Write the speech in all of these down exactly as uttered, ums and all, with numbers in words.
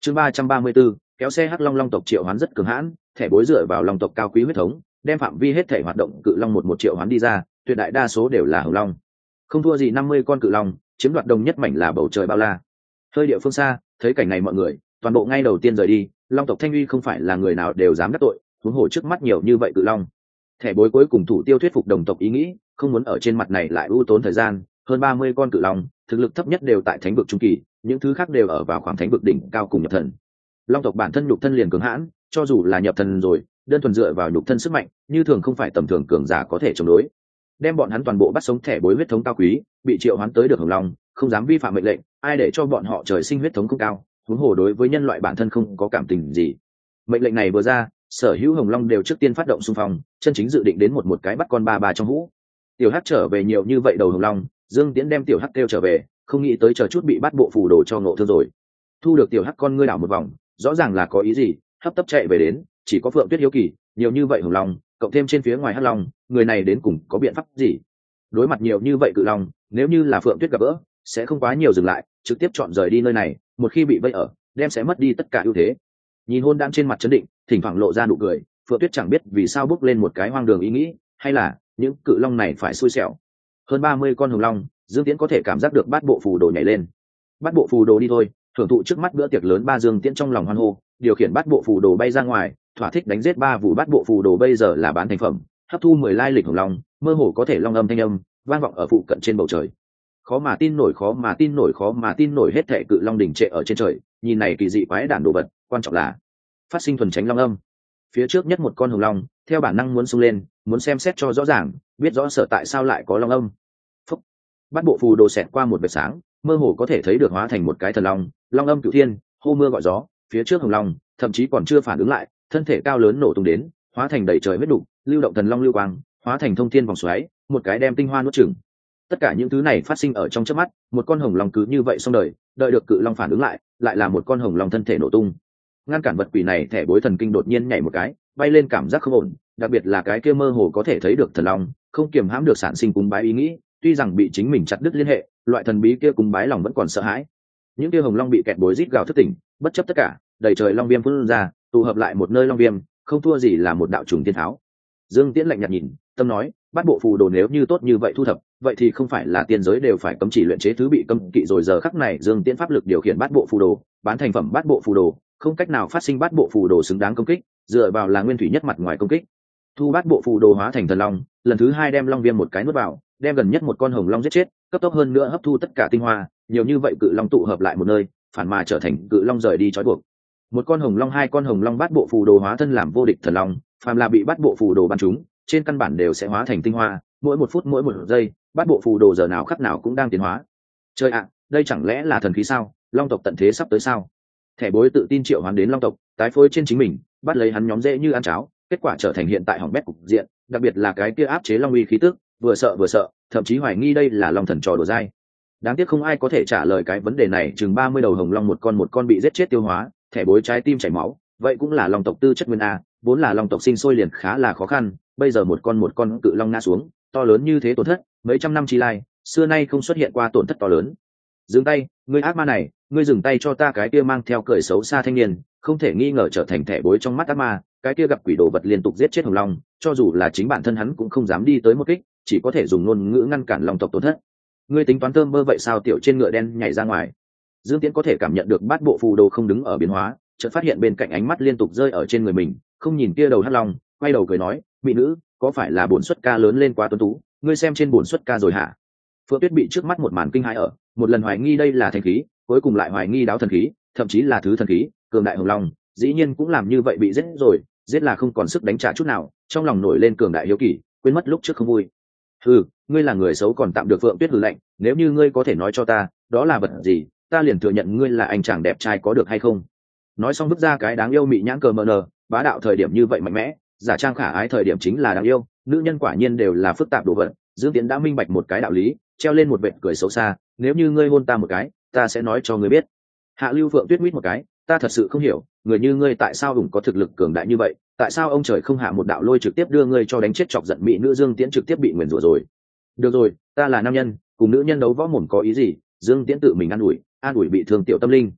chương ba trăm ba mươi 334, kéo xe hắc long long tộc triệu hoán rất cường hãn, thẻ bối dựa vào long tộc cao quý huyết thống, đem phạm vi hết thể hoạt động cự long một một triệu hoán đi ra, tuyệt đại đa số đều là hồng long, không thua gì năm mươi con cự long, chiếm đoạt đồng nhất mảnh là bầu trời bao la. Hơi địa phương xa, thấy cảnh này mọi người toàn bộ ngay đầu tiên rời đi. Long tộc thanh uy không phải là người nào đều dám đắc tội, huống hồ trước mắt nhiều như vậy cự long. Thẻ bối cuối cùng thủ tiêu thuyết phục đồng tộc ý nghĩ, không muốn ở trên mặt này lại ưu tốn thời gian. Hơn ba mươi con cự long, thực lực thấp nhất đều tại thánh vực trung kỳ, những thứ khác đều ở vào khoảng thánh vực đỉnh cao cùng nhập thần. Long tộc bản thân nhục thân liền cường hãn, cho dù là nhập thần rồi, đơn thuần dựa vào nhục thân sức mạnh, như thường không phải tầm thường cường giả có thể chống đối. Đem bọn hắn toàn bộ bắt sống thẻ bối huyết thống cao quý, bị triệu hoán tới được hồng long, không dám vi phạm mệnh lệnh, ai để cho bọn họ trời sinh huyết thống không cao, huống hồ đối với nhân loại bản thân không có cảm tình gì. Mệnh lệnh này vừa ra, sở hữu hồng long đều trước tiên phát động xung phong, chân chính dự định đến một một cái bắt con ba ba trong hũ. Tiểu hắc trở về nhiều như vậy đầu hồng long, Dương Tiễn đem tiểu hắc kêu trở về, không nghĩ tới chờ chút bị bắt bộ phù đồ cho ngộ thương rồi. Thu được tiểu hắc con ngươi đảo một vòng, rõ ràng là có ý gì, hấp tấp chạy về đến, chỉ có Phượng Tuyết hiếu kỳ, nhiều như vậy hồng long, cộng thêm trên phía ngoài hắc long, người này đến cùng có biện pháp gì? Đối mặt nhiều như vậy cự long, nếu như là Phượng Tuyết gặp gỡ, sẽ không quá nhiều dừng lại, trực tiếp chọn rời đi nơi này, một khi bị vây ở, đem sẽ mất đi tất cả ưu thế. Nhìn hôn đang trên mặt chấn định, thỉnh thoảng lộ ra nụ cười, Phượng Tuyết chẳng biết vì sao bước lên một cái hoang đường ý nghĩ, hay là những cự long này phải xui xẻo. Hơn ba mươi con hồng long, Dương Tiễn có thể cảm giác được bát bộ phù đồ nhảy lên. Bát bộ phù đồ đi thôi, thưởng thụ trước mắt bữa tiệc lớn. Ba Dương Tiễn trong lòng hoan hô, điều khiển bát bộ phù đồ bay ra ngoài, thỏa thích đánh giết ba vụ bát bộ phù đồ. Bây giờ là bán thành phẩm, hấp thu mười lai lịch hồng long, mơ hồ có thể long âm thanh âm vang vọng ở phụ cận trên bầu trời. Khó mà tin nổi, khó mà tin nổi, khó mà tin nổi, hết thệ cự long đỉnh trệ ở trên trời, nhìn này kỳ dị quái đản đồ vật, quan trọng là phát sinh thuần tránh long âm. Phía trước nhất một con hồng long theo bản năng muốn xông lên, muốn xem xét cho rõ ràng, biết rõ sở tại sao lại có long âm. Phúc. Bát bộ phù đồ xẹt qua một vệt sáng, mơ hồ có thể thấy được hóa thành một cái thần long, long âm cửu thiên, hô mưa gọi gió. Phía trước hồng long thậm chí còn chưa phản ứng lại, thân thể cao lớn nổ tung đến, hóa thành đầy trời huyết đục, lưu động thần long lưu quang, hóa thành thông thiên vòng xoáy, một cái đem tinh hoa nuốt chửng. Tất cả những thứ này phát sinh ở trong chớp mắt, một con hồng long cứ như vậy xong đời, đợi được cự long phản ứng lại, lại là một con hồng long thân thể nổ tung. Ngăn cản vật quỷ này, thẻ bối thần kinh đột nhiên nhảy một cái, bay lên, cảm giác không ổn, đặc biệt là cái kia mơ hồ có thể thấy được thần long, không kiềm hãm được sản sinh cúng bái ý nghĩ, tuy rằng bị chính mình chặt đứt liên hệ, loại thần bí kia cúng bái lòng vẫn còn sợ hãi. Những kia hồng long bị kẹt bối rít gào thất tỉnh, bất chấp tất cả, đầy trời long viêm phun ra, tụ hợp lại một nơi long viêm, không thua gì là một đạo trùng thiên tháo. Dương Tiễn lạnh nhạt nhìn, tâm nói, bát bộ phù đồ nếu như tốt như vậy thu thập, vậy thì không phải là tiên giới đều phải cấm chỉ luyện chế thứ bị cấm kỵ rồi. Giờ khắc này Dương Tiễn pháp lực điều khiển bát bộ phù đồ, bán thành phẩm bát bộ phù đồ, không cách nào phát sinh bát bộ phù đồ xứng đáng công kích, dựa vào là nguyên thủy nhất mặt ngoài công kích. Thu bát bộ phù đồ hóa thành thần long, lần thứ hai đem long viêm một cái nuốt vào, đem gần nhất một con hồng long giết chết, cấp tốc hơn nữa hấp thu tất cả tinh hoa, nhiều như vậy cự long tụ hợp lại một nơi, phản mà trở thành cự long rời đi trói buộc. Một con hồng long, hai con hồng long bát bộ phù đồ hóa thân làm vô địch thần long, phàm là bị bát bộ phù đồ bắn trúng, trên căn bản đều sẽ hóa thành tinh hoa, mỗi một phút mỗi một giây, bát bộ phù đồ giờ nào khắc nào cũng đang tiến hóa. Trời ạ, đây chẳng lẽ là thần khí sao? Long tộc tận thế sắp tới sao? Thẻ bối tự tin triệu hoán đến long tộc, tái phối trên chính mình, bắt lấy hắn nhóm dễ như ăn cháo, kết quả trở thành hiện tại hỏng bét cục diện, đặc biệt là cái kia áp chế long uy khí tức, vừa sợ vừa sợ, thậm chí hoài nghi đây là long thần trò đùa dai. Đáng tiếc không ai có thể trả lời cái vấn đề này. Chừng ba mươi đầu hồng long một con một con bị giết chết tiêu hóa, thẻ bối trái tim chảy máu, vậy cũng là long tộc tư chất nguyên a, vốn là long tộc sinh sôi liền khá là khó khăn, bây giờ một con một con cự long ngã xuống, to lớn như thế tổn thất, mấy trăm năm chi lai, xưa nay không xuất hiện qua tổn thất to lớn. Dừng tay, ngươi ác ma này, ngươi dừng tay cho ta! Cái kia mang theo cười xấu xa thanh niên, không thể nghi ngờ trở thành thẻ bối trong mắt ác ma, cái kia gặp quỷ đồ vật liên tục giết chết hồng long, cho dù là chính bản thân hắn cũng không dám đi tới một kích, chỉ có thể dùng ngôn ngữ ngăn cản long tộc tổn thất. Ngươi tính toán thơm mơ vậy sao? Tiểu trên ngựa đen nhảy ra ngoài. Dương Tiễn có thể cảm nhận được bát bộ phù đồ không đứng ở biến hóa, chợt phát hiện bên cạnh ánh mắt liên tục rơi ở trên người mình, không nhìn kia đầu hắc long, quay đầu cười nói, mỹ nữ, có phải là bổn xuất ca lớn lên quá tuấn tú, ngươi xem trên bổn xuất ca rồi hả? Phượng Tuyết bị trước mắt một màn kinh hãi ở, một lần hoài nghi đây là thanh khí, cuối cùng lại hoài nghi đáo thần khí, thậm chí là thứ thần khí, cường đại hồng long, dĩ nhiên cũng làm như vậy, bị giết rồi, giết là không còn sức đánh trả chút nào, trong lòng nổi lên cường đại hiếu kỳ, quên mất lúc trước không vui. Hừ, ngươi là người xấu còn tạm được. Phượng Tuyết hừ lạnh, nếu như ngươi có thể nói cho ta, đó là vật gì, ta liền thừa nhận ngươi là anh chàng đẹp trai, có được hay không? Nói xong bước ra cái đáng yêu mị nhãn cờ mờ nờ, bá đạo thời điểm như vậy mạnh mẽ, giả trang khả ái thời điểm chính là đáng yêu, nữ nhân quả nhiên đều là phức tạp đồ vật. Dương Tiễn đã minh bạch một cái đạo lý, treo lên một vệt cười xấu xa, nếu như ngươi hôn ta một cái, ta sẽ nói cho ngươi biết. Hạ Lưu Phượng Tuyết mít một cái, ta thật sự không hiểu, người như ngươi tại sao ủng có thực lực cường đại như vậy, tại sao ông trời không hạ một đạo lôi trực tiếp đưa ngươi cho đánh chết chọc giận mỹ nữ? Dương Tiễn trực tiếp bị nguyền rủa rồi. Được rồi, ta là nam nhân, cùng nữ nhân đấu võ mồm có ý gì? Dương Tiễn tự mình an ủi, an ủi bị thương tiểu tâm linh.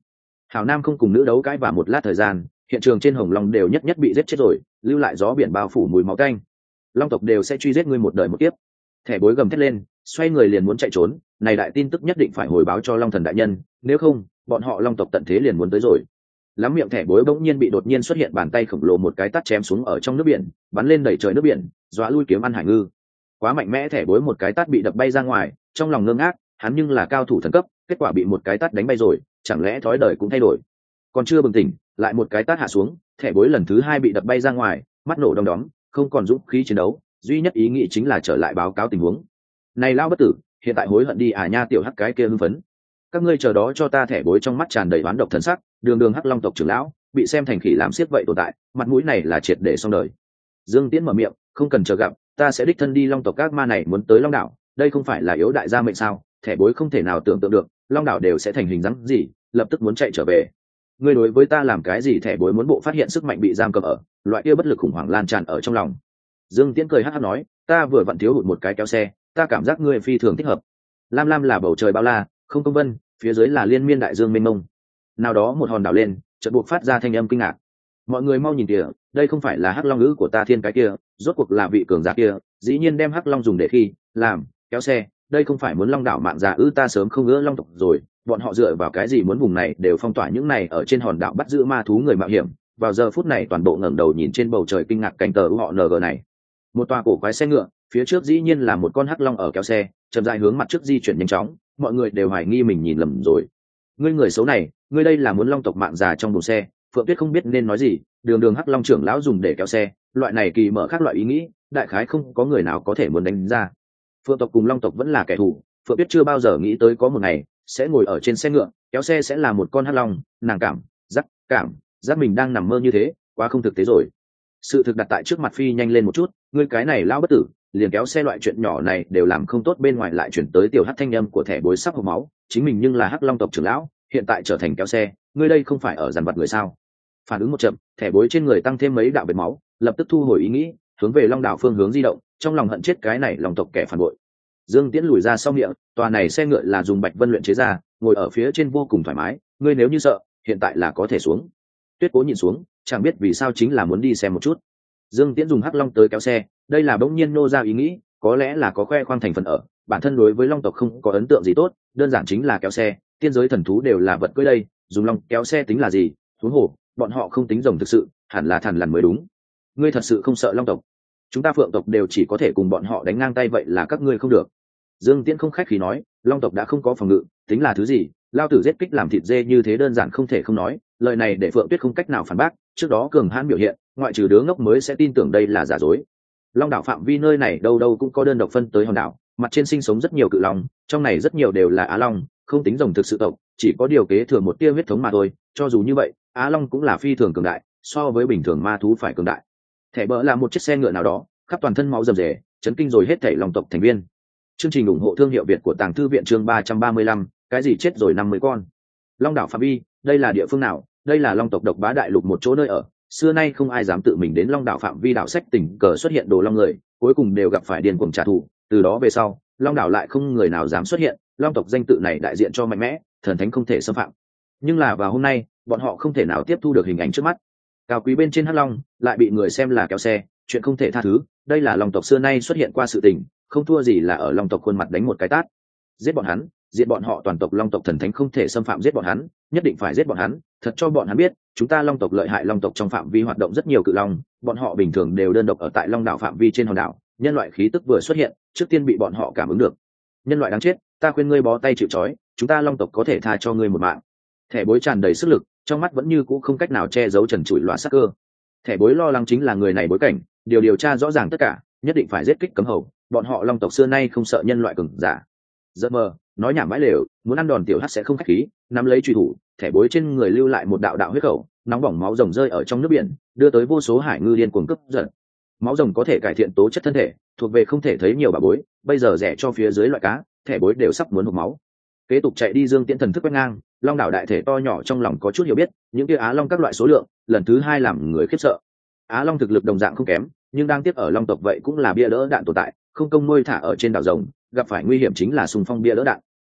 Hảo Nam không cùng nữ đấu cãi và một lát thời gian, hiện trường trên Hồng Long đều nhất nhất bị giết chết rồi, lưu lại gió biển bao phủ mùi máu tanh. Long tộc đều sẽ truy giết ngươi một đời một kiếp. Thẻ bối gầm thét lên, xoay người liền muốn chạy trốn, này đại tin tức nhất định phải hồi báo cho Long thần đại nhân, nếu không, bọn họ Long tộc tận thế liền muốn tới rồi. Lắm miệng thẻ bối bỗng nhiên bị đột nhiên xuất hiện bàn tay khổng lồ một cái tát chém xuống ở trong nước biển, bắn lên đẩy trời nước biển, dọa lui kiếm ăn hải ngư. Quá mạnh mẽ, thẻ bối một cái tát bị đập bay ra ngoài, trong lòng ngơ ngác, hắn nhưng là cao thủ thần cấp, kết quả bị một cái tát đánh bay rồi, chẳng lẽ thói đời cũng thay đổi. Còn chưa bừng tỉnh, lại một cái tát hạ xuống, thẻ bối lần thứ hai bị đập bay ra ngoài, mắt nổ đom đóm, không còn dũng khí chiến đấu, duy nhất ý nghĩ chính là trở lại báo cáo tình huống. Này lao bất tử, hiện tại hối hận đi à nha, tiểu hắc cái kia hưng phấn. Các ngươi chờ đó cho ta. Thẻ bối trong mắt tràn đầy oán độc thần sắc, đường đường hắc long tộc trưởng lão bị xem thành khỉ làm xiết vậy tồn tại, mặt mũi này là triệt để xong đời. Dương Tiễn mở miệng, không cần chờ gặp, ta sẽ đích thân đi long tộc các ma này muốn tới long đảo, đây không phải là yếu đại gia mệnh sao? Thẻ bối không thể nào tưởng tượng được long đảo đều sẽ thành hình dáng gì, lập tức muốn chạy trở về. Ngươi đối với ta làm cái gì? Thẻ bối muốn bộ phát hiện sức mạnh bị giam cầm ở, loại kia bất lực khủng hoảng lan tràn ở trong lòng. Dương Tiễn cười hắc hắc nói, ta vừa vặn thiếu hụt một cái kéo xe, ta cảm giác ngươi phi thường thích hợp. Lam lam là bầu trời bao la, không công vân, phía dưới là liên miên đại dương mênh mông. Nào đó một hòn đảo lên, chợt buộc phát ra thanh âm kinh ngạc. Mọi người mau nhìn kìa, đây không phải là hắc long ngữ của ta thiên cái kia, rốt cuộc là vị cường giả kia, dĩ nhiên đem hắc long dùng để khi làm kéo xe, đây không phải muốn long đảo mạng giả ư? Ta sớm không ngỡ long tộc rồi, bọn họ dựa vào cái gì muốn vùng này đều phong tỏa những này ở trên hòn đảo bắt giữ ma thú người mạo hiểm. Vào giờ phút này toàn bộ ngẩng đầu nhìn trên bầu trời kinh ngạc cảnh tờ họ en giê này. Một tòa cổ quái xe ngựa, phía trước dĩ nhiên là một con hắc long ở kéo xe, chậm rãi hướng mặt trước di chuyển nhanh chóng, mọi người đều hoài nghi mình nhìn lầm rồi. Ngươi người xấu này, ngươi đây là muốn long tộc mạng già trong buồng xe? Phượng Tuyết không biết nên nói gì, đường đường hắc long trưởng lão dùng để kéo xe, loại này kỳ mở khác loại ý nghĩ, đại khái không có người nào có thể muốn đánh ra. Phượng tộc cùng long tộc vẫn là kẻ thù, Phượng Tuyết chưa bao giờ nghĩ tới có một ngày sẽ ngồi ở trên xe ngựa, kéo xe sẽ là một con hắc long, nàng cảm giác cảm giác mình đang nằm mơ như thế, quá không thực tế rồi. Sự thực đặt tại trước mặt phi nhanh lên một chút, ngươi cái này lão bất tử, liền kéo xe loại chuyện nhỏ này đều làm không tốt, bên ngoài lại chuyển tới tiểu hắc thanh âm của thẻ bối sắp hộc máu, chính mình nhưng là hắc long tộc trưởng lão, hiện tại trở thành kéo xe, ngươi đây không phải ở dằn vặt người sao? Phản ứng một chậm, thẻ bối trên người tăng thêm mấy đạo vết máu, lập tức thu hồi ý nghĩ, hướng về long đảo phương hướng di động, trong lòng hận chết cái này long tộc kẻ phản bội. Dương Tiễn lùi ra sau miệng, tòa này xe ngựa là dùng bạch vân luyện chế ra, ngồi ở phía trên vô cùng thoải mái, ngươi nếu như sợ, hiện tại là có thể xuống. Tuyết Cố nhìn xuống, chẳng biết vì sao chính là muốn đi xem một chút. Dương Tiễn dùng hắc long tới kéo xe, đây là bỗng nhiên nô ra ý nghĩ, có lẽ là có khoe khoang thành phần ở, bản thân đối với long tộc không có ấn tượng gì tốt, đơn giản chính là kéo xe, tiên giới thần thú đều là vật cưỡi đây, dùng long kéo xe tính là gì? Huống hồ, bọn họ không tính rồng thực sự, hẳn là thằn lằn mới đúng. Ngươi thật sự không sợ long tộc? Chúng ta Phượng tộc đều chỉ có thể cùng bọn họ đánh ngang tay, vậy là các ngươi không được. Dương Tiễn không khách khí nói, long tộc đã không có phòng ngự, tính là thứ gì? Lao tử giết kích làm thịt dê như thế đơn giản không thể không nói, lời này để Phượng Tuyết không cách nào phản bác, trước đó cường hãn biểu hiện, ngoại trừ đứa ngốc mới sẽ tin tưởng đây là giả dối. Long đảo phạm vi nơi này đâu đâu cũng có đơn độc phân tới hòn đảo, mặt trên sinh sống rất nhiều cự long, trong này rất nhiều đều là á long, không tính rồng thực sự tộc, chỉ có điều kế thừa một tia huyết thống mà thôi. Cho dù như vậy, á long cũng là phi thường cường đại, so với bình thường ma thú phải cường đại. Thẻ bỡ là một chiếc xe ngựa nào đó, khắp toàn thân máu rầm rề, chấn kinh rồi hết thảy long tộc thành viên. Chương trình ủng hộ thương hiệu Việt của Tàng Thư viện chương ba trăm ba mươi lăm, cái gì chết rồi năm mươi con. Long đảo phạm vi, đây là địa phương nào? Đây là long tộc độc bá đại lục một chỗ nơi ở, xưa nay không ai dám tự mình đến long đảo phạm vi. Đảo sách tình cờ xuất hiện đồ long người, cuối cùng đều gặp phải điên cuồng trả thù, từ đó về sau, long đảo lại không người nào dám xuất hiện, long tộc danh tự này đại diện cho mạnh mẽ, thần thánh không thể xâm phạm. Nhưng là vào hôm nay, bọn họ không thể nào tiếp thu được hình ảnh trước mắt. Cao quý bên trên hắc long lại bị người xem là kéo xe, chuyện không thể tha thứ, đây là long tộc xưa nay xuất hiện qua sự tình, không thua gì là ở long tộc khuôn mặt đánh một cái tát. Giết bọn hắn, giết bọn họ, toàn tộc long tộc thần thánh không thể xâm phạm, giết bọn hắn, nhất định phải giết bọn hắn, thật cho bọn hắn biết, chúng ta long tộc lợi hại. Long tộc trong phạm vi hoạt động rất nhiều cự long, bọn họ bình thường đều đơn độc ở tại long đảo phạm vi trên hòn đảo, nhân loại khí tức vừa xuất hiện, trước tiên bị bọn họ cảm ứng được. Nhân loại đáng chết, ta khuyên ngươi bó tay chịu trói, chúng ta long tộc có thể tha cho ngươi một mạng. Thẻ bối tràn đầy sức lực, trong mắt vẫn như cũ không cách nào che giấu trần trụi loạn sắc cơ. Thẻ bối lo lắng chính là người này bối cảnh, điều điều tra rõ ràng tất cả, nhất định phải giết kích cấm hầu, bọn họ long tộc xưa nay không sợ nhân loại cường giả. Giật mờ, nói nhảm mãi lều, muốn ăn đòn tiểu hắc sẽ không khách khí, nắm lấy truy thủ, thẻ bối trên người lưu lại một đạo đạo huyết khẩu, nóng bỏng máu rồng rơi ở trong nước biển, đưa tới vô số hải ngư điên cuồng cướp giật. Máu rồng có thể cải thiện tố chất thân thể, thuộc về không thể thấy nhiều bà bối, bây giờ rẻ cho phía dưới loại cá, thẻ bối đều sắp muốn hộc máu. Kế tục chạy đi, Dương Tiễn thần thức quét ngang, long đảo đại thể to nhỏ trong lòng có chút hiểu biết, những kia á long các loại số lượng, lần thứ hai làm người khiếp sợ. Á long thực lực đồng dạng không kém, nhưng đang tiếp ở long tộc vậy cũng là bia đỡ đạn tồn tại, không công nuôi thả ở trên đảo rồng, gặp phải nguy hiểm chính là xung phong bia đỡ đạn.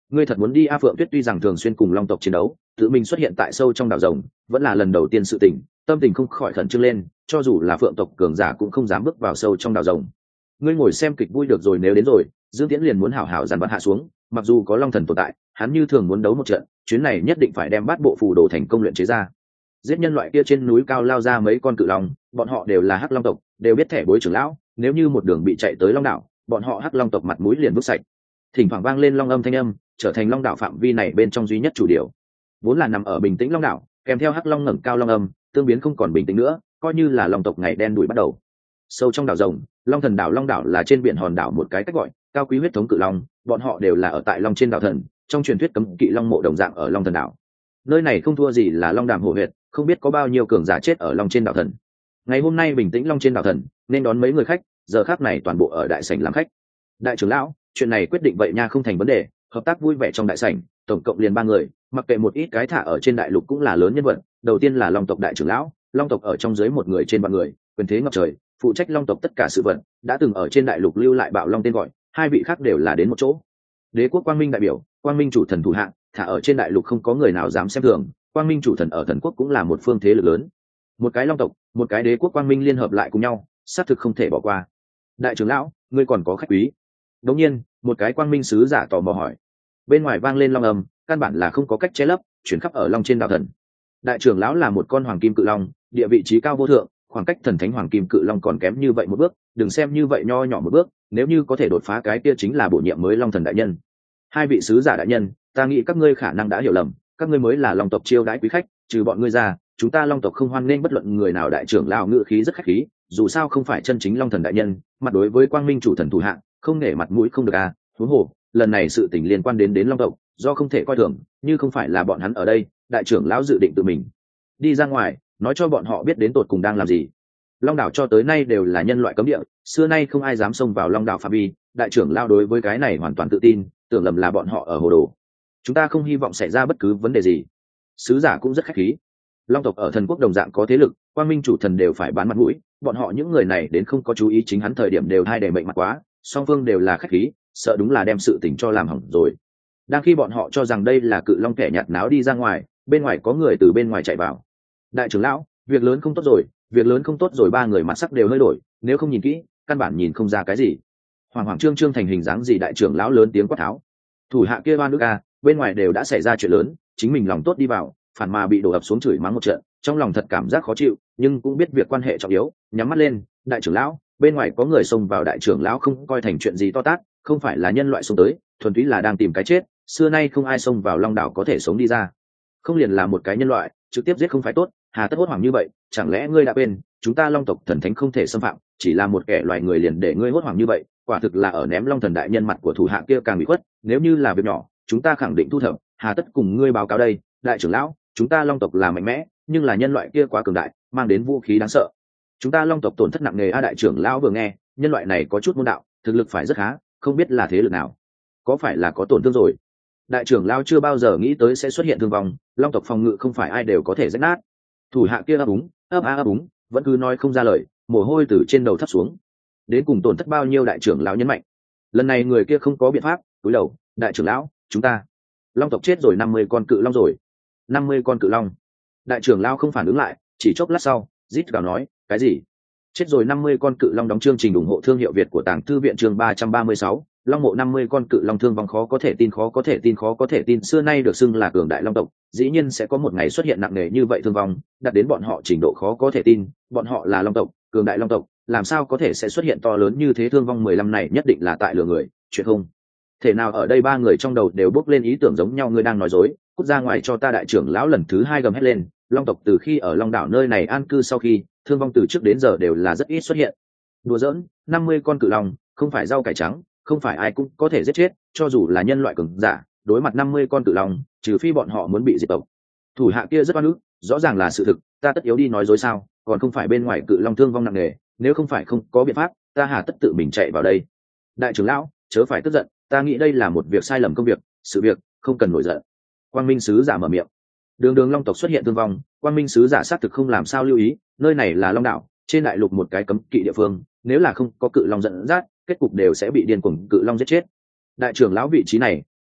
ngươi thật muốn đi a? Phượng Tuyết tuy rằng thường xuyên cùng long tộc chiến đấu, tự mình xuất hiện tại sâu trong đảo rồng vẫn là lần đầu tiên sự tình, tâm tình không khỏi khẩn trương lên, cho dù là phượng tộc cường giả cũng không dám bước vào sâu trong đảo rồng. Ngươi ngồi xem kịch vui được rồi, nếu đến rồi Dương Tiễn liền muốn hảo hảo dàn vặt hạ xuống. Mặc dù có long thần tồn tại, hắn như thường muốn đấu một trận, chuyến này nhất định phải đem bát bộ phù đồ thành công luyện chế ra. Giết nhân loại kia trên núi cao lao ra mấy con cự long, bọn họ đều là hắc long tộc, đều biết thẻ bối trưởng lão, nếu như một đường bị chạy tới long đảo, bọn họ hắc long tộc mặt mũi liền vứt sạch. Thỉnh thoảng vang lên long âm thanh âm, trở thành long đảo phạm vi này bên trong duy nhất chủ điều. Vốn là nằm ở bình tĩnh long đảo, kèm theo hắc long ngẩng cao long âm, tương biến không còn bình tĩnh nữa, coi như là long tộc ngày đen đuổi bắt đầu. Sâu trong đảo rồng, long thần đảo, long đảo là trên biển hòn đảo một cái cách gọi, cao quý huyết thống cự long, bọn họ đều là ở tại long trên đảo thần, trong truyền thuyết cấm kỵ long mộ đồng dạng ở long thần đảo. Nơi này không thua gì là long đàm hổ huyệt, không biết có bao nhiêu cường giả chết ở long trên đảo thần. Ngày hôm nay bình tĩnh long trên đảo thần nên đón mấy người khách, giờ khác này toàn bộ ở đại sảnh làm khách. Đại trưởng lão, chuyện này quyết định vậy nha, không thành vấn đề, hợp tác vui vẻ trong đại sảnh, tổng cộng liền ba người, mặc kệ một ít cái thả ở trên đại lục cũng là lớn nhân vật. Đầu tiên là long tộc đại trưởng lão, long tộc ở trong dưới một người trên vạn người, quyền thế ngập trời, phụ trách long tộc tất cả sự vận, đã từng ở trên đại lục lưu lại bạo long tên gọi. Hai vị khác đều là đến một chỗ. Đế quốc quang minh đại biểu, quang minh chủ thần thủ hạng, thả ở trên đại lục không có người nào dám xem thường, quang minh chủ thần ở thần quốc cũng là một phương thế lực lớn. Một cái long tộc, một cái đế quốc quang minh liên hợp lại cùng nhau, xác thực không thể bỏ qua. Đại trưởng lão, ngươi còn có khách quý? Đống nhiên, một cái quang minh sứ giả tò mò hỏi. Bên ngoài vang lên long âm, căn bản là không có cách che lấp, chuyển khắp ở long trên đảo thần. Đại trưởng lão là một con hoàng kim cự long, địa vị trí cao vô thượng, khoảng cách thần thánh hoàng kim cự long còn kém như vậy một bước, đừng xem như vậy nho nhỏ một bước, nếu như có thể đột phá cái kia chính là bổ nhiệm mới long thần đại nhân. Hai vị sứ giả đại nhân, ta nghĩ các ngươi khả năng đã hiểu lầm, các ngươi mới là long tộc chiêu đãi quý khách, trừ bọn ngươi ra, chúng ta long tộc không hoan nghênh bất luận người nào. Đại trưởng lão ngữ khí rất khách khí, dù sao không phải chân chính long thần đại nhân, mặt đối với quang minh chủ thần thủ hạng, không nể mặt mũi không được à. Huống hồ, lần này sự tình liên quan đến đến long tộc, do không thể coi thường, như không phải là bọn hắn ở đây, đại trưởng lão dự định tự mình đi ra ngoài, nói cho bọn họ biết đến tột cùng đang làm gì. Long đảo cho tới nay đều là nhân loại cấm địa, xưa nay không ai dám xông vào long đảo phạm vi, đại trưởng lão đối với cái này hoàn toàn tự tin, tưởng lầm là bọn họ ở hồ đồ. Chúng ta không hy vọng xảy ra bất cứ vấn đề gì. Sứ giả cũng rất khách khí. Long tộc ở thần quốc đồng dạng có thế lực, quang minh chủ thần đều phải bán mặt mũi, bọn họ những người này đến không có chú ý chính hắn thời điểm đều hai để mệnh mặt quá, song phương đều là khách khí, sợ đúng là đem sự tình cho làm hỏng rồi. Đang khi bọn họ cho rằng đây là cự long kẻ nhạt náo đi ra ngoài, bên ngoài có người từ bên ngoài chạy vào. Đại trưởng lão, việc lớn không tốt rồi, việc lớn không tốt rồi. Ba người mặt sắc đều hơi đổi, nếu không nhìn kỹ, căn bản nhìn không ra cái gì. Hoàng hoàng trương trương thành hình dáng gì? Đại trưởng lão lớn tiếng quát tháo. Thủ hạ kia ban nước a, bên ngoài đều đã xảy ra chuyện lớn, chính mình lòng tốt đi vào, phản mà bị đổ ập xuống chửi mắng một trận, trong lòng thật cảm giác khó chịu, nhưng cũng biết việc quan hệ trọng yếu, nhắm mắt lên. Đại trưởng lão, bên ngoài có người xông vào. Đại trưởng lão không coi thành chuyện gì to tát, không phải là nhân loại xông tới, thuần túy là đang tìm cái chết. Xưa nay không ai xông vào long đảo có thể sống đi ra, không liền là một cái nhân loại, trực tiếp giết không phải tốt, hà tất hốt hoảng như vậy? Chẳng lẽ ngươi đã quên chúng ta long tộc thần thánh không thể xâm phạm, chỉ là một kẻ loài người liền để ngươi hốt hoảng như vậy, quả thực là ở ném long thần đại nhân mặt của thủ hạ kia càng bị khuất. Nếu như là việc nhỏ, chúng ta khẳng định thu thập, hà tất cùng ngươi báo cáo đây? Đại trưởng lão, chúng ta long tộc là mạnh mẽ, nhưng là nhân loại kia quá cường đại, mang đến vũ khí đáng sợ, chúng ta long tộc tổn thất nặng nề. A, đại trưởng lão vừa nghe, nhân loại này có chút môn đạo, thực lực phải rất khá, không biết là thế lực nào, có phải là có tổn thương rồi? Đại trưởng lão chưa bao giờ nghĩ tới sẽ xuất hiện thương vong, long tộc phòng ngự không phải ai đều có thể rách nát. Thủ hạ kia ấp úng ấp a ấp úng, vẫn cứ nói không ra lời, mồ hôi từ trên đầu thấp xuống. Đến cùng tổn thất bao nhiêu? Đại trưởng lão nhấn mạnh. Lần này người kia không có biện pháp, cúi đầu. Đại trưởng lão, chúng ta long tộc chết rồi năm mươi con cự long rồi. Năm mươi con cự long? Đại trưởng lão không phản ứng lại, chỉ chốc lát sau rít gào nói, cái gì? Chết rồi năm mươi con cự long? Đóng chương trình ủng hộ thương hiệu Việt của Tàng Thư viện chương ba trăm ba mươi sáu, long mộ năm mươi con cự long thương vong. Khó có thể tin, khó có thể tin, khó có thể tin. Xưa nay được xưng là cường đại long tộc, dĩ nhiên sẽ có một ngày xuất hiện nặng nề như vậy thương vong, đạt đến bọn họ trình độ khó có thể tin. Bọn họ là long tộc, cường đại long tộc, làm sao có thể sẽ xuất hiện to lớn như thế thương vong? Mười lăm này nhất định là tại lừa người, chuyện không thể nào. Ở đây ba người trong đầu đều bốc lên ý tưởng giống nhau, ngươi đang nói dối, cút ra ngoài cho ta! Đại trưởng lão lần thứ hai gầm hét lên. Long tộc từ khi ở long đảo nơi này an cư sau khi, thương vong từ trước đến giờ đều là rất ít xuất hiện. Đùa giỡn, năm mươi con cự long không phải rau cải trắng, không phải ai cũng có thể giết chết, cho dù là nhân loại cường giả, đối mặt năm mươi con cự long, trừ phi bọn họ muốn bị diệt tộc. Thủ hạ kia rất oan ức, rõ ràng là sự thực, ta tất yếu đi nói dối sao? Còn không phải bên ngoài cự long thương vong nặng nề, nếu không phải không có biện pháp, ta hà tất tự mình chạy vào đây? Đại trưởng lão, chớ phải tức giận, ta nghĩ đây là một việc sai lầm công việc, sự việc không cần nổi giận. Quang minh sứ giả mở miệng. Đường đường long tộc xuất hiện thương vong, quang minh sứ giả xác thực không làm sao lưu ý, nơi này là long đảo, trên đại lục một cái cấm kỵ địa phương, nếu là không có cự long dẫn dắt, kết cục đều sẽ bị điên cuồng cự long giết chết. Đại trưởng lão vị trí này,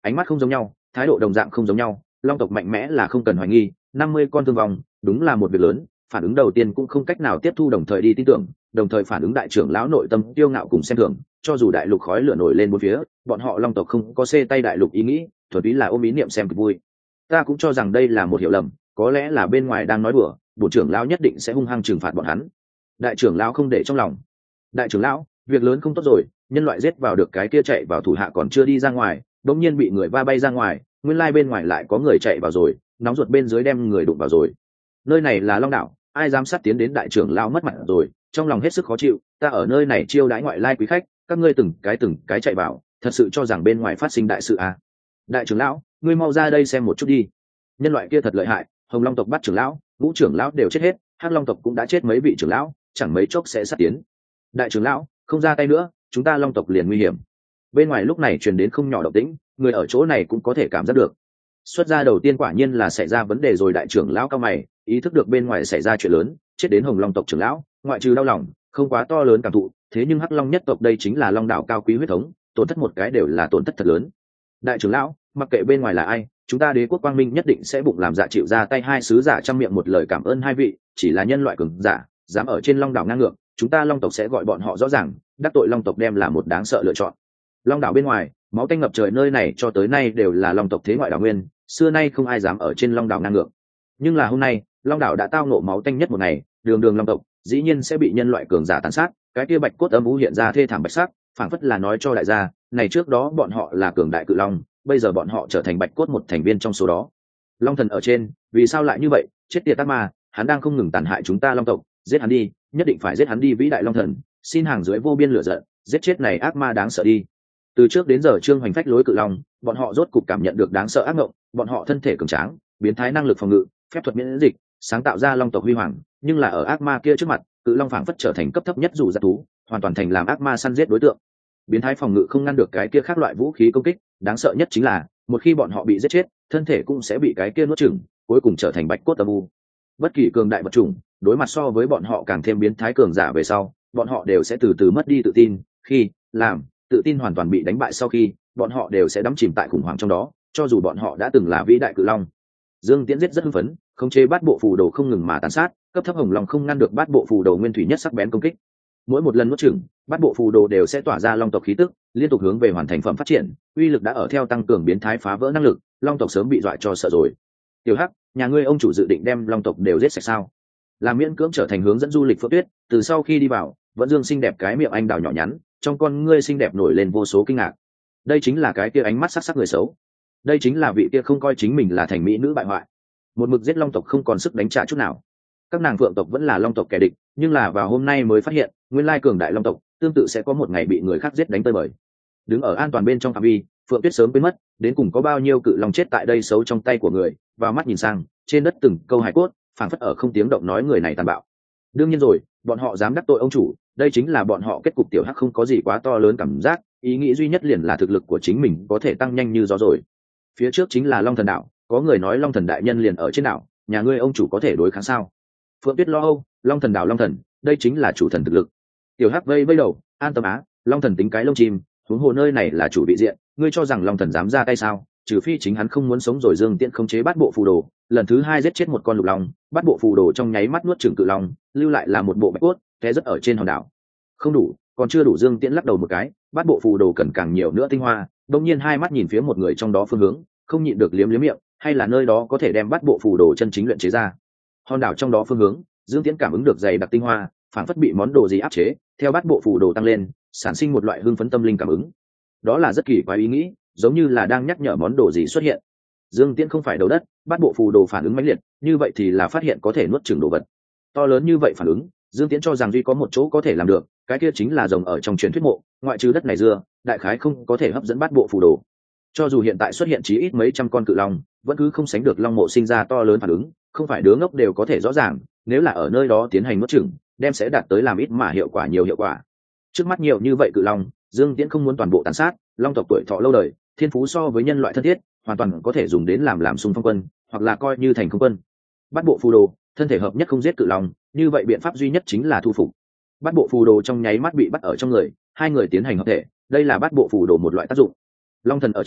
ánh mắt không giống nhau, thái độ đồng dạng không giống nhau. Long tộc mạnh mẽ là không cần hoài nghi, năm mươi con thương vong đúng là một việc lớn. Phản ứng đầu tiên cũng không cách nào tiếp thu, đồng thời đi tin tưởng, đồng thời phản ứng đại trưởng lão nội tâm tiêu ngạo cùng xem thường. Cho dù đại lục khói lửa nổi lên bốn phía, bọn họ Long tộc không có xê tay đại lục ý nghĩ, thuần túy là ôm ý niệm xem kịch vui. Ta cũng cho rằng đây là một hiểu lầm, có lẽ là bên ngoài đang nói đùa, bộ trưởng lão nhất định sẽ hung hăng trừng phạt bọn hắn. Đại trưởng lão không để trong lòng. Đại trưởng lão, việc lớn không tốt rồi, nhân loại giết vào được cái kia chạy vào thủ hạ còn chưa đi ra ngoài, đột nhiên bị người va bay ra ngoài, nguyên lai bên ngoài lại có người chạy vào rồi, nóng ruột bên dưới đem người đụng vào rồi. Nơi này là Long đảo, ai dám sát tiến đến đại trưởng lão mất mặt rồi, trong lòng hết sức khó chịu. Ta ở nơi này chiêu đãi ngoại lai quý khách, các ngươi từng cái từng cái chạy vào, thật sự cho rằng bên ngoài phát sinh đại sự à? Đại trưởng lão, ngươi mau ra đây xem một chút đi. Nhân loại kia thật lợi hại, Hồng Long tộc bắt trưởng lão, ngũ trưởng lão đều chết hết, Hắc Long tộc cũng đã chết mấy vị trưởng lão, chẳng mấy chốc sẽ sát tiến. Đại trưởng lão, không ra tay nữa, chúng ta Long tộc liền nguy hiểm. Bên ngoài lúc này truyền đến không nhỏ động tĩnh, người ở chỗ này cũng có thể cảm giác được. Xuất ra đầu tiên quả nhiên là xảy ra vấn đề rồi. Đại trưởng lão cao mày, ý thức được bên ngoài xảy ra chuyện lớn, chết đến Hồng Long tộc trưởng lão, ngoại trừ đau lòng, không quá to lớn cảm thụ. Thế nhưng Hắc Long nhất tộc đây chính là Long đảo cao quý huyết thống, tổn thất một cái đều là tổn thất thật lớn. Đại trưởng lão, mặc kệ bên ngoài là ai, chúng ta Đế quốc quang minh nhất định sẽ bụng làm dạ chịu ra tay. Hai sứ giả trăm miệng một lời cảm ơn hai vị, chỉ là nhân loại cường giả dám ở trên Long đảo ngang ngược, chúng ta Long tộc sẽ gọi bọn họ rõ ràng, đắc tội Long tộc đem là một đáng sợ lựa chọn. Long đảo bên ngoài máu tanh ngập trời, nơi này cho tới nay đều là Long tộc thế ngoại đảo nguyên, xưa nay không ai dám ở trên Long đảo ngang ngược. Nhưng là hôm nay Long đảo đã tao ngộ máu tanh nhất một ngày, đường đường Long tộc dĩ nhiên sẽ bị nhân loại cường giả tàn sát. Cái kia bạch cốt âm u hiện ra thê thảm bạch sắc, phảng phất là nói cho đại gia, này trước đó bọn họ là cường đại cự long, bây giờ bọn họ trở thành bạch cốt một thành viên trong số đó. Long thần ở trên, vì sao lại như vậy? Chết tiệt ác ma, hắn đang không ngừng tàn hại chúng ta Long tộc, giết hắn đi, nhất định phải giết hắn đi. Vĩ đại Long thần, xin hàng dưới vô biên lửa giận, giết chết này ác ma đáng sợ đi. Từ trước đến giờ Trương Hoành phách lối cự long, bọn họ rốt cục cảm nhận được đáng sợ ác mộng. Bọn họ thân thể cường tráng, biến thái năng lực phòng ngự, phép thuật miễn dịch, sáng tạo ra Long tộc huy hoàng. Nhưng là ở ác ma kia trước mặt, cự long phảng phất trở thành cấp thấp nhất dù giặc thú, hoàn toàn thành làm ác ma săn giết đối tượng. Biến thái phòng ngự không ngăn được cái kia khác loại vũ khí công kích, đáng sợ nhất chính là một khi bọn họ bị giết chết, thân thể cũng sẽ bị cái kia nuốt chửng, cuối cùng trở thành bạch cốt âm u. Bất kỳ cường đại vật chủng đối mặt so với bọn họ càng thêm biến thái cường giả về sau, bọn họ đều sẽ từ từ mất đi tự tin. Khi làm tự tin hoàn toàn bị đánh bại sau khi, bọn họ đều sẽ đắm chìm tại khủng hoảng trong đó, cho dù bọn họ đã từng là vĩ đại cự long. Dương Tiễn giết rất hưng phấn, khống chế bát bộ phù đồ không ngừng mà tàn sát, cấp thấp hồng long không ngăn được bát bộ phù đồ nguyên thủy nhất sắc bén công kích. Mỗi một lần nuốt chửng, bát bộ phù đồ đều sẽ tỏa ra long tộc khí tức, liên tục hướng về hoàn thành phẩm phát triển, uy lực đã ở theo tăng cường biến thái phá vỡ năng lực, long tộc sớm bị dọa cho sợ rồi. Tiểu Hắc, nhà ngươi ông chủ dự định đem long tộc đều giết sạch sao? Làm miễn cưỡng trở thành hướng dẫn du lịch Phượng Tuyết, từ sau khi đi vào, vẫn dương xinh đẹp cái miệng anh đào nhỏ nhắn, trong con ngươi xinh đẹp nổi lên vô số kinh ngạc. Đây chính là cái kia ánh mắt sắc sắc người xấu, đây chính là vị kia không coi chính mình là thành mỹ nữ bại hoại, một mực giết long tộc không còn sức đánh trả chút nào. Các nàng phượng tộc vẫn là long tộc kẻ địch, nhưng là vào hôm nay mới phát hiện, nguyên lai cường đại long tộc tương tự sẽ có một ngày bị người khác giết đánh tơi bời. Đứng ở an toàn bên trong phạm vi, Phượng Tuyết sớm quên mất đến cùng có bao nhiêu cự long chết tại đây xấu trong tay của người, vào mắt nhìn sang, trên đất từng câu hài cốt, phảng phất ở không tiếng động nói người này tàn bạo. Đương nhiên rồi, bọn họ dám đắc tội ông chủ, đây chính là bọn họ kết cục. Tiểu Hắc không có gì quá to lớn cảm giác, ý nghĩ duy nhất liền là thực lực của chính mình có thể tăng nhanh như gió rồi. Phía trước chính là Long Thần đảo, có người nói Long Thần đại nhân liền ở trên đảo, nhà ngươi ông chủ có thể đối kháng sao? Phượng Tuyết lo âu, Long Thần đảo Long Thần, đây chính là chủ thần thực lực. Tiểu Hắc vây vây đầu, an tâm á, Long Thần tính cái lông chim, huống hồ nơi này là chủ vị diện, ngươi cho rằng Long Thần dám ra tay sao? Trừ phi chính hắn không muốn sống rồi. Dương Tiễn khống chế bát bộ phù đồ, lần thứ hai giết chết một con lục long, bát bộ phù đồ trong nháy mắt nuốt chửng cự long, lưu lại là một bộ bạch cốt, té rất ở trên hòn đảo. Không đủ, còn chưa đủ. Dương Tiễn lắc đầu một cái, bát bộ phù đồ cần càng nhiều nữa tinh hoa. Đông nhiên hai mắt nhìn phía một người trong đó phương hướng, không nhịn được liếm liếm miệng, hay là nơi đó có thể đem bát bộ phù đồ chân chính luyện chế ra. Hòn đảo trong đó phương hướng, Dương Tiễn cảm ứng được dày đặc tinh hoa, phản phất bị món đồ gì áp chế, theo bát bộ phù đồ tăng lên, sản sinh một loại hưng phấn tâm linh cảm ứng. Đó là rất kỳ quái ý nghĩ, giống như là đang nhắc nhở món đồ gì xuất hiện. Dương Tiễn không phải đầu đất, bát bộ phù đồ phản ứng mãnh liệt, như vậy thì là phát hiện có thể nuốt chửng đồ vật. To lớn như vậy phản ứng, Dương Tiễn cho rằng duy có một chỗ có thể làm được, cái kia chính là rồng ở trong truyền thuyết mộ, ngoại trừ đất này dưa, đại khái không có thể hấp dẫn bát bộ phù đồ. Cho dù hiện tại xuất hiện chí ít mấy trăm con cự long, vẫn cứ không sánh được long mộ sinh ra to lớn phản ứng, không phải đứa ngốc đều có thể rõ ràng, nếu là ở nơi đó tiến hành nuốt chửng, đem sẽ đạt tới làm ít mà hiệu quả nhiều hiệu quả. Trước mắt nhiều như vậy cự long, Dương Tiễn không muốn toàn bộ tàn sát, long tộc tuổi thọ lâu đời, thiên phú so với nhân loại thân thiết, hoàn toàn có thể dùng đến làm làm xung phong quân, hoặc là coi như thành không quân. Bát bộ phù đồ, thân thể hợp nhất không giết cự long, như vậy biện pháp duy nhất chính là thu phục. Bát bộ phù đồ trong nháy mắt bị bắt ở trong người, hai người tiến hành hợp thể, đây là bát bộ phù đồ một loại tác dụng. Long thần ở trên,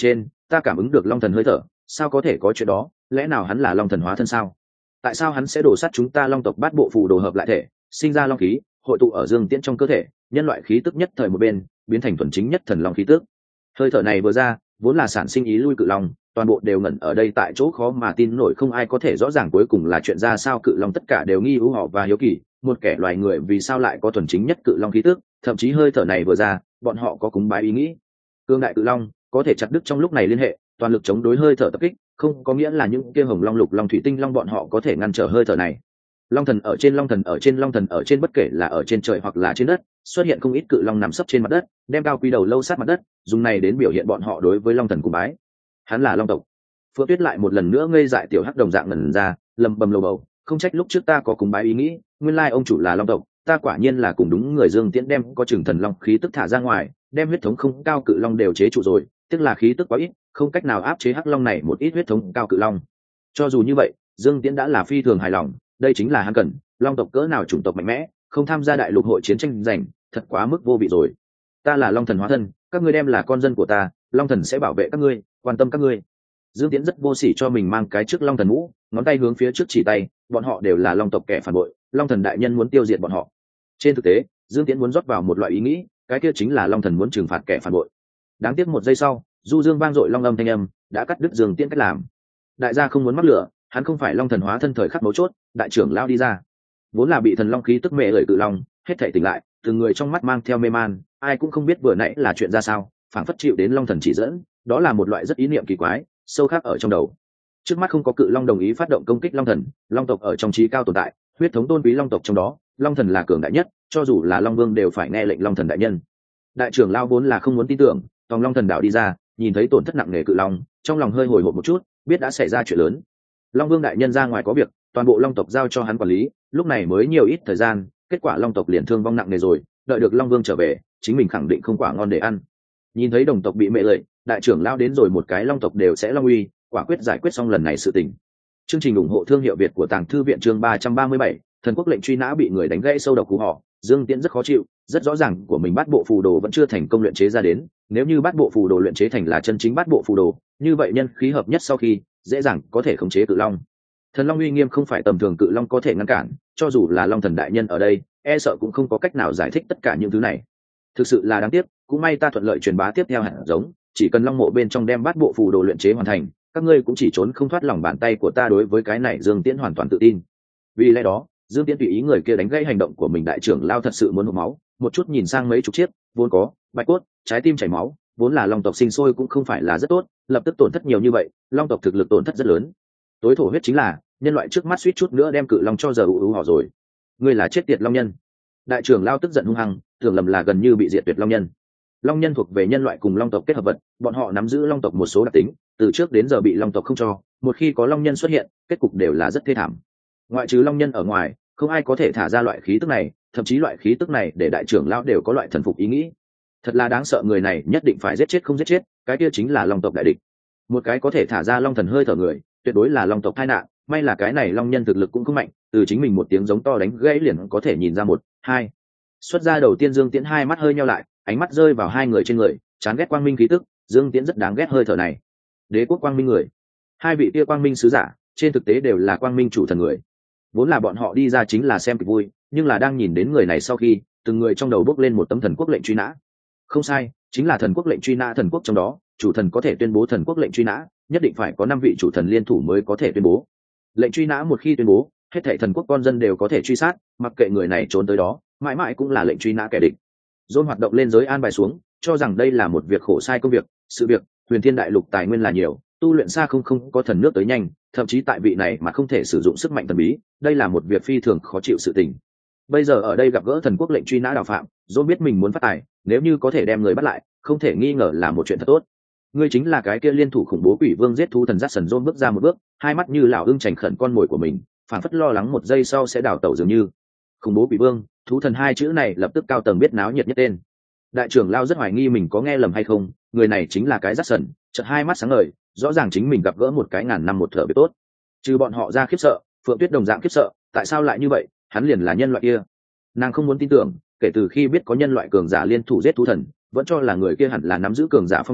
ta cảm ứng được long thần hơi thở. Sao có thể có chuyện đó? Lẽ nào hắn là long thần hóa thân sao? Tại sao hắn sẽ đổ sát chúng ta long tộc bát bộ phù đồ hợp lại thể, sinh ra long khí, hội tụ ở dương tiễn trong cơ thể, nhân loại khí tức nhất thời một bên biến thành thuần chính nhất thần long khí tức. Hơi thở này vừa ra, vốn là sản sinh ý lui cự long, toàn bộ đều ngẩn ở đây tại chỗ khó mà tin nổi, không ai có thể rõ ràng cuối cùng là chuyện ra sao. Cự long tất cả đều nghi hữu họ và hiếu kỳ, một kẻ loài người vì sao lại có thuần chính nhất cự long khí tức, thậm chí hơi thở này vừa ra, bọn họ có cúng bái ý nghĩ. Cương đại cự long có thể chặt đứt trong lúc này liên hệ, toàn lực chống đối hơi thở tập kích, không có nghĩa là những kia hồng long, lục long, thủy tinh long bọn họ có thể ngăn trở hơi thở này. Long thần ở trên, long thần ở trên, long thần ở trên, bất kể là ở trên trời hoặc là trên đất, xuất hiện không ít cự long nằm sấp trên mặt đất, đem cao quý đầu lâu sát mặt đất, dùng này đến biểu hiện bọn họ đối với long thần cung bái. Hắn là long tộc. Phượng Tuyết lại một lần nữa ngây dại tiểu hắc đồng dạng ngẩn ra, lầm bầm lầu bầu, không trách lúc trước ta có cung bái ý nghĩ, nguyên lai ông chủ là long tộc, ta quả nhiên là cùng đúng người. Dương Tiễn đem có chừng thần long khí tức thả ra ngoài, đem huyết thống không cao cự long đều chế trụ rồi, tức là khí tức quá ít, không cách nào áp chế hắc long này một ít huyết thống cao cự long. Cho dù như vậy, Dương Tiễn đã là phi thường hài lòng, đây chính là hắn cần. Long tộc cỡ nào chủng tộc mạnh mẽ, không tham gia đại lục hội chiến tranh giành, thật quá mức vô vị rồi. Ta là long thần hóa thân, các ngươi đem là con dân của ta, long thần sẽ bảo vệ các ngươi, quan tâm các ngươi. Dương Tiễn rất vô sỉ cho mình mang cái trước long thần mũ, ngón tay hướng phía trước chỉ tay, bọn họ đều là long tộc kẻ phản bội, long thần đại nhân muốn tiêu diệt bọn họ. Trên thực tế, Dương Tiễn muốn rót vào một loại ý nghĩ, cái kia chính là long thần muốn trừng phạt kẻ phản bội. Đáng tiếc một giây sau, du dương vang dội long âm thanh âm đã cắt đứt Dương Tiễn cách làm. Đại gia không muốn mắc lửa, hắn không phải long thần hóa thân. Thời khắc mấu chốt, đại trưởng lao đi ra, vốn là bị thần long khí tức mê ởi cự long hết thảy tỉnh lại, từng người trong mắt mang theo mê man, ai cũng không biết vừa nãy là chuyện ra sao, phảng phất chịu đến long thần chỉ dẫn, đó là một loại rất ý niệm kỳ quái sâu khác ở trong đầu. Trước mắt không có cự long đồng ý phát động công kích long thần, long tộc ở trong trí cao tồn tại, huyết thống tôn quý long tộc trong đó, long thần là cường đại nhất, cho dù là long vương đều phải nghe lệnh long thần đại nhân. Đại trưởng lao vốn là không muốn tin tưởng, tòng long thần đạo đi ra, nhìn thấy tổn thất nặng nề cự long, trong lòng hơi hồi hộp một chút, biết đã xảy ra chuyện lớn. Long vương đại nhân ra ngoài có việc, toàn bộ long tộc giao cho hắn quản lý, lúc này mới nhiều ít thời gian, kết quả long tộc liền thương vong nặng nề rồi, đợi được long vương trở về, chính mình khẳng định không quả ngon để ăn. Nhìn thấy đồng tộc bị mẹ lợi, đại trưởng lao đến rồi một cái long tộc đều sẽ long uy, quả quyết giải quyết xong lần này sự tình. Chương trình ủng hộ thương hiệu Việt của Tàng Thư viện chương ba trăm ba mươi bảy, thần quốc lệnh truy nã bị người đánh gãy sâu độc cú họ. Dương Tiễn rất khó chịu, rất rõ ràng của mình bát bộ phù đồ vẫn chưa thành công luyện chế ra đến, nếu như bát bộ phù đồ luyện chế thành là chân chính bát bộ phù đồ, như vậy nhân khí hợp nhất sau khi, dễ dàng có thể khống chế cự long. Thần long uy nghiêm không phải tầm thường cự long có thể ngăn cản, cho dù là long thần đại nhân ở đây, e sợ cũng không có cách nào giải thích tất cả những thứ này. Thực sự là đáng tiếc, cũng may ta thuận lợi truyền bá tiếp theo hạt giống, chỉ cần long mộ bên trong đem bát bộ phù đồ luyện chế hoàn thành, các ngươi cũng chỉ trốn không thoát lòng bàn tay của ta. Đối với cái này Dương Tiễn hoàn toàn tự tin. Vì lẽ đó, Dương Tiễn tùy ý người kia đánh gãy hành động của mình. Đại trưởng lao thật sự muốn hộc máu, một chút nhìn sang mấy chục chiếc vốn có bạch cốt, trái tim chảy máu, vốn là long tộc sinh sôi cũng không phải là rất tốt, lập tức tổn thất nhiều như vậy, long tộc thực lực tổn thất rất lớn. Tối thổ huyết chính là nhân loại trước mắt suýt chút nữa đem cự long cho giờ ủ ủ họ rồi. Ngươi là chết tiệt long nhân. Đại trưởng lao tức giận hung hăng, tưởng lầm là gần như bị diệt tuyệt long nhân. Long nhân thuộc về nhân loại cùng long tộc kết hợp vật, bọn họ nắm giữ long tộc một số đặc tính, từ trước đến giờ bị long tộc không cho, một khi có long nhân xuất hiện, kết cục đều là rất thê thảm. Ngoại trừ long nhân ở ngoài, không ai có thể thả ra loại khí tức này, thậm chí loại khí tức này để đại trưởng lão đều có loại thần phục ý nghĩ. Thật là đáng sợ, người này nhất định phải giết chết không giết chết, cái kia chính là long tộc đại địch. Một cái có thể thả ra long thần hơi thở người, tuyệt đối là long tộc tai nạn, may là cái này long nhân thực lực cũng không mạnh, từ chính mình một tiếng giống to đánh gãy liền có thể nhìn ra một, hai. Xuất ra đầu tiên Dương Tiễn hai mắt hơi nheo lại, ánh mắt rơi vào hai người trên người, chán ghét quang minh khí tức, Dương Tiễn rất đáng ghét hơi thở này. Đế quốc quang minh người, hai vị kia quang minh sứ giả, trên thực tế đều là quang minh chủ thần người. Vốn là bọn họ đi ra chính là xem kịch vui, nhưng là đang nhìn đến người này sau khi, từng người trong đầu bốc lên một tấm thần quốc lệnh truy nã. Không sai, chính là thần quốc lệnh truy nã. Thần quốc trong đó, chủ thần có thể tuyên bố thần quốc lệnh truy nã, nhất định phải có năm vị chủ thần liên thủ mới có thể tuyên bố. Lệnh truy nã một khi tuyên bố, hết thảy thần quốc con dân đều có thể truy sát, mặc kệ người này trốn tới đó, mãi mãi cũng là lệnh truy nã kẻ địch. Dôn hoạt động lên giới an bài xuống, cho rằng đây là một việc khổ sai công việc, sự việc, huyền thiên đại lục tài nguyên là nhiều, tu luyện xa không không có thần nước tới nhanh, thậm chí tại vị này mà không thể sử dụng sức mạnh thần bí, đây là một việc phi thường khó chịu sự tình. Bây giờ ở đây gặp gỡ thần quốc lệnh truy nã đào phạm, Dôn biết mình muốn phát tài, nếu như có thể đem người bắt lại, không thể nghi ngờ là một chuyện thật tốt. Ngươi chính là cái kia liên thủ khủng bố quỷ vương giết thú thần Dát Sần. Dôn bước ra một bước, hai mắt như lão ưng chảnh khẩn con mồi của mình, phản phất lo lắng một giây sau sẽ đào tẩu dường như. Khủng bố quỷ vương, thú thần hai chữ này lập tức cao tầng biết náo nhiệt nhất tên. Đại trưởng lao rất hoài nghi mình có nghe lầm hay không, người này chính là cái Dát Sần, chợt hai mắt sáng ngời, rõ ràng chính mình gặp gỡ một cái ngàn năm một thở biết tốt. Trừ bọn họ ra khiếp sợ, Phượng Tuyết đồng dạng khiếp sợ, tại sao lại như vậy, hắn liền là nhân loại kia. Nàng không muốn tin tưởng, kể từ khi biết có nhân loại cường giả liên thủ giết thú thần, vẫn cho là người kia hẳn là nắm giữ cường giả phong độ,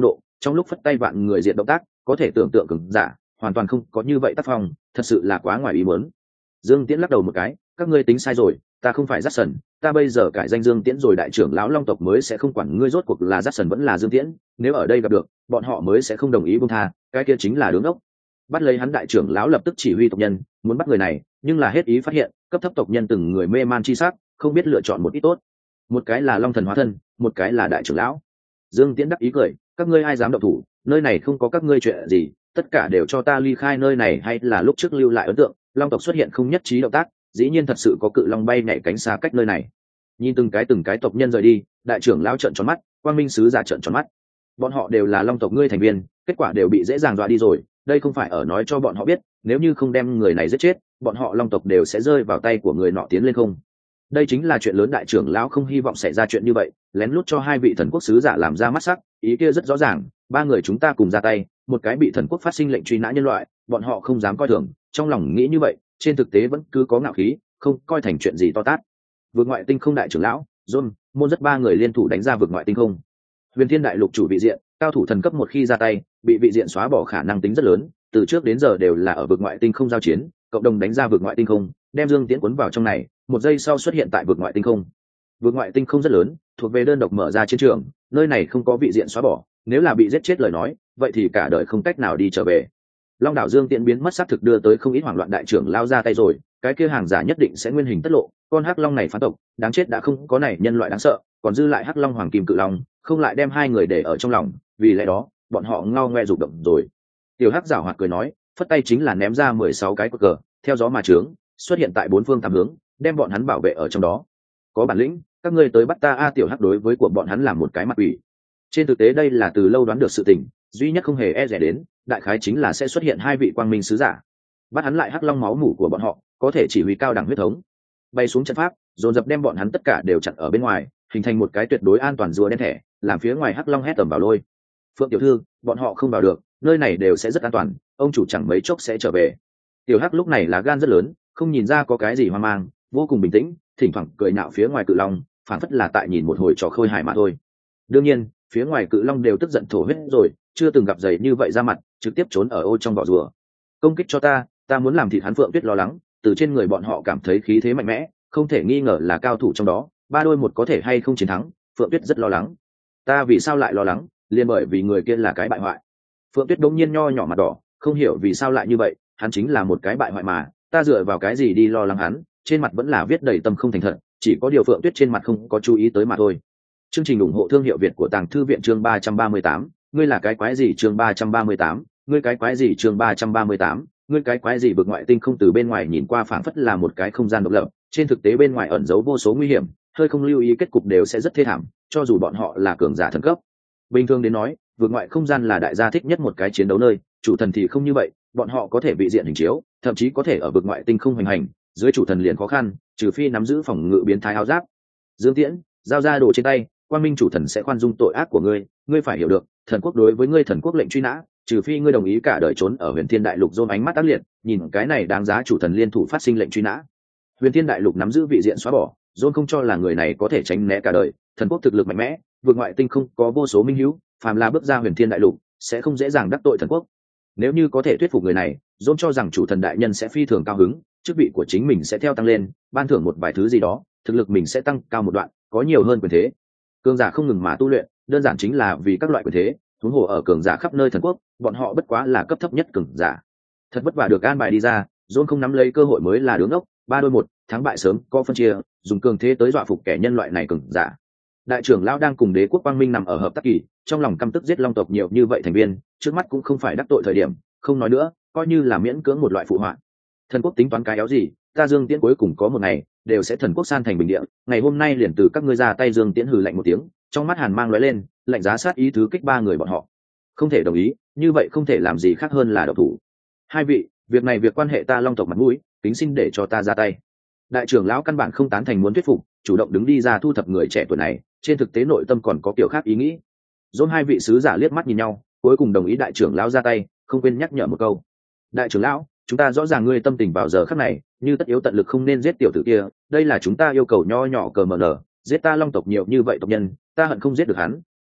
trong lúc phất tay vạn người diện động tác có thể tưởng tượng cường giả hoàn toàn không có như vậy tác phong, thật sự là quá ngoài ý muốn. Dương Tiễn lắc đầu một cái, các ngươi tính sai rồi, ta không phải Dát Sần, ta bây giờ cải danh Dương Tiễn rồi, đại trưởng lão Long tộc mới sẽ không quản ngươi rốt cuộc là Dát Sần vẫn là Dương Tiễn, nếu ở đây gặp được bọn họ mới sẽ không đồng ý buông tha, cái kia chính là đứng ốc. Bắt lấy hắn, đại trưởng lão lập tức chỉ huy tộc nhân muốn bắt người này, nhưng là hết ý phát hiện cấp thấp tộc nhân từng người mê man chi sắc, không biết lựa chọn một ít tốt. Một cái là Long thần hóa thân, một cái là đại trưởng lão. Dương Tiễn đắc ý cười, các ngươi ai dám động thủ, nơi này không có các ngươi chuyện gì, tất cả đều cho ta ly khai nơi này. Hay là lúc trước lưu lại ấn tượng, Long tộc xuất hiện không nhất trí động tác, dĩ nhiên thật sự có cự long bay nhảy cánh xa cách nơi này. Nhìn từng cái từng cái tộc nhân rời đi, đại trưởng lão trợn tròn mắt, quang minh sứ giả trợn tròn mắt. Bọn họ đều là Long tộc ngươi thành viên, kết quả đều bị dễ dàng dọa đi rồi, đây không phải ở nói cho bọn họ biết nếu như không đem người này giết chết, bọn họ Long tộc đều sẽ rơi vào tay của người nọ tiến lên không. Đây chính là chuyện lớn, đại trưởng lão không hy vọng xảy ra chuyện như vậy, lén lút cho hai vị thần quốc sứ giả làm ra mắt sắc, ý kia rất rõ ràng, ba người chúng ta cùng ra tay, một cái bị thần quốc phát sinh lệnh truy nã nhân loại, bọn họ không dám coi thường, trong lòng nghĩ như vậy, trên thực tế vẫn cứ có ngạo khí, không coi thành chuyện gì to tát. Vượt ngoại tinh không đại trưởng lão John, môn rất ba người liên thủ đánh ra vượt ngoại tinh không. Huyền Thiên đại lục chủ vị diện, cao thủ thần cấp một khi ra tay, bị vị diện xóa bỏ khả năng tính rất lớn, từ trước đến giờ đều là ở vượt ngoại tinh không giao chiến, cộng đồng đánh ra vượt ngoại tinh không, đem Dương Tiễn cuốn vào trong này, một giây sau xuất hiện tại vượt ngoại tinh không. Vượt ngoại tinh không rất lớn, thuộc về đơn độc mở ra chiến trường, nơi này không có vị diện xóa bỏ, nếu là bị giết chết lời nói, vậy thì cả đời không cách nào đi trở về. Long đảo Dương Tiễn biến mất xác thực đưa tới không ít hoảng loạn, đại trưởng lao ra tay rồi, cái kia hàng giả nhất định sẽ nguyên hình tất lộ, con hắc long này phản tộc, đáng chết đã không có này nhân loại đáng sợ, còn dư lại hắc long hoàng kim cự long, không lại đem hai người để ở trong lòng, vì lẽ đó, bọn họ ngao ngoe rụng động rồi. Tiểu hắc giảo hoạt cười nói, phất tay chính là ném ra mười sáu cái cột cờ, theo gió mà trướng, xuất hiện tại bốn phương tám hướng, đem bọn hắn bảo vệ ở trong đó. Có bản lĩnh, các ngươi tới bắt ta a! Tiểu hắc đối với của bọn hắn làm một cái mặt ủy. Trên thực tế đây là từ lâu đoán được sự tình, duy nhất không hề e dè đến, đại khái chính là sẽ xuất hiện hai vị quang minh sứ giả. Bắt hắn lại hắc long máu mủ của bọn họ, có thể chỉ huy cao đẳng huyết thống. Bay xuống trận pháp, dồn dập đem bọn hắn tất cả đều chặn ở bên ngoài, hình thành một cái tuyệt đối an toàn rùa đen thẻ, làm phía ngoài hắc long hét tầm vào lôi. Phượng tiểu thư, bọn họ không vào được, nơi này đều sẽ rất an toàn, ông chủ chẳng mấy chốc sẽ trở về. Tiểu hắc lúc này là gan rất lớn, không nhìn ra có cái gì hoang mang, vô cùng bình tĩnh, thỉnh thoảng cười nạo phía ngoài cự long, phản phất là tại nhìn một hồi trò khôi hài mà thôi. Đương nhiên, phía ngoài cự long đều tức giận thổ huyết rồi, chưa từng gặp dày như vậy ra mặt, trực tiếp trốn ở ô trong vỏ rùa. Công kích cho ta, ta muốn làm thịt hắn. Phượng Tuyết lo lắng, từ trên người bọn họ cảm thấy khí thế mạnh mẽ, không thể nghi ngờ là cao thủ trong đó, ba đôi một có thể hay không chiến thắng, Phượng Tuyết rất lo lắng. Ta vì sao lại lo lắng? Liên bởi vì người kia là cái bại hoại. Phượng Tuyết đống nhiên nho nhỏ mặt đỏ, không hiểu vì sao lại như vậy, hắn chính là một cái bại hoại mà, ta dựa vào cái gì đi lo lắng hắn? Trên mặt vẫn là viết đầy tâm không thành thật, chỉ có điều Phượng Tuyết trên mặt không có chú ý tới mà thôi. Chương trình ủng hộ thương hiệu Việt của Tàng Thư viện chương ba trăm ba mươi tám, ngươi là cái quái gì chương ba trăm ba mươi tám, ngươi cái quái gì chương ba trăm ba mươi tám, ngươi cái quái gì vực ngoại tinh không từ bên ngoài nhìn qua phảng phất là một cái không gian độc lập, trên thực tế bên ngoài ẩn giấu vô số nguy hiểm, hơi không lưu ý kết cục đều sẽ rất thê thảm, cho dù bọn họ là cường giả thần cấp. Bình thường đến nói, vực ngoại không gian là đại gia thích nhất một cái chiến đấu nơi, chủ thần thì không như vậy, bọn họ có thể bị diện hình chiếu, thậm chí có thể ở vực ngoại tinh không hoành hành, dưới chủ thần liền khó khăn, trừ phi nắm giữ phòng ngự biến thái áo giáp. Dương Tiễn, giao ra đồ trên tay, Quan Minh chủ thần sẽ khoan dung tội ác của ngươi, ngươi phải hiểu được, thần quốc đối với ngươi thần quốc lệnh truy nã, trừ phi ngươi đồng ý cả đời trốn ở Huyền Thiên đại lục. Dôn ánh mắt ác liệt, nhìn cái này đáng giá chủ thần liên thủ phát sinh lệnh truy nã. Huyền Thiên đại lục nắm giữ vị diện xóa bỏ, Dôn không cho là người này có thể tránh né cả đời, thần quốc thực lực mạnh mẽ, vượt ngoại tinh không có vô số minh hữu, phàm là bước ra Huyền Thiên đại lục sẽ không dễ dàng đắc tội thần quốc. Nếu như có thể thuyết phục người này, Dôn cho rằng chủ thần đại nhân sẽ phi thường cao hứng, chức vị của chính mình sẽ theo tăng lên, ban thưởng một vài thứ gì đó, thực lực mình sẽ tăng cao một đoạn, có nhiều hơn quyền thế. Cường giả không ngừng mà tu luyện, đơn giản chính là vì các loại quyền thế, huống hồ ở cường giả khắp nơi thần quốc, bọn họ bất quá là cấp thấp nhất cường giả. Thật vất vả được an bài đi ra, Dôn không nắm lấy cơ hội mới là đứng ốc, ba đôi một, thắng bại sớm, có phân chia, dùng cường thế tới dọa phục kẻ nhân loại này cường giả. Đại trưởng lão đang cùng đế quốc Quang Minh nằm ở hợp tác kỳ, trong lòng căm tức giết long tộc nhiều như vậy thành viên, trước mắt cũng không phải đắc tội thời điểm, không nói nữa, coi như là miễn cưỡng một loại phụ họa. Thần quốc tính toán cái éo gì, ta Dương Tiễn cuối cùng có một ngày đều sẽ thần quốc san thành bình địa, ngày hôm nay liền từ các ngươi ra tay. Dương Tiễn hừ lạnh một tiếng, trong mắt hàn mang lóe lên, lạnh giá sát ý thứ kích ba người bọn họ. Không thể đồng ý, như vậy không thể làm gì khác hơn là độc thủ. Hai vị, việc này việc quan hệ ta long tộc mặt mũi, kính xin để cho ta ra tay. Đại trưởng lão căn bản không tán thành, muốn thuyết phục, chủ động đứng đi ra thu thập người trẻ tuổi này, trên thực tế nội tâm còn có kiểu khác ý nghĩ. Dôn hai vị sứ giả liếc mắt nhìn nhau, cuối cùng đồng ý đại trưởng lão ra tay, không quên nhắc nhở một câu. Đại trưởng lão, chúng ta rõ ràng ngươi tâm tình vào giờ khắc này, như tất yếu tận lực không nên giết tiểu tử kia, đây là chúng ta yêu cầu nho nhỏ cờ mờ nở, giết ta long tộc nhiều như vậy tộc nhân, ta hận không giết được hắn,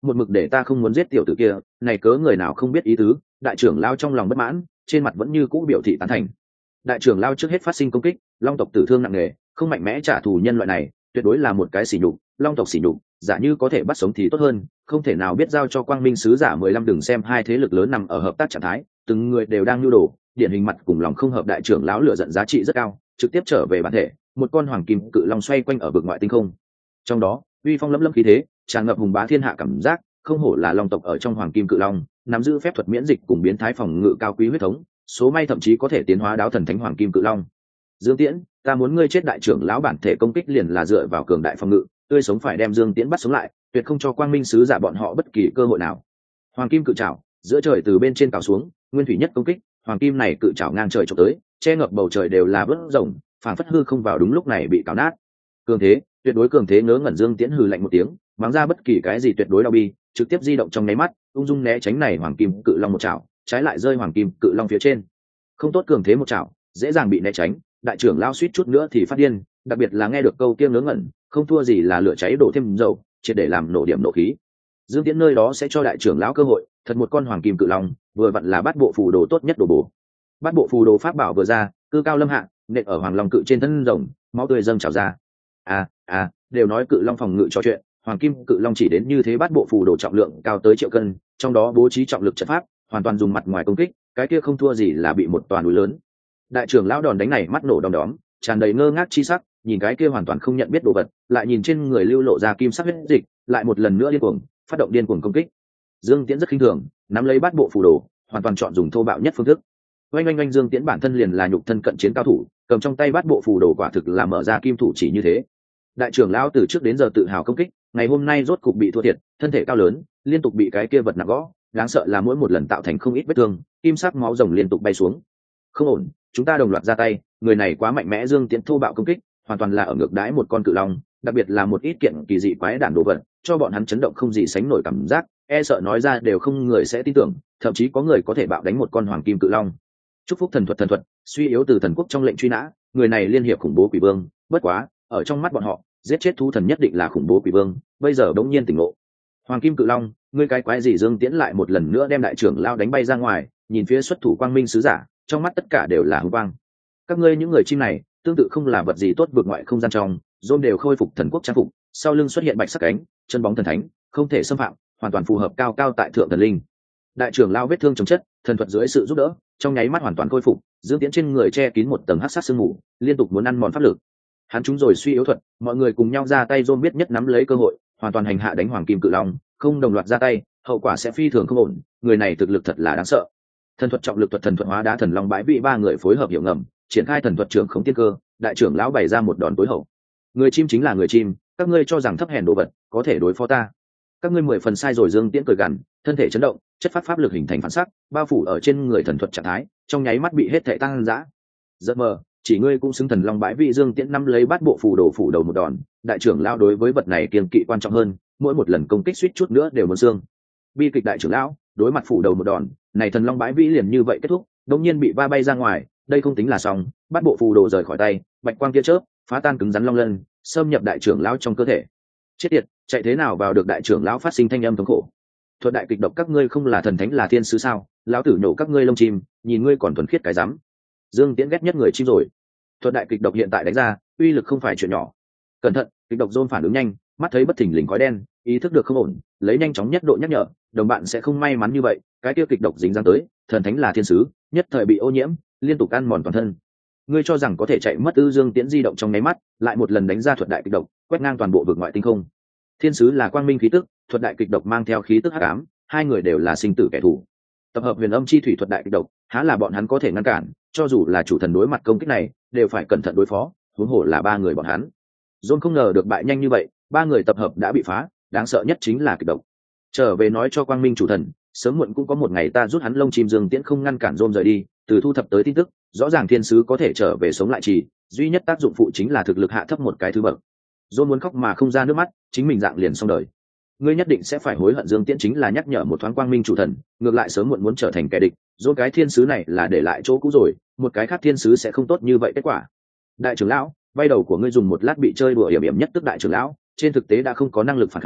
một mực để ta không muốn giết tiểu tử kia, này cớ người nào không biết ý tứ. Đại trưởng lao trong lòng bất mãn, trên mặt vẫn như cũ biểu thị tán thành. Đại trưởng lao trước hết phát sinh công kích, long tộc tử thương nặng nề, không mạnh mẽ trả thù nhân loại này tuyệt đối là một cái sỉ nhục. Long tộc sỉ nhục, giả như có thể bắt sống thì tốt hơn, không thể nào biết giao cho quang minh sứ giả mười lăm. Đừng xem hai thế lực lớn nằm ở hợp tác trạng thái, từng người đều đang nhu đồ, điển hình mặt cùng lòng không hợp. Đại trưởng lão lựa giận giá trị rất cao, trực tiếp trở về bản thể, một con hoàng kim cự long xoay quanh ở vực ngoại tinh không, trong đó uy phong lẫm lẫm khí thế tràn ngập hùng bá thiên hạ cảm giác, không hổ là long tộc ở trong hoàng kim cự long, nắm giữ phép thuật miễn dịch cùng biến thái phòng ngự cao quý huyết thống, số may thậm chí có thể tiến hóa đáo thần thánh hoàng kim cự long. Dương Tiễn, ta muốn ngươi chết. Đại trưởng lão bản thể công kích liền là dựa vào cường đại phòng ngự, tươi sống phải đem Dương Tiễn bắt sống lại, tuyệt không cho quang minh sứ giả bọn họ bất kỳ cơ hội nào. Hoàng kim cự trảo giữa trời từ bên trên cào xuống, nguyên thủy nhất công kích, hoàng kim này cự trảo ngang trời chụp tới, che ngập bầu trời đều là vớt rồng, phảng phất hư không vào đúng lúc này bị cào nát. Cường thế, tuyệt đối cường thế. Ngớ ngẩn Dương Tiễn hừ lạnh một tiếng, mắng ra bất kỳ cái gì tuyệt đối đau bi, trực tiếp di động trong nháy mắt, ung dung né tránh này hoàng kim cự long một chảo, trái lại rơi hoàng kim cự long phía trên. Không tốt, cường thế một chảo, dễ dàng bị né tránh. Đại trưởng lao suýt chút nữa thì phát điên, đặc biệt là nghe được câu kia ngớ ngẩn, không thua gì là lửa cháy đổ thêm dầu, triệt để làm nổ điểm nổ khí. Dương Tiễn nơi đó sẽ cho đại trưởng lão cơ hội, thật một con hoàng kim cự long, vừa vặn là bát bộ phù đồ tốt nhất đồ bổ. Bát bộ phù đồ pháp bảo vừa ra, cư cao lâm hạ, nện ở hoàng long cự trên thân rồng, máu tươi dâng trào ra. À, à, đều nói cự long phòng ngự trò chuyện, hoàng kim cự long chỉ đến như thế. Bát bộ phù đồ trọng lượng cao tới triệu cân, trong đó bố trí trọng lực trận pháp, hoàn toàn dùng mặt ngoài công kích, cái kia không thua gì là bị một toàn núi lớn. Đại trưởng lão đòn đánh này mắt nổ đom đóm, tràn đầy ngơ ngác chi sắc, nhìn cái kia hoàn toàn không nhận biết đồ vật, lại nhìn trên người lưu lộ ra kim sắc huyết dịch, lại một lần nữa điên cuồng phát động điên cuồng công kích. Dương Tiễn rất khinh thường, nắm lấy bát bộ phù đồ, hoàn toàn chọn dùng thô bạo nhất phương thức. Oanh oanh oanh, Dương Tiễn bản thân liền là nhục thân cận chiến cao thủ, cầm trong tay bát bộ phù đồ quả thực là mở ra kim thủ chỉ như thế. Đại trưởng lão từ trước đến giờ tự hào công kích, ngày hôm nay rốt cục bị thua thiệt, thân thể cao lớn, liên tục bị cái kia vật nặng gõ, đáng sợ là mỗi một lần tạo thành không ít vết thương, kim sắc máu rồng liên tục bay xuống. Không ổn, chúng ta đồng loạt ra tay, người này quá mạnh mẽ. Dương Tiễn thô bạo công kích, hoàn toàn là ở ngược đãi một con cự long, đặc biệt là một ít kiện kỳ dị quái đản đồ vật, cho bọn hắn chấn động không gì sánh nổi cảm giác, e sợ nói ra đều không người sẽ tin tưởng, thậm chí có người có thể bạo đánh một con hoàng kim cự long. Chúc phúc thần thuật thần thuật, suy yếu từ thần quốc trong lệnh truy nã, người này liên hiệp khủng bố quỷ vương, bất quá, ở trong mắt bọn họ, giết chết thú thần nhất định là khủng bố quỷ vương, bây giờ bỗng nhiên tỉnh ngộ. Hoàng kim cự long, ngươi cái quái gì? Dương Tiễn lại một lần nữa đem đại trưởng lao đánh bay ra ngoài, nhìn phía xuất thủ quang minh sứ giả, trong mắt tất cả đều là hung quang. Các ngươi những người chim này, tương tự không là vật gì tốt. Vượt ngoại không gian trong, Dôn đều khôi phục thần quốc trang phục, sau lưng xuất hiện bạch sắc cánh, chân bóng thần thánh, không thể xâm phạm, hoàn toàn phù hợp cao cao tại thượng thần linh. Đại trưởng lao vết thương chống chất, thần thuật dưới sự giúp đỡ, trong nháy mắt hoàn toàn khôi phục. Dương Tiễn trên người che kín một tầng hắc sát sương mù, liên tục muốn ăn mòn pháp lực. Hắn chúng rồi suy yếu thuật, mọi người cùng nhau ra tay. Dôn biết nhất nắm lấy cơ hội, hoàn toàn hành hạ đánh hoàng kim cự long, không đồng loạt ra tay, hậu quả sẽ phi thường không ổn. Người này thực lực thật là đáng sợ. Thần thuật trọng lực thuật, thần thuật hóa đá thần long bãi vị, ba người phối hợp hiệu ngầm, triển khai thần thuật trưởng khống tiên cơ. Đại trưởng lão bày ra một đòn tối hậu. Người chim chính là người chim, các ngươi cho rằng thấp hèn đồ vật có thể đối phó ta, các ngươi mười phần sai rồi. Dương Tiễn cười gằn, thân thể chấn động, chất phát pháp lực hình thành phản sắc, bao phủ ở trên người thần thuật trạng thái, trong nháy mắt bị hết thảy tăng dã. Giật mờ, chỉ ngươi cũng xứng thần long bãi vị. Dương Tiễn năm lấy bát bộ phù đồ phủ đầu một đòn. Đại trưởng lão đối với vật này kiêng kỵ quan trọng hơn, mỗi một lần công kích suýt chút nữa đều muốn xương. Bi kịch. Đại trưởng lão đối mặt phủ đầu một đòn, này thần long bãi vĩ liền như vậy kết thúc, đột nhiên bị va bay ra ngoài. Đây không tính là xong, bát bộ phù đồ rời khỏi tay, bạch quang kia chớp phá tan cứng rắn long lân, xâm nhập đại trưởng lão trong cơ thể. Chết tiệt, chạy thế nào vào được? Đại trưởng lão phát sinh thanh âm thống khổ. Thuật đại kịch độc, các ngươi không là thần thánh là thiên sứ sao? Lão tử nhổ các ngươi lông chim, nhìn ngươi còn thuần khiết cái rắm. Dương Tiễn ghét nhất người chim rồi. Thuật đại kịch độc hiện tại đánh ra, uy lực không phải chuyện nhỏ. Cẩn thận, kịch độc Dôn phản ứng nhanh, mắt thấy bất thình lình khói đen, ý thức được không ổn, lấy nhanh chóng nhất độ nhắc nhở, đồng bạn sẽ không may mắn như vậy. Cái kia kịch độc dính dáng tới, thần thánh là thiên sứ, nhất thời bị ô nhiễm, liên tục ăn mòn toàn thân. Ngươi cho rằng có thể chạy mất ư? Dương Tiễn di động trong nháy mắt, lại một lần đánh ra thuật đại kịch độc, quét ngang toàn bộ vực ngoại tinh không. Thiên sứ là quang minh khí tức, thuật đại kịch độc mang theo khí tức hắc ám, hai người đều là sinh tử kẻ thù. Tập hợp huyền âm chi thủy thuật đại kịch độc, há là bọn hắn có thể ngăn cản? Cho dù là chủ thần đối mặt công kích này, đều phải cẩn thận đối phó, huống hồ là ba người bọn hắn. John không ngờ được bại nhanh như vậy, ba người tập hợp đã bị phá, đáng sợ nhất chính là kịch độc. Trở về nói cho quang minh chủ thần, sớm muộn cũng có một ngày ta rút hắn lông chim. Dương Tiễn không ngăn cản John rời đi, từ thu thập tới tin tức, rõ ràng thiên sứ có thể trở về sống lại, chỉ duy nhất tác dụng phụ chính là thực lực hạ thấp một cái thứ bậc. John muốn khóc mà không ra nước mắt, chính mình dạng liền xong đời. Ngươi nhất định sẽ phải hối hận. Dương Tiễn chính là nhắc nhở một thoáng quang minh chủ thần, ngược lại sớm muộn muốn trở thành kẻ địch. John cái thiên sứ này là để lại chỗ cũ rồi, một cái khác thiên sứ sẽ không tốt như vậy kết quả. Đại trưởng lão, vai đầu của ngươi dùng một lát bị chơi đùa hiểm hiểm nhất tức. Đại trưởng lão trên thực tế đã không có năng lực phản kháng,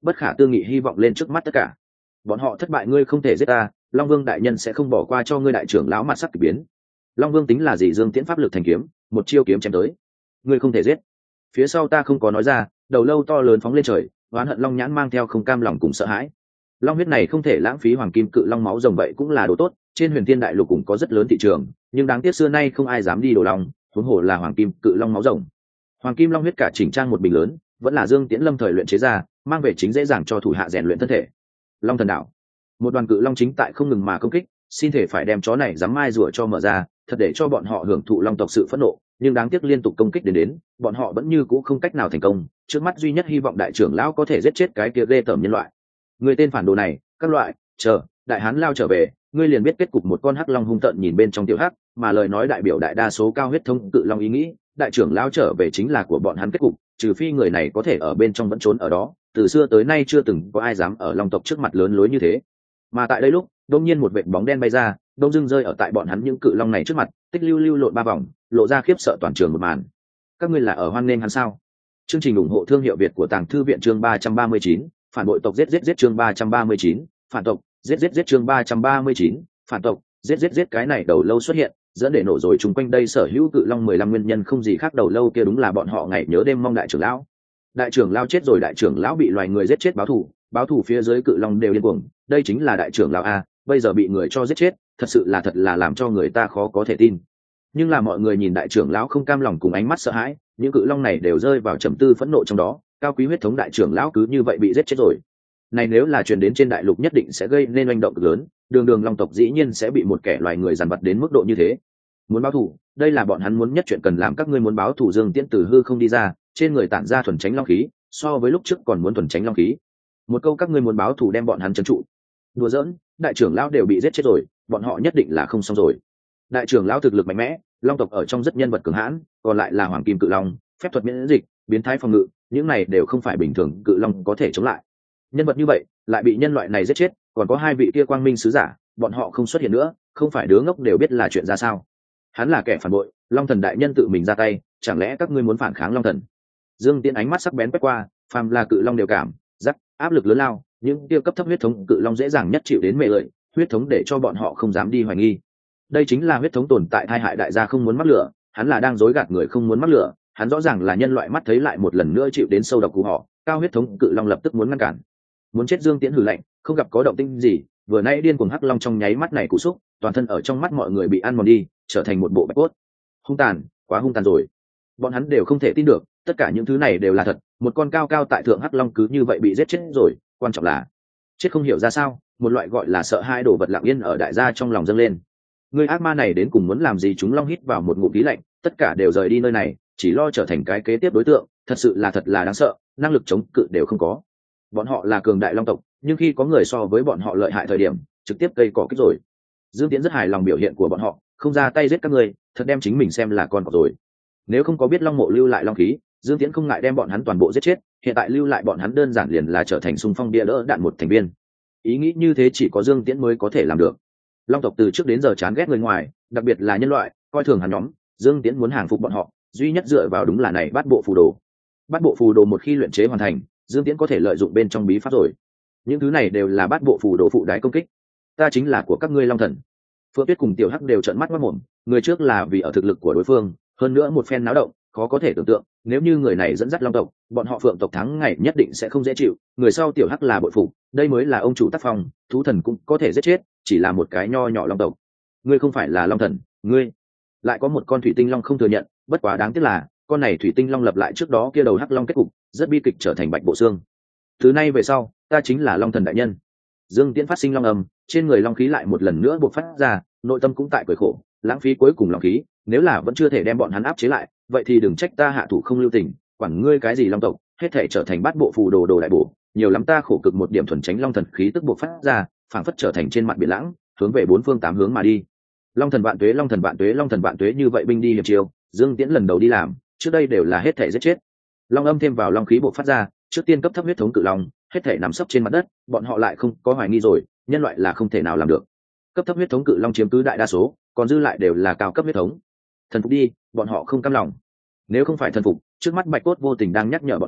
bất khả tư nghị hy vọng lên trước mắt tất cả. Bọn họ thất bại, ngươi không thể giết ta, Long Vương đại nhân sẽ không bỏ qua cho ngươi. Đại trưởng lão mặt sắc kỳ biến. Long Vương tính là gì? Dương Tiễn pháp lực thành kiếm, một chiêu kiếm chém tới. Ngươi không thể giết. Phía sau ta không có nói ra, đầu lâu to lớn phóng lên trời, oán hận long nhãn mang theo không cam lòng cùng sợ hãi. Long huyết này không thể lãng phí, hoàng kim cự long máu rồng vậy cũng là đồ tốt, trên huyền thiên đại lục cũng có rất lớn thị trường, nhưng đáng tiếc xưa nay không ai dám đi đồ long, huống hồ là hoàng kim cự long máu rồng. Hoàng kim long huyết cả chỉnh trang một bình lớn, vẫn là Dương Tiễn lâm thời luyện chế ra, mang về chính dễ dàng cho thủ hạ rèn luyện thân thể. Long thần đảo, một đoàn cự long chính tại không ngừng mà công kích, xin thể phải đem chó này dám mai rùa cho mở ra, thật để cho bọn họ hưởng thụ long tộc sự phẫn nộ, nhưng đáng tiếc liên tục công kích đến đến, bọn họ vẫn như cũ không cách nào thành công. Trước mắt duy nhất hy vọng đại trưởng lão có thể giết chết cái kia ghê tởm nhân loại. Người tên phản đồ này, các loại, chờ, đại hán lao trở về, ngươi liền biết kết cục. Một con hắc long hung tợn nhìn bên trong tiểu hắc, mà lời nói đại biểu đại đa số cao huyết thống cự long ý nghĩ, đại trưởng lão trở về chính là của bọn hắn kết cục, trừ phi người này có thể ở bên trong vẫn trốn ở đó. Từ xưa tới nay chưa từng có ai dám ở long tộc trước mặt lớn lối như thế. Mà tại đây lúc, đột nhiên một vệt bóng đen bay ra, đông dưng rơi ở tại bọn hắn những cự long này trước mặt, tích lưu lưu lộn ba vòng, lộ ra khiếp sợ toàn trường một màn. Các ngươi là ở hoan nghênh hắn sao? Chương trình ủng hộ thương hiệu Việt của Tàng Thư viện chương ba trăm ba mươi chín, phản bội tộc giết giết giết chương ba trăm ba mươi chín, phản tộc, giết giết giết chương ba trăm ba mươi chín, phản tộc, giết giết giết. Cái này đầu lâu xuất hiện, dẫn để nổ rồi chung quanh đây sở hữu cự long mười lăm nguyên nhân không gì khác đầu lâu kia đúng là bọn họ ngày nhớ đêm mong đại trưởng lão. Đại trưởng lão chết rồi, đại trưởng lão bị loài người giết chết báo thù, báo thù phía dưới cự long đều điên cuồng, đây chính là đại trưởng lão a, bây giờ bị người cho giết chết, thật sự là thật là làm cho người ta khó có thể tin. Nhưng là mọi người nhìn đại trưởng lão không cam lòng cùng ánh mắt sợ hãi, những cự long này đều rơi vào trầm tư phẫn nộ trong đó. Cao quý huyết thống đại trưởng lão cứ như vậy bị giết chết rồi, này nếu là truyền đến trên đại lục nhất định sẽ gây nên oanh động lớn, đường đường long tộc dĩ nhiên sẽ bị một kẻ loài người dằn vặt đến mức độ như thế. Muốn báo thù, đây là bọn hắn muốn nhất chuyện cần làm. Các ngươi muốn báo thù? Dương Tiễn từ hư không đi ra, trên người tản ra thuần tránh long khí, so với lúc trước còn muốn thuần tránh long khí. Một câu các ngươi muốn báo thù đem bọn hắn trấn trụ. Đùa giỡn, đại trưởng lão đều bị giết chết rồi, bọn họ nhất định là không xong rồi. Đại trưởng lão thực lực mạnh mẽ, long tộc ở trong rất nhân vật cường hãn, còn lại là hoàng kim cự long, phép thuật miễn dịch, biến thái phòng ngự, những này đều không phải bình thường cự long có thể chống lại. Nhân vật như vậy lại bị nhân loại này giết chết, còn có hai vị kia quang minh sứ giả, bọn họ không xuất hiện nữa, không phải đứa ngốc đều biết là chuyện ra sao. Hắn là kẻ phản bội, long thần đại nhân tự mình ra tay, chẳng lẽ các ngươi muốn phản kháng long thần? Dương Tiễn ánh mắt sắc bén quét qua, phàm là cự long đều cảm giác áp lực lớn lao, những kia cấp thấp huyết thống cự long dễ dàng nhất chịu đến mê lợi, huyết thống để cho bọn họ không dám đi hoài nghi. Đây chính là huyết thống tồn tại tai hại đại gia không muốn mắc lửa, hắn là đang dối gạt người không muốn mắc lửa, hắn rõ ràng là nhân loại mắt thấy lại một lần nữa chịu đến sâu độc của họ. Cao huyết thống cự long lập tức muốn ngăn cản, muốn chết. Dương Tiễn hừ lạnh, không gặp có động tĩnh gì, vừa nãy điên cuồng hắc long trong nháy mắt này cụ xúc, toàn thân ở trong mắt mọi người bị ăn mòn đi, trở thành một bộ bạch cốt. Hung tàn, quá hung tàn rồi. Bọn hắn đều không thể tin được, tất cả những thứ này đều là thật. Một con cao cao tại thượng hắc long cứ như vậy bị giết chết rồi, quan trọng là chết không hiểu ra sao, một loại gọi là sợ hai đồ vật lặng yên ở đại gia trong lòng dâng lên. Người ác ma này đến cùng muốn làm gì? Chúng long hít vào một ngụm khí lạnh, tất cả đều rời đi nơi này, chỉ lo trở thành cái kế tiếp đối tượng. Thật sự là thật là đáng sợ, năng lực chống cự đều không có. Bọn họ là cường đại long tộc, nhưng khi có người so với bọn họ lợi hại thời điểm, trực tiếp cây cỏ kích rồi. Dương Tiễn rất hài lòng biểu hiện của bọn họ, không ra tay giết các ngươi, thật đem chính mình xem là con cọp rồi. Nếu không có biết long mộ lưu lại long khí, Dương Tiễn không ngại đem bọn hắn toàn bộ giết chết, hiện tại lưu lại bọn hắn đơn giản liền là trở thành xung phong bia đỡ đạn một thành viên. Ý nghĩ như thế chỉ có Dương Tiễn mới có thể làm được. Long tộc từ trước đến giờ chán ghét người ngoài, đặc biệt là nhân loại, coi thường hắn nhóm. Dương Tiễn muốn hàng phục bọn họ, duy nhất dựa vào đúng là này bát bộ phù đồ. Bát bộ phù đồ một khi luyện chế hoàn thành, Dương Tiễn có thể lợi dụng bên trong bí pháp rồi. Những thứ này đều là bát bộ phù đồ phụ đái công kích. Ta chính là của các ngươi long thần. Phượng Tuyết cùng Tiểu Hắc đều trợn mắt mắt mồm, người trước là vì ở thực lực của đối phương, hơn nữa một phen náo động, khó có thể tưởng tượng, nếu như người này dẫn dắt long tộc, bọn họ Phượng tộc thắng ngày nhất định sẽ không dễ chịu. Người sau Tiểu Hắc là bội phục, đây mới là ông chủ tác phong, thú thần cũng có thể giết chết, chỉ là một cái nho nhỏ long tộc. Ngươi không phải là long thần, ngươi lại có một con thủy tinh long không thừa nhận, bất quá đáng tiếc là con này thủy tinh long lập lại trước đó kia đầu hắc long kết cục, rất bi kịch, trở thành bạch bộ xương. Từ nay về sau, ta chính là long thần đại nhân. Dương Tiễn phát sinh long ầm, trên người long khí lại một lần nữa bộc phát ra, nội tâm cũng tại cười khổ, lãng phí cuối cùng long khí, nếu là vẫn chưa thể đem bọn hắn áp chế lại, vậy thì đừng trách ta hạ thủ không lưu tình, quản ngươi cái gì long tộc, hết thể trở thành bát bộ phù đồ đồ đại bổ, nhiều lắm ta khổ cực một điểm thuần tránh long thần khí tức bộc phát ra, phảng phất trở thành trên mặt biển lãng, hướng về bốn phương tám hướng mà đi. Long thần vạn tuế, long thần vạn tuế, long thần vạn tuế, như vậy binh đi hiệp chiêu, Dương Tiễn lần đầu đi làm, trước đây đều là hết thể giết chết. Long âm thêm vào long khí bộc phát ra, trước tiên cấp thấp huyết thống cự long, hết thể nằm sấp trên mặt đất, bọn họ lại không có hoài nghi rồi, nhân loại là không thể nào làm được. Cấp thấp huyết thống cự long chiếm cứ đại đa số, còn dư lại đều là cao cấp huyết thống. Thần phục đi, bọn họ không cam lòng. Nếu không phải thần phục, trước mắt bạch cốt vô tình đang nhắc nhở bọn họ,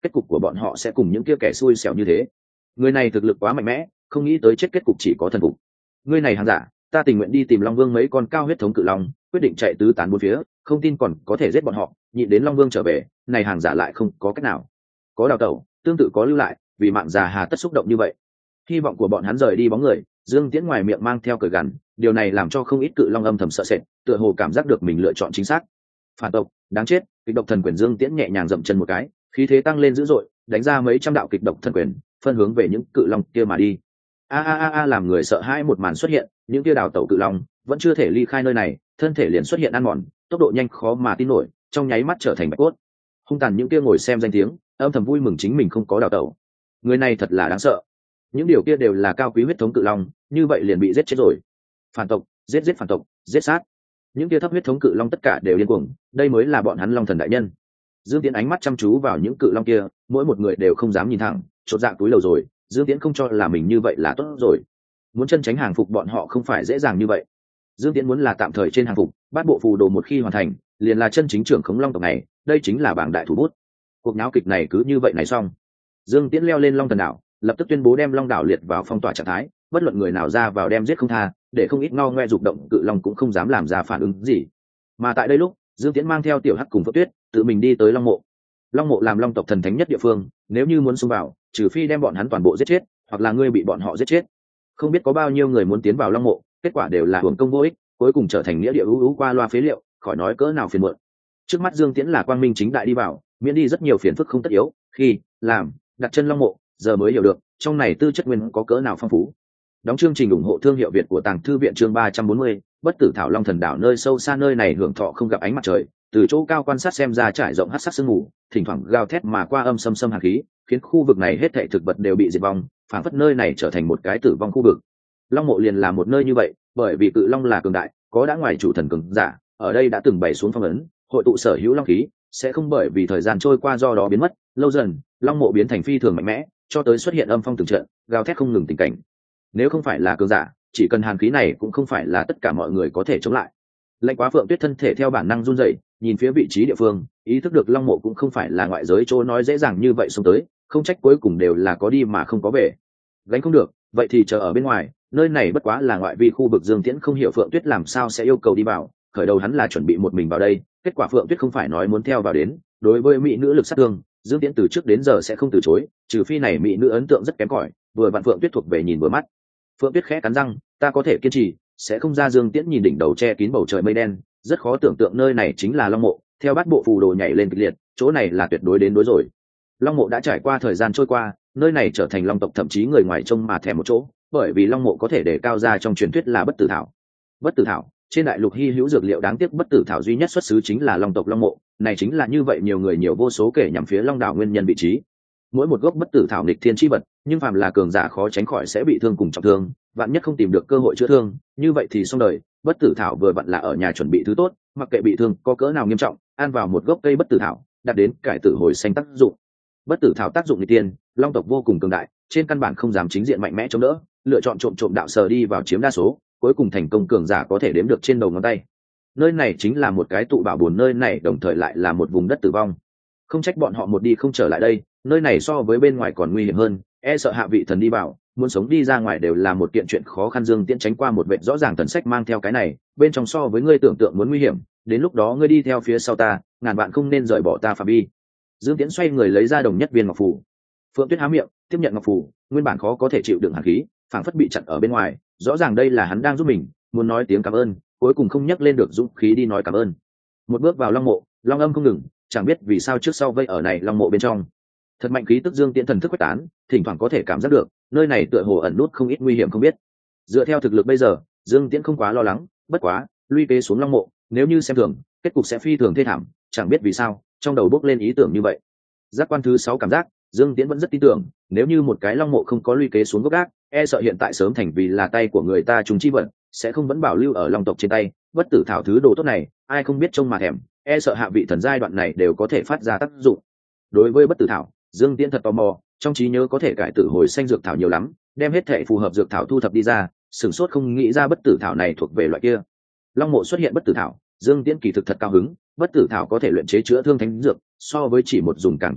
kết cục của bọn họ sẽ cùng những kia kẻ xui xẻo như thế. Người này thực lực quá mạnh mẽ, không nghĩ tới chết kết cục chỉ có thần phục. Người này hàng giả, ta tình nguyện đi tìm Long Vương mấy con cao huyết thống cự long, quyết định chạy tứ tán bốn phía, không tin còn có thể giết bọn họ, nhịn đến Long Vương trở về, này hàng giả lại không có cách nào. Có đào tẩu, tương tự có lưu lại, vì mạng già hà tất xúc động như vậy. Hy vọng của bọn hắn rời đi bóng người, Dương Tiễn ngoài miệng mang theo cười gằn, điều này làm cho không ít cự long âm thầm sợ sệt, tựa hồ cảm giác được mình lựa chọn chính xác. Phản tộc, đáng chết! Kịch độc thần quyền Dương Tiễn nhẹ nhàng dậm chân một cái, khí thế tăng lên dữ dội, đánh ra mấy trăm đạo kịch độc thần quyền, phân hướng về những cự long kia mà đi. A a a a làm người sợ hãi một màn xuất hiện, những kia đào tẩu cự long vẫn chưa thể ly khai nơi này, thân thể liền xuất hiện ăn mòn, tốc độ nhanh khó mà tin nổi, trong nháy mắt trở thành bạch cốt. Hung tàn những kia ngồi xem danh tiếng, âm thầm vui mừng chính mình không có đào tẩu. Người này thật là đáng sợ. Những điều kia đều là cao quý huyết thống cự long, như vậy liền bị giết chết rồi. Phản tộc, giết giết phản tộc, giết sát. Những kia thấp huyết thống cự long tất cả đều điên cuồng, đây mới là bọn hắn long thần đại nhân. Dương Tiễn ánh mắt chăm chú vào những cự long kia, mỗi một người đều không dám nhìn thẳng, chột dạ túi lầu rồi. Dương Tiễn không cho là mình như vậy là tốt rồi. Muốn chân tránh hàng phục bọn họ không phải dễ dàng như vậy. Dương Tiễn muốn là tạm thời trên hàng phục, bát bộ phù đồ một khi hoàn thành, liền là chân chính trưởng khống long tộc này, đây chính là bảng đại thủ bút. Cuộc náo kịch này cứ như vậy này xong. Dương Tiễn leo lên long thần đảo, lập tức tuyên bố đem long đảo liệt vào phong tỏa trạng thái, bất luận người nào ra vào đem giết không tha, để không ít ngao ngoe dục động cự long cũng không dám làm ra phản ứng gì. Mà tại đây lúc, Dương Tiễn mang theo tiểu hắc cùng Phượng Tuyết, tự mình đi tới long mộ. Long mộ làm long tộc thần thánh nhất địa phương, nếu như muốn xông vào, trừ phi đem bọn hắn toàn bộ giết chết, hoặc là ngươi bị bọn họ giết chết. Không biết có bao nhiêu người muốn tiến vào long mộ, kết quả đều là hưởng công vô ích, cuối cùng trở thành nghĩa địa ưu ưu qua loa phế liệu, khỏi nói cỡ nào phiền muộn. Trước mắt Dương Tiễn là quang minh chính đại đi vào, miễn đi rất nhiều phiền phức không tất yếu, khi làm đặt chân long mộ, giờ mới hiểu được trong này tư chất nguyên có cỡ nào phong phú. Đóng chương trình ủng hộ thương hiệu Việt của Tàng Thư viện chương ba trăm bốn mươi, bất tử thảo long thần đảo nơi sâu xa nơi này hưởng thọ không gặp ánh mặt trời, từ chỗ cao quan sát xem ra trải rộng hắc sắc sương mù, thỉnh thoảng gào thét mà qua âm xâm xâm hàn khí, khiến khu vực này hết thảy thực vật đều bị diệt vong, phảng phất nơi này trở thành một cái tử vong khu vực. Long mộ liền là một nơi như vậy, bởi vì cự long là cường đại, có đã ngoài chủ thần cường giả, ở đây đã từng bày xuống phong ấn, hội tụ sở hữu long khí, sẽ không bởi vì thời gian trôi qua do đó biến mất, lâu dần, long mộ biến thành phi thường mạnh mẽ, cho tới xuất hiện âm phong từng trận, gào thét không ngừng tình cảnh. Nếu không phải là cường giả, chỉ cần hàn khí này cũng không phải là tất cả mọi người có thể chống lại. Lạnh quá Phượng Tuyết thân thể theo bản năng run rẩy, nhìn phía vị trí địa phương, ý thức được long mộ cũng không phải là ngoại giới chỗ nói dễ dàng như vậy xông tới, không trách cuối cùng đều là có đi mà không có về. Gánh không được, vậy thì chờ ở bên ngoài, nơi này bất quá là ngoại vi khu vực. Dương Tiễn không hiểu Phượng Tuyết làm sao sẽ yêu cầu đi vào, khởi đầu hắn là chuẩn bị một mình vào đây, kết quả Phượng Tuyết không phải nói muốn theo vào đến, đối với mỹ nữ lực sát thương, Dương Tiễn từ trước đến giờ sẽ không từ chối, trừ phi này mỹ nữ ấn tượng rất kém cỏi, vừa vặn Phượng Tuyết thuộc về nhìn vừa mắt. Phượng Tuyết khẽ cắn răng, ta có thể kiên trì, sẽ không ra. Dương Tiễn nhìn đỉnh đầu che kín bầu trời mây đen, rất khó tưởng tượng nơi này chính là long mộ, theo bát bộ phù đồ nhảy lên kịch liệt, chỗ này là tuyệt đối đến đối rồi. Long mộ đã trải qua thời gian trôi qua, nơi này trở thành long tộc thậm chí người ngoài trông mà thèm một chỗ, bởi vì long mộ có thể để cao ra trong truyền thuyết là bất tử thảo. Bất tử thảo, trên đại lục hy hữu dược liệu đáng tiếc bất tử thảo duy nhất xuất xứ chính là long tộc long mộ, này chính là như vậy nhiều người nhiều vô số kể nhằm phía long đảo nguyên nhân vị trí. Mỗi một gốc bất tử thảo nghịch thiên chi vật, nhưng phàm là cường giả khó tránh khỏi sẽ bị thương cùng trọng thương, vạn nhất không tìm được cơ hội chữa thương, như vậy thì xong đời. Bất tử thảo vừa vặn là ở nhà chuẩn bị thứ tốt, mặc kệ bị thương có cỡ nào nghiêm trọng, ăn vào một gốc cây bất tử thảo, đạt đến cải tử hồi sinh tác dụng. Bất tử thảo tác dụng nghịch tiên, long tộc vô cùng cường đại, trên căn bản không dám chính diện mạnh mẽ chống đỡ, lựa chọn trộm trộm đạo sờ đi vào chiếm đa số, cuối cùng thành công cường giả có thể đếm được trên đầu ngón tay. Nơi này chính là một cái tụ bảo buồn, nơi này đồng thời lại là một vùng đất tử vong. Không trách bọn họ một đi không trở lại đây, nơi này so với bên ngoài còn nguy hiểm hơn, e sợ hạ vị thần đi vào, muốn sống đi ra ngoài đều là một kiện chuyện khó khăn. Dương Tiễn tránh qua một vệt rõ ràng thần sách mang theo cái này, bên trong so với ngươi tưởng tượng muốn nguy hiểm, đến lúc đó ngươi đi theo phía sau ta, ngàn bạn không nên rời bỏ ta phạm vi. Dương Tiễn xoay người lấy ra đồng nhất viên ngọc phù. Phượng Tuyết há miệng tiếp nhận ngọc phù, nguyên bản khó có thể chịu đựng hàn khí, phảng phất bị chặn ở bên ngoài, rõ ràng đây là hắn đang giúp mình, muốn nói tiếng cảm ơn, cuối cùng không nhắc lên được dũng khí đi nói cảm ơn. Một bước vào long mộ, long âm không ngừng, chẳng biết vì sao trước sau vây ở này long mộ bên trong. Thật mạnh khí tức Dương Tiễn thần thức quét tán, thỉnh thoảng có thể cảm giác được, nơi này tựa hồ ẩn nút không ít nguy hiểm không biết. Dựa theo thực lực bây giờ, Dương Tiễn không quá lo lắng, bất quá, luy kế xuống long mộ, nếu như xem thường, kết cục sẽ phi thường thê thảm, chẳng biết vì sao, trong đầu bốc lên ý tưởng như vậy. Giác quan thứ sáu cảm giác, Dương Tiễn vẫn rất tin tưởng, nếu như một cái long mộ không có luy kế xuống gốc gác, e sợ hiện tại sớm thành vì là tay của người ta trùng chi vận, sẽ không vẫn bảo lưu ở long tộc trên tay. Bất tử thảo thứ đồ tốt này, ai không biết trông mà thèm, e sợ hạ vị thần giai đoạn này đều có thể phát ra tác dụng. Đối với bất tử thảo, Dương Tiễn thật tò mò, trong trí nhớ có thể cải tử hồi sinh dược thảo nhiều lắm, đem hết thể phù hợp dược thảo thu thập đi ra, sửng sốt không nghĩ ra bất tử thảo này thuộc về loại kia. Long mộ xuất hiện bất tử thảo, Dương Tiễn kỳ thực thật cao hứng, bất tử thảo có thể luyện chế chữa thương thánh dược, so với chỉ một dùng càng tốt hơn,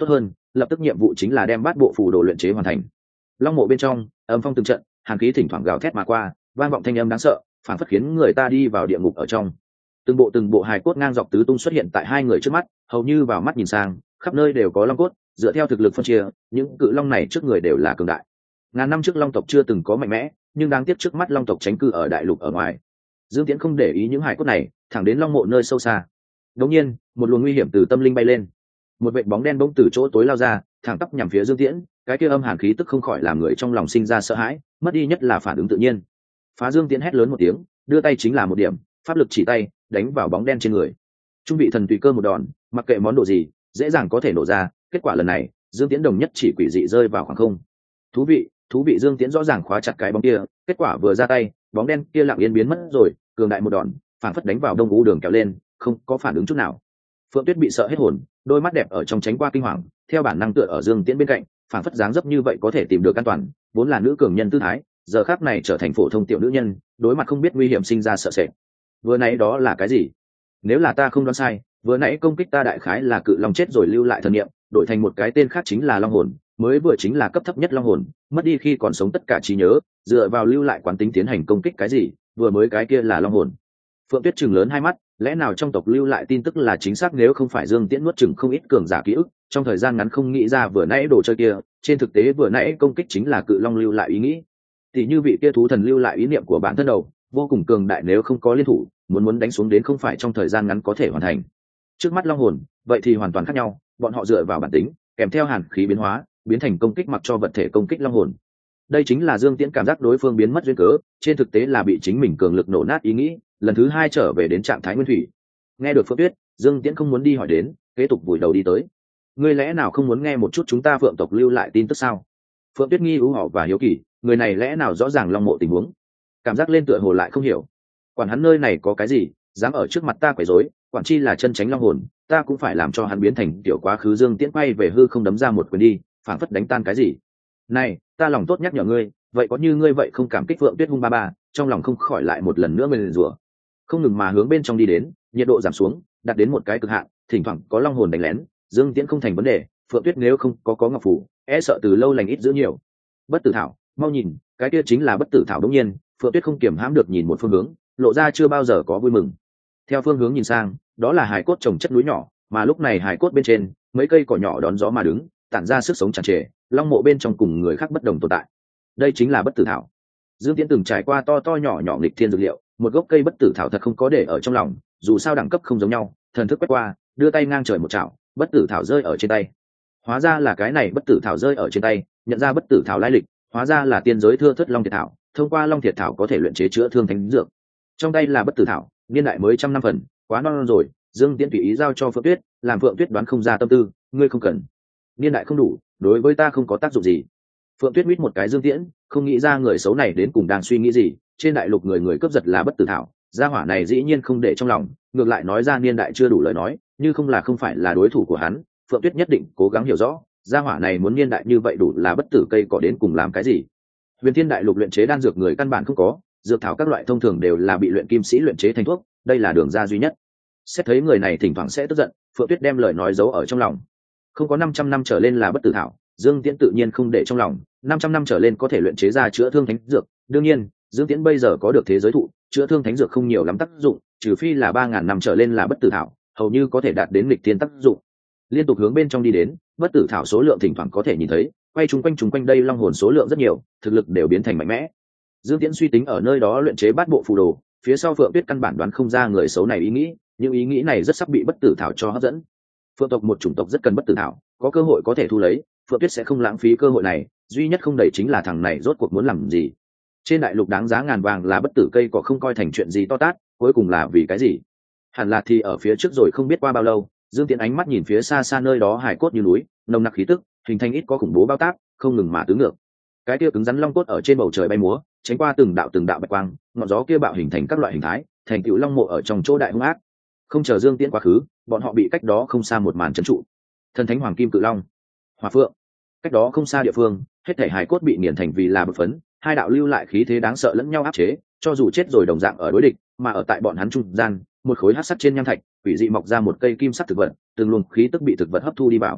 lập tức nhiệm vụ chính là đem bát bộ phù đồ luyện chế hoàn thành. Long mộ bên trong âm phong từng trận, hàn khí thỉnh thoảng gào thét mà qua, vang vọng thanh âm đáng sợ, phản phất khiến người ta đi vào địa ngục ở trong. Từng bộ từng bộ hài cốt ngang dọc tứ tung xuất hiện tại hai người trước mắt, hầu như vào mắt nhìn sang, khắp nơi đều có long cốt. Dựa theo thực lực phân chia, những cự long này trước người đều là cường đại. Ngàn năm trước long tộc chưa từng có mạnh mẽ, nhưng đáng tiếc trước mắt long tộc tránh cư ở đại lục ở ngoài. Dương Tiễn không để ý những hài cốt này, thẳng đến long mộ nơi sâu xa. Đột nhiên, một luồng nguy hiểm từ tâm linh bay lên, một vệt bóng đen bỗng từ chỗ tối lao ra, thẳng tắp nhằm phía Dương Tiễn. Cái kia âm hàn khí tức không khỏi làm người trong lòng sinh ra sợ hãi, mất đi nhất là phản ứng tự nhiên. Phá Dương Tiễn hét lớn một tiếng, đưa tay chính là một điểm, pháp lực chỉ tay, đánh vào bóng đen trên người. Trung vị thần tùy cơ một đòn, mặc kệ món đồ gì, dễ dàng có thể nổ ra. Kết quả lần này, Dương Tiễn đồng nhất chỉ quỷ dị rơi vào khoảng không. Thú vị, thú vị. Dương Tiễn rõ ràng khóa chặt cái bóng kia, kết quả vừa ra tay, bóng đen kia lặng yên biến mất rồi, cường đại một đòn, phảng phất đánh vào đông vũ đường kéo lên, không có phản ứng chút nào. Phượng Tuyết bị sợ hết hồn, đôi mắt đẹp ở trong tránh qua kinh hoàng, theo bản năng tựa ở Dương Tiễn bên cạnh, phảng phất dáng dấp như vậy có thể tìm được an toàn, vốn là nữ cường nhân tư thái, giờ khắc này trở thành phổ thông tiểu nữ nhân, đối mặt không biết nguy hiểm sinh ra sợ sệt. Vừa nãy đó là cái gì? Nếu là ta không đoán sai, vừa nãy công kích ta đại khái là cự long chết rồi lưu lại thần niệm, đổi thành một cái tên khác chính là long hồn, mới vừa chính là cấp thấp nhất long hồn, mất đi khi còn sống tất cả trí nhớ, dựa vào lưu lại quán tính tiến hành công kích cái gì, vừa mới cái kia là long hồn. Phượng Tuyết trừng lớn hai mắt, lẽ nào trong tộc lưu lại tin tức là chính xác? Nếu không phải Dương Tiễn nuốt chừng không ít cường giả ký ức, trong thời gian ngắn không nghĩ ra vừa nãy đồ chơi kia, trên thực tế vừa nãy công kích chính là cự long lưu lại ý nghĩ. Tỷ như vị kia thú thần lưu lại ý niệm của bản thân đầu, vô cùng cường đại, nếu không có liên thủ, muốn muốn đánh xuống đến không phải trong thời gian ngắn có thể hoàn thành. Trước mắt long hồn, vậy thì hoàn toàn khác nhau, bọn họ dựa vào bản tính, kèm theo hàn khí biến hóa, biến thành công kích mặc cho vật thể công kích long hồn. Đây chính là Dương Tiễn cảm giác đối phương biến mất duyên cớ, trên thực tế là bị chính mình cường lực nổ nát ý nghĩ, lần thứ hai trở về đến trạng thái nguyên thủy. Nghe được Phượng Tuyết, Dương Tiễn không muốn đi hỏi đến, kế tục vùi đầu đi tới. Ngươi lẽ nào không muốn nghe một chút chúng ta Phượng tộc lưu lại tin tức sao? Phượng Tuyết nghi ưu họ và hiếu kỳ, người này lẽ nào rõ ràng long mộ tình huống, cảm giác lên tựa hồ lại không hiểu. Quản hắn nơi này có cái gì, dám ở trước mặt ta quấy rối, quản chi là chân tránh long hồn, ta cũng phải làm cho hắn biến thành tiểu quá khứ. Dương Tiễn quay về hư không đấm ra một quyền đi, phảng phất đánh tan cái gì. Này, ta lòng tốt nhắc nhở ngươi, vậy có như ngươi vậy không cảm kích Phượng Tuyết hung ba ba, trong lòng không khỏi lại một lần nữa mình rủa, không ngừng mà hướng bên trong đi đến, nhiệt độ giảm xuống, đạt đến một cái cực hạn, thỉnh thoảng có long hồn đánh lén, Dương Tiễn không thành vấn đề. Phượng Tuyết nếu không có có ngọc phủ, e sợ từ lâu lành ít giữ nhiều. Bất tử thảo, mau nhìn, cái kia chính là bất tử thảo. Đống nhiên, Phượng Tuyết không kiềm hãm được nhìn một phương hướng, lộ ra chưa bao giờ có vui mừng. Theo phương hướng nhìn sang, đó là hài cốt trồng chất núi nhỏ, mà lúc này hài cốt bên trên, mấy cây cỏ nhỏ đón gió mà đứng, tản ra sức sống tràn trề, long mộ bên trong cùng người khác bất đồng tồn tại. Đây chính là bất tử thảo. Dương Tiễn từng trải qua to to nhỏ nhỏ nghịch thiên dược liệu, một gốc cây bất tử thảo thật không có để ở trong lòng, dù sao đẳng cấp không giống nhau, thần thức quét qua, đưa tay ngang trời một chảo, bất tử thảo rơi ở trên tay. Hóa ra là cái này bất tử thảo rơi ở trên tay, nhận ra bất tử thảo lai lịch, hóa ra là tiên giới thưa thớt long thiệt thảo, thông qua long thiệt thảo có thể luyện chế chữa thương thánh dược. Trong tay là bất tử thảo, niên đại mới trăm năm phần, quá non, non rồi. Dương Tiễn tùy ý giao cho Phượng Tuyết, làm Phượng Tuyết đoán không ra tâm tư, ngươi không cần, niên đại không đủ, đối với ta không có tác dụng gì. Phượng Tuyết mít một cái Dương Tiễn, không nghĩ ra người xấu này đến cùng đang suy nghĩ gì. Trên đại lục người người cướp giật là bất tử thảo, gia hỏa này dĩ nhiên không để trong lòng, ngược lại nói ra niên đại chưa đủ lời nói, như không là không phải là đối thủ của hắn. Phượng Tuyết nhất định cố gắng hiểu rõ, gia hỏa này muốn niên đại như vậy đủ là bất tử cây cỏ đến cùng làm cái gì. Huyền Thiên đại lục luyện chế đan dược người căn bản không có, dược thảo các loại thông thường đều là bị luyện kim sĩ luyện chế thành thuốc, đây là đường ra duy nhất. Xét thấy người này thỉnh thoảng sẽ tức giận, Phượng Tuyết đem lời nói giấu ở trong lòng. Không có năm trăm năm trở lên là bất tử thảo, Dương Tiễn tự nhiên không để trong lòng, năm trăm năm trở lên có thể luyện chế ra chữa thương thánh dược. Đương nhiên, Dương Tiễn bây giờ có được thế giới thụ, chữa thương thánh dược không nhiều lắm tác dụng, trừ phi là ba ngàn năm trở lên là bất tử thảo, hầu như có thể đạt đến nghịch thiên tác dụng. Liên tục hướng bên trong đi đến, bất tử thảo số lượng thỉnh thoảng có thể nhìn thấy, quay chung quanh chung quanh đây long hồn số lượng rất nhiều, thực lực đều biến thành mạnh mẽ. Dương Tiễn suy tính ở nơi đó luyện chế bát bộ phù đồ, phía sau Phượng Tuyết căn bản đoán không ra người xấu này ý nghĩ, những ý nghĩ này rất sắp bị bất tử thảo cho hấp dẫn. Phượng tộc một chủng tộc rất cần bất tử thảo, có cơ hội có thể thu lấy, Phượng Tuyết sẽ không lãng phí cơ hội này, duy nhất không đầy chính là thằng này rốt cuộc muốn làm gì. Trên đại lục đáng giá ngàn vàng là bất tử cây cỏ không coi thành chuyện gì to tát, cuối cùng là vì cái gì? Hẳn là thì ở phía trước rồi không biết qua bao lâu, Dương Tiễn ánh mắt nhìn phía xa xa nơi đó hải cốt như núi, nồng nặc khí tức, hình thành ít có khủng bố bao tác, không ngừng mà tứ ngược. Cái kia cứng rắn long cốt ở trên bầu trời bay múa, tránh qua từng đạo từng đạo bạch quang, ngọn gió kia bạo hình thành các loại hình thái, thành tựu long mộ ở trong chỗ đại hung ác. Không chờ Dương Tiễn quá khứ, bọn họ bị cách đó không xa một màn trấn trụ. Thần thánh hoàng kim cự long, hỏa phượng. Cách đó không xa địa phương, hết thảy hải cốt bị nghiền thành vì là bột phấn, hai đạo lưu lại khí thế đáng sợ lẫn nhau áp chế, cho dù chết rồi đồng dạng ở đối địch, mà ở tại bọn hắn trung gian, một khối hắc sắt trên nham thạch, quỷ dị mọc ra một cây kim sắc thực vật, từng luồng khí tức bị thực vật hấp thu đi vào.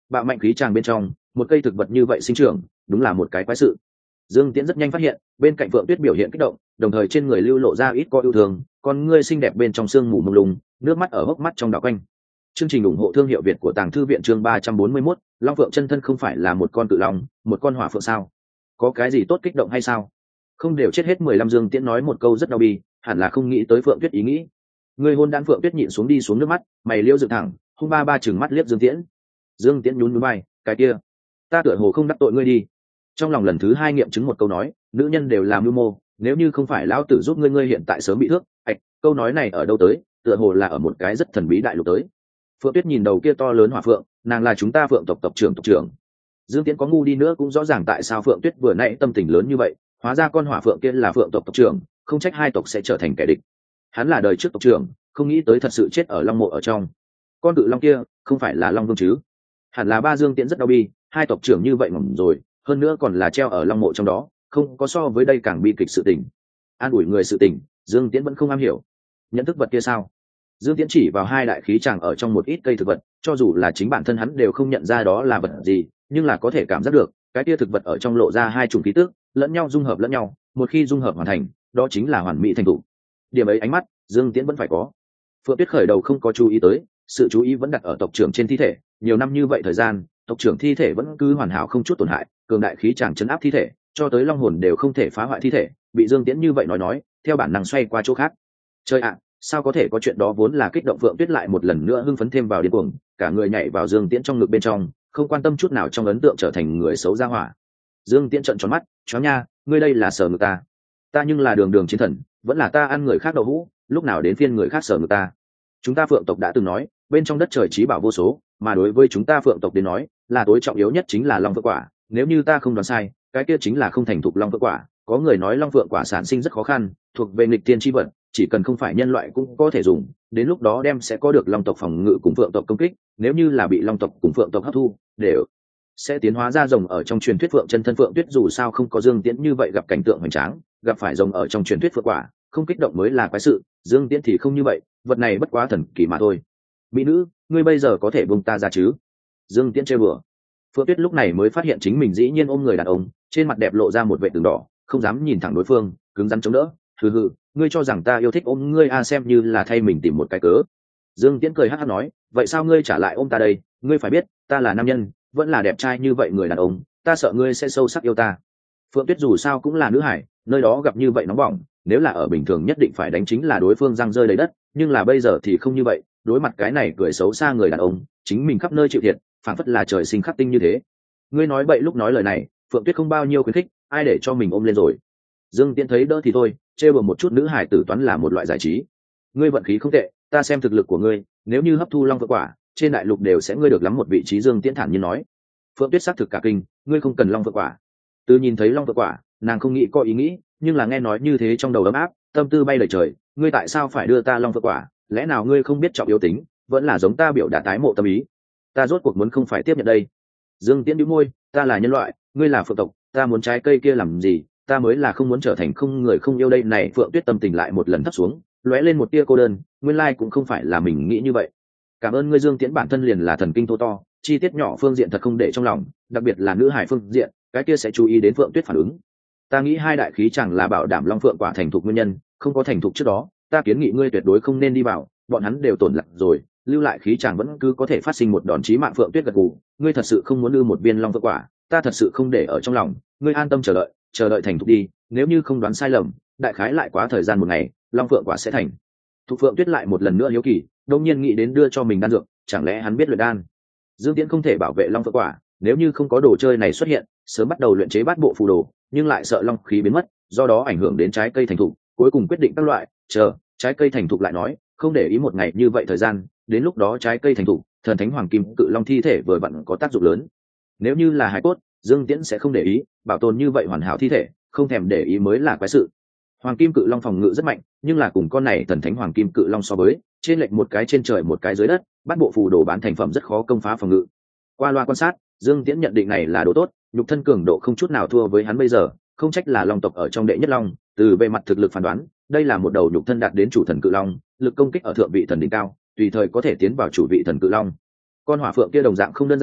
bạo mạnh khí tràng bên trong một cây thực vật như vậy sinh trưởng đúng là một cái quái sự. Dương Tiễn rất nhanh phát hiện bên cạnh Phượng Tuyết biểu hiện kích động, đồng thời trên người lưu lộ ra ít có yêu thương, con ngươi xinh đẹp bên trong sương mù mông lung, nước mắt ở hốc mắt trong đảo quanh. Chương trình ủng hộ thương hiệu Việt của Tàng Thư viện chương ba trăm bốn mươi mốt, Long Phượng chân thân không phải là một con cự long, một con hỏa phượng sao? Có cái gì tốt kích động hay sao? Không đều chết hết mười lăm. Dương Tiễn nói một câu rất đau bi, hẳn là không nghĩ tới Phượng Tuyết ý nghĩ. Người hôn đan Phượng Tuyết nhịn xuống đi xuống nước mắt, mày liêu dựng thẳng, hung ba ba trừng mắt liếc Dương Tiễn. Dương Tiễn nhún nhún vai, cái kia, ta tựa hồ không đắc tội ngươi đi. Trong lòng lần thứ hai nghiệm chứng một câu nói, nữ nhân đều làm mưu mô, nếu như không phải lão tử giúp ngươi ngươi hiện tại sớm bị thước. Ạch, câu nói này ở đâu tới? Tựa hồ là ở một cái rất thần bí đại lục tới. Phượng Tuyết nhìn đầu kia to lớn hỏa phượng, nàng là chúng ta Phượng tộc tộc trưởng tộc trưởng. Dương Tiễn có ngu đi nữa cũng rõ ràng tại sao Phượng Tuyết vừa nãy tâm tình lớn như vậy, hóa ra con hỏa phượng kia là Phượng tộc tộc trưởng, không trách hai tộc sẽ trở thành kẻ địch. Hắn là đời trước tộc trưởng, không nghĩ tới thật sự chết ở Long mộ ở trong. Con cự long kia không phải là Long Vương chứ? Hẳn là ba. Dương Tiễn rất đau bi, hai tộc trưởng như vậy ngỏm rồi, hơn nữa còn là treo ở Long mộ trong đó, không có so với đây càng bi kịch sự tình. An ủi người sự tình, Dương Tiễn vẫn không am hiểu. Nhận thức vật kia sao? Dương Tiễn chỉ vào hai đại khí tràng ở trong một ít cây thực vật, cho dù là chính bản thân hắn đều không nhận ra đó là vật gì, nhưng là có thể cảm giác được cái kia thực vật ở trong lộ ra hai chủng khí tức, lẫn nhau dung hợp lẫn nhau, một khi dung hợp hoàn thành, đó chính là hoàn mỹ thành tựu. Điểm ấy ánh mắt, Dương Tiễn vẫn phải có. Phượng Tuyết khởi đầu không có chú ý tới, sự chú ý vẫn đặt ở tộc trưởng trên thi thể, nhiều năm như vậy thời gian, tộc trưởng thi thể vẫn cứ hoàn hảo không chút tổn hại, cường đại khí tràng chấn áp thi thể, cho tới long hồn đều không thể phá hoại thi thể, bị Dương Tiễn như vậy nói nói, theo bản năng xoay qua chỗ khác. Chơi ạ, sao có thể có chuyện đó? Vốn là kích động Phượng Tuyết lại một lần nữa hưng phấn thêm vào điên cuồng, cả người nhảy vào Dương Tiễn trong ngực bên trong, không quan tâm chút nào trong ấn tượng trở thành người xấu ra hỏa. Dương Tiễn trợn tròn mắt, chó nha, ngươi đây là sờ ngực ta? Ta nhưng là đường đường chiến thần, vẫn là ta ăn người khác đậu hũ, lúc nào đến phiên người khác sờ ngực ta? Chúng ta Phượng tộc đã từng nói, bên trong đất trời trí bảo vô số, mà đối với chúng ta Phượng tộc đến nói, là tối trọng yếu nhất chính là long phượng quả. Nếu như ta không đoán sai, cái kia chính là không thành thục long phượng quả. Có người nói long phượng quả sản sinh rất khó khăn, thuộc về nghịch tiên chi vật, chỉ cần không phải nhân loại cũng có thể dùng, đến lúc đó đem sẽ có được long tộc phòng ngự cùng phượng tộc công kích, nếu như là bị long tộc cùng phượng tộc hấp thu, đều sẽ tiến hóa ra rồng. Ở trong truyền thuyết Phượng chân thân Phượng Tuyết dù sao không có Dương Tiễn như vậy gặp cảnh tượng hoành tráng, gặp phải rồng ở trong truyền thuyết phượng quả, không kích động mới là quái sự, Dương Tiễn thì không như vậy, vật này bất quá thần kỳ mà thôi. Mỹ nữ, ngươi bây giờ có thể buông ta ra chứ? Dương Tiễn chơi bừa. Phượng Tuyết lúc này mới phát hiện chính mình dĩ nhiên ôm người đàn ông, trên mặt đẹp lộ ra một vệt đường đỏ, không dám nhìn thẳng đối phương, cứng rắn chống đỡ. Hừ hừ, ngươi cho rằng ta yêu thích ôm ngươi a? Xem như là thay mình tìm một cái cớ. Dương Tiễn cười hắc hắc nói, vậy sao ngươi trả lại ôm ta đây? Ngươi phải biết, ta là nam nhân, vẫn là đẹp trai như vậy người đàn ông, ta sợ ngươi sẽ sâu sắc yêu ta. Phượng Tuyết dù sao cũng là nữ hải, nơi đó gặp như vậy nóng bỏng, nếu là ở bình thường nhất định phải đánh chính là đối phương răng rơi đầy đất, nhưng là bây giờ thì không như vậy, đối mặt cái này cười xấu xa người đàn ông, chính mình khắp nơi chịu thiệt, phảng phất là trời sinh khắc tinh như thế. Ngươi nói bậy lúc nói lời này, Phượng Tuyết không bao nhiêu khuyến khích, ai để cho mình ôm lên rồi. Dương Tiễn thấy đỡ thì thôi, trêu đùa một chút nữ hải tử toán là một loại giải trí. Ngươi vận khí không tệ, ta xem thực lực của ngươi, nếu như hấp thu long phượng quả, trên đại lục đều sẽ ngươi được lắm một vị trí. Dương Tiễn thản nhiên nói. Phượng Tuyết xác thực cả kinh, ngươi không cần long phượng quả. Từ nhìn thấy long phượng quả, nàng không nghĩ có ý nghĩ, nhưng là nghe nói như thế trong đầu ấm áp, tâm tư bay lời trời. Ngươi tại sao phải đưa ta long phượng quả? Lẽ nào ngươi không biết trọng yếu tính, vẫn là giống ta biểu đạt tái mộ tâm ý? Ta rốt cuộc muốn không phải tiếp nhận đây. Dương Tiễn bĩu môi, ta là nhân loại, ngươi là phượng tộc, ta muốn trái cây kia làm gì? Ta mới là không muốn trở thành không người không yêu đây này. Phượng Tuyết tâm tình lại một lần thấp xuống, lóe lên một tia cô đơn, nguyên lai cũng không phải là mình nghĩ như vậy. Cảm ơn ngươi. Dương Tiễn bản thân liền là thần kinh thô to, chi tiết nhỏ phương diện thật không để trong lòng, đặc biệt là nữ hải phương diện, cái kia sẽ chú ý đến Phượng Tuyết phản ứng. Ta nghĩ hai đại khí chẳng là bảo đảm long phượng quả thành thục nguyên nhân, không có thành thục trước đó, ta kiến nghị ngươi tuyệt đối không nên đi vào, bọn hắn đều tổn lạc rồi, lưu lại khí chẳng vẫn cứ có thể phát sinh một đòn chí mạng. Phượng Tuyết gật gù, ngươi thật sự không muốn đưa một viên long phượng quả, ta thật sự không để ở trong lòng, ngươi an tâm chờ đợi, chờ đợi thành thục đi, nếu như không đoán sai lầm, đại khái lại quá thời gian một ngày, long phượng quả sẽ thành thục. Phượng Tuyết lại một lần nữa hiếu kỳ, đột nhiên nghĩ đến đưa cho mình đan dược, chẳng lẽ hắn biết luyện đan? Dương Tiễn không thể bảo vệ long phượng quả, nếu như không có đồ chơi này xuất hiện, sớm bắt đầu luyện chế bát bộ phù đồ, nhưng lại sợ long khí biến mất, do đó ảnh hưởng đến trái cây thành thục, cuối cùng quyết định các loại, chờ trái cây thành thục lại nói, không để ý một ngày như vậy thời gian, đến lúc đó trái cây thành thục, thần thánh hoàng kim cự long thi thể vừa vặn có tác dụng lớn. Nếu như là hải cốt, Dương Tiễn sẽ không để ý, bảo tồn như vậy hoàn hảo thi thể, không thèm để ý mới là quái sự. Hoàng kim cự long phòng ngự rất mạnh, nhưng là cùng con này thần thánh hoàng kim cự long so với, trên lệch một cái trên trời một cái dưới đất, bắt bộ phù đồ bán thành phẩm rất khó công phá phòng ngự. Qua loa quan sát, Dương Tiễn nhận định này là đồ tốt, nhục thân cường độ không chút nào thua với hắn bây giờ, không trách là long tộc ở trong đệ nhất long. Từ bề mặt thực lực phán đoán, đây là một đầu nhục thân đạt đến chủ thần cự long, lực công kích ở thượng vị thần đỉnh cao, tùy thời có thể tiến vào chủ vị thần cự long. Con hỏa phượng kia đồng dạng không đơn giản,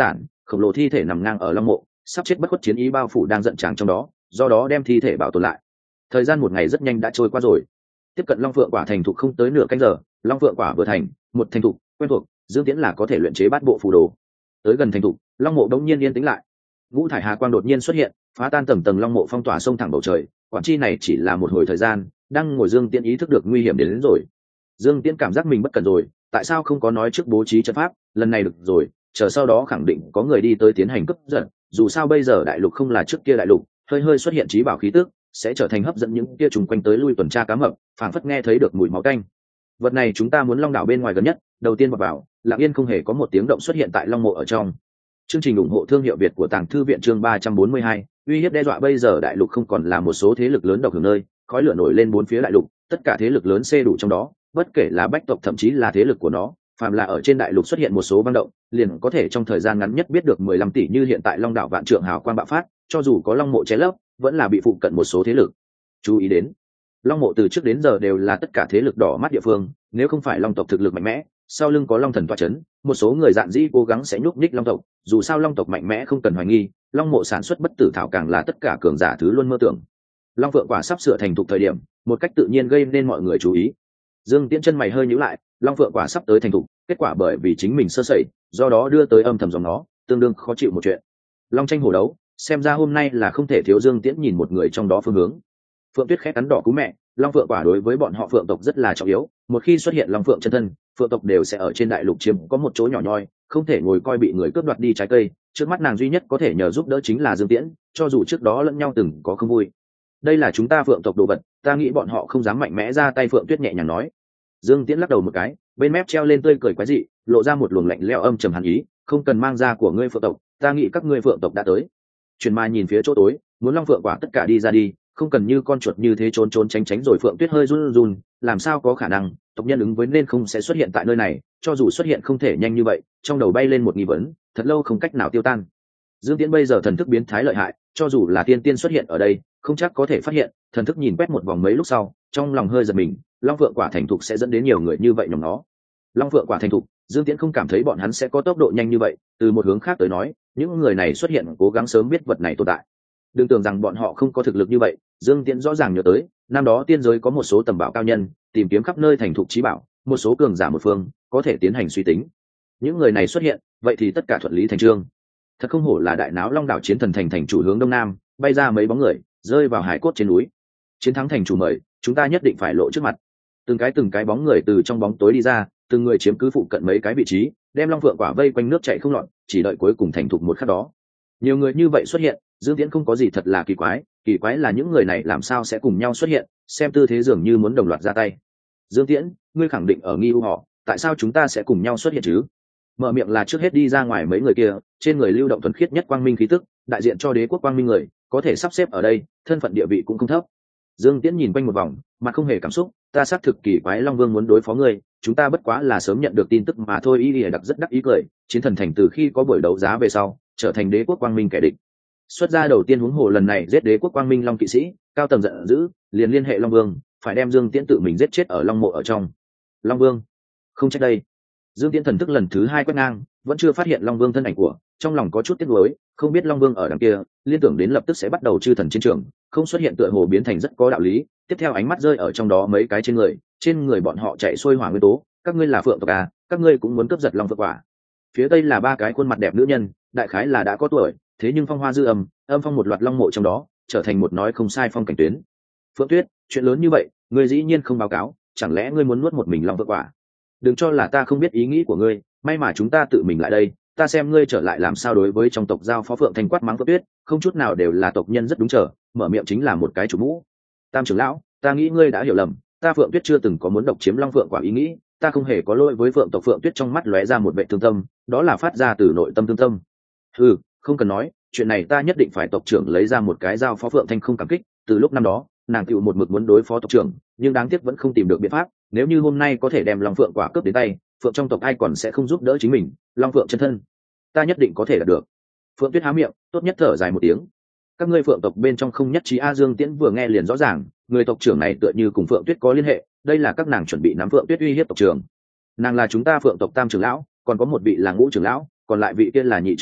khổng lồ thi thể nằm ngang ở long mộ, sắp chết bất khuất chiến ý bao phủ đang giận tràng trong đó, do đó đem thi thể bảo tồn lại. Thời gian một ngày rất nhanh đã trôi qua rồi. Tiếp cận long phượng quả thành thục không tới nửa canh giờ, long phượng quả vừa thành, một thành thục quen thuộc, Dương Tiễn là có thể luyện chế bát bộ phù đồ. Tới gần thành thục, long mộ đống nhiên yên tĩnh lại. Ngũ thải hà quang đột nhiên xuất hiện, phá tan tầng tầng long mộ phong tỏa sông thẳng bầu trời. Quản chi này chỉ là một hồi thời gian, đang ngồi Dương Tiễn ý thức được nguy hiểm đến, đến rồi. Dương Tiễn cảm giác mình bất cẩn rồi, tại sao không có nói trước bố trí trận pháp, lần này được rồi, chờ sau đó khẳng định có người đi tới tiến hành cướp giật, dù sao bây giờ đại lục không là trước kia đại lục, hơi hơi xuất hiện trí bảo khí tức, sẽ trở thành hấp dẫn những kia trùng quanh tới lui tuần tra cá mập, phảng phất nghe thấy được mùi máu tanh. Vật này chúng ta muốn long đảo bên ngoài gần nhất, đầu tiên vào vào, lặng yên không hề có một tiếng động xuất hiện tại long mộ ở trong. Chương trình ủng hộ thương hiệu Việt của Tàng Thư viện chương ba trăm bốn mươi hai, uy hiếp đe dọa bây giờ đại lục không còn là một số thế lực lớn độc hưởng nơi, khói lửa nổi lên bốn phía đại lục, tất cả thế lực lớn xê đủ trong đó, bất kể là bách tộc thậm chí là thế lực của nó, phàm là ở trên đại lục xuất hiện một số băng động, liền có thể trong thời gian ngắn nhất biết được mười lăm tỷ, như hiện tại long đảo vạn trượng hào quang bạo phát, cho dù có long mộ che lấp, vẫn là bị phụ cận một số thế lực chú ý đến. Long mộ từ trước đến giờ đều là tất cả thế lực đỏ mắt địa phương, nếu không phải long tộc thực lực mạnh mẽ, sau lưng có long thần tọa chấn, một số người dạn dĩ cố gắng sẽ nhúc nhích long tộc, dù sao long tộc mạnh mẽ không cần hoài nghi, long mộ sản xuất bất tử thảo càng là tất cả cường giả thứ luôn mơ tưởng. Long phượng quả sắp sửa thành thục thời điểm, một cách tự nhiên gây nên mọi người chú ý. Dương Tiễn chân mày hơi nhíu lại, long phượng quả sắp tới thành thục, kết quả bởi vì chính mình sơ sẩy, do đó đưa tới âm thầm dòng nó, tương đương khó chịu một chuyện. Long tranh hổ đấu, xem ra hôm nay là không thể thiếu. Dương Tiễn nhìn một người trong đó phương hướng. Phượng Tuyết khẽ cắn đỏ cú mẹ, long phượng quả đối với bọn họ phượng tộc rất là trọng yếu, một khi xuất hiện long phượng chân thân, phượng tộc đều sẽ ở trên đại lục chiếm có một chỗ nhỏ nhoi, không thể ngồi coi bị người cướp đoạt đi trái cây. Trước mắt nàng duy nhất có thể nhờ giúp đỡ chính là Dương Tiễn, cho dù trước đó lẫn nhau từng có không vui. Đây là chúng ta phượng tộc đồ vật, ta nghĩ bọn họ không dám mạnh mẽ ra tay. Phượng Tuyết nhẹ nhàng nói. Dương Tiễn lắc đầu một cái, bên mép treo lên tươi cười quái dị, lộ ra một luồng lạnh lẽo âm trầm hàn ý, không cần mang ra của ngươi phượng tộc, ta nghĩ các ngươi phượng tộc đã tới. Truyền ma nhìn phía chỗ tối, muốn long phượng quả tất cả đi ra đi, không cần như con chuột như thế trốn trốn tránh tránh. Rồi Phượng Tuyết hơi run run, làm sao có khả năng, tộc nhân ứng với nên không sẽ xuất hiện tại nơi này, cho dù xuất hiện không thể nhanh như vậy. Trong đầu bay lên một nghi vấn, thật lâu không cách nào tiêu tan. Dương Tiễn bây giờ thần thức biến thái lợi hại, cho dù là tiên tiên xuất hiện ở đây, không chắc có thể phát hiện. Thần thức nhìn quét một vòng mấy lúc sau, trong lòng hơi giật mình, long phượng quả thành thục sẽ dẫn đến nhiều người như vậy nhóm nó. Long phượng quả thành thục, Dương Tiễn không cảm thấy bọn hắn sẽ có tốc độ nhanh như vậy. Từ một hướng khác tới nói, những người này xuất hiện cố gắng sớm biết vật này tồn tại. Đừng tưởng rằng bọn họ không có thực lực như vậy. Dương Tiễn rõ ràng nhớ tới, năm đó tiên giới có một số tầm bảo cao nhân tìm kiếm khắp nơi thành thục trí bảo, một số cường giả một phương có thể tiến hành suy tính. Những người này xuất hiện, vậy thì tất cả thuận lý thành trương. Thật không hổ là đại náo long đảo chiến thần thành thành chủ hướng đông nam, bay ra mấy bóng người, rơi vào hải cốt trên núi. Chiến thắng thành chủ mời, chúng ta nhất định phải lộ trước mặt. Từng cái từng cái bóng người từ trong bóng tối đi ra, từng người chiếm cứ phụ cận mấy cái vị trí, đem long phượng quả vây quanh nước chảy không lọt, chỉ đợi cuối cùng thành thục một khắc đó. Nhiều người như vậy xuất hiện, Dương Tiễn không có gì thật là kỳ quái, kỳ quái là những người này làm sao sẽ cùng nhau xuất hiện, xem tư thế dường như muốn đồng loạt ra tay. Dương Tiễn, ngươi khẳng định ở nghi u họ, tại sao chúng ta sẽ cùng nhau xuất hiện chứ? Mở miệng là trước hết đi ra ngoài mấy người kia, trên người lưu động thuần khiết nhất quang minh khí tức, đại diện cho đế quốc quang minh người, có thể sắp xếp ở đây, thân phận địa vị cũng không thấp. Dương Tiễn nhìn quanh một vòng, mà không hề cảm xúc, ta xác thực kỳ quái Long Vương muốn đối phó ngươi, chúng ta bất quá là sớm nhận được tin tức mà thôi. Y Lìa đặc rất đắc ý cười, chiến thần thành từ khi có buổi đấu giá về sau, trở thành đế quốc quang minh kẻ địch. Xuất ra đầu tiên huống hồ lần này giết đế quốc quang minh long kỵ sĩ, cao tầng giận dữ, liền liên hệ Long Vương, phải đem Dương Tiễn tự mình giết chết ở Long mộ ở trong. Long Vương, không trách đây. Dương Tiễn thần thức lần thứ hai quét ngang, vẫn chưa phát hiện Long Vương thân ảnh của, trong lòng có chút tiếc nuối, không biết Long Vương ở đằng kia, liên tưởng đến lập tức sẽ bắt đầu chư thần chiến trường, không xuất hiện tựa hồ biến thành rất có đạo lý. Tiếp theo ánh mắt rơi ở trong đó mấy cái trên người, trên người bọn họ chạy xuôi hỏa nguyên tố, các ngươi là phượng tộc à, các ngươi cũng muốn cướp giật Long Phượng quả. Phía tây là ba cái khuôn mặt đẹp nữ nhân, đại khái là đã có tuổi, thế nhưng phong hoa dư âm, âm phong một loạt long mộ trong đó, trở thành một nói không sai phong cảnh tuyến. Phượng Tuyết, chuyện lớn như vậy, ngươi dĩ nhiên không báo cáo, chẳng lẽ ngươi muốn nuốt một mình Long Phượng quả? Đừng cho là ta không biết ý nghĩ của ngươi, may mà chúng ta tự mình lại đây, ta xem ngươi trở lại làm sao. Đối với trong tộc giao phó Phượng Thanh quát mắng Phượng Tuyết, không chút nào đều là tộc nhân rất đúng trở, mở miệng chính là một cái chủ mũ. Tam trưởng lão, ta nghĩ ngươi đã hiểu lầm, ta Phượng Tuyết chưa từng có muốn độc chiếm Long Phượng quả ý nghĩ, ta không hề có lỗi với Phượng tộc. Phượng Tuyết trong mắt lóe ra một vẻ thương tâm, đó là phát ra từ nội tâm thương tâm. Ừ, không cần nói, chuyện này ta nhất định phải tộc trưởng lấy ra một cái giao phó Phượng Thanh không cảm kích, từ lúc năm đó, nàng tựu một mực muốn đối phó tộc trưởng, nhưng đáng tiếc vẫn không tìm được biện pháp. Nếu như hôm nay có thể đem Long Phượng quả cướp đến tay, Phượng trong tộc ai còn sẽ không giúp đỡ chính mình, Long Phượng chân thân, ta nhất định có thể đạt được. Phượng Tuyết há miệng, tốt nhất thở dài một tiếng. Các ngươi Phượng tộc bên trong không nhất trí a. Dương Tiễn vừa nghe liền rõ ràng, người tộc trưởng này tựa như cùng Phượng Tuyết có liên hệ, đây là các nàng chuẩn bị nắm Phượng Tuyết uy hiếp tộc trưởng. Nàng là chúng ta Phượng tộc tam trưởng lão, còn có một vị là ngũ trưởng lão, còn lại vị kia là nhị trưởng lão,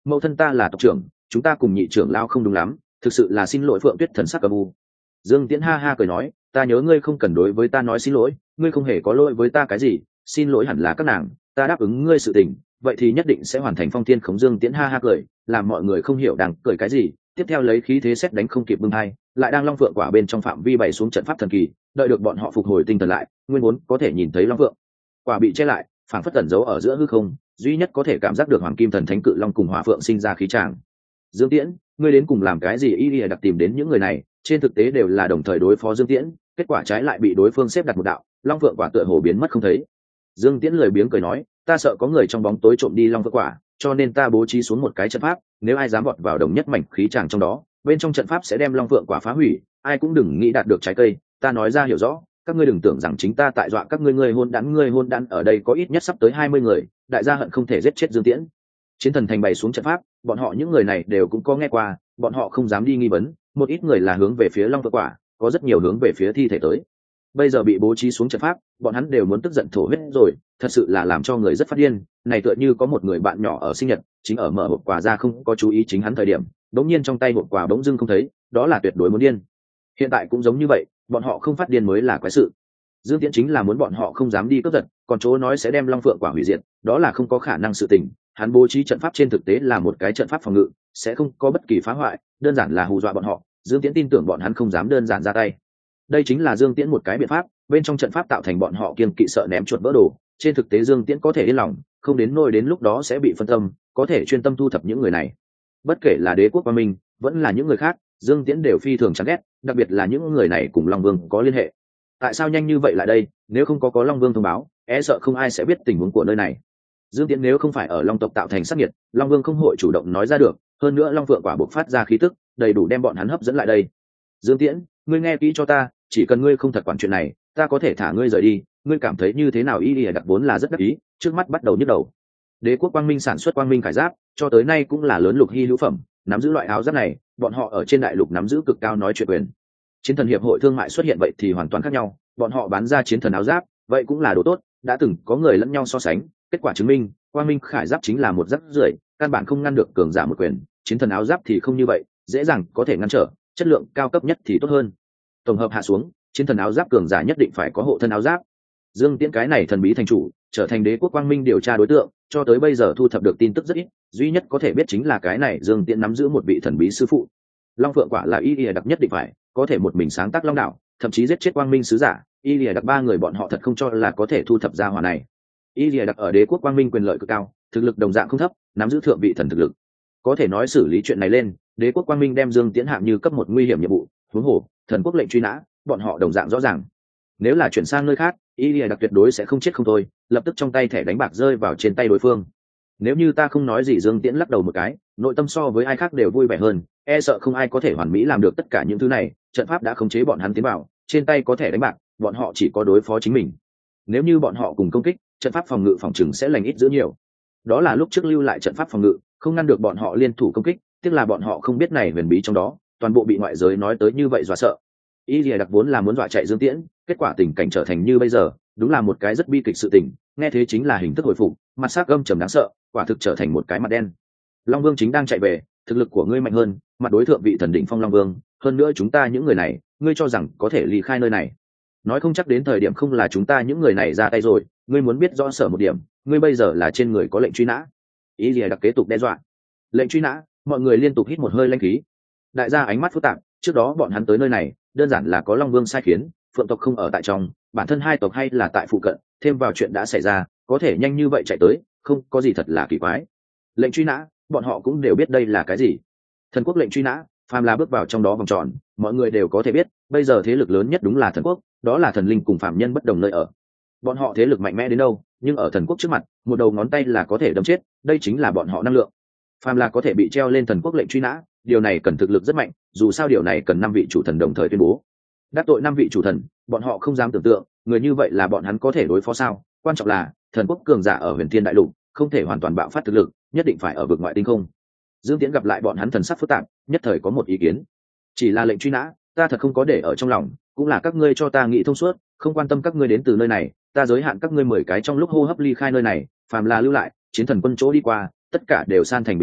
mẫu thân ta là tộc trưởng, chúng ta cùng nhị trưởng lao không đúng lắm, thực sự là xin lỗi. Phượng Tuyết thần sắc âm u. Dương Tiễn ha ha cười nói, ta nhớ ngươi không cần đối với ta nói xin lỗi, ngươi không hề có lỗi với ta cái gì, xin lỗi hẳn là các nàng, ta đáp ứng ngươi sự tình, vậy thì nhất định sẽ hoàn thành phong thiên khống. Dương Tiễn ha ha cười, làm mọi người không hiểu đang cười cái gì, tiếp theo lấy khí thế xét đánh không kịp bưng hai, lại đang long phượng quả bên trong phạm vi bày xuống trận pháp thần kỳ, đợi được bọn họ phục hồi tinh thần lại, nguyên vốn có thể nhìn thấy long phượng quả bị che lại, phảng phất tẩn giấu ở giữa hư không, duy nhất có thể cảm giác được hoàng kim thần thánh cự long cùng hỏa phượng sinh ra khí tràng. Dương Tiễn, ngươi đến cùng làm cái gì? Y Lìa đặc tìm đến những người này, trên thực tế đều là đồng thời đối phó Dương Tiễn, kết quả trái lại bị đối phương xếp đặt một đạo, long phượng quả tựa hồ biến mất không thấy. Dương Tiễn lười biếng cười nói, ta sợ có người trong bóng tối trộm đi long phượng quả, cho nên ta bố trí xuống một cái trận pháp, nếu ai dám vọt vào đồng nhất mảnh khí tràng trong đó, bên trong trận pháp sẽ đem long phượng quả phá hủy, ai cũng đừng nghĩ đạt được trái cây. Ta nói ra hiểu rõ, các ngươi đừng tưởng rằng chính ta tại dọa các ngươi. Ngươi hôn đản, ngươi hôn đản, ở đây có ít nhất sắp tới hai mươi người, đại gia hận không thể giết chết Dương Tiễn. Chiến thần thành bày xuống trận pháp, bọn họ những người này đều cũng có nghe qua, bọn họ không dám đi nghi vấn, một ít người là hướng về phía long phượng quả, có rất nhiều hướng về phía thi thể tới. Bây giờ bị bố trí xuống trận pháp, bọn hắn đều muốn tức giận thổ huyết rồi, thật sự là làm cho người rất phát điên. Này tựa như có một người bạn nhỏ ở sinh nhật, chính ở mở hộp quà ra không có chú ý chính hắn thời điểm, đống nhiên trong tay hộp quà bỗng dưng không thấy, đó là tuyệt đối muốn điên. Hiện tại cũng giống như vậy, bọn họ không phát điên mới là quái sự. Dương Tiễn chính là muốn bọn họ không dám đi cướp giật, còn chỗ nói sẽ đem long phượng quả hủy diệt, đó là không có khả năng sự tình. Hắn bố trí trận pháp trên thực tế là một cái trận pháp phòng ngự, sẽ không có bất kỳ phá hoại, đơn giản là hù dọa bọn họ. Dương Tiễn tin tưởng bọn hắn không dám đơn giản ra tay. Đây chính là Dương Tiễn một cái biện pháp, bên trong trận pháp tạo thành bọn họ kiên kỵ sợ ném chuột vỡ đồ. Trên thực tế Dương Tiễn có thể yên lòng, không đến nỗi đến lúc đó sẽ bị phân tâm, có thể chuyên tâm thu thập những người này. Bất kể là Đế quốc Quang Minh, vẫn là những người khác, Dương Tiễn đều phi thường chán ghét, đặc biệt là những người này cùng Long Vương có liên hệ. Tại sao nhanh như vậy lại đây? Nếu không có có Long Vương thông báo, e sợ không ai sẽ biết tình huống của nơi này. Dương Tiễn nếu không phải ở Long tộc tạo thành sát nhiệt, Long Vương không hội chủ động nói ra được, hơn nữa Long Phượng quả bộc phát ra khí tức, đầy đủ đem bọn hắn hấp dẫn lại đây. Dương Tiễn, ngươi nghe kỹ cho ta, chỉ cần ngươi không thật quản chuyện này, ta có thể thả ngươi rời đi, ngươi cảm thấy như thế nào? Y Lìa đặc vốn là rất đắc ý, trước mắt bắt đầu nhức đầu. Đế quốc Quang Minh sản xuất Quang Minh khải giáp, cho tới nay cũng là lớn lục hy hữu phẩm, nắm giữ loại áo giáp này, bọn họ ở trên đại lục nắm giữ cực cao nói chuyện quyền. Chiến thần hiệp hội thương mại xuất hiện vậy thì hoàn toàn khác nhau, bọn họ bán ra chiến thần áo giáp, vậy cũng là đồ tốt, đã từng có người lẫn nhau so sánh, kết quả chứng minh, Quang Minh khải giáp chính là một rác rưởi, căn bản không ngăn được cường giả một quyền, chiến thần áo giáp thì không như vậy, dễ dàng có thể ngăn trở, chất lượng cao cấp nhất thì tốt hơn. Tổng hợp hạ xuống, chiến thần áo giáp cường giả nhất định phải có hộ thân áo giáp. Dương Tiễn cái này thần bí thành chủ, trở thành Đế quốc Quang Minh điều tra đối tượng, cho tới bây giờ thu thập được tin tức rất ít, duy nhất có thể biết chính là cái này Dương Tiễn nắm giữ một vị thần bí sư phụ. Long Phượng quả là Y Lìa đặc nhất định phải có thể một mình sáng tác long đạo, thậm chí giết chết Quang Minh sứ giả. Y Lìa đặc ba người bọn họ thật không cho là có thể thu thập ra hỏa này. Y Lìa đặc ở Đế quốc Quang Minh quyền lợi cực cao, thực lực đồng dạng không thấp, nắm giữ thượng vị thần thực lực, có thể nói xử lý chuyện này lên, Đế quốc Quang Minh đem Dương Tiễn hạng như cấp một nguy hiểm nhiệm vụ, huống hồ thần quốc lệnh truy nã, bọn họ đồng dạng rõ ràng. Nếu là chuyển sang nơi khác, Y Lìa đặc tuyệt đối sẽ không chết không thôi, lập tức trong tay thẻ đánh bạc rơi vào trên tay đối phương. Nếu như ta không nói gì, Dương Tiễn lắc đầu một cái, nội tâm so với ai khác đều vui vẻ hơn, e sợ không ai có thể hoàn mỹ làm được tất cả những thứ này, trận pháp đã khống chế bọn hắn tiến vào, trên tay có thẻ đánh bạc, bọn họ chỉ có đối phó chính mình. Nếu như bọn họ cùng công kích, trận pháp phòng ngự phòng trừng sẽ lành ít dữ nhiều. Đó là lúc trước lưu lại trận pháp phòng ngự, không ngăn được bọn họ liên thủ công kích, tiếc là bọn họ không biết này huyền bí trong đó, toàn bộ bị ngoại giới nói tới như vậy dọa sợ. Y Lìa đặc vốn là muốn dọa chạy Dương Tiễn, kết quả tình cảnh trở thành như bây giờ, đúng là một cái rất bi kịch sự tình, nghe thế chính là hình thức hồi phục, mặt sắc âm trầm đáng sợ, quả thực trở thành một cái mặt đen. Long Vương chính đang chạy về, thực lực của ngươi mạnh hơn, mặt đối thượng vị thần đỉnh phong Long Vương, hơn nữa chúng ta những người này, ngươi cho rằng có thể ly khai nơi này? Nói không chắc đến thời điểm không là chúng ta những người này ra tay rồi, ngươi muốn biết rõ sở một điểm, ngươi bây giờ là trên người có lệnh truy nã. Y Lìa đặc kế tục đe dọa. Lệnh truy nã, mọi người liên tục hít một hơi lãnh khí. Đại gia ánh mắt phức tạp, trước đó bọn hắn tới nơi này, đơn giản là có Long Vương sai khiến, Phượng tộc không ở tại trong, bản thân hai tộc hay là tại phụ cận, thêm vào chuyện đã xảy ra, có thể nhanh như vậy chạy tới, không có gì thật là kỳ quái. Lệnh truy nã, bọn họ cũng đều biết đây là cái gì. Thần quốc lệnh truy nã, phàm là bước vào trong đó vòng tròn, mọi người đều có thể biết, bây giờ thế lực lớn nhất đúng là thần quốc, đó là thần linh cùng phạm nhân bất đồng nơi ở. Bọn họ thế lực mạnh mẽ đến đâu, nhưng ở thần quốc trước mặt, một đầu ngón tay là có thể đâm chết, đây chính là bọn họ năng lượng. Phàm là có thể bị treo lên thần quốc lệnh truy nã, điều này cần thực lực rất mạnh, dù sao điều này cần năm vị chủ thần đồng thời tuyên bố. Đắc tội năm vị chủ thần, bọn họ không dám tưởng tượng, người như vậy là bọn hắn có thể đối phó sao? Quan trọng là, thần quốc cường giả ở Huyền Thiên đại lục, không thể hoàn toàn bạo phát thực lực, nhất định phải ở vực ngoại tinh không. Dương Tiễn gặp lại bọn hắn thần sắc phức tạp, nhất thời có một ý kiến. Chỉ là lệnh truy nã, ta thật không có để ở trong lòng, cũng là các ngươi cho ta nghĩ thông suốt, không quan tâm các ngươi đến từ nơi này, ta giới hạn các ngươi mười cái trong lúc hô hấp ly khai nơi này, phàm là lưu lại, chiến thần quân chỗ đi qua, tất cả đều san thành bình địa,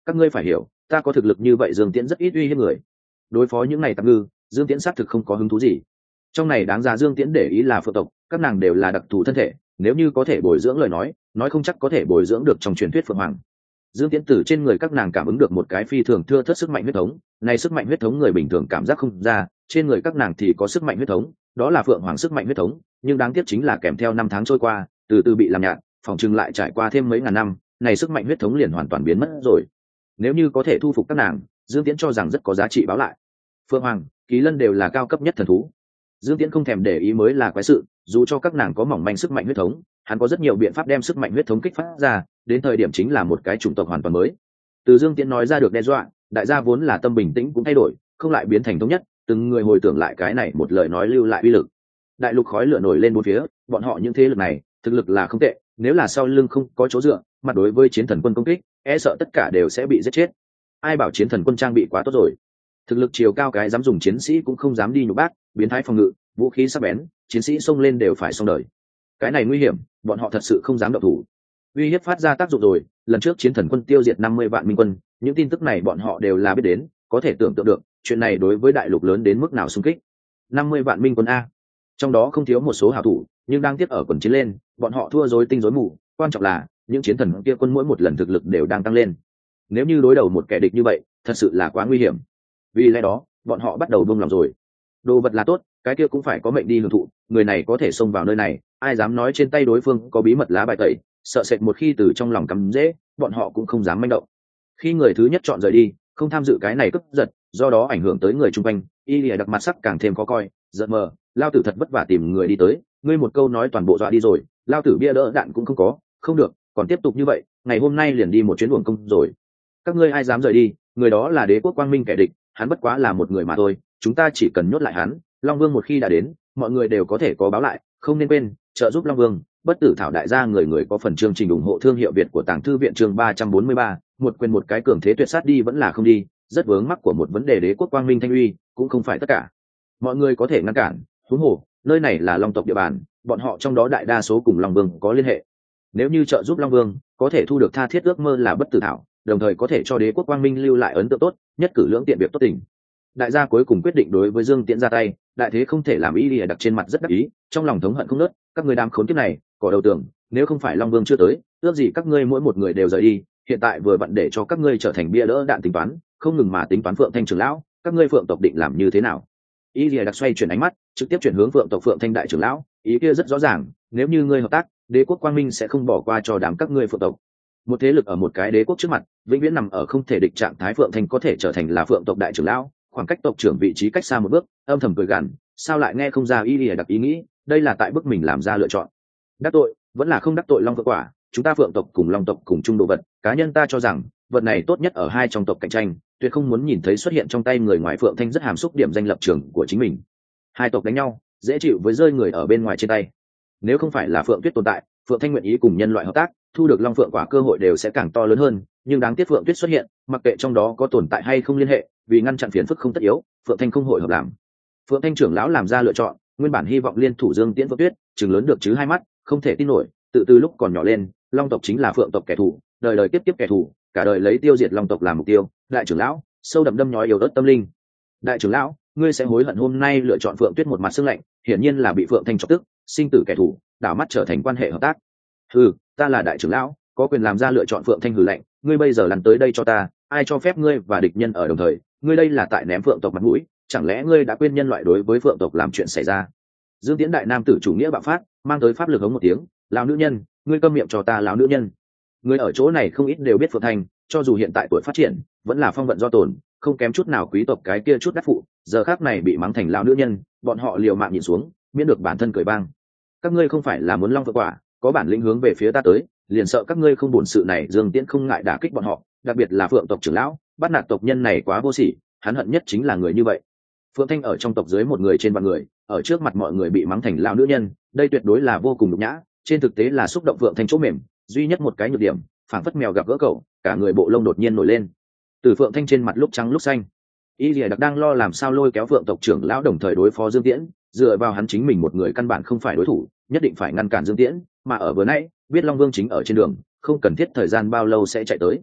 các ngươi phải hiểu ta có thực lực như vậy dương tiễn rất ít uy hiếp người. Đối phó những này tạm ngư dương tiễn xác thực không có hứng thú gì. Trong này đáng giá dương tiễn để ý là phượng tộc, các nàng đều là đặc thù thân thể, nếu như có thể bồi dưỡng lời nói nói không chắc có thể bồi dưỡng được trong truyền thuyết phượng hoàng. Dương tiễn từ trên người các nàng cảm ứng được một cái phi thường thưa thớt sức mạnh huyết thống, này sức mạnh huyết thống người bình thường cảm giác không ra, trên người các nàng thì có sức mạnh huyết thống, đó là phượng hoàng sức mạnh huyết thống, nhưng đáng tiếc chính là kèm theo năm tháng trôi qua từ từ bị làm nhạt, phòng chừng lại trải qua thêm mấy ngàn năm này sức mạnh huyết thống liền hoàn toàn biến mất rồi. Nếu như có thể thu phục các nàng, Dương tiễn cho rằng rất có giá trị báo lại. Phượng hoàng, Kỳ lân đều là cao cấp nhất thần thú, Dương tiễn không thèm để ý mới là quái sự, dù cho các nàng có mỏng manh sức mạnh huyết thống, hắn có rất nhiều biện pháp đem sức mạnh huyết thống kích phát ra, đến thời điểm chính là một cái chủng tộc hoàn toàn mới. Từ Dương tiễn nói ra được đe dọa, đại gia vốn là tâm bình tĩnh cũng thay đổi, không lại biến thành thống nhất, từng người hồi tưởng lại cái này một lời nói lưu lại uy lực. Đại lục khói lửa nổi lên bốn phía, bọn họ những thế lực này thực lực là không tệ, nếu là sau lưng không có chỗ dựa, mặt đối với chiến thần quân công kích e sợ tất cả đều sẽ bị giết chết. Ai bảo chiến thần quân trang bị quá tốt rồi, thực lực chiều cao cái dám dùng chiến sĩ cũng không dám đi nhục bác, biến thái phòng ngự, vũ khí sắc bén, chiến sĩ xông lên đều phải xong đời. Cái này nguy hiểm, bọn họ thật sự không dám động thủ. Uy hiếp phát ra tác dụng rồi, lần trước chiến thần quân tiêu diệt năm mươi vạn minh quân, những tin tức này bọn họ đều là biết đến, có thể tưởng tượng được chuyện này đối với đại lục lớn đến mức nào xung kích. năm mươi vạn minh quân a, trong đó không thiếu một số hảo thủ, nhưng đang tiếp ở quần chiến lên bọn họ thua rối tinh rối mù, quan trọng là những chiến thần kia quân mỗi một lần thực lực đều đang tăng lên. Nếu như đối đầu một kẻ địch như vậy thật sự là quá nguy hiểm, vì lẽ đó bọn họ bắt đầu buông lòng rồi. Đồ vật là tốt, cái kia cũng phải có mệnh đi hưởng thụ, người này có thể xông vào nơi này, ai dám nói trên tay đối phương có bí mật lá bài tẩy, sợ sệt một khi từ trong lòng cắm dễ, bọn họ cũng không dám manh động. Khi người thứ nhất chọn rời đi, không tham dự cái này cướp giật, do đó ảnh hưởng tới người chung quanh, y lìa đặc mặt sắc càng thêm khó coi, giận mờ, lao tử thật vất vả tìm người đi tới, ngươi một câu nói toàn bộ dọa đi rồi, lao tử bia đỡ đạn cũng không có, không được, còn tiếp tục như vậy, ngày hôm nay liền đi một chuyến uổng công rồi. Các ngươi ai dám rời đi, người đó là đế quốc quang minh kẻ địch, hắn bất quá là một người mà thôi, chúng ta chỉ cần nhốt lại hắn, Long Vương một khi đã đến, mọi người đều có thể có báo lại, không nên quên trợ giúp Long Vương. Bất tử thảo đại gia người người có phần chương trình ủng hộ thương hiệu Việt của Tàng Thư viện chương ba trăm bốn mươi ba, một quyền một cái cường thế tuyệt sát đi vẫn là không đi, rất vướng mắc của một vấn đề đế quốc quang minh thanh uy, cũng không phải tất cả mọi người có thể ngăn cản, huống hồ nơi này là Long tộc địa bàn, bọn họ trong đó đại đa số cùng Long Vương có liên hệ. Nếu như trợ giúp Long Vương, có thể thu được tha thiết ước mơ là bất tử thảo, đồng thời có thể cho đế quốc quang minh lưu lại ấn tượng tốt, nhất cử lưỡng tiện việc tốt tình. Đại gia cuối cùng quyết định đối với Dương Tiễn ra tay, đại thế không thể làm ý lìa đặc trên mặt rất đắc ý, trong lòng thống hận không nớt, các người đám khốn kiếp này, cỏ đầu tường, nếu không phải Long Vương chưa tới, ước gì các ngươi mỗi một người đều rời đi, hiện tại vừa vặn để cho các ngươi trở thành bia đỡ đạn tính toán, không ngừng mà tính toán Phượng Thanh trưởng lão, các ngươi Phượng tộc định làm như thế nào? Ý lìa đặc xoay chuyển ánh mắt, trực tiếp chuyển hướng Phượng tộc Phượng Thanh đại trưởng lão, ý kia rất rõ ràng, nếu như ngươi hợp tác, đế quốc quang minh sẽ không bỏ qua cho đám các ngươi Phượng tộc. Một thế lực ở một cái đế quốc trước mặt, vĩnh viễn nằm ở không thể địch trạng thái, Phượng Thanh có thể trở thành là Phượng tộc đại trưởng lão, khoảng cách tộc trưởng vị trí cách xa một bước, âm thầm cười gằn, sao lại nghe không ra ý lìa đặc ý nghĩ, đây là tại bức mình làm ra lựa chọn. Đắc tội, vẫn là không đắc tội Long Phượng quả, chúng ta Phượng tộc cùng Long tộc cùng chung đồ vật, cá nhân ta cho rằng vật này tốt nhất ở hai trong tộc cạnh tranh, tuyệt không muốn nhìn thấy xuất hiện trong tay người ngoài. Phượng Thanh rất hàm xúc điểm danh lập trường của chính mình. Hai tộc đánh nhau, dễ chịu với rơi người ở bên ngoài trên tay. Nếu không phải là Phượng Tuyết tồn tại, Phượng Thanh nguyện ý cùng nhân loại hợp tác, thu được Long Phượng quả cơ hội đều sẽ càng to lớn hơn, nhưng đáng tiếc Phượng Tuyết xuất hiện, mặc kệ trong đó có tồn tại hay không liên hệ, vì ngăn chặn phiền phức không tất yếu, Phượng Thanh không hội hợp làm. Phượng Thanh trưởng lão làm ra lựa chọn, nguyên bản hy vọng liên thủ Dương Tiễn Phượng Tuyết, chừng lớn được chứ hai mắt, không thể tin nổi, tự từ lúc còn nhỏ lên, Long tộc chính là Phượng tộc kẻ thù, đời đời tiếp tiếp kẻ thù, cả đời lấy tiêu diệt Long tộc làm mục tiêu. Đại trưởng lão, sâu đậm đâm nhói yếu ớt tâm linh. Đại trưởng lão, ngươi sẽ hối hận hôm nay lựa chọn Phượng Tuyết một mặt sương lạnh, hiển nhiên là bị Phượng Thanh chọc tức, sinh tử kẻ thù, đảo mắt trở thành quan hệ hợp tác. Hừ, ta là đại trưởng lão, có quyền làm ra lựa chọn. Phượng Thanh hừ lạnh, ngươi bây giờ lăn tới đây cho ta, ai cho phép ngươi và địch nhân ở đồng thời, ngươi đây là tại ném Phượng tộc mặt mũi, chẳng lẽ ngươi đã quên nhân loại đối với Phượng tộc làm chuyện xảy ra? Dương Tiễn đại nam tử chủ nghĩa bạo phát, mang tới pháp lực hống một tiếng, lão nữ nhân, ngươi câm miệng cho ta. Lão nữ nhân, ngươi ở chỗ này không ít đều biết Phượng Thanh, cho dù hiện tại tuổi phát triển, vẫn là phong vận do tồn, không kém chút nào quý tộc cái kia chút đắc phụ, giờ khác này bị mắng thành lão nữ nhân, bọn họ liều mạng nhìn xuống, miễn được bản thân cười bang. Các ngươi không phải là muốn Long Phượng quả, có bản lĩnh hướng về phía ta tới, liền sợ các ngươi không buồn sự này. Dương Tiễn không ngại đả kích bọn họ, đặc biệt là Phượng tộc trưởng lão, bắt nạt tộc nhân này quá vô sỉ, hắn hận nhất chính là người như vậy. Phượng Thanh ở trong tộc dưới một người trên vạn người, ở trước mặt mọi người bị mắng thành lão nữ nhân, đây tuyệt đối là vô cùng nhục nhã, trên thực tế là xúc động Phượng Thanh chỗ mềm, duy nhất một cái nhược điểm, phảng phất mèo gặp gỡ cậu, cả người bộ lông đột nhiên nổi lên. Từ Phượng Thanh trên mặt lúc trắng lúc xanh. Y Lìa Đặc đang lo làm sao lôi kéo Phượng tộc trưởng lão đồng thời đối phó Dương Tiễn, dựa vào hắn chính mình một người căn bản không phải đối thủ, nhất định phải ngăn cản Dương Tiễn, mà ở vừa nãy, biết Long Vương chính ở trên đường, không cần thiết thời gian bao lâu sẽ chạy tới.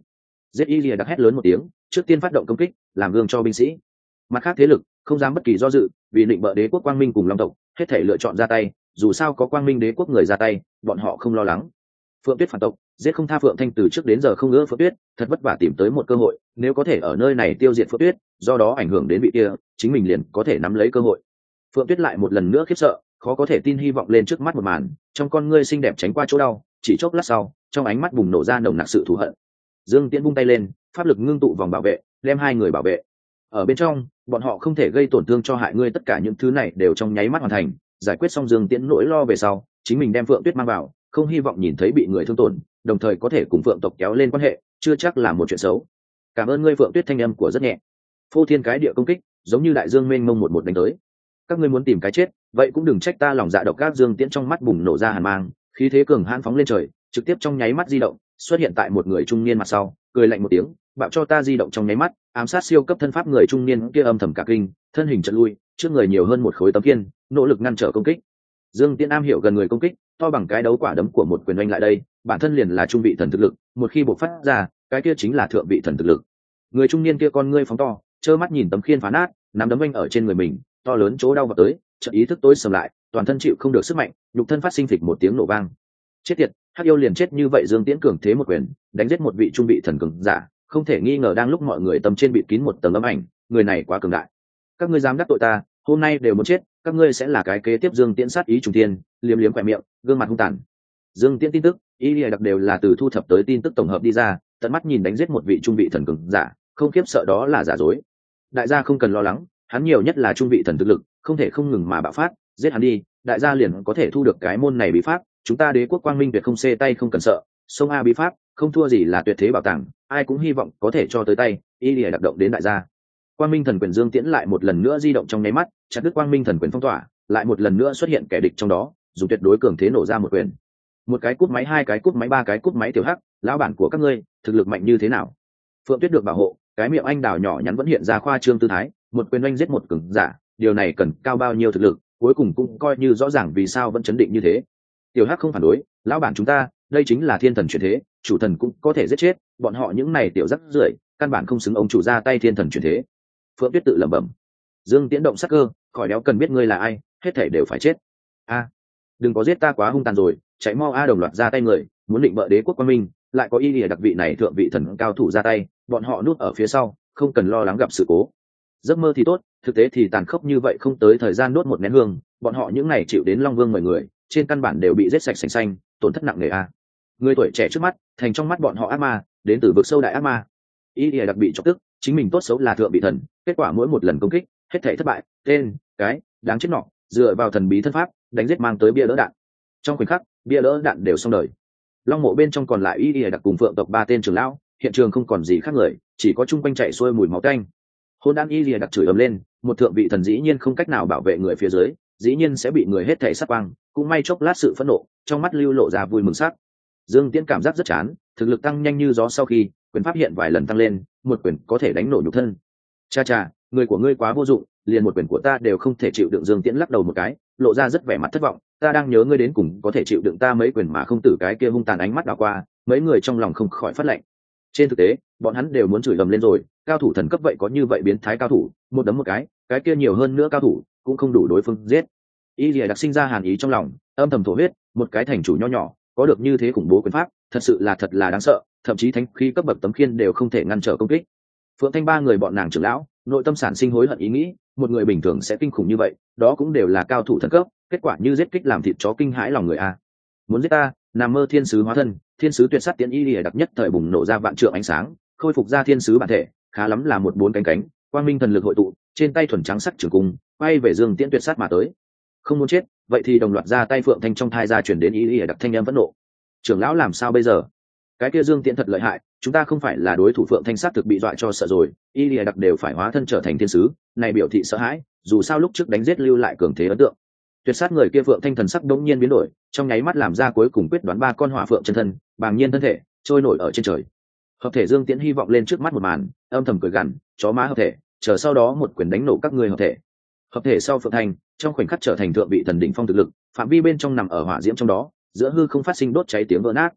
giết y lìa đặc hét lớn một tiếng, trước tiên phát động công kích làm gương cho binh sĩ. Mặt khác thế lực không dám bất kỳ do dự, vì định bợ đế quốc quang minh cùng long tộc hết thể lựa chọn ra tay, dù sao có quang minh đế quốc người ra tay bọn họ không lo lắng. Phượng Tuyết phản tộc giết không tha. Phượng Thanh từ trước đến giờ không ngỡ Phượng Tuyết, thật vất vả tìm tới một cơ hội, nếu có thể ở nơi này tiêu diệt Phượng Tuyết, do đó ảnh hưởng đến vị kia, chính mình liền có thể nắm lấy cơ hội. Phượng Tuyết lại một lần nữa khiếp sợ, khó có thể tin hy vọng lên trước mắt một màn, trong con ngươi xinh đẹp tránh qua chỗ đau, chỉ chốc lát sau trong ánh mắt bùng nổ ra nồng nặc sự thù hận. Dương Tiễn vung tay lên, pháp lực ngưng tụ vòng bảo vệ, đem hai người bảo vệ ở bên trong, bọn họ không thể gây tổn thương cho hại ngươi. Tất cả những thứ này đều trong nháy mắt hoàn thành. Giải quyết xong Dương Tiễn nỗi lo về sau, chính mình đem Phượng Tuyết mang vào, không hy vọng nhìn thấy bị người thương tổn, đồng thời có thể cùng Phượng tộc kéo lên quan hệ, chưa chắc là một chuyện xấu. Cảm ơn ngươi. Phượng Tuyết thanh âm của rất nhẹ, phô thiên cái địa công kích giống như đại dương mênh mông một một đánh tới. Các ngươi muốn tìm cái chết, vậy cũng đừng trách ta lòng dạ độc ác. Dương Tiễn trong mắt bùng nổ ra hàn mang, khí thế cường hãn phóng lên trời, trực tiếp trong nháy mắt di động, xuất hiện tại một người trung niên mặt sau, cười lạnh một tiếng, bạo cho ta. Di động trong nháy mắt, ám sát siêu cấp thân pháp người trung niên kia âm thầm cả kinh, thân hình chợt lui, trước người nhiều hơn một khối tấm kiên, nỗ lực ngăn trở công kích. Dương Tiễn am hiểu gần người công kích, to bằng cái đấu quả đấm của một quyền oanh lại đây, bản thân liền là trung vị thần thực lực, một khi bộc phát ra, cái kia chính là thượng vị thần thực lực. Người trung niên kia con ngươi phóng to, trơ mắt nhìn tấm khiên phá nát, nắm đấm oanh ở trên người mình, to lớn chỗ đau vào tới, chợt ý thức tối sầm lại, toàn thân chịu không được sức mạnh, nhục thân phát sinh phịch một tiếng nổ vang. Chết tiệt, Hắc yêu liền chết như vậy. Dương Tiễn cường thế một quyền, đánh giết một vị trung vị thần cường giả, không thể nghi ngờ đang lúc mọi người tâm trên bịt kín một tầng âm ảnh, người này quá cường đại. Các ngươi dám đắc tội ta, hôm nay đều muốn chết, các ngươi sẽ là cái kế tiếp. Dương Tiễn sát ý trùng thiên, liếm liếm khỏe miệng, gương mặt hung tàn. Dương Tiễn tin tức, ý lìa đặc đều là từ thu thập tới tin tức tổng hợp đi ra, tận mắt nhìn đánh giết một vị trung vị thần cường giả, không khiếp sợ đó là giả dối. Đại gia không cần lo lắng, hắn nhiều nhất là trung vị thần thực lực, không thể không ngừng mà bạo phát, giết hắn đi, đại gia liền có thể thu được cái môn này bí pháp. Chúng ta đế quốc quang minh tuyệt không xê tay không cần sợ, sông a bí pháp không thua gì là tuyệt thế bảo tàng, ai cũng hy vọng có thể cho tới tay. Y lìa đặc động đến đại gia. Quang minh thần quyền. Dương Tiễn lại một lần nữa di động trong nháy mắt, chặt đứt quang minh thần quyền phong tỏa, lại một lần nữa xuất hiện kẻ địch trong đó, dùng tuyệt đối cường thế nổ ra một quyền. Một cái cúp máy, hai cái cúp máy, ba cái cúp máy. Tiểu Hắc, lão bản của các ngươi thực lực mạnh như thế nào? Phượng Tuyết được bảo hộ, cái miệng anh đào nhỏ nhắn vẫn hiện ra khoa trương tư thái, một quyền oanh giết một cường giả, điều này cần cao bao nhiêu thực lực, cuối cùng cũng coi như rõ ràng vì sao vẫn chấn định như thế. Tiểu Hắc không phản đối, lão bản chúng ta, đây chính là thiên thần chuyển thế, chủ thần cũng có thể giết chết, bọn họ những này tiểu rắc rưởi, căn bản không xứng ông chủ ra tay thiên thần chuyển thế. Phượng Tuyết tự lẩm bẩm. Dương Tiễn động sắc cơ, khỏi đéo cần biết ngươi là ai, hết thảy đều phải chết. A, đừng có giết ta quá hung tàn rồi, chạy mau a. Đồng loạt ra tay người, muốn định bợ đế quốc quang minh, lại có ý nghĩa đặc vị này thượng vị thần cao thủ ra tay, bọn họ núp ở phía sau, không cần lo lắng gặp sự cố. Giấc mơ thì tốt, thực tế thì tàn khốc như vậy. Không tới thời gian đốt một nén hương, bọn họ những này chịu đến Long Vương mời người, trên căn bản đều bị giết sạch sành xanh, tổn thất nặng nề a. Người tuổi trẻ trước mắt, thành trong mắt bọn họ ác ma, đến từ vực sâu đại ác ma. Ý nghĩa đặc bị chọc tức, chính mình tốt xấu là thượng vị thần, kết quả mỗi một lần công kích hết thảy thất bại. Tên cái đáng chết nọ, dựa vào thần bí thân pháp đánh giết mang tới bia đỡ đạn. Trong khoảnh khắc, bia đỡ đạn đều xong đời. Long mộ bên trong còn lại ý nghĩa đặc cùng Phượng tộc ba tên trưởng lão, hiện trường không còn gì khác người, chỉ có chung quanh chạy xuôi mùi máu tanh. Hôn đan ý nghĩa đặc chửi ầm lên, một thượng vị thần dĩ nhiên không cách nào bảo vệ người phía dưới, dĩ nhiên sẽ bị người hết thảy sát quang, cũng may chốc lát sự phẫn nộ, trong mắt lưu lộ ra vui mừng sắc. Dương Tiễn cảm giác rất chán, thực lực tăng nhanh như gió. Sau khi quyền pháp hiện vài lần tăng lên, một quyền có thể đánh nổ nhục thân. Cha cha, người của ngươi quá vô dụng, liền một quyền của ta đều không thể chịu đựng. Dương Tiễn lắc đầu một cái, lộ ra rất vẻ mặt thất vọng. Ta đang nhớ ngươi đến cùng có thể chịu đựng ta mấy quyền mà không tử. Cái kia hung tàn ánh mắt đảo qua, mấy người trong lòng không khỏi phát lạnh. Trên thực tế, bọn hắn đều muốn chửi gầm lên rồi, cao thủ thần cấp vậy có như vậy biến thái cao thủ, một đấm một cái, cái kia nhiều hơn nữa cao thủ cũng không đủ đối phương giết. Y Lìa đặc sinh ra hàn ý trong lòng, âm thầm thổ huyết, một cái thành chủ nho nhỏ có được như thế khủng bố quyền pháp, thật sự là thật là đáng sợ, thậm chí thánh khí cấp bậc tấm khiên đều không thể ngăn trở công kích. Phượng Thanh ba người bọn nàng trưởng lão, nội tâm sản sinh hối hận ý nghĩ, một người bình thường sẽ kinh khủng như vậy, đó cũng đều là cao thủ thần cấp, kết quả như giết kích làm thịt chó kinh hãi lòng người a. Muốn giết ta, nằm mơ. Thiên sứ hóa thân, thiên sứ tuyệt sát tiễn Y Lìa đặc nhất thời bùng nổ ra vạn trượng ánh sáng, khôi phục ra thiên sứ bản thể, khá lắm là một bốn cánh cánh, quang minh thần lực hội tụ, trên tay thuần trắng sắc trường cung, quay về Dương Tiễn tuyệt sát mà tới. Không muốn chết, vậy thì đồng loạt ra tay. Phượng Thanh trong thai ra chuyển đến Y Lìa đặc thanh âm phẫn nộ. Trưởng lão làm sao bây giờ? Cái kia Dương Tiễn thật lợi hại, chúng ta không phải là đối thủ. Phượng Thanh sát thực bị dọa cho sợ rồi, Y Lìa đặc đều phải hóa thân trở thành thiên sứ, này biểu thị sợ hãi, dù sao lúc trước đánh giết lưu lại cường thế ấn tượng. Tuyệt sát người kia Phượng Thanh thần sắc đống nhiên biến đổi, trong nháy mắt làm ra cuối cùng quyết đoán. Ba con hỏa phượng chân thân, bàng nhiên thân thể, trôi nổi ở trên trời. Hợp thể Dương Tiễn hy vọng lên trước mắt một màn, âm thầm cười gằn, chó má hợp thể, chờ sau đó một quyền đánh nổ các ngươi hợp thể. Hợp thể sau Phượng Thanh, trong khoảnh khắc trở thành thượng vị thần đỉnh phong thực lực, phạm vi bên trong nằm ở hỏa diễm trong đó, giữa hư không phát sinh đốt cháy tiếng vỡ nát.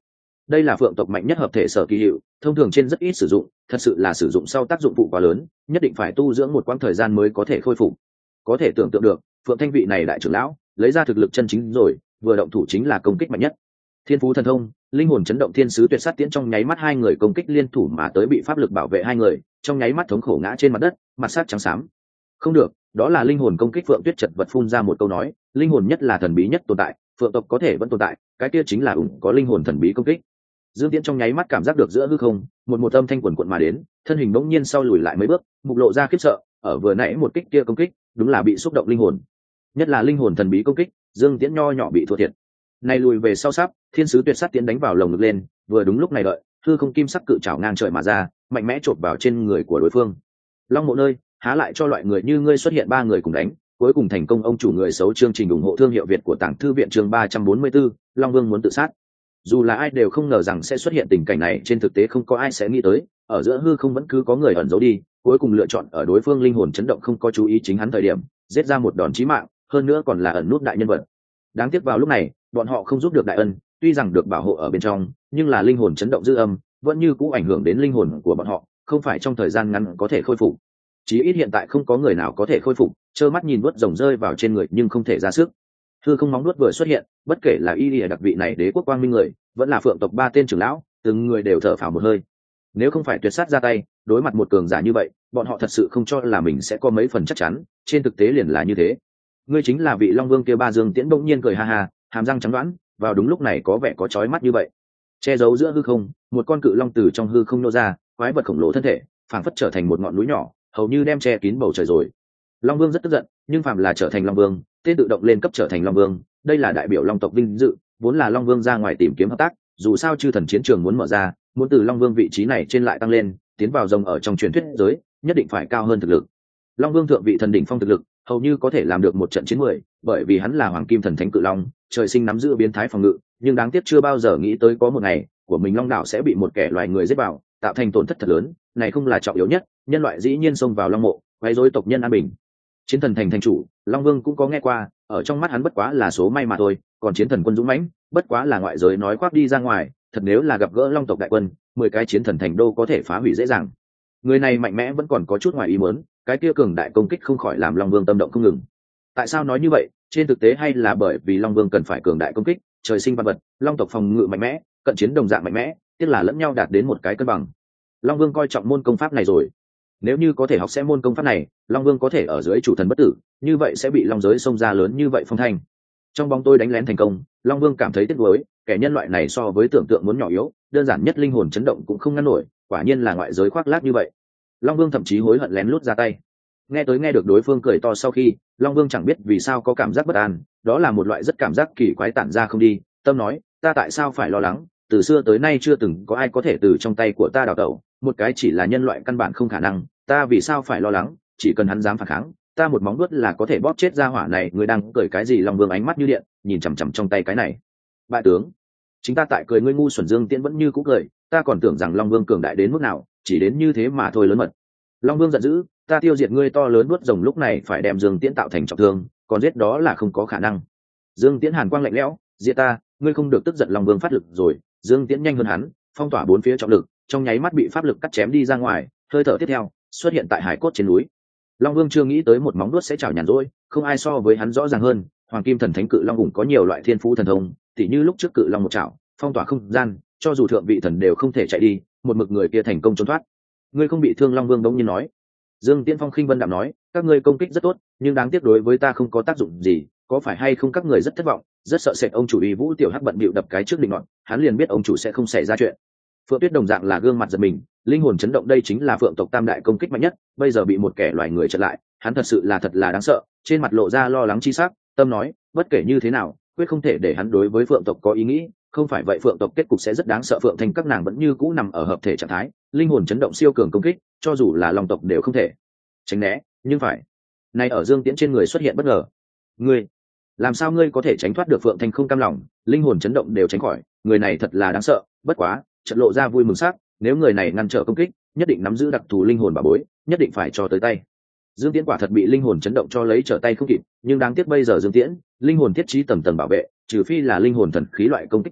đây là phượng tộc mạnh nhất hợp thể sở kỳ hiệu, thông thường trên rất ít sử dụng, thật sự là sử dụng sau tác dụng phụ quá lớn, nhất định phải tu dưỡng một quãng thời gian mới có thể khôi phục. Có thể tưởng tượng được, phượng thanh vị này đại trưởng lão lấy ra thực lực chân chính rồi, vừa động thủ chính là công kích mạnh nhất. Thiên phú thần thông, linh hồn chấn động thiên sứ tuyệt sát tiễn trong nháy mắt hai người công kích liên thủ mà tới bị pháp lực bảo vệ hai người, trong nháy mắt thống khổ ngã trên mặt đất, mặt sắc trắng xám. Không được, đó là linh hồn công kích. Phượng Tuyết chật vật phun ra một câu nói, linh hồn nhất là thần bí nhất tồn tại, phượng tộc có thể vẫn tồn tại, cái kia chính là ủng có linh hồn thần bí công kích. Dương Tiễn trong nháy mắt cảm giác được giữa hư không, một một âm thanh quần quật mà đến, thân hình bỗng nhiên sau lùi lại mấy bước, mục lộ ra khiếp sợ, ở vừa nãy một kích kia công kích, đúng là bị xúc động linh hồn. Nhất là linh hồn thần bí công kích, Dương Tiễn nho nhỏ bị thua thiệt. Này lùi về sau sắp, thiên sứ tuyệt sát tiễn đánh vào lồng ngực lên, vừa đúng lúc này đợi, hư không kim sắc cự trảo ngang trời mà ra, mạnh mẽ chộp vào trên người của đối phương. Long mộ nơi, há lại cho loại người như ngươi xuất hiện ba người cùng đánh, cuối cùng thành công. Ông chủ người xấu chương trình ủng hộ thương hiệu Việt của Tàng Thư viện chương ba trăm bốn mươi 4, Long Vương muốn tự sát. Dù là ai đều không ngờ rằng sẽ xuất hiện tình cảnh này, trên thực tế không có ai sẽ nghĩ tới, ở giữa hư không vẫn cứ có người ẩn giấu đi, cuối cùng lựa chọn ở đối phương linh hồn chấn động không có chú ý chính hắn thời điểm, giết ra một đòn chí mạng, hơn nữa còn là ẩn nút đại nhân vật. Đáng tiếc vào lúc này, bọn họ không giúp được đại ân, tuy rằng được bảo hộ ở bên trong, nhưng là linh hồn chấn động dư âm vẫn như cũ ảnh hưởng đến linh hồn của bọn họ, không phải trong thời gian ngắn có thể khôi phục. Chí ít hiện tại không có người nào có thể khôi phục, trơ mắt nhìn vuốt rồng rơi vào trên người nhưng không thể ra sức. Hư không móng nuốt vừa xuất hiện, bất kể là y lìa đặc vị này đế quốc quang minh người, vẫn là phượng tộc ba tên trưởng lão, từng người đều thở phào một hơi. Nếu không phải tuyệt sát ra tay, đối mặt một cường giả như vậy, bọn họ thật sự không cho là mình sẽ có mấy phần chắc chắn, trên thực tế liền là như thế. Ngươi chính là vị Long Vương kia. Ba Dương Tiễn bỗng nhiên cười ha ha, hàm răng trắng đoán, vào đúng lúc này có vẻ có chói mắt như vậy. Che giấu giữa hư không, một con cự long từ trong hư không nô ra, quái vật khổng lồ thân thể, phảng phất trở thành một ngọn núi nhỏ, hầu như đem che kín bầu trời rồi. Long Vương rất tức giận, nhưng phàm là trở thành Long Vương, tên tự động lên cấp trở thành Long Vương, đây là đại biểu Long tộc vinh dự, vốn là Long Vương ra ngoài tìm kiếm hợp tác, dù sao chư thần chiến trường muốn mở ra, muốn từ Long Vương vị trí này trên lại tăng lên, tiến vào rồng ở trong truyền thuyết giới, nhất định phải cao hơn thực lực. Long Vương thượng vị thần đỉnh phong thực lực, hầu như có thể làm được một trận chiến mười, bởi vì hắn là hoàng kim thần thánh cự long, trời sinh nắm giữ biến thái phòng ngự, nhưng đáng tiếc chưa bao giờ nghĩ tới có một ngày của mình Long đảo sẽ bị một kẻ loài người giết vào, tạo thành tổn thất thật lớn. Này không là trọng yếu nhất, nhân loại dĩ nhiên xông vào Long mộ, quấy rối tộc nhân an bình. Chiến thần thành thành chủ, Long Vương cũng có nghe qua, ở trong mắt hắn bất quá là số may mà thôi, còn chiến thần quân dũng mãnh, bất quá là ngoại giới nói khoác đi ra ngoài, thật nếu là gặp gỡ Long tộc đại quân, mười cái chiến thần thành đô có thể phá hủy dễ dàng. Người này mạnh mẽ vẫn còn có chút ngoài ý muốn, cái kia cường đại công kích không khỏi làm Long Vương tâm động không ngừng. Tại sao nói như vậy? Trên thực tế hay là bởi vì Long Vương cần phải cường đại công kích, trời sinh văn vật, Long tộc phòng ngự mạnh mẽ, cận chiến đồng dạng mạnh mẽ, tiếc là lẫn nhau đạt đến một cái cân bằng. Long Vương coi trọng môn công pháp này rồi. Nếu như có thể học sẽ môn công pháp này, Long Vương có thể ở dưới chủ thần bất tử, như vậy sẽ bị long giới xông ra lớn như vậy phong thanh. Trong bóng tôi đánh lén thành công, Long Vương cảm thấy tiếc nuối, kẻ nhân loại này so với tưởng tượng muốn nhỏ yếu, đơn giản nhất linh hồn chấn động cũng không ngăn nổi, quả nhiên là ngoại giới khoác lác như vậy. Long Vương thậm chí hối hận lén lút ra tay. Nghe tới nghe được đối phương cười to sau khi, Long Vương chẳng biết vì sao có cảm giác bất an, đó là một loại rất cảm giác kỳ quái tản ra không đi, tâm nói, ta tại sao phải lo lắng, từ xưa tới nay chưa từng có ai có thể từ trong tay của ta đào tẩu, một cái chỉ là nhân loại căn bản không khả năng, ta vì sao phải lo lắng, chỉ cần hắn dám phản kháng, ta một móng vuốt là có thể bóp chết ra hỏa này. Người đang cười cái gì? Long Vương ánh mắt như điện, nhìn chằm chằm trong tay cái này. Bại tướng, chính ta tại cười ngươi ngu xuẩn. Dương Tiễn vẫn như cũ cười, ta còn tưởng rằng Long Vương cường đại đến mức nào, chỉ đến như thế mà thôi. Lớn mật. Long Vương giận dữ, ta tiêu diệt ngươi to lớn nuốt rồng, lúc này phải đem Dương Tiễn tạo thành trọng thương, còn giết đó là không có khả năng. Dương Tiễn hàn quang lạnh lẽo, diệt ta, ngươi không được tức giận. Long Vương phát lực rồi, Dương Tiễn nhanh hơn hắn, phong tỏa bốn phía trọng lực, trong nháy mắt bị pháp lực cắt chém đi ra ngoài. Hơi thở tiếp theo xuất hiện tại hải cốt trên núi. Long Vương chưa nghĩ tới một móng vuốt sẽ chảo nhàn rỗi, không ai so với hắn rõ ràng hơn. Hoàng kim thần thánh cự long hùng có nhiều loại thiên phú thần thông, tỉ như lúc trước cự long một chảo phong tỏa không gian, cho dù thượng vị thần đều không thể chạy đi, một mực người kia thành công trốn thoát. Ngươi không bị thương? Long Vương đống nhiên nói. Dương Tiễn Phong khinh vân đạm nói, các ngươi công kích rất tốt, nhưng đáng tiếc đối với ta không có tác dụng gì, có phải hay không các người rất thất vọng, rất sợ sệt. Ông chủ Y Vũ tiểu hắc bận bịu đập cái trước định luận, hắn liền biết ông chủ sẽ không xảy ra chuyện. Phượng Tuyết đồng dạng là gương mặt giật mình, linh hồn chấn động đây chính là Phượng tộc tam đại công kích mạnh nhất, bây giờ bị một kẻ loài người chặn lại, hắn thật sự là thật là đáng sợ. Trên mặt lộ ra lo lắng chi sắc, tâm nói, bất kể như thế nào, quyết không thể để hắn đối với Phượng tộc có ý nghĩ, không phải vậy Phượng tộc kết cục sẽ rất đáng sợ. Phượng Thanh các nàng vẫn như cũ nằm ở hợp thể trạng thái, linh hồn chấn động siêu cường công kích, cho dù là Long tộc đều không thể tránh né, nhưng phải. Này ở Dương Tiễn trên người xuất hiện bất ngờ. Ngươi, làm sao ngươi có thể tránh thoát được? Phượng Thanh không cam lòng, linh hồn chấn động đều tránh khỏi, người này thật là đáng sợ. Bất quá, trận lộ ra vui mừng sắc, nếu người này ngăn trở công kích, nhất định nắm giữ đặc thù linh hồn bảo bối, nhất định phải cho tới tay. Dương Tiễn quả thật bị linh hồn chấn động cho lấy trở tay không kịp, nhưng đáng tiếc bây giờ Dương Tiễn linh hồn thiết trí tầng tầng bảo vệ, trừ phi là linh hồn thần khí loại công kích kia,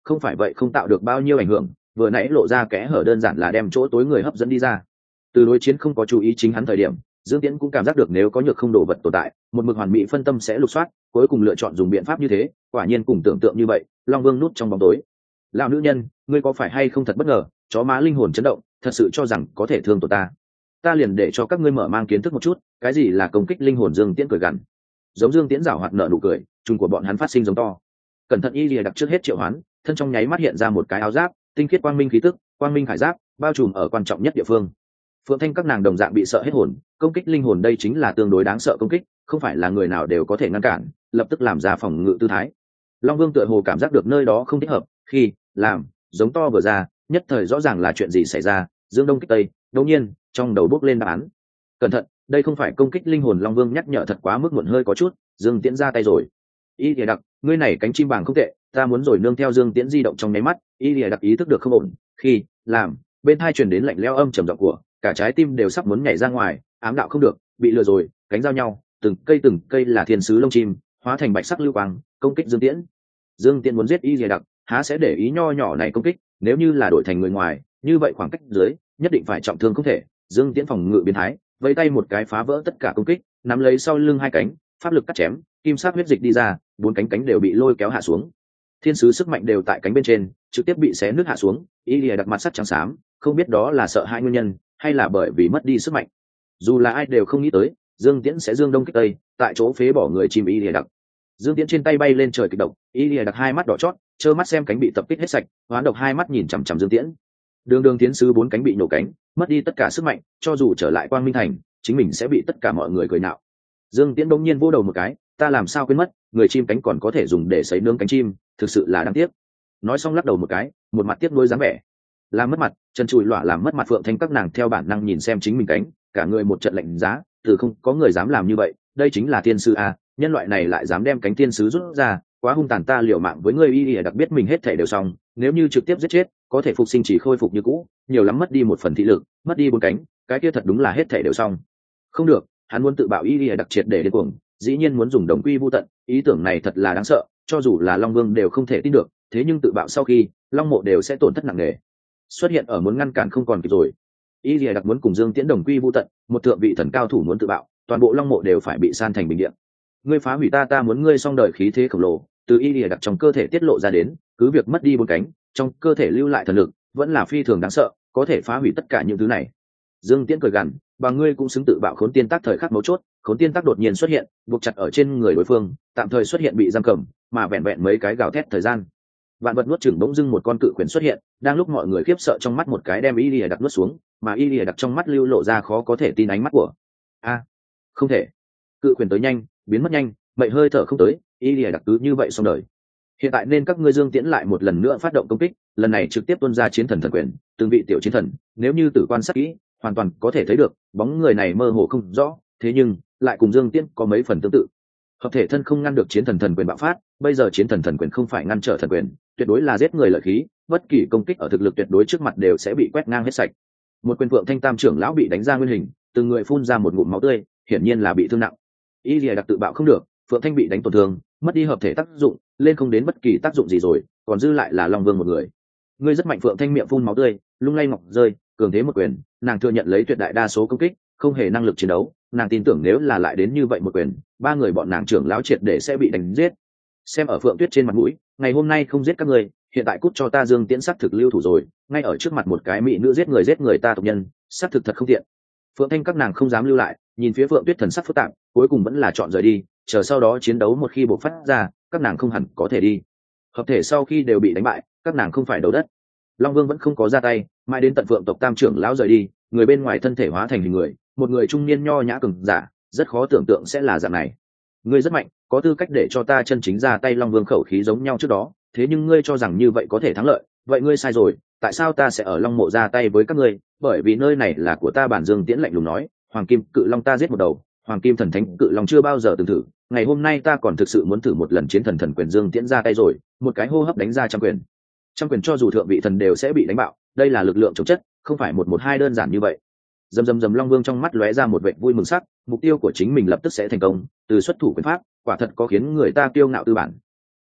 không phải vậy không tạo được bao nhiêu ảnh hưởng, vừa nãy lộ ra kẽ hở đơn giản là đem chỗ tối người hấp dẫn đi ra. Từ đối chiến không có chú ý chính hắn thời điểm, Dương Tiễn cũng cảm giác được nếu có nhược không đồ vật tồn tại, một mực hoàn mỹ phân tâm sẽ lục soát, cuối cùng lựa chọn dùng biện pháp như thế, quả nhiên cùng tưởng tượng như vậy, Long Vương núp trong bóng tối. Lão nữ nhân, ngươi có phải hay không thật bất ngờ, chó má linh hồn chấn động, thật sự cho rằng có thể thương tổn ta. Ta liền để cho các ngươi mở mang kiến thức một chút, cái gì là công kích linh hồn. Dương Tiễn cười gằn. Giống Dương Tiễn giảo hoạt nợ nụ cười, trùng của bọn hắn phát sinh giống to. Cẩn thận y lìa đặc trước hết triệu hoán, thân trong nháy mắt hiện ra một cái áo giáp, tinh khiết quang minh khí tức, quang minh khải giáp, bao trùm ở quan trọng nhất địa phương. Phượng Thanh các nàng đồng dạng bị sợ hết hồn, công kích linh hồn đây chính là tương đối đáng sợ công kích, không phải là người nào đều có thể ngăn cản, lập tức làm ra phòng ngự tư thái. Long Vương tựa hồ cảm giác được nơi đó không thích hợp, khi làm giống to vừa ra, nhất thời rõ ràng là chuyện gì xảy ra, dương đông kích tây, đột nhiên trong đầu bốc lên đáp án. Cẩn thận, đây không phải công kích linh hồn. Long Vương nhắc nhở thật quá mức muộn hơi có chút, Dương Tiễn ra tay rồi. Y Lìa Đặc, ngươi này cánh chim bàng không tệ, ta muốn rồi. Nương theo Dương Tiễn di động trong nháy mắt, Y Lìa Đặc ý thức được không ổn, khi làm bên hai truyền đến lạnh lẽo âm trầm giọng của, cả trái tim đều sắp muốn nhảy ra ngoài, ám đạo không được, bị lừa rồi, cánh giao nhau, từng cây từng cây là thiên sứ lông chim, hóa thành bạch sắc lưu quang, công kích Dương Tiễn. Dương Tiễn muốn giết Y Lìa Đặc, há sẽ để ý nho nhỏ này công kích, nếu như là đổi thành người ngoài, như vậy khoảng cách dưới, nhất định phải trọng thương không thể. Dương Tiễn phòng ngự biến thái, vẫy tay một cái phá vỡ tất cả công kích, nắm lấy sau lưng hai cánh, pháp lực cắt chém, kim sắc huyết dịch đi ra, bốn cánh cánh đều bị lôi kéo hạ xuống. Thiên sứ sức mạnh đều tại cánh bên trên, trực tiếp bị xé nước hạ xuống. Y Lìa Đặc mặt sắt trắng xám, không biết đó là sợ hai nguyên nhân, hay là bởi vì mất đi sức mạnh. Dù là ai đều không nghĩ tới, Dương Tiễn sẽ dương đông kích tây, tại chỗ phế bỏ người chim Y Lìa Đặc. Dương Tiễn trên tay bay lên trời kịch độc, Y Lìa Đặc hai mắt đỏ chót, trơ mắt xem cánh bị tập kích hết sạch, hoán độc hai mắt nhìn chằm chằm Dương Tiễn. Đường đường tiến sứ bốn cánh bị nổ cánh, mất đi tất cả sức mạnh, cho dù trở lại Quang Minh Thành, chính mình sẽ bị tất cả mọi người cười nhạo. Dương Tiễn đột nhiên vô đầu một cái, ta làm sao quên mất, người chim cánh còn có thể dùng để sấy nướng cánh chim, thực sự là đáng tiếc. Nói xong lắc đầu một cái, một mặt tiếc nuối dáng vẻ. Làm mất mặt, chân chùi lọa làm mất mặt. Phượng Thanh các nàng theo bản năng nhìn xem chính mình cánh, cả người một trận lạnh giá, từ không có người dám làm như vậy, đây chính là thiên sứ a, nhân loại này lại dám đem cánh thiên sứ rút ra, quá hung tàn. Ta liều mạng với ngươi. Y Lìa Đặc biết mình hết thể đều xong, nếu như trực tiếp giết chết, có thể phục sinh chỉ khôi phục như cũ, nhiều lắm mất đi một phần thị lực, mất đi bốn cánh, cái kia thật đúng là hết thể đều xong. Không được, hắn muốn tự bạo. Y Lìa Đặc triệt để điên cuồng, dĩ nhiên muốn dùng đồng quy vu tận, ý tưởng này thật là đáng sợ, cho dù là Long Vương đều không thể tin được. Thế nhưng tự bạo sau khi, Long Mộ đều sẽ tổn thất nặng nề. Xuất hiện ở muốn ngăn cản không còn kịp rồi. Y Lìa Đặc muốn cùng Dương Tiễn đồng quy vu tận, một thượng vị thần cao thủ muốn tự bạo, toàn bộ Long Mộ đều phải bị san thành bình địa. Ngươi phá hủy ta, ta muốn ngươi xong đời. Khí thế khổng lồ từ Y Lìa Đặc trong cơ thể tiết lộ ra đến, cứ việc mất đi bốn cánh, trong cơ thể lưu lại thần lực vẫn là phi thường đáng sợ, có thể phá hủy tất cả những thứ này. Dương Tiễn cười gằn, bà ngươi cũng xứng tự bạo. Khốn tiên tác thời khắc mấu chốt, khốn tiên tác đột nhiên xuất hiện, buộc chặt ở trên người đối phương, tạm thời xuất hiện bị giam cầm, mà vẹn vẹn mấy cái gào thét thời gian, vạn vật nuốt chửng bỗng dưng một con cự quyển xuất hiện, đang lúc mọi người khiếp sợ trong mắt một cái đem Y Lìa Đặc nuốt xuống, mà Y Lìa Đặc trong mắt lưu lộ ra khó có thể tin ánh mắt của a không thể. Cự quyển tới nhanh, biến mất nhanh, mệnh hơi thở không tới, Y Lìa Đặc cứ như vậy xong đời. Hiện tại nên các ngươi Dương Tiễn lại một lần nữa phát động công kích, lần này trực tiếp tuôn ra chiến thần thần quyền, từng vị tiểu chiến thần, nếu như tử quan sát kỹ, hoàn toàn có thể thấy được bóng người này mơ hồ không rõ, thế nhưng lại cùng Dương Tiễn có mấy phần tương tự. Hợp thể thân không ngăn được chiến thần thần quyền bạo phát, bây giờ chiến thần thần quyền không phải ngăn trở thần quyền, tuyệt đối là giết người lợi khí, bất kỳ công kích ở thực lực tuyệt đối trước mặt đều sẽ bị quét ngang hết sạch. Một quyền Phượng Thanh tam trưởng lão bị đánh ra nguyên hình, từng người phun ra một ngụm máu tươi, hiển nhiên là bị thương nặng. Y Lìa Đặc tự bạo không được, Phượng Thanh bị đánh tổn thương, mất đi hợp thể tác dụng, lên không đến bất kỳ tác dụng gì rồi, còn dư lại là Long Vương một người. Ngươi rất mạnh. Phượng Thanh miệng phun máu tươi, lung lay ngọc rơi, cường thế một quyền, nàng thừa nhận lấy tuyệt đại đa số công kích, không hề năng lực chiến đấu, nàng tin tưởng nếu là lại đến như vậy một quyền, ba người bọn nàng trưởng lão triệt để sẽ bị đánh giết. Xem ở Phượng Tuyết trên mặt mũi, ngày hôm nay không giết các ngươi, hiện tại cút cho ta. Dương Tiễn sắc thực lưu thủ rồi, ngay ở trước mặt một cái mỹ nữ giết người giết người ta tộc nhân, sắc thực thật không tiện. Phượng Thanh các nàng không dám lưu lại, nhìn phía Phượng Tuyết thần sắc phức tạp, cuối cùng vẫn là chọn rời đi, chờ sau đó chiến đấu một khi bộc phát ra, các nàng không hẳn có thể đi. Hợp thể sau khi đều bị đánh bại, các nàng không phải đấu đất. Long Vương vẫn không có ra tay, mãi đến tận Phượng tộc tam trưởng lão rời đi, người bên ngoài thân thể hóa thành hình người, một người trung niên nho nhã cường giả, rất khó tưởng tượng sẽ là dạng này. Ngươi rất mạnh, có tư cách để cho ta chân chính ra tay. Long Vương khẩu khí giống nhau trước đó, thế nhưng ngươi cho rằng như vậy có thể thắng lợi, vậy ngươi sai rồi. Tại sao ta sẽ ở Long Mộ ra tay với các ngươi? Bởi vì nơi này là của ta. Bản Dương Tiễn lạnh lùng nói, Hoàng Kim Cự Long ta giết một đầu, Hoàng Kim Thần Thánh Cự Long chưa bao giờ từng thử, ngày hôm nay ta còn thực sự muốn thử một lần chiến thần thần quyền. Dương Tiễn ra tay rồi, một cái hô hấp đánh ra trăm quyền. Trăm quyền cho dù thượng vị thần đều sẽ bị đánh bạo, đây là lực lượng chống chất, không phải một một hai đơn giản như vậy. Dầm dầm dầm. Long Vương trong mắt lóe ra một vẻ vui mừng sắc, mục tiêu của chính mình lập tức sẽ thành công, từ xuất thủ quyền pháp, quả thật có khiến người ta kiêu ngạo tư bản.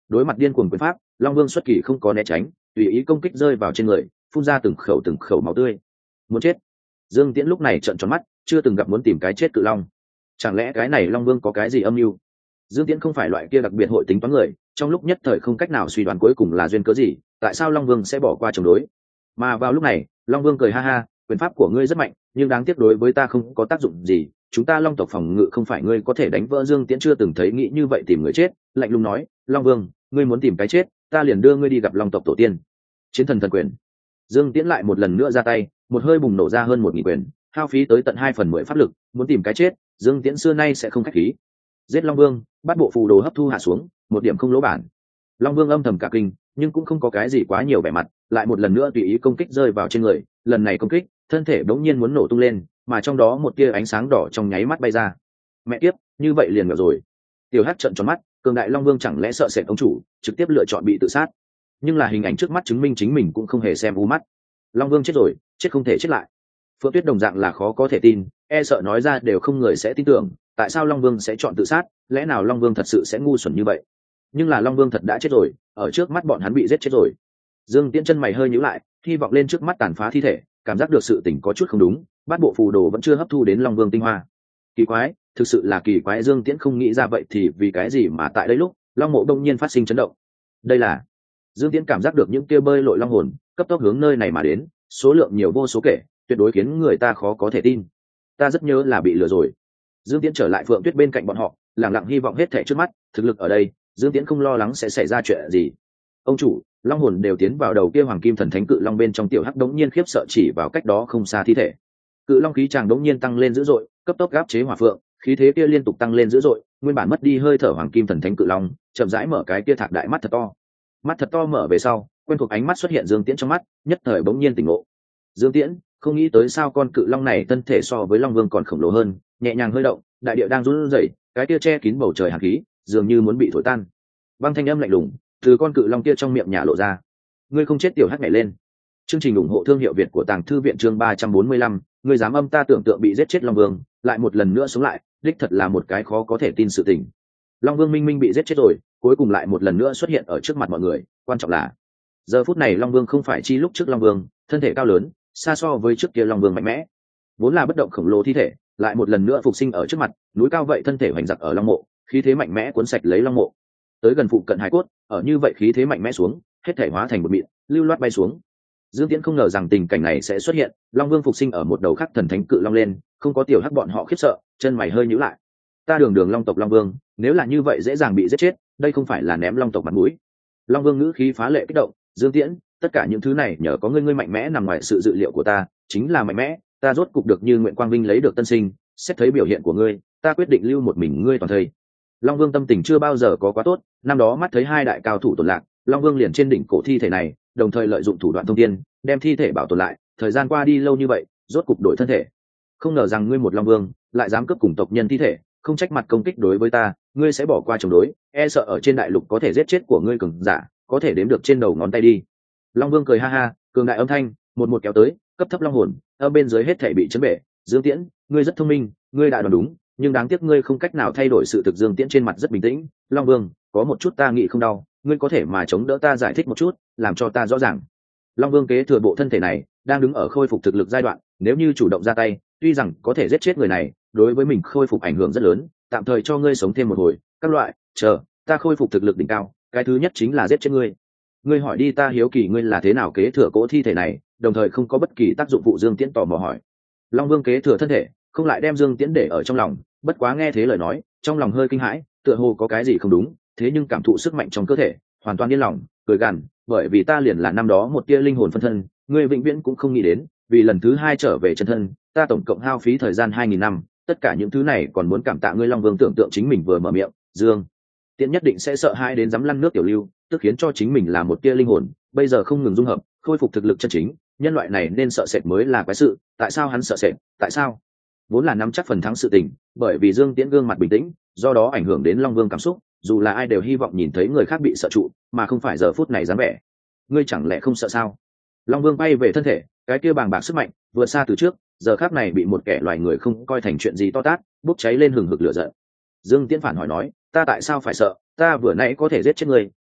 Đối mặt điên cuồng quyền pháp, long vương xuất kỳ không có né tránh, tùy ý công kích rơi vào trên người, phun ra từng khẩu từng khẩu máu tươi. Muốn chết. Dương Tiễn lúc này trợn tròn mắt, chưa từng gặp muốn tìm cái chết cự long. Chẳng lẽ cái này long vương có cái gì âm mưu? Dương Tiễn không phải loại kia đặc biệt hội tính toán người, trong lúc nhất thời không cách nào suy đoán cuối cùng là duyên cớ gì, tại sao long vương sẽ bỏ qua chống đối. Mà vào lúc này, long vương cười ha ha, quyền pháp của ngươi rất mạnh, nhưng đáng tiếc đối với ta không có tác dụng gì, chúng ta long tộc phòng ngự không phải ngươi có thể đánh vỡ. Dương Tiễn chưa từng thấy nghĩ như vậy tìm người chết, lạnh lùng nói, long vương, ngươi muốn tìm cái chết, ta liền đưa ngươi đi gặp long tộc tổ tiên. Chiến thần thần quyền. Dương Tiễn lại một lần nữa ra tay, một hơi bùng nổ ra hơn một nghìn quyền, hao phí tới tận hai phần mười pháp lực, muốn tìm cái chết, Dương Tiễn xưa nay sẽ không khách khí. Giết long vương, bắt bộ phù đồ hấp thu hạ xuống, một điểm không lỗ bản. Long vương âm thầm cả kinh, nhưng cũng không có cái gì quá nhiều vẻ mặt, lại một lần nữa tùy ý công kích rơi vào trên người, lần này công kích, thân thể đống nhiên muốn nổ tung lên, mà trong đó một tia ánh sáng đỏ trong nháy mắt bay ra. Mẹ tiếp, như vậy liền ngờ rồi. Tiểu Hắc trợn tròn mắt, cường đại long vương chẳng lẽ sợ sệt ông chủ, trực tiếp lựa chọn bị tự sát. Nhưng là hình ảnh trước mắt chứng minh chính mình cũng không hề xem u mắt. Long vương chết rồi, chết không thể chết lại. Phượng Tuyết đồng dạng là khó có thể tin, e sợ nói ra đều không người sẽ tin tưởng, tại sao long vương sẽ chọn tự sát, lẽ nào long vương thật sự sẽ ngu xuẩn như vậy? Nhưng là long vương thật đã chết rồi, ở trước mắt bọn hắn bị giết chết rồi. Dương Tiễn chân mày hơi nhíu lại, hy vọng lên trước mắt tàn phá thi thể, cảm giác được sự tình có chút không đúng, bát bộ phù đồ vẫn chưa hấp thu đến long vương tinh hoa. Kỳ quái, thực sự là kỳ quái. Dương Tiễn không nghĩ ra vậy thì vì cái gì mà tại đây lúc long mộ đông nhiên phát sinh chấn động. Đây là Dương Tiễn cảm giác được những kia bơi lội long hồn cấp tốc hướng nơi này mà đến, số lượng nhiều vô số kể, tuyệt đối khiến người ta khó có thể tin. Ta rất nhớ là bị lừa rồi. Dương Tiễn trở lại Phượng Tuyết bên cạnh bọn họ, lặng lặng hy vọng hết thảy trước mắt, thực lực ở đây, Dương Tiễn không lo lắng sẽ xảy ra chuyện gì. Ông chủ, long hồn đều tiến vào đầu kia hoàng kim thần thánh cự long bên trong. Tiểu Hắc đống nhiên khiếp sợ chỉ vào cách đó không xa thi thể. Cự long khí tràng đống nhiên tăng lên dữ dội, cấp tốc áp chế hỏa phượng, khí thế kia liên tục tăng lên dữ dội, nguyên bản mất đi hơi thở hoàng kim thần thánh cự long chậm rãi mở cái kia thạc đại mắt thật to. Mắt thật to mở về sau, quen thuộc ánh mắt xuất hiện Dương Tiễn trong mắt, nhất thời bỗng nhiên tỉnh ngộ. Dương Tiễn không nghĩ tới sao con cự long này thân thể so với long vương còn khổng lồ hơn, nhẹ nhàng hơi động, đại địa đang run rẩy, cái kia che kín bầu trời hàn khí dường như muốn bị thổi tan. Băng thanh âm lạnh lùng từ con cự long kia trong miệng nhả lộ ra. Ngươi không chết. Tiểu Hắc nhảy lên. Chương trình ủng hộ thương hiệu Việt của Tàng Thư viện chương ba trăm bốn mươi lăm, ngươi dám âm ta tưởng tượng bị giết chết long vương, lại một lần nữa sống lại, đích thật là một cái khó có thể tin sự tình. Long vương minh minh bị giết chết rồi, cuối cùng lại một lần nữa xuất hiện ở trước mặt mọi người, quan trọng là giờ phút này long vương không phải chi lúc trước long vương, thân thể cao lớn, xa so với trước kia long vương mạnh mẽ, vốn là bất động khổng lồ thi thể, lại một lần nữa phục sinh ở trước mặt, núi cao vậy thân thể hoành giặc ở long mộ, khí thế mạnh mẽ cuốn sạch lấy long mộ. Tới gần phụ cận hải cốt, ở như vậy khí thế mạnh mẽ xuống, hết thể hóa thành một mịn, lưu loát bay xuống. Dương Tiễn không ngờ rằng tình cảnh này sẽ xuất hiện, long vương phục sinh ở một đầu khắc thần thánh cự long lên, không có Tiểu Hắc bọn họ khiếp sợ, chân mày hơi nhíu lại. Ta đường đường long tộc long vương, nếu là như vậy dễ dàng bị giết chết, đây không phải là ném long tộc mặt mũi. Long vương ngữ khí phá lệ kích động, Dương Tiễn, tất cả những thứ này nhờ có ngươi, ngươi mạnh mẽ nằm ngoài sự dự liệu của ta, chính là mạnh mẽ, ta rốt cục được như nguyện quang vinh lấy được tân sinh, xét thấy biểu hiện của ngươi, ta quyết định lưu một mình ngươi toàn thây. Long vương tâm tình chưa bao giờ có quá tốt, năm đó mắt thấy hai đại cao thủ tổn lạc, long vương liền trên đỉnh cổ thi thể này, đồng thời lợi dụng thủ đoạn thông thiên, đem thi thể bảo tồn lại. Thời gian qua đi lâu như vậy, rốt cục đổi thân thể, không ngờ rằng ngươi một long vương lại dám cướp cùng tộc nhân thi thể, không trách mặt công kích đối với ta, ngươi sẽ bỏ qua chống đối, e sợ ở trên đại lục có thể giết chết của ngươi cường giả có thể đếm được trên đầu ngón tay đi. Long vương cười ha ha, cường đại âm thanh một một kéo tới, cấp thấp long hồn ở bên dưới hết thể bị chấn bể. Dương Tiễn, ngươi rất thông minh, ngươi đã đoán đúng, nhưng đáng tiếc ngươi không cách nào thay đổi sự thực. Dương Tiễn trên mặt rất bình tĩnh. Long vương, có một chút ta nghĩ không đau, ngươi có thể mà chống đỡ ta giải thích một chút, làm cho ta rõ ràng. Long vương kế thừa bộ thân thể này, đang đứng ở khôi phục thực lực giai đoạn, nếu như chủ động ra tay, tuy rằng có thể giết chết người này, đối với mình khôi phục ảnh hưởng rất lớn, tạm thời cho ngươi sống thêm một hồi, các loại, chờ ta khôi phục thực lực đỉnh cao, cái thứ nhất chính là giết chết ngươi. Ngươi hỏi đi, ta hiếu kỳ ngươi là thế nào kế thừa cỗ thi thể này, đồng thời không có bất kỳ tác dụng phụ. Dương Tiễn tò mò hỏi. Long vương kế thừa thân thể, không lại đem Dương Tiễn để ở trong lòng, bất quá nghe thế lời nói, trong lòng hơi kinh hãi, tựa hồ có cái gì không đúng, thế nhưng cảm thụ sức mạnh trong cơ thể, hoàn toàn yên lòng, cười gằn, bởi vì ta liền là năm đó một tia linh hồn phân thân, ngươi vĩnh viễn cũng không nghĩ đến, vì lần thứ hai trở về chân thân, ta tổng cộng hao phí thời gian hai nghìn năm, tất cả những thứ này còn muốn cảm tạ ngươi. Long vương tưởng tượng chính mình vừa mở miệng, Dương Tiễn nhất định sẽ sợ hãi đến dám lăn nước tiểu lưu, tức khiến cho chính mình là một tia linh hồn, bây giờ không ngừng dung hợp, khôi phục thực lực chân chính, nhân loại này nên sợ sệt mới là quái sự. Tại sao hắn sợ sệt? Tại sao? Vốn là nắm chắc phần thắng sự tình, bởi vì Dương Tiễn gương mặt bình tĩnh, do đó ảnh hưởng đến Long vương cảm xúc, dù là ai đều hy vọng nhìn thấy người khác bị sợ trụ, mà không phải giờ phút này dáng vẻ. Ngươi chẳng lẽ không sợ sao? Long vương bay về thân thể, cái kia bàng bạc sức mạnh vượt xa từ trước, giờ khắc này bị một kẻ loài người không coi thành chuyện gì to tát, bốc cháy lên hừng hực lửa giận. Dương Tiễn phản hỏi nói, ta tại sao phải sợ? Ta vừa nãy có thể giết chết ngươi,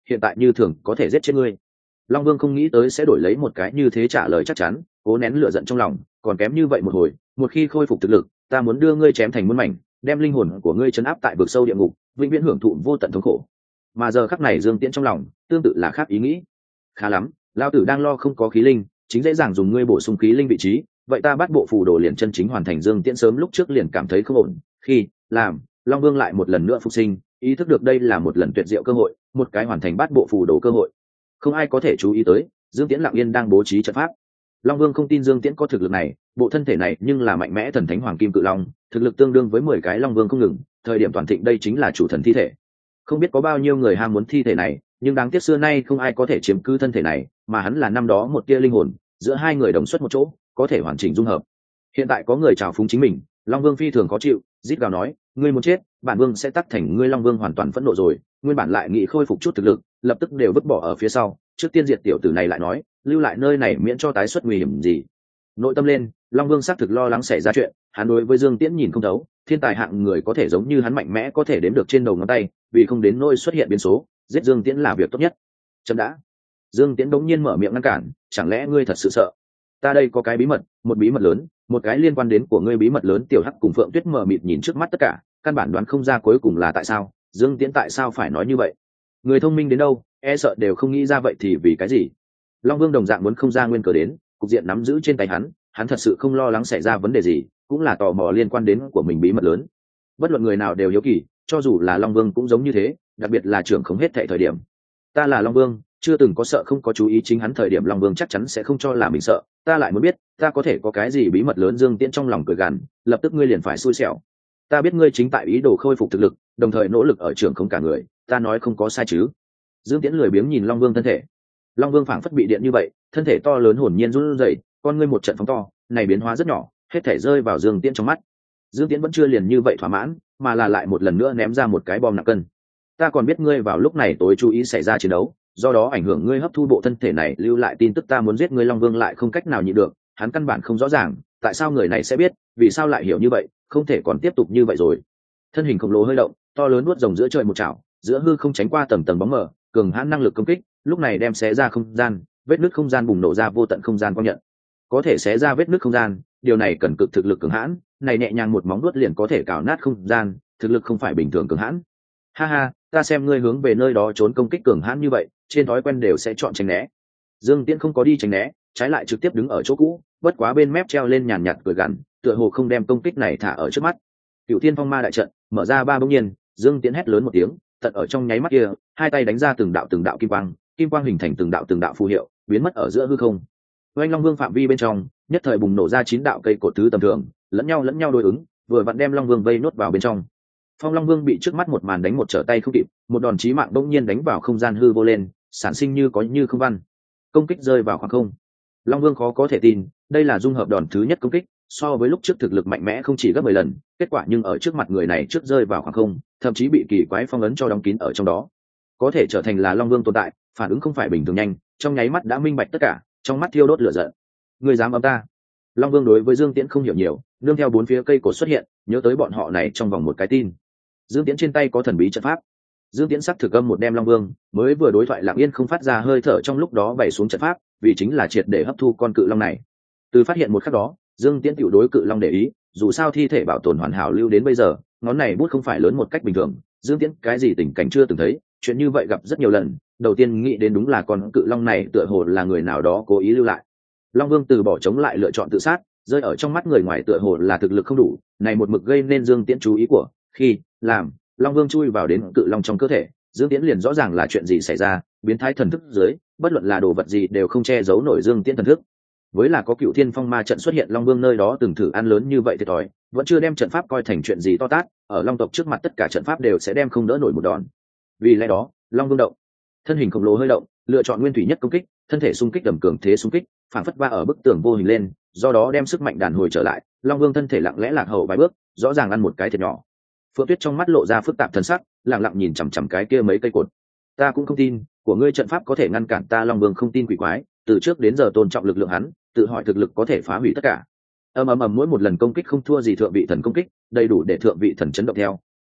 hiện tại như thường có thể giết chết ngươi. Long Vương không nghĩ tới sẽ đổi lấy một cái như thế trả lời chắc chắn, cố nén lửa giận trong lòng, còn kém như vậy một hồi, một khi khôi phục thực lực, ta muốn đưa ngươi chém thành muôn mảnh, đem linh hồn của ngươi trấn áp tại vực sâu địa ngục, vĩnh viễn hưởng thụ vô tận thống khổ. Mà giờ khắc này Dương Tiễn trong lòng tương tự là khác ý nghĩ. Khá lắm, lao tử đang lo không có khí linh, chính dễ dàng dùng ngươi bổ sung khí linh vị trí, vậy ta bắt bộ phù đồ liền chân chính hoàn thành. Dương Tiễn sớm lúc trước liền cảm thấy không ổn, khi làm Long Vương lại một lần nữa phục sinh, ý thức được đây là một lần tuyệt diệu cơ hội, một cái hoàn thành bát bộ phù đồ cơ hội. Không ai có thể chú ý tới, Dương Tiễn lặng yên đang bố trí trận pháp. Long Vương không tin Dương Tiễn có thực lực này, bộ thân thể này nhưng là mạnh mẽ thần thánh hoàng kim cự long, thực lực tương đương với mười cái Long Vương không ngừng, thời điểm toàn thịnh đây chính là chủ thần thi thể. Không biết có bao nhiêu người ham muốn thi thể này, nhưng đáng tiếc xưa nay không ai có thể chiếm cứ thân thể này, mà hắn là năm đó một tia linh hồn, giữa hai người đồng xuất một chỗ, có thể hoàn chỉnh dung hợp. Hiện tại có người trào phúng chính mình, Long Vương phi thường khó chịu, rít gào nói, ngươi muốn chết, bản vương sẽ tắc thành ngươi. Long Vương hoàn toàn phẫn nộ rồi, nguyên bản lại nghĩ khôi phục chút thực lực, lập tức đều vứt bỏ ở phía sau, trước tiên diệt tiểu tử này lại nói, lưu lại nơi này miễn cho tái xuất nguy hiểm gì. Nội tâm lên, Long Vương xác thực lo lắng xảy ra chuyện, hắn đối với Dương Tiễn nhìn không thấu, thiên tài hạng người có thể giống như hắn mạnh mẽ có thể đếm được trên đầu ngón tay, vì không đến nỗi xuất hiện biến số, giết Dương Tiễn là việc tốt nhất. Chấm đã. Dương Tiễn đống nhiên mở miệng ngăn cản, chẳng lẽ ngươi thật sự sợ? Ta đây có cái bí mật, một bí mật lớn, một cái liên quan đến của ngươi bí mật lớn. Tiểu Hắc cùng Phượng Tuyết mờ mịt nhìn trước mắt tất cả, căn bản đoán không ra cuối cùng là tại sao Dương Tiễn tại sao phải nói như vậy. Người thông minh đến đâu, e sợ đều không nghĩ ra vậy thì vì cái gì. Long Vương đồng dạng muốn không ra nguyên cớ đến, cục diện nắm giữ trên tay hắn, hắn thật sự không lo lắng xảy ra vấn đề gì, cũng là tò mò liên quan đến của mình bí mật lớn. Bất luận người nào đều hiếu kỳ, cho dù là Long Vương cũng giống như thế, đặc biệt là trưởng không hết thệ thời điểm. Ta là Long Vương, chưa từng có sợ không có chú ý chính hắn thời điểm, Long Vương chắc chắn sẽ không cho là mình sợ. Ta lại muốn biết, ta có thể có cái gì bí mật lớn. Dương Tiễn trong lòng cười gằn, lập tức ngươi liền phải xui xẻo. Ta biết ngươi chính tại ý đồ khôi phục thực lực, đồng thời nỗ lực ở trưởng không cả người, ta nói không có sai chứ? Dương Tiễn lười biếng nhìn Long Vương thân thể. Long Vương phảng phất bị điện như vậy, thân thể to lớn hồn nhiên run rẩy, con ngươi một trận phóng to, này biến hóa rất nhỏ, hết thể rơi vào Dương Tiễn trong mắt. Dương Tiễn vẫn chưa liền như vậy thỏa mãn, mà là lại một lần nữa ném ra một cái bom nặng cân. Ta còn biết ngươi vào lúc này tối chú ý xảy ra chiến đấu, do đó ảnh hưởng ngươi hấp thu bộ thân thể này lưu lại tin tức. Ta muốn giết ngươi. Long Vương lại không cách nào nhịn được, hắn căn bản không rõ ràng tại sao người này sẽ biết, vì sao lại hiểu như vậy, không thể còn tiếp tục như vậy rồi. Thân hình khổng lồ hơi động, to lớn nuốt rồng giữa trời một chảo, giữa hư không tránh qua tầng tầng bóng mờ, cường hãn năng lực công kích, lúc này đem xé ra không gian, vết nứt không gian bùng nổ ra vô tận không gian quang nhận. Có thể xé ra vết nứt không gian, điều này cần cực thực lực cường hãn, này nhẹ nhàng một móng vuốt liền có thể cào nát không gian, thực lực không phải bình thường cường hãn. Ha ha, ta xem ngươi hướng về nơi đó trốn công kích cường hãn như vậy, trên thói quen đều sẽ chọn tránh né. Dương Tiễn không có đi tránh né, trái lại trực tiếp đứng ở chỗ cũ, bất quá bên mép treo lên nhàn nhạt cười gằn, tựa hồ không đem công kích này thả ở trước mắt. Cửu Thiên Phong Ma đại trận mở ra ba bỗng nhiên, Dương Tiễn hét lớn một tiếng, tận ở trong nháy mắt kia, hai tay đánh ra từng đạo từng đạo kim quang, kim quang hình thành từng đạo từng đạo phù hiệu, biến mất ở giữa hư không. Oanh Long Vương phạm vi bên trong, nhất thời bùng nổ ra chín đạo cây cột thứ tầm thường, lẫn nhau lẫn nhau đối ứng, vừa vặn đem Long Vương vây nốt vào bên trong. Phong Long Vương bị trước mắt một màn đánh một trở tay không kịp, một đòn chí mạng bỗng nhiên đánh vào không gian hư vô lên, sản sinh như có như không văn. Công kích rơi vào khoảng không. Long Vương khó có thể tin, đây là dung hợp đòn thứ nhất công kích, so với lúc trước thực lực mạnh mẽ không chỉ gấp mười lần, kết quả nhưng ở trước mặt người này trước rơi vào khoảng không, thậm chí bị kỳ quái phong ấn cho đóng kín ở trong đó. Có thể trở thành là Long Vương tồn tại, phản ứng không phải bình thường nhanh, trong nháy mắt đã minh bạch tất cả, trong mắt thiêu đốt lửa giận. Người dám ấm ta? Long Vương đối với Dương Tiễn không hiểu nhiều, nương theo bốn phía cây cột xuất hiện, nhớ tới bọn họ này trong vòng một cái tin. Dương Tiễn trên tay có thần bí trận pháp. Dương Tiễn sắc thực âm một đem Long Vương, mới vừa đối thoại lặng yên không phát ra hơi thở trong lúc đó bày xuống trận pháp, vì chính là triệt để hấp thu con cự long này. Từ phát hiện một khắc đó, Dương Tiễn tiểu đối cự long để ý, dù sao thi thể bảo tồn hoàn hảo lưu đến bây giờ, ngón này bút không phải lớn một cách bình thường. Dương Tiễn cái gì tình cảnh chưa từng thấy, chuyện như vậy gặp rất nhiều lần, đầu tiên nghĩ đến đúng là con cự long này tựa hồ là người nào đó cố ý lưu lại. Long Vương từ bỏ chống lại lựa chọn tự sát, rơi ở trong mắt người ngoài tựa hồ là thực lực không đủ, này một mực gây nên Dương Tiễn chú ý của, khi làm Long Vương chui vào đến cự long trong cơ thể, Dương Tiễn liền rõ ràng là chuyện gì xảy ra, biến thái thần thức dưới, bất luận là đồ vật gì đều không che giấu nổi Dương Tiễn thần thức. Với là có Cựu Thiên Phong Ma trận xuất hiện, Long Vương nơi đó từng thử ăn lớn như vậy thiệt thòi, vẫn chưa đem trận pháp coi thành chuyện gì to tát, ở Long tộc trước mặt tất cả trận pháp đều sẽ đem không đỡ nổi một đòn. Vì lẽ đó, Long Vương động, thân hình khổng lồ hơi động, lựa chọn nguyên thủy nhất công kích, thân thể xung kích đầm cường thế xung kích, phản phất va ở bức tường vô hình lên, do đó đem sức mạnh đàn hồi trở lại. Long Vương thân thể lặng lẽ lạc hậu vài bước, rõ ràng ăn một cái thiệt nhỏ. Phượng Tuyết trong mắt lộ ra phức tạp thần sắc, lặng lặng nhìn chằm chằm cái kia mấy cây cột. Ta cũng không tin, của ngươi trận pháp có thể ngăn cản ta. Long Vương không tin quỷ quái, từ trước đến giờ tôn trọng lực lượng hắn, tự hỏi thực lực có thể phá hủy tất cả. Ầm ầm ầm, mỗi một lần công kích không thua gì thượng vị thần công kích, đầy đủ để thượng vị thần chấn động theo,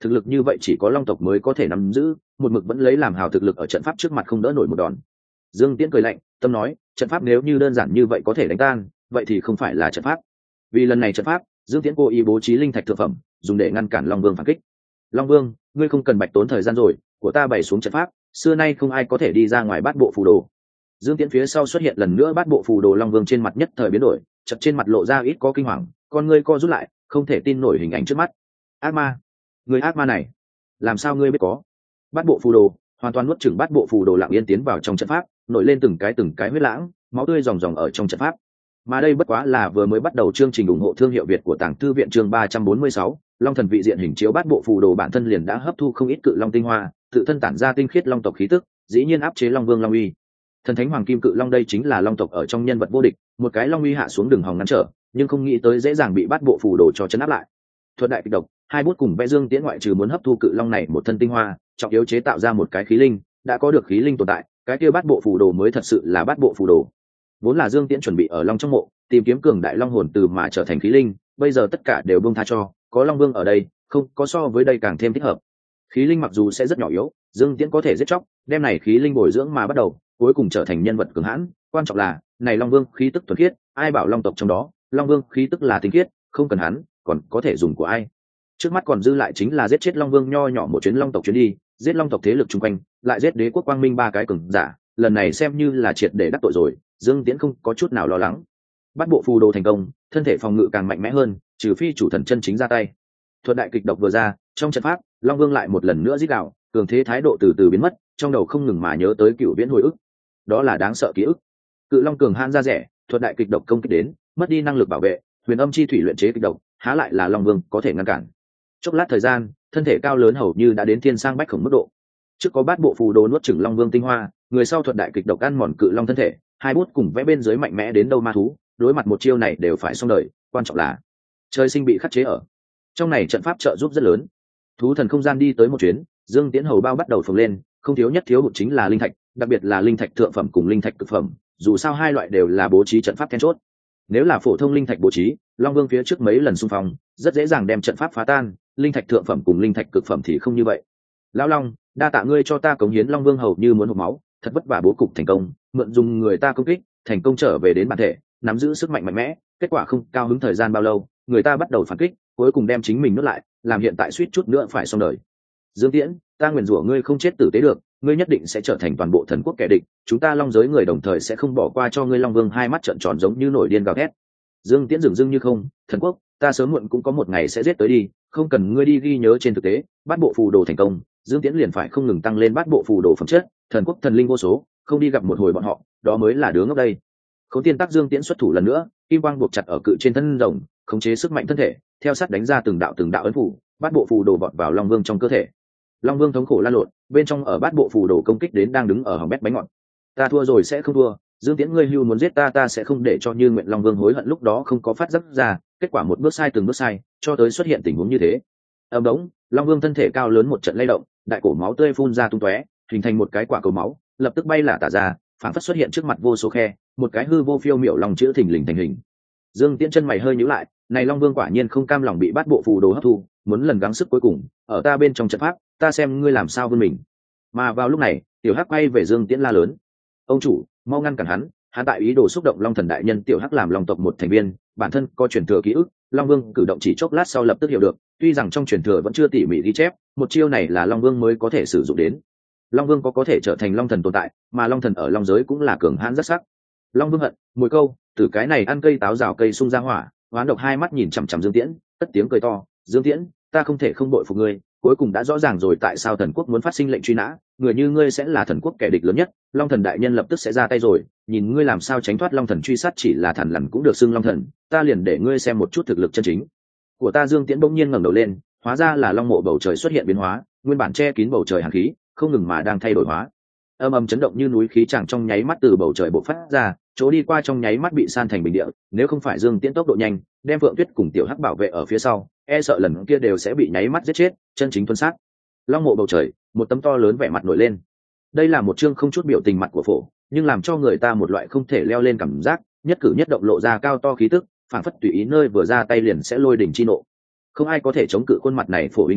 thực lực như vậy chỉ có long tộc mới có thể nắm giữ, một mực vẫn lấy làm hào thực lực ở trận pháp trước mặt không đỡ nổi một đòn. Dương Tiễn cười lạnh, tâm nói, trận pháp nếu như đơn giản như vậy có thể đánh tan, vậy thì không phải là trận pháp. Vì lần này trận pháp, Dương Tiễn cố ý bố trí linh thạch thượng phẩm, dùng để ngăn cản Long Vương phản kích. Long Vương, ngươi không cần bạch tốn thời gian rồi, của ta bày xuống trận pháp, xưa nay không ai có thể đi ra ngoài bát bộ phù đồ. Dương Tiễn phía sau xuất hiện lần nữa bát bộ phù đồ, Long Vương trên mặt nhất thời biến đổi, chợt trên mặt lộ ra ít có kinh hoàng, con ngươi co rút lại, không thể tin nổi hình ảnh trước mắt. Ác ma, người ác ma này, làm sao ngươi biết có? Bát bộ phù đồ hoàn toàn nuốt chửng bát bộ phù đồ, lặng yên tiến vào trong trận pháp, nổi lên từng cái từng cái huyết lãng, máu tươi ròng ròng ở trong trận pháp. Mà đây bất quá là vừa mới bắt đầu chương trình ủng hộ thương hiệu Việt của Tàng Thư viện chương ba trăm bốn mươi sáu, Long Thần vị diện hình chiếu bát bộ phù đồ bản thân liền đã hấp thu không ít cự long tinh hoa, tự thân tản ra tinh khiết long tộc khí tức, dĩ nhiên áp chế Long Vương Long Uy. Thần thánh hoàng kim cự long đây chính là long tộc ở trong nhân vật vô địch, một cái Long Uy hạ xuống đường hòng ngăn trở, nhưng không nghĩ tới dễ dàng bị bát bộ phù đồ cho chấn áp lại. Thuật đại kịch độc, hai bút cùng vẽ Dương Tiễn ngoại trừ muốn hấp thu cự long này một thân tinh hoa, trọng yếu chế tạo ra một cái khí linh, đã có được khí linh tồn tại, cái kia bát bộ phù đồ mới thật sự là bát bộ phù đồ. Vốn là Dương Tiễn chuẩn bị ở long trong mộ tìm kiếm cường đại long hồn từ mà trở thành khí linh, bây giờ tất cả đều buông tha cho, có Long Vương ở đây, không có so với đây càng thêm thích hợp. Khí linh mặc dù sẽ rất nhỏ yếu, Dương Tiễn có thể giết chóc, đem này khí linh bồi dưỡng mà bắt đầu, cuối cùng trở thành nhân vật cường hãn. Quan trọng là, này Long Vương khí tức thuần khiết, ai bảo long tộc trong đó, Long Vương khí tức là tinh khiết, không cần hắn, còn có thể dùng của ai? Trước mắt còn dư lại chính là giết chết Long Vương nho nhỏ một chuyến long tộc chuyến đi, giết long tộc thế lực chung quanh, lại giết đế quốc quang minh ba cái cường giả, lần này xem như là triệt để đắc tội rồi. Dương Tiễn không có chút nào lo lắng. Bắt bộ phù đồ thành công, thân thể phòng ngự càng mạnh mẽ hơn, trừ phi chủ thần chân chính ra tay. Thuật đại kịch độc vừa ra, trong trận pháp, Long Vương lại một lần nữa rít gào, cường thế thái độ từ từ biến mất, trong đầu không ngừng mà nhớ tới cựu viễn hồi ức. Đó là đáng sợ ký ức. Cự Long cường hãn ra rẻ, thuật đại kịch độc công kích đến, mất đi năng lực bảo vệ, huyền âm chi thủy luyện chế kịch độc, há lại là Long Vương có thể ngăn cản. Chốc lát thời gian, thân thể cao lớn hầu như đã đến thiên sang bách khổng mức độ. Trước có bát bộ phù đồ nuốt chửng Long Vương tinh hoa, người sau thuật đại kịch độc ăn mòn cự long thân thể, hai bút cùng vẽ bên dưới mạnh mẽ đến đâu ma thú, đối mặt một chiêu này đều phải xong đời. Quan trọng là trời sinh bị khắc chế ở trong này, trận pháp trợ giúp rất lớn. Thú thần không gian đi tới một chuyến, Dương Tiễn hầu bao bắt đầu phồng lên, không thiếu nhất thiếu hụt chính là linh thạch, đặc biệt là linh thạch thượng phẩm cùng linh thạch cực phẩm, dù sao hai loại đều là bố trí trận pháp then chốt. Nếu là phổ thông linh thạch bố trí, Long Vương phía trước mấy lần xung phong, rất dễ dàng đem trận pháp phá tan, linh thạch thượng phẩm cùng linh thạch cực phẩm thì không như vậy. Lão Long, đa tạ ngươi cho ta cống hiến. Long Vương hầu như muốn hộc máu, thật vất vả bố cục thành công, mượn dùng người ta công kích, thành công trở về đến bản thể, nắm giữ sức mạnh mạnh mẽ, kết quả không cao hứng thời gian bao lâu, người ta bắt đầu phản kích, cuối cùng đem chính mình nuốt lại, làm hiện tại suýt chút nữa phải xong đời. Dương Tiễn, ta nguyền rủa ngươi không chết tử tế được, ngươi nhất định sẽ trở thành toàn bộ thần quốc kẻ địch, chúng ta long giới người đồng thời sẽ không bỏ qua cho ngươi. Long Vương hai mắt trợn tròn giống như nổi điên gào thét. Dương Tiễn dừng dưng như không, thần quốc, ta sớm muộn cũng có một ngày sẽ giết tới đi, không cần ngươi đi ghi nhớ. Trên thực tế, bát bộ phù đồ thành công, Dương Tiễn liền phải không ngừng tăng lên bát bộ phù đồ phẩm chất, thần quốc thần linh vô số, không đi gặp một hồi bọn họ, đó mới là đứa ngốc đây. Khốn tiên tắc Dương Tiễn xuất thủ lần nữa, kim quang buộc chặt ở cự trên thân rồng, khống chế sức mạnh thân thể, theo sát đánh ra từng đạo từng đạo ấn phủ, bát bộ phù đồ vọt vào Long Vương trong cơ thể. Long Vương thống khổ lan lộn, bên trong ở bát bộ phù đồ công kích đến đang đứng ở hỏng bét bánh ngọt. Ta thua rồi sẽ không thua, Dương Tiễn ngươi hưu muốn giết ta, ta sẽ không để cho Như Nguyện. Long Vương hối hận lúc đó không có phát giác ra, kết quả một bước sai từng bước sai, cho tới xuất hiện tình huống như thế. Ầm đống, Long Vương thân thể cao lớn một trận lay động, đại cổ máu tươi phun ra tung tóe, hình thành một cái quả cầu máu, lập tức bay lả tả ra, phản phất xuất hiện trước mặt vô số khe, một cái hư vô phiêu miểu long chữ thình lình thành hình. Dương Tiễn chân mày hơi nhíu lại, này Long Vương quả nhiên không cam lòng bị bát bộ phù đồ hấp thu, muốn lần gắng sức cuối cùng, ở ta bên trong trận pháp, ta xem ngươi làm sao vươn mình. Mà vào lúc này, Tiểu Hắc quay về Dương Tiễn la lớn: "Ông chủ, mau ngăn cản hắn, hắn tại ý đồ xúc động Long Thần đại nhân." Tiểu Hắc làm Long tộc một thành viên, bản thân có truyền thừa ký ức, Long Vương cử động chỉ chốc lát sau lập tức hiểu được, tuy rằng trong truyền thừa vẫn chưa tỉ mỉ ghi chép, một chiêu này là Long Vương mới có thể sử dụng đến. Long Vương có có thể trở thành Long Thần tồn tại, mà Long Thần ở Long giới cũng là cường hãn rất sắc. Long Vương hận, mùi câu, từ cái này ăn cây táo rào cây sung ra hỏa, hoán độc hai mắt nhìn chằm chằm Dương Tiễn, cất tiếng cười to: "Dương Tiễn, ta không thể không bội phục ngươi, cuối cùng đã rõ ràng rồi tại sao thần quốc muốn phát sinh lệnh truy nã, người như ngươi sẽ là thần quốc kẻ địch lớn nhất, Long Thần đại nhân lập tức sẽ ra tay rồi, nhìn ngươi làm sao tránh thoát Long Thần truy sát." Chỉ là thằn lằn cũng được xưng Long Thần, ta liền để ngươi xem một chút thực lực chân chính của ta. Dương Tiễn bỗng nhiên ngẩng đầu lên, hóa ra là long mộ bầu trời xuất hiện biến hóa, nguyên bản che kín bầu trời hàn khí không ngừng mà đang thay đổi hóa, âm âm chấn động như núi khí tràng trong nháy mắt từ bầu trời bộc phát ra, chỗ đi qua trong nháy mắt bị san thành bình địa. Nếu không phải Dương Tiễn tốc độ nhanh, đem Phượng Tuyết cùng Tiểu Hắc bảo vệ ở phía sau, e sợ lần kia đều sẽ bị nháy mắt giết chết, chân chính tuân sát. Long mộ bầu trời, một tấm to lớn vẻ mặt nổi lên. Đây là một chương không chút biểu tình mặt của phổ, nhưng làm cho người ta một loại không thể leo lên cảm giác, nhất cử nhất động lộ ra cao to khí tức, phản phất tùy ý nơi vừa ra tay liền sẽ lôi đỉnh chi nộ. Không ai có thể chống cự khuôn mặt này phổ uy nghiêm,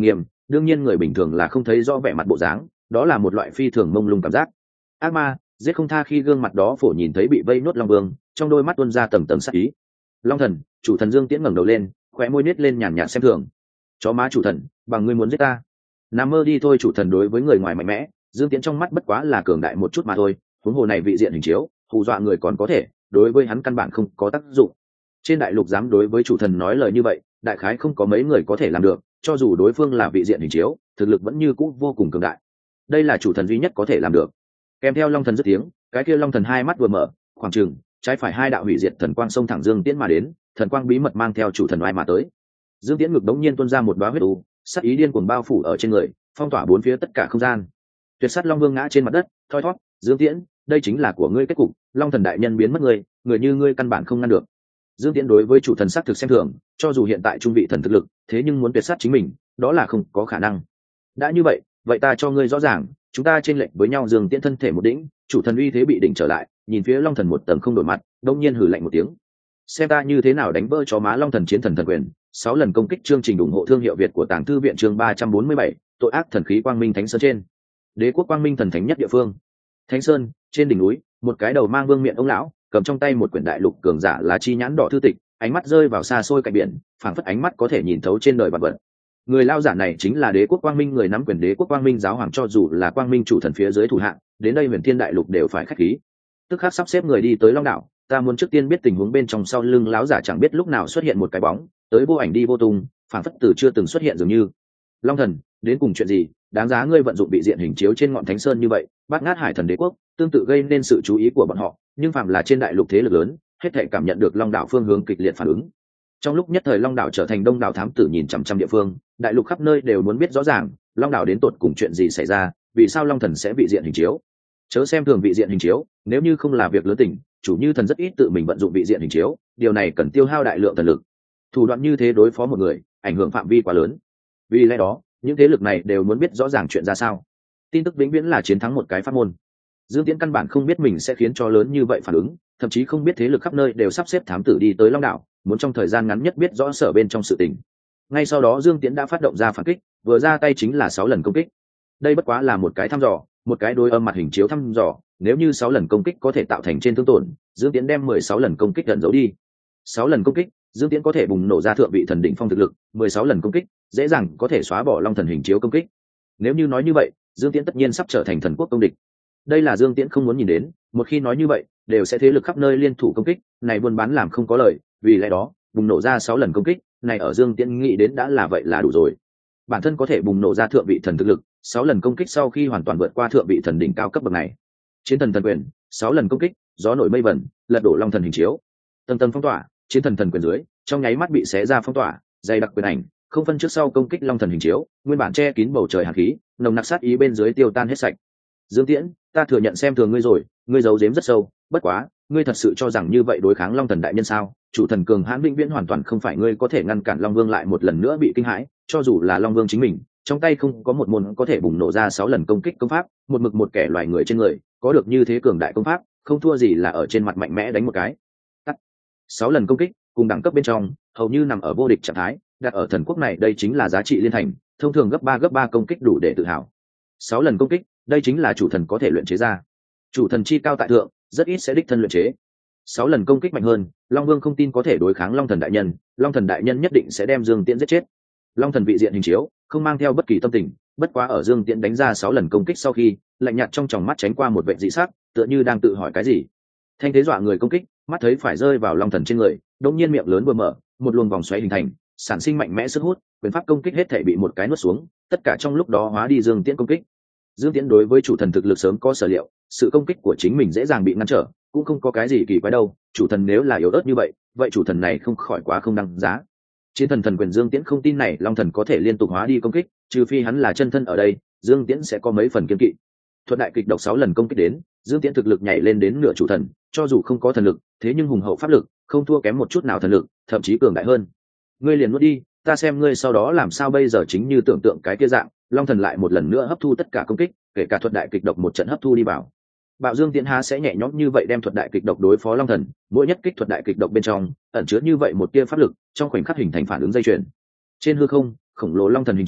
đương nhiên người bình thường là không thấy rõ vẻ mặt bộ dáng, đó là một loại phi thường mông lung cảm giác. Ác ma giết không tha khi gương mặt đó phổ nhìn thấy bị vây nuốt long vương, trong đôi mắt tuôn ra tầng tầng sát ý. Long thần, chủ thần Dương Tiễn ngẩng đầu lên, khóe môi nết lên nhàn nhạt xem thường. Chó má chủ thần, bằng ngươi muốn giết ta? Nằm mơ đi thôi. Chủ thần đối với người ngoài mạnh mẽ, Dương Tiễn trong mắt bất quá là cường đại một chút mà thôi, huống hồ này vị diện hình chiếu hù dọa người còn có thể, đối với hắn căn bản không có tác dụng. Trên đại lục dám đối với chủ thần nói lời như vậy, đại khái không có mấy người có thể làm được, cho dù đối phương là vị diện hình chiếu, thực lực vẫn như cũ vô cùng cường đại. Đây là chủ thần duy nhất có thể làm được. Kèm theo long thần dứt tiếng, cái kia long thần hai mắt vừa mở, khoảng chừng trái phải hai đạo hủy diệt thần quang xông thẳng Dương Tiễn mà đến, thần quang bí mật mang theo chủ thần oai mà tới. Dương Tiễn ngực đống nhiên tuôn ra một đóa huyết u, sát ý điên cuồng bao phủ ở trên người, phong tỏa bốn phía tất cả không gian. Tuyệt sát long vương ngã trên mặt đất, thoi thoát. Dương Tiễn, đây chính là của ngươi kết cục, long thần đại nhân biến mất ngươi, người như ngươi căn bản không ngăn được. Dương Tiễn đối với chủ thần sát thực xem thường, cho dù hiện tại trung vị thần thực lực, thế nhưng muốn tuyệt sát chính mình, đó là không có khả năng. Đã như vậy, vậy ta cho ngươi rõ ràng, chúng ta chênh lệch với nhau. Dương Tiễn thân thể một đỉnh, chủ thần uy thế bị đỉnh trở lại, nhìn phía long thần một tầng không đổi mặt, đông nhiên hừ lạnh một tiếng. Xem ta như thế nào đánh vỡ chó má long thần chiến thần thần quyền. Sáu lần công kích. Chương trình ủng hộ thương hiệu Việt của Tàng Thư viện. Chương ba trăm bốn mươi bảy, tội ác thần khí quang minh thánh sơn. Trên đế quốc quang minh thần thánh nhất địa phương thánh sơn, trên đỉnh núi, một cái đầu mang vương miện ông lão cầm trong tay một quyển đại lục cường giả là chi nhãn đỏ thư tịch, ánh mắt rơi vào xa xôi cạnh biển, phảng phất ánh mắt có thể nhìn thấu trên đời vật vật. Người lao giả này chính là đế quốc quang minh người nắm quyền đế quốc quang minh giáo hoàng, cho dù là quang minh chủ thần phía dưới thủ hạng, đến đây huyền thiên đại lục đều phải khách khí. Tức khắc sắp xếp người đi tới long đảo, ta muốn trước tiên biết tình huống bên trong. Sau lưng lão giả chẳng biết lúc nào xuất hiện một cái bóng, tới vô ảnh đi vô tung, phảng phất từ chưa từng xuất hiện dường như. Long thần, đến cùng chuyện gì đáng giá ngươi vận dụng bị diện hình chiếu trên ngọn thánh sơn như vậy, bắt ngát hải thần đế quốc, tương tự gây nên sự chú ý của bọn họ, nhưng phàm là trên đại lục thế lực lớn, hết thảy cảm nhận được long đảo phương hướng kịch liệt phản ứng. Trong lúc nhất thời long đảo trở thành đông đảo thám tử nhìn chằm chằm địa phương, đại lục khắp nơi đều muốn biết rõ ràng long đảo đến tột cùng chuyện gì xảy ra, vì sao long thần sẽ bị diện hình chiếu. Chớ xem thường vị diện hình chiếu, nếu như không là việc lớn tình, chủ như thần rất ít tự mình vận dụng vị diện hình chiếu, điều này cần tiêu hao đại lượng thần lực. Thủ đoạn như thế đối phó một người, ảnh hưởng phạm vi quá lớn. Vì lẽ đó, những thế lực này đều muốn biết rõ ràng chuyện ra sao. Tin tức vĩnh viễn là chiến thắng một cái pháp môn. Dương Tiễn căn bản không biết mình sẽ khiến cho lớn như vậy phản ứng, thậm chí không biết thế lực khắp nơi đều sắp xếp thám tử đi tới long đảo, muốn trong thời gian ngắn nhất biết rõ sở bên trong sự tình. Ngay sau đó Dương Tiễn đã phát động ra phản kích, vừa ra tay chính là sáu lần công kích. Đây bất quá là một cái thăm dò, một cái đối âm mặt hình chiếu thăm dò, nếu như sáu lần công kích có thể tạo thành trên thương tổn, Dương Tiễn đem mười sáu lần công kích gần giấu đi. Sáu lần công kích, Dương Tiễn có thể bùng nổ ra thượng vị thần đỉnh phong thực lực, mười sáu lần công kích, dễ dàng có thể xóa bỏ long thần hình chiếu công kích. Nếu như nói như vậy, Dương Tiễn tất nhiên sắp trở thành thần quốc công địch. Đây là Dương Tiễn không muốn nhìn đến, một khi nói như vậy, đều sẽ thế lực khắp nơi liên thủ công kích, này buôn bán làm không có lợi, vì lẽ đó, bùng nổ ra sáu lần công kích, này ở Dương Tiễn nghĩ đến đã là vậy là đủ rồi. Bản thân có thể bùng nổ ra thượng vị thần thực lực, sáu lần công kích sau khi hoàn toàn vượt qua thượng vị thần đỉnh cao cấp bậc này. Chiến thần thần quyền, sáu lần công kích, gió nổi mây vẩn, lật đổ long thần hình chiếu. Tầng tầng phong tỏa, chiến thần thần quyền dưới, trong nháy mắt bị xé ra phong tỏa, dày đặc quyền ảnh, không phân trước sau công kích long thần hình chiếu, nguyên bản che kín bầu trời hàn khí, nồng nặc sát ý bên dưới tiêu tan hết sạch. Dương Tiễn, ta thừa nhận xem thường ngươi rồi, ngươi giấu giếm rất sâu, bất quá, ngươi thật sự cho rằng như vậy đối kháng long thần đại nhân sao? Chủ thần cường hãn vĩnh viễn hoàn toàn không phải ngươi có thể ngăn cản. Long vương lại một lần nữa bị kinh hãi, cho dù là long vương chính mình, trong tay không có một môn có thể bùng nổ ra sáu lần công kích công pháp, một mực một kẻ loài người trên người, có được như thế cường đại công pháp, không thua gì là ở trên mặt mạnh mẽ đánh một cái. Tắt. Sáu lần công kích, cùng đẳng cấp bên trong, hầu như nằm ở vô địch trạng thái, đặt ở thần quốc này đây chính là giá trị liên thành, thông thường gấp ba gấp ba công kích đủ để tự hào. Sáu lần công kích, đây chính là chủ thần có thể luyện chế ra. Chủ thần chi cao tại thượng, rất ít sẽ đích thân luyện chế. Sáu lần công kích mạnh hơn, long vương không tin có thể đối kháng long thần đại nhân, long thần đại nhân nhất định sẽ đem Dương Tiễn giết chết. Long thần vị diện hình chiếu, không mang theo bất kỳ tâm tình, bất quá ở Dương Tiễn đánh ra sáu lần công kích sau khi, lạnh nhạt trong tròng mắt tránh qua một vẻ dị sắc, tựa như đang tự hỏi cái gì. Thanh thế dọa người công kích, mắt thấy phải rơi vào long thần trên người, đột nhiên miệng lớn vừa mở, một luồng vòng xoáy hình thành, sản sinh mạnh mẽ sức hút, quyền pháp công kích hết thảy bị một cái nuốt xuống, tất cả trong lúc đó hóa đi Dương Tiễn công kích. Dương Tiễn đối với chủ thần thực lực sớm có sở liệu, sự công kích của chính mình dễ dàng bị ngăn trở, cũng không có cái gì kỳ quái đâu. Chủ thần nếu là yếu ớt như vậy, vậy chủ thần này không khỏi quá không đăng giá. Chiến thần thần quyền Dương Tiễn không tin này long thần có thể liên tục hóa đi công kích, trừ phi hắn là chân thân ở đây, Dương Tiễn sẽ có mấy phần kiên kỵ. Thuật đại kịch độc sáu lần công kích đến, Dương Tiễn thực lực nhảy lên đến nửa chủ thần, cho dù không có thần lực, thế nhưng hùng hậu pháp lực, không thua kém một chút nào thần lực, thậm chí cường đại hơn. Ngươi liền nuốt đi, ta xem ngươi sau đó làm sao bây giờ. Chính như tưởng tượng cái kia dạng, long thần lại một lần nữa hấp thu tất cả công kích, kể cả thuật đại kịch độc một trận hấp thu đi vào. Bạo Dương Tiễn há sẽ nhẹ nhõm như vậy đem thuật đại kịch độc đối phó long thần, mỗi nhất kích thuật đại kịch độc bên trong ẩn chứa như vậy một tia pháp lực, trong khoảnh khắc hình thành phản ứng dây chuyền. Trên hư không, khổng lồ long thần hình chiếu,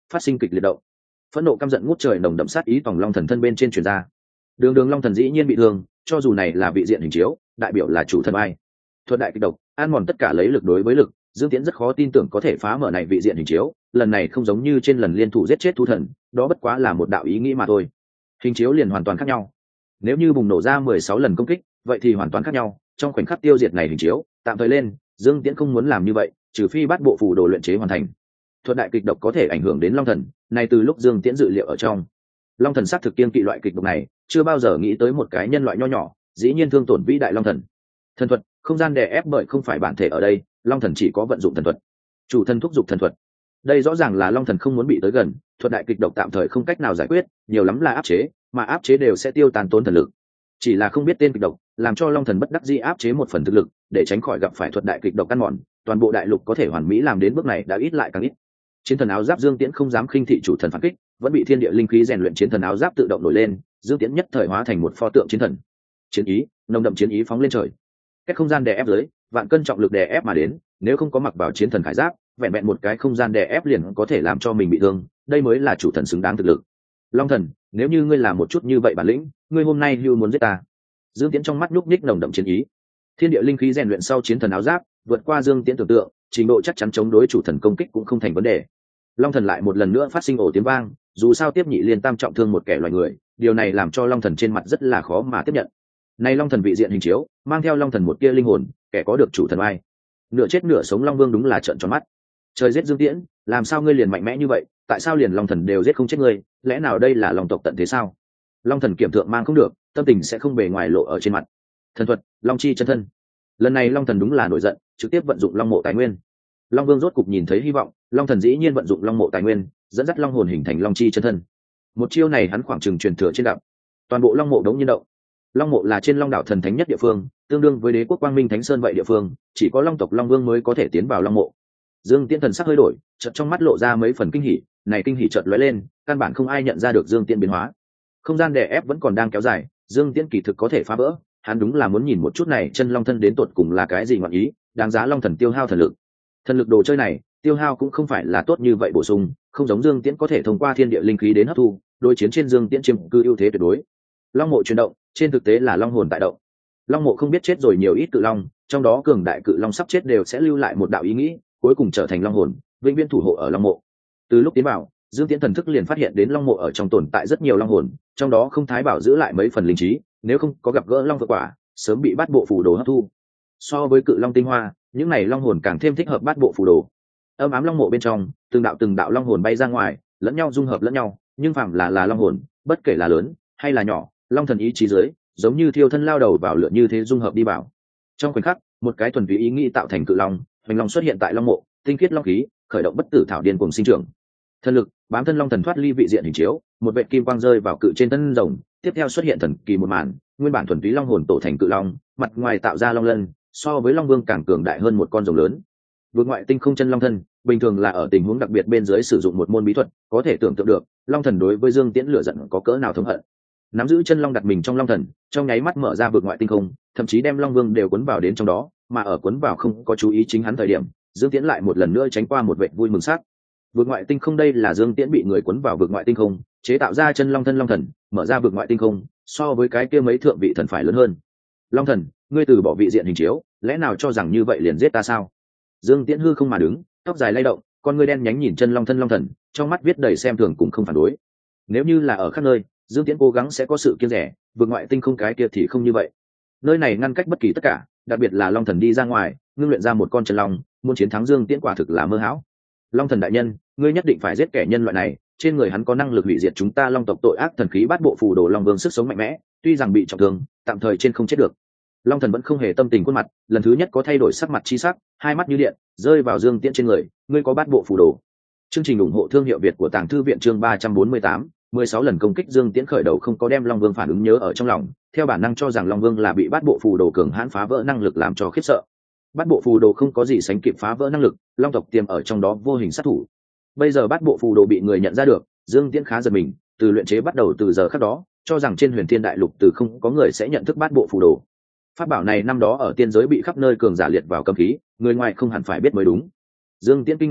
phát sinh kịch liệt động. Phẫn nộ căm giận ngút trời, nồng đậm sát ý tòng long thần thân bên trên truyền ra. Đường đường long thần dĩ nhiên bị thương, cho dù này là vị diện hình chiếu, đại biểu là chủ thần ai. Thuật đại kịch độc, ăn mòn tất cả lấy lực đối với lực, Dương Tiễn rất khó tin tưởng có thể phá mở này vị diện hình chiếu, lần này không giống như trên lần liên thủ giết chết thú thần, đó bất quá là một đạo ý nghĩ mà thôi. Hình chiếu liền hoàn toàn khác nhau. Nếu như bùng nổ ra mười sáu lần công kích, vậy thì hoàn toàn khác nhau, trong khoảnh khắc tiêu diệt này hình chiếu, tạm thời lên, Dương Tiễn không muốn làm như vậy, trừ phi bắt bộ phù đồ luyện chế hoàn thành. Thuật đại kịch độc có thể ảnh hưởng đến long thần, này từ lúc Dương Tiễn dự liệu ở trong. Long thần sát thực kiên kỵ loại kịch độc này, chưa bao giờ nghĩ tới một cái nhân loại nho nhỏ, dĩ nhiên thương tổn vĩ đại long thần. Thần thuật, không gian đè ép bởi không phải bản thể ở đây, long thần chỉ có vận dụng thần thuật. Chủ thần thúc giục thần thuật. Đây rõ ràng là long thần không muốn bị tới gần, thuật đại kịch độc tạm thời không cách nào giải quyết, nhiều lắm là áp chế, mà áp chế đều sẽ tiêu tàn tốn thần lực. Chỉ là không biết tên kịch độc, làm cho long thần bất đắc dĩ áp chế một phần thực lực, để tránh khỏi gặp phải thuật đại kịch độc ăn mòn, toàn bộ đại lục có thể hoàn mỹ làm đến bước này đã ít lại càng ít. Chiến thần áo giáp Dương Tiễn không dám khinh thị chủ thần phản kích, vẫn bị thiên địa linh khí rèn luyện chiến thần áo giáp tự động nổi lên, Dương Tiễn nhất thời hóa thành một pho tượng chiến thần. Chiến ý, nồng đậm chiến ý phóng lên trời. Cách không gian đè ép dưới, vạn cân trọng lực đè ép mà đến, nếu không có mặc vào chiến thần khải giáp, vẹn vẹn một cái không gian đè ép liền có thể làm cho mình bị thương, đây mới là chủ thần xứng đáng thực lực. Long thần, nếu như ngươi làm một chút như vậy bản lĩnh, ngươi hôm nay hưu muốn giết ta. Dương Tiễn trong mắt nhúc nhích nồng đậm chiến ý. Thiên địa linh khí rèn luyện sau chiến thần áo giáp, vượt qua Dương Tiễn tưởng tượng, trình độ chắc chắn chống đối chủ thần công kích cũng không thành vấn đề. Long thần lại một lần nữa phát sinh ổ tiếng vang, dù sao tiếp nhị liên tam trọng thương một kẻ loài người, điều này làm cho long thần trên mặt rất là khó mà tiếp nhận. Này long thần vị diện hình chiếu, mang theo long thần một kia linh hồn, kẻ có được chủ thần ai. Nửa chết nửa sống long vương đúng là trợn tròn mắt. Trời giết Dương Tiễn, làm sao ngươi liền mạnh mẽ như vậy, tại sao liền long thần đều giết không chết ngươi, lẽ nào đây là long tộc tận thế sao? Long thần kiểm thượng mang không được, tâm tình sẽ không bề ngoài lộ ở trên mặt. Thần thuật, long chi chân thân. Lần này long thần đúng là nổi giận, trực tiếp vận dụng long mộ tài nguyên. Long vương rốt cục nhìn thấy hy vọng, long thần dĩ nhiên vận dụng long mộ tài nguyên, dẫn dắt long hồn hình thành long chi chân thân. Một chiêu này hắn khoảng chừng truyền thừa trên đạo, toàn bộ long mộ đống nhiên động. Long mộ là trên long đảo thần thánh nhất địa phương, tương đương với đế quốc quang minh thánh sơn vậy địa phương, chỉ có long tộc long vương mới có thể tiến vào long mộ. Dương Tiễn thần sắc hơi đổi, chợt trong mắt lộ ra mấy phần kinh hỉ, này kinh hỉ chợt lóe lên, căn bản không ai nhận ra được Dương Tiễn biến hóa. Không gian đè ép vẫn còn đang kéo dài, Dương Tiễn kỳ thực có thể phá vỡ, hắn đúng là muốn nhìn một chút này chân long thân đến tột cùng là cái gì ngọn ý, đáng giá long thần tiêu hao thần lực. Thần lực đồ chơi này, tiêu hao cũng không phải là tốt như vậy bổ sung, không giống Dương Tiễn có thể thông qua thiên địa linh khí đến hấp thu, đối chiến trên Dương Tiễn chiếm cư ưu thế tuyệt đối. Long mộ chuyển động, trên thực tế là long hồn tại động. Long mộ không biết chết rồi nhiều ít cự long, trong đó cường đại cự long sắp chết đều sẽ lưu lại một đạo ý nghĩ, cuối cùng trở thành long hồn, vĩnh viễn thủ hộ ở long mộ. Từ lúc tiến vào, Dương Tiễn thần thức liền phát hiện đến long mộ ở trong tồn tại rất nhiều long hồn, trong đó không thái bảo giữ lại mấy phần linh trí, nếu không có gặp gỡ long vượt quả, sớm bị bát bộ phù đồ hấp thu. So với cự long tinh hoa, những này long hồn càng thêm thích hợp bát bộ phù đồ. Âm ám long mộ bên trong, từng đạo từng đạo long hồn bay ra ngoài, lẫn nhau dung hợp lẫn nhau, nhưng phạm là là long hồn, bất kể là lớn hay là nhỏ, long thần ý chí dưới, giống như thiêu thân lao đầu vào lửa như thế dung hợp đi vào. Trong khoảnh khắc, một cái thuần túy ý nghĩ tạo thành cự long, hoành long xuất hiện tại long mộ, tinh khiết long khí, khởi động bất tử thảo điên cùng sinh trưởng. Thần lực, bám thân long thần thoát ly vị diện hình chiếu, một vệt kim quang rơi vào cự trên thân rồng, tiếp theo xuất hiện thần kỳ một màn, nguyên bản thuần túy long hồn tổ thành cự long, mặt ngoài tạo ra long lân, so với long vương càng cường đại hơn một con rồng lớn. Vượt ngoại tinh không chân long thân, bình thường là ở tình huống đặc biệt bên dưới sử dụng một môn bí thuật, có thể tưởng tượng được, long thần đối với Dương Tiễn lửa giận có cỡ nào thống hận. Nắm giữ chân long đặt mình trong long thần, trong nháy mắt mở ra vượt ngoại tinh không, thậm chí đem long vương đều cuốn vào đến trong đó, mà ở cuốn vào không có chú ý chính hắn thời điểm, Dương Tiễn lại một lần nữa tránh qua một vệt vui mừng sắc. Vượt ngoại tinh không đây là Dương Tiễn bị người cuốn vào vượt ngoại tinh không, chế tạo ra chân long thân long thần, mở ra vượt ngoại tinh không, so với cái kia mấy thượng vị thần phải lớn hơn. Long thần, ngươi từ bỏ vị diện hình chiếu, lẽ nào cho rằng như vậy liền giết ta sao? Dương Tiễn hư không mà đứng, tóc dài lay động, con ngươi đen nhánh nhìn chân long thân long thần, trong mắt viết đầy xem thường cũng không phản đối. Nếu như là ở khác nơi, Dương Tiễn cố gắng sẽ có sự kiêng rẻ, vượt ngoại tinh không cái kia thì không như vậy. Nơi này ngăn cách bất kỳ tất cả, đặc biệt là long thần đi ra ngoài, ngưng luyện ra một con chân long, muốn chiến thắng Dương Tiễn quả thực là mơ hão. Long thần đại nhân, ngươi nhất định phải giết kẻ nhân loại này, trên người hắn có năng lực hủy diệt chúng ta long tộc tội ác thần khí bát bộ phù đồ long vương sức sống mạnh mẽ, tuy rằng bị trọng thương, tạm thời trên không chết được. Long thần vẫn không hề tâm tình khuôn mặt, lần thứ nhất có thay đổi sắc mặt chi sắc, hai mắt như điện, rơi vào Dương Tiễn trên người, ngươi có bát bộ phù đồ. Chương trình ủng hộ thương hiệu Việt của Tàng Thư viện chương ba trăm bốn mươi tám, mười sáu lần công kích Dương Tiễn khởi đầu không có đem Long Vương phản ứng nhớ ở trong lòng, theo bản năng cho rằng Long Vương là bị bát bộ phù đồ cường hãn phá vỡ năng lực làm cho khiếp sợ. Bát bộ phù đồ không có gì sánh kịp phá vỡ năng lực, long tộc tiềm ở trong đó vô hình sát thủ. Bây giờ bát bộ phù đồ bị người nhận ra được, Dương Tiễn khá giật mình, từ luyện chế bắt đầu từ giờ khắc đó, cho rằng trên Huyền Thiên Đại Lục từ không có người sẽ nhận thức bát bộ phù đồ. Pháp bảo này năm đó ở tiên giới bị khắp nơi cường giả liệt vào cấm khí, người ngoài không hẳn phải biết mới đúng. Dương Tiễn kinh ngạc dưới,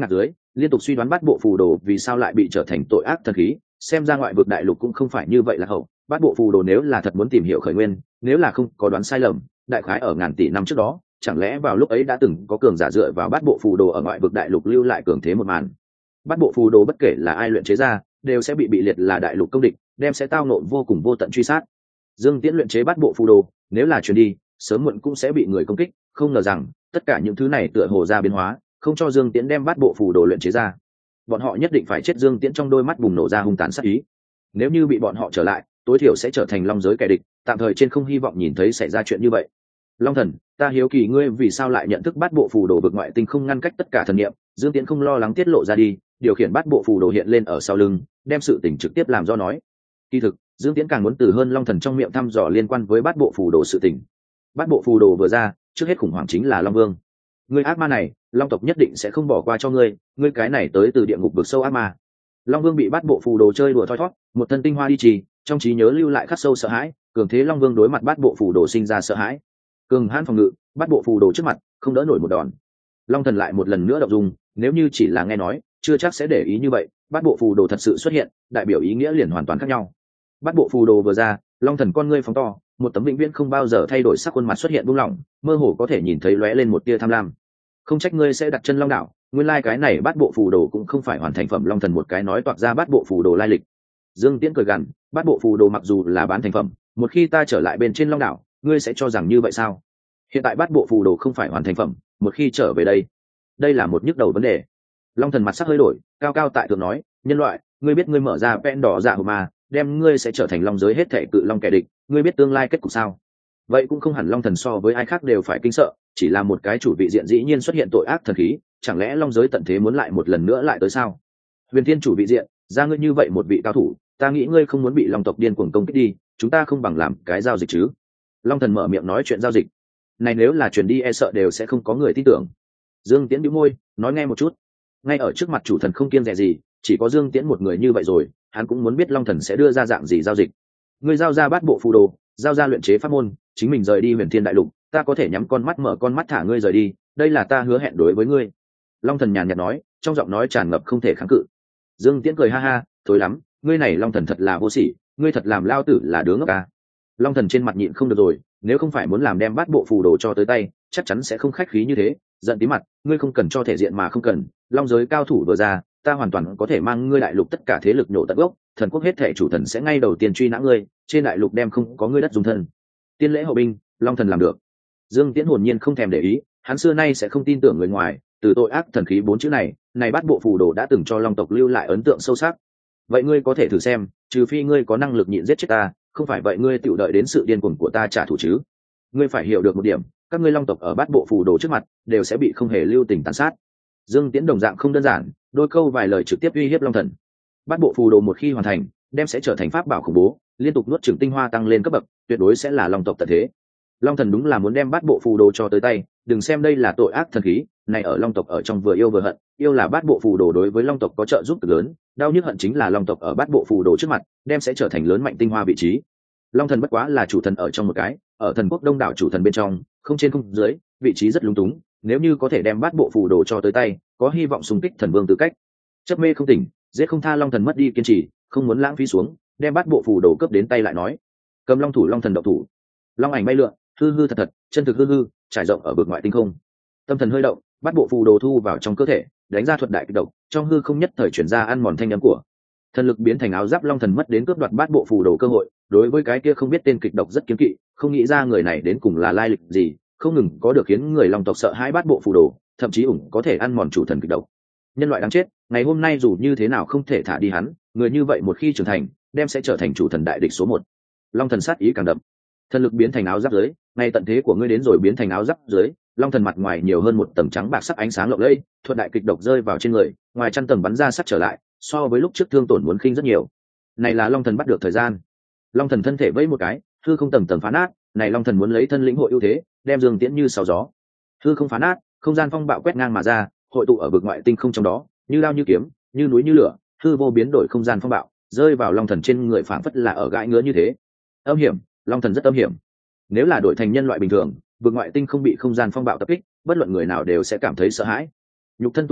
liên tục suy đoán bát bộ phù đồ vì sao lại bị trở thành tội ác thần khí, xem ra ngoại vực đại lục cũng không phải như vậy là hậu. Bát bộ phù đồ nếu là thật muốn tìm hiểu khởi nguyên, nếu là không có đoán sai lầm, đại khái ở ngàn tỷ năm trước đó, chẳng lẽ vào lúc ấy đã từng có cường giả dựa vào bát bộ phù đồ ở ngoại vực đại lục lưu lại cường thế một màn. Bát bộ phù đồ bất kể là ai luyện chế ra, đều sẽ bị bị liệt là đại lục công địch, đem sẽ tao nộ vô cùng vô tận truy sát. Dương Tiễn luyện chế bát bộ phù đồ, nếu là truyền đi, sớm muộn cũng sẽ bị người công kích, không ngờ rằng tất cả những thứ này tựa hồ ra biến hóa, không cho Dương Tiễn đem bát bộ phù đồ luyện chế ra. Bọn họ nhất định phải chết. Dương Tiễn trong đôi mắt bùng nổ ra hung tàn sát ý. Nếu như bị bọn họ trở lại, tối thiểu sẽ trở thành long giới kẻ địch, tạm thời trên không hy vọng nhìn thấy xảy ra chuyện như vậy. Long thần, ta hiếu kỳ ngươi vì sao lại nhận thức bát bộ phù đồ vực ngoại tinh không ngăn cách tất cả thần niệm. Dương Tiễn không lo lắng tiết lộ ra đi, điều khiển bát bộ phù đồ hiện lên ở sau lưng, đem sự tình trực tiếp làm do nói. Kỳ thực, Dương Tiễn càng muốn từ hơn Long thần trong miệng thăm dò liên quan với bát bộ phù đồ sự tình. Bát bộ phù đồ vừa ra, trước hết khủng hoảng chính là Long Vương. Ngươi ác ma này, Long tộc nhất định sẽ không bỏ qua cho ngươi, ngươi cái này tới từ địa ngục vực sâu ác ma. Long Vương bị bát bộ phù đồ chơi đùa thoi thoát, một thân tinh hoa đi trì, trong trí nhớ lưu lại khắc sâu sợ hãi, cường thế Long Vương đối mặt bát bộ phù đồ sinh ra sợ hãi. Cường hãn phòng ngự, bát bộ phù đồ trước mặt, không đỡ nổi một đòn. Long thần lại một lần nữa động dung, nếu như chỉ là nghe nói, chưa chắc sẽ để ý như vậy, bát bộ phù đồ thật sự xuất hiện, đại biểu ý nghĩa liền hoàn toàn khác nhau. Bát bộ phù đồ vừa ra, Long thần con ngươi phóng to, một tấm vĩnh viễn không bao giờ thay đổi sắc khuôn mặt xuất hiện buông lỏng, mơ hồ có thể nhìn thấy lóe lên một tia tham lam. Không trách ngươi sẽ đặt chân Long đảo, nguyên lai cái này bát bộ phù đồ cũng không phải hoàn thành phẩm. Long thần một cái nói toạc ra bát bộ phù đồ lai lịch. Dương Tiễn cười gằn, bát bộ phù đồ mặc dù là bán thành phẩm, một khi ta trở lại bên trên Long đảo, ngươi sẽ cho rằng như vậy sao? Hiện tại bát bộ phù đồ không phải hoàn thành phẩm, một khi trở về đây, đây là một nhức đầu vấn đề. Long thần mặt sắc hơi đổi, cao cao tại thượng nói, nhân loại, ngươi biết ngươi mở ra pen đỏ dạ mà, đem ngươi sẽ trở thành long giới hết thảy cự long kẻ địch, ngươi biết tương lai kết cục sao? Vậy cũng không hẳn. Long thần so với ai khác đều phải kinh sợ, chỉ là một cái chủ vị diện dĩ nhiên xuất hiện tội ác thần khí, chẳng lẽ long giới tận thế muốn lại một lần nữa lại tới sao? Huyền Thiên chủ vị diện, ra ngươi như vậy một vị cao thủ, ta nghĩ ngươi không muốn bị long tộc điên cuồng công kích đi, chúng ta không bằng làm cái giao dịch chứ? Long thần mở miệng nói chuyện giao dịch này, nếu là truyền đi e sợ đều sẽ không có người tin tưởng. Dương Tiễn bĩu môi, nói nghe một chút. Ngay ở trước mặt chủ thần không kiêng dè gì, chỉ có Dương Tiễn một người như vậy rồi, hắn cũng muốn biết Long thần sẽ đưa ra dạng gì giao dịch. Ngươi giao ra bát bộ phù đồ, giao ra luyện chế pháp môn, chính mình rời đi Huyền Thiên đại lục, ta có thể nhắm con mắt mở con mắt thả ngươi rời đi, đây là ta hứa hẹn đối với ngươi. Long thần nhàn nhạt nói, trong giọng nói tràn ngập không thể kháng cự. Dương Tiễn cười ha ha, thối lắm, ngươi này Long thần thật là vô sỉ, ngươi thật làm lao tử là đứa ngốc à. Long thần trên mặt nhịn không được rồi, nếu không phải muốn làm đem bát bộ phù đồ cho tới tay, chắc chắn sẽ không khách khí như thế. Giận tí mặt, ngươi không cần cho thể diện mà không cần, long giới cao thủ vừa ra, ta hoàn toàn có thể mang ngươi đại lục tất cả thế lực nhổ tận gốc, thần quốc hết thể chủ thần sẽ ngay đầu tiên truy nã ngươi, trên đại lục đem không có ngươi đất dùng thân. Tiên lễ hậu binh, Long thần làm được. Dương Tiễn hồn nhiên không thèm để ý, hắn xưa nay sẽ không tin tưởng người ngoài, từ tội ác thần khí bốn chữ này, này bát bộ phù đồ đã từng cho long tộc lưu lại ấn tượng sâu sắc. Vậy ngươi có thể thử xem, trừ phi ngươi có năng lực nhịn giết chết ta, không phải vậy ngươi tự đợi đến sự điên cuồng của ta trả thù chứ? Ngươi phải hiểu được một điểm, các ngươi long tộc ở bát bộ phù đồ trước mặt đều sẽ bị không hề lưu tình tàn sát. Dương Tiễn đồng dạng không đơn giản, đôi câu vài lời trực tiếp uy hiếp long thần. Bát bộ phù đồ một khi hoàn thành, đem sẽ trở thành pháp bảo khủng bố, liên tục nuốt chửng tinh hoa tăng lên cấp bậc, tuyệt đối sẽ là long tộc tận thế. Long thần đúng là muốn đem bát bộ phù đồ cho tới tay, đừng xem đây là tội ác thần khí, này ở long tộc ở trong vừa yêu vừa hận, yêu là bát bộ phù đồ đối với long tộc có trợ giúp cực lớn, đau nhức hận chính là long tộc ở bát bộ phù đồ trước mặt, đem sẽ trở thành lớn mạnh tinh hoa vị trí. Long thần bất quá là chủ thần ở trong một cái, ở thần quốc đông đảo chủ thần bên trong, không trên không dưới, vị trí rất lúng túng, nếu như có thể đem bát bộ phù đồ cho tới tay, có hy vọng xung kích thần vương tư cách. Chấp mê không tỉnh, giết không tha. Long thần mất đi kiên trì, không muốn lãng phí xuống, đem bát bộ phù đồ cướp đến tay lại nói, cầm long thủ. Long thần độc thủ, long ảnh bay lượn, hư hư thật thật, chân thực hư hư, trải rộng ở vực ngoại tinh không. Tâm thần hơi động, bát bộ phù đồ thu vào trong cơ thể, đánh ra thuật đại kịch độc, trong hư không nhất thời chuyển ra ăn mòn thanh âm của thần lực, biến thành áo giáp. Long thần mất đến cướp đoạt bát bộ phù đồ cơ hội, đối với cái kia không biết tên kịch độc rất kiếm kỵ, không nghĩ ra người này đến cùng là lai lịch gì, không ngừng có được khiến người long tộc sợ hãi bát bộ phù đồ, thậm chí ủng có thể ăn mòn chủ thần kịch độc. Nhân loại đáng chết, ngày hôm nay dù như thế nào không thể thả đi hắn, người như vậy một khi trưởng thành, đem sẽ trở thành chủ thần đại địch số một. Long thần sát ý càng đậm, thần lực biến thành áo giáp dưới, ngay tận thế của ngươi đến rồi. Biến thành áo giáp dưới, long thần mặt ngoài nhiều hơn một tầng trắng bạc sắc ánh sáng lộng lẫy, thuật đại kịch độc rơi vào trên người, ngoài chăn tầng bắn ra sắc trở lại, so với lúc trước thương tổn muốn khinh rất nhiều. Này là long thần bắt được thời gian. Long thần thân thể vẫy một cái, hư không tầng tầng phá nát, này long thần muốn lấy thân lĩnh hội ưu thế, đem Dương Tiễn như sào gió. Hư không phá nát, không gian phong bạo quét ngang mà ra, hội tụ ở vực ngoại tinh không trong đó, như lao như kiếm, như núi như lửa, hư vô biến đổi không gian phong bạo, rơi vào long thần trên người phảng phất là ở gãi ngứa như thế. Âm hiểm, long thần rất âm hiểm. Nếu là đổi thành nhân loại bình thường, vực ngoại tinh không bị không gian phong bạo tập kích, bất luận người nào đều sẽ cảm thấy sợ hãi. Nhục thân tu luyện,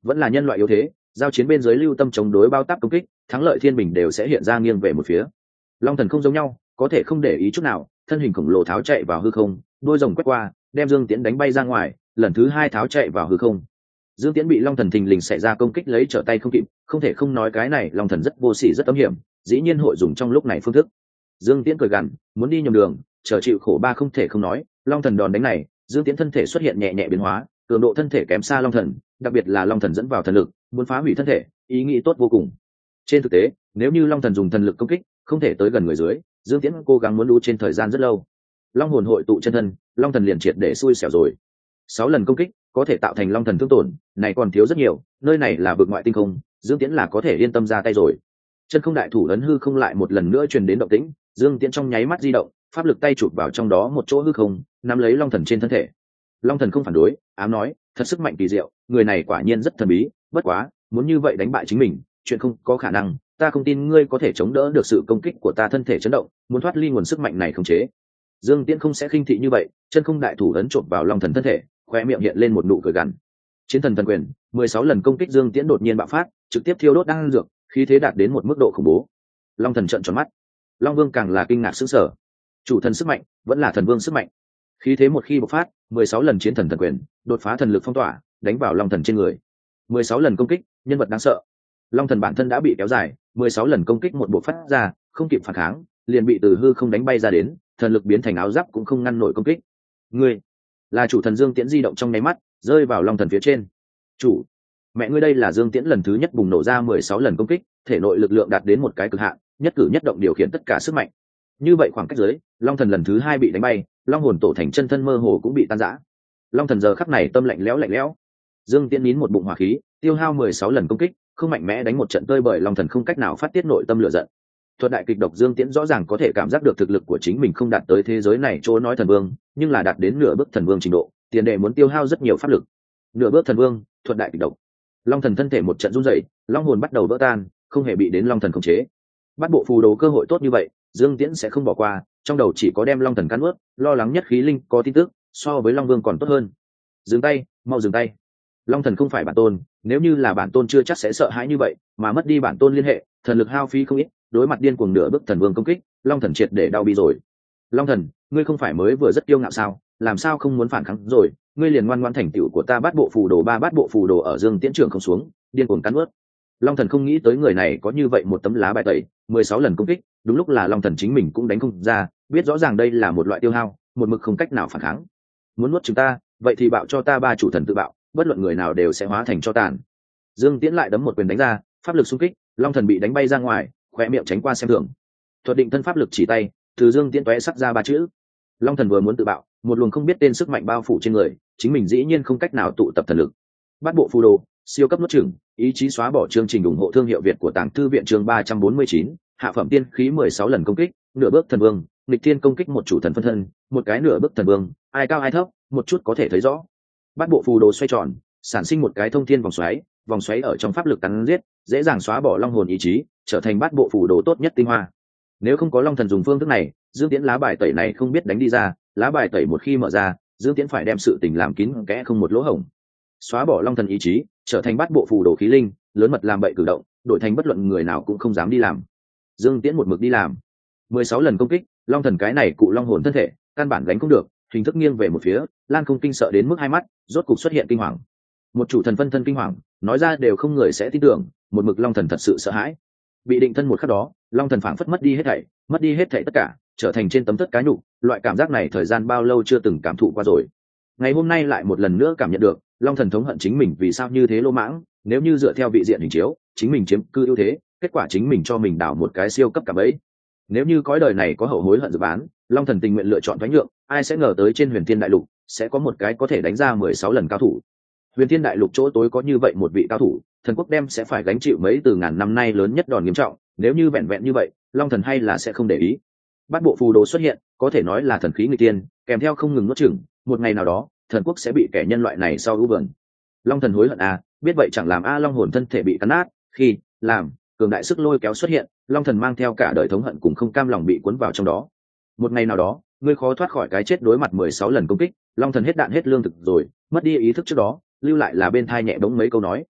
vẫn là nhân loại yếu thế, giao chiến bên dưới lưu tâm chống đối bao táp công kích, thắng lợi thiên bình đều sẽ hiện ra nghiêng về một phía. Long thần không giống nhau, có thể không để ý chút nào, thân hình khổng lồ tháo chạy vào hư không, đuôi rồng quét qua, đem Dương Tiễn đánh bay ra ngoài, lần thứ hai tháo chạy vào hư không. Dương Tiễn bị Long thần thình lình xảy ra công kích lấy trở tay không kịp, không thể không nói cái này Long thần rất vô sỉ rất âm hiểm, dĩ nhiên hội dùng trong lúc này phương thức. Dương Tiễn cười gằn, muốn đi nhầm đường, chờ chịu khổ ba không thể không nói, Long thần đòn đánh này, Dương Tiễn thân thể xuất hiện nhẹ nhẹ biến hóa, cường độ thân thể kém xa Long thần, đặc biệt là Long thần dẫn vào thần lực, muốn phá hủy thân thể, ý nghĩ tốt vô cùng. Trên thực tế, nếu như Long thần dùng thần lực công kích, không thể tới gần người dưới, Dương Tiễn cố gắng muốn lú trên thời gian rất lâu. Long hồn hội tụ chân thân, Long thần liền triệt để xui xẻo rồi. Sáu lần công kích có thể tạo thành Long thần thương tổn, này còn thiếu rất nhiều, nơi này là vực ngoại tinh không, Dương Tiễn là có thể yên tâm ra tay rồi. Chân không đại thủ ấn hư không lại một lần nữa truyền đến động tĩnh, Dương Tiễn trong nháy mắt di động, pháp lực tay chụp vào trong đó một chỗ hư không, nắm lấy Long thần trên thân thể. Long thần không phản đối, ám nói, thật sức mạnh kỳ diệu, người này quả nhiên rất thần bí, bất quá, muốn như vậy đánh bại chính mình, chuyện không có khả năng, ta không tin ngươi có thể chống đỡ được sự công kích của ta thân thể chấn động, muốn thoát ly nguồn sức mạnh này không chế. Dương Tiễn không sẽ khinh thị như vậy, chân không đại thủ ấn chộp vào Long thần thân thể, khoe miệng hiện lên một nụ cười gằn. Chiến thần thần quyền, mười sáu lần công kích Dương Tiễn đột nhiên bạo phát, trực tiếp thiêu đốt đan dược, khí thế đạt đến một mức độ khủng bố. Long thần trợn tròn mắt, Long vương càng là kinh ngạc sững sờ. Chủ thần sức mạnh, vẫn là thần vương sức mạnh. Khí thế một khi bộc phát, mười sáu lần chiến thần thần quyền, đột phá thần lực phong tỏa, đánh vào Long thần trên người. mười sáu lần công kích, nhân vật đáng sợ. Long thần bản thân đã bị kéo dài, mười sáu lần công kích một bộ phát ra, không kịp phản kháng, liền bị từ hư không đánh bay ra đến, thần lực biến thành áo giáp cũng không ngăn nổi công kích. Ngươi là chủ thần Dương Tiễn di động trong nháy mắt, rơi vào Long thần phía trên. Chủ, mẹ ngươi đây là Dương Tiễn lần thứ nhất bùng nổ ra mười sáu lần công kích, thể nội lực lượng đạt đến một cái cực hạn, nhất cử nhất động điều khiển tất cả sức mạnh. Như vậy khoảng cách dưới, Long thần lần thứ hai bị đánh bay, Long hồn tổ thành chân thân mơ hồ cũng bị tan rã. Long thần giờ khắc này tâm lạnh lẽo lạnh lẽo. Dương Tiễn nín một bụng hỏa khí, tiêu hao mười sáu lần công kích, không mạnh mẽ đánh một trận tơi bời, Long thần không cách nào phát tiết nội tâm lửa giận. Thuật đại kịch độc Dương Tiễn rõ ràng có thể cảm giác được thực lực của chính mình không đạt tới thế giới này chỗ nói thần vương, nhưng là đạt đến nửa bước thần vương trình độ, tiền đề muốn tiêu hao rất nhiều pháp lực. Nửa bước thần vương, thuật đại kịch độc. Long thần thân thể một trận run rẩy, long hồn bắt đầu vỡ tan, không hề bị đến Long thần khống chế. Bắt bộ phù đồ cơ hội tốt như vậy, Dương Tiễn sẽ không bỏ qua, trong đầu chỉ có đem Long thần cắn nuốt, lo lắng nhất khí linh có tin tức, so với Long vương còn tốt hơn. Dừng tay, mau dừng tay. Long thần không phải bản tôn, nếu như là bản tôn chưa chắc sẽ sợ hãi như vậy, mà mất đi bản tôn liên hệ, thần lực hao phí không ít, đối mặt điên cuồng nửa bước thần vương công kích, Long thần triệt để đau bi rồi. Long thần, ngươi không phải mới vừa rất kiêu ngạo sao, làm sao không muốn phản kháng rồi, ngươi liền ngoan ngoãn thành tựu của ta, bát bộ phù đồ ba bát bộ phù đồ ở Dương Tiễn trường không xuống, điên cuồng cắn nuốt. Long thần không nghĩ tới người này có như vậy một tấm lá bài tẩy, mười sáu lần công kích, đúng lúc là Long thần chính mình cũng đánh không ra, biết rõ ràng đây là một loại tiêu hao, một mực không cách nào phản kháng. Muốn nuốt chúng ta, vậy thì bạo cho ta ba chủ thần tự bạo, bất luận người nào đều sẽ hóa thành cho tàn. Dương Tiễn lại đấm một quyền đánh ra, pháp lực xung kích, Long thần bị đánh bay ra ngoài, khóe miệng tránh qua xem thường. Thuật định thân pháp lực chỉ tay, từ Dương Tiễn tóe sắc ra ba chữ. Long thần vừa muốn tự bạo, một luồng không biết tên sức mạnh bao phủ trên người, chính mình dĩ nhiên không cách nào tụ tập thần lực. Bát bộ phù đồ, siêu cấp nuốt chửng, ý chí xóa bỏ chương trình ủng hộ thương hiệu Việt của Tàng Thư viện chương ba trăm bốn mươi chín, hạ phẩm tiên khí mười sáu lần công kích, nửa bước thần vương, nghịch thiên công kích một chủ thần phân thân, một cái nửa bước thần vương, ai cao ai thấp, một chút có thể thấy rõ. Bát bộ phù đồ xoay tròn, sản sinh một cái thông thiên vòng xoáy, vòng xoáy ở trong pháp lực cắn giết, dễ dàng xóa bỏ long hồn ý chí, trở thành bát bộ phù đồ tốt nhất tinh hoa. Nếu không có Long thần dùng phương thức này, Dương Tiễn lá bài tẩy này không biết đánh đi ra, lá bài tẩy một khi mở ra, Dương Tiễn phải đem sự tình làm kín kẽ không một lỗ hổng. Xóa bỏ Long thần ý chí, trở thành bát bộ phù đồ khí linh, lớn mật làm bậy cử động, đổi thành bất luận người nào cũng không dám đi làm. Dương Tiễn một mực đi làm. mười sáu lần công kích, Long thần cái này cụ long hồn thân thể, căn bản gánh không được, hình thức nghiêng về một phía, Lan không kinh sợ đến mức hai mắt rốt cục xuất hiện kinh hoàng. Một chủ thần phân thân kinh hoàng, nói ra đều không người sẽ tin tưởng, một mực Long thần thật sự sợ hãi. Bị định thân một khắc đó, Long thần phảng phất mất đi hết thảy, mất đi hết thảy tất cả, trở thành trên tấm tất cá nhục, loại cảm giác này thời gian bao lâu chưa từng cảm thụ qua rồi. Ngày hôm nay lại một lần nữa cảm nhận được, Long thần thống hận chính mình vì sao như thế lô mãng, nếu như dựa theo vị diện hình chiếu, chính mình chiếm cư ưu thế, kết quả chính mình cho mình đảo một cái siêu cấp cả bẫy. Nếu như cõi đời này có hậu hối hận dự bán, Long thần tình nguyện lựa chọn thoái nhượng, ai sẽ ngờ tới trên Huyền Thiên Đại Lục sẽ có một cái có thể đánh ra mười sáu lần cao thủ. Huyền Thiên Đại Lục chỗ tối có như vậy một vị cao thủ, thần quốc đem sẽ phải gánh chịu mấy từ ngàn năm nay lớn nhất đòn nghiêm trọng, nếu như vẹn vẹn như vậy, Long thần hay là sẽ không để ý. Bát bộ phù đồ xuất hiện, có thể nói là thần khí người tiên, kèm theo không ngừng nuốt chửng, một ngày nào đó, thần quốc sẽ bị kẻ nhân loại này sau ưu vườn. Long thần hối hận à, biết vậy chẳng làm a Long hồn thân thể bị cắn nát, khi làm cường đại sức lôi kéo xuất hiện, Long thần mang theo cả đời thống hận cùng không cam lòng bị cuốn vào trong đó. Một ngày nào đó, ngươi khó thoát khỏi cái chết đối mặt mười sáu lần công kích, Long thần hết đạn hết lương thực rồi, mất đi ý thức trước đó, lưu lại là bên thai nhẹ bỗng mấy câu nói.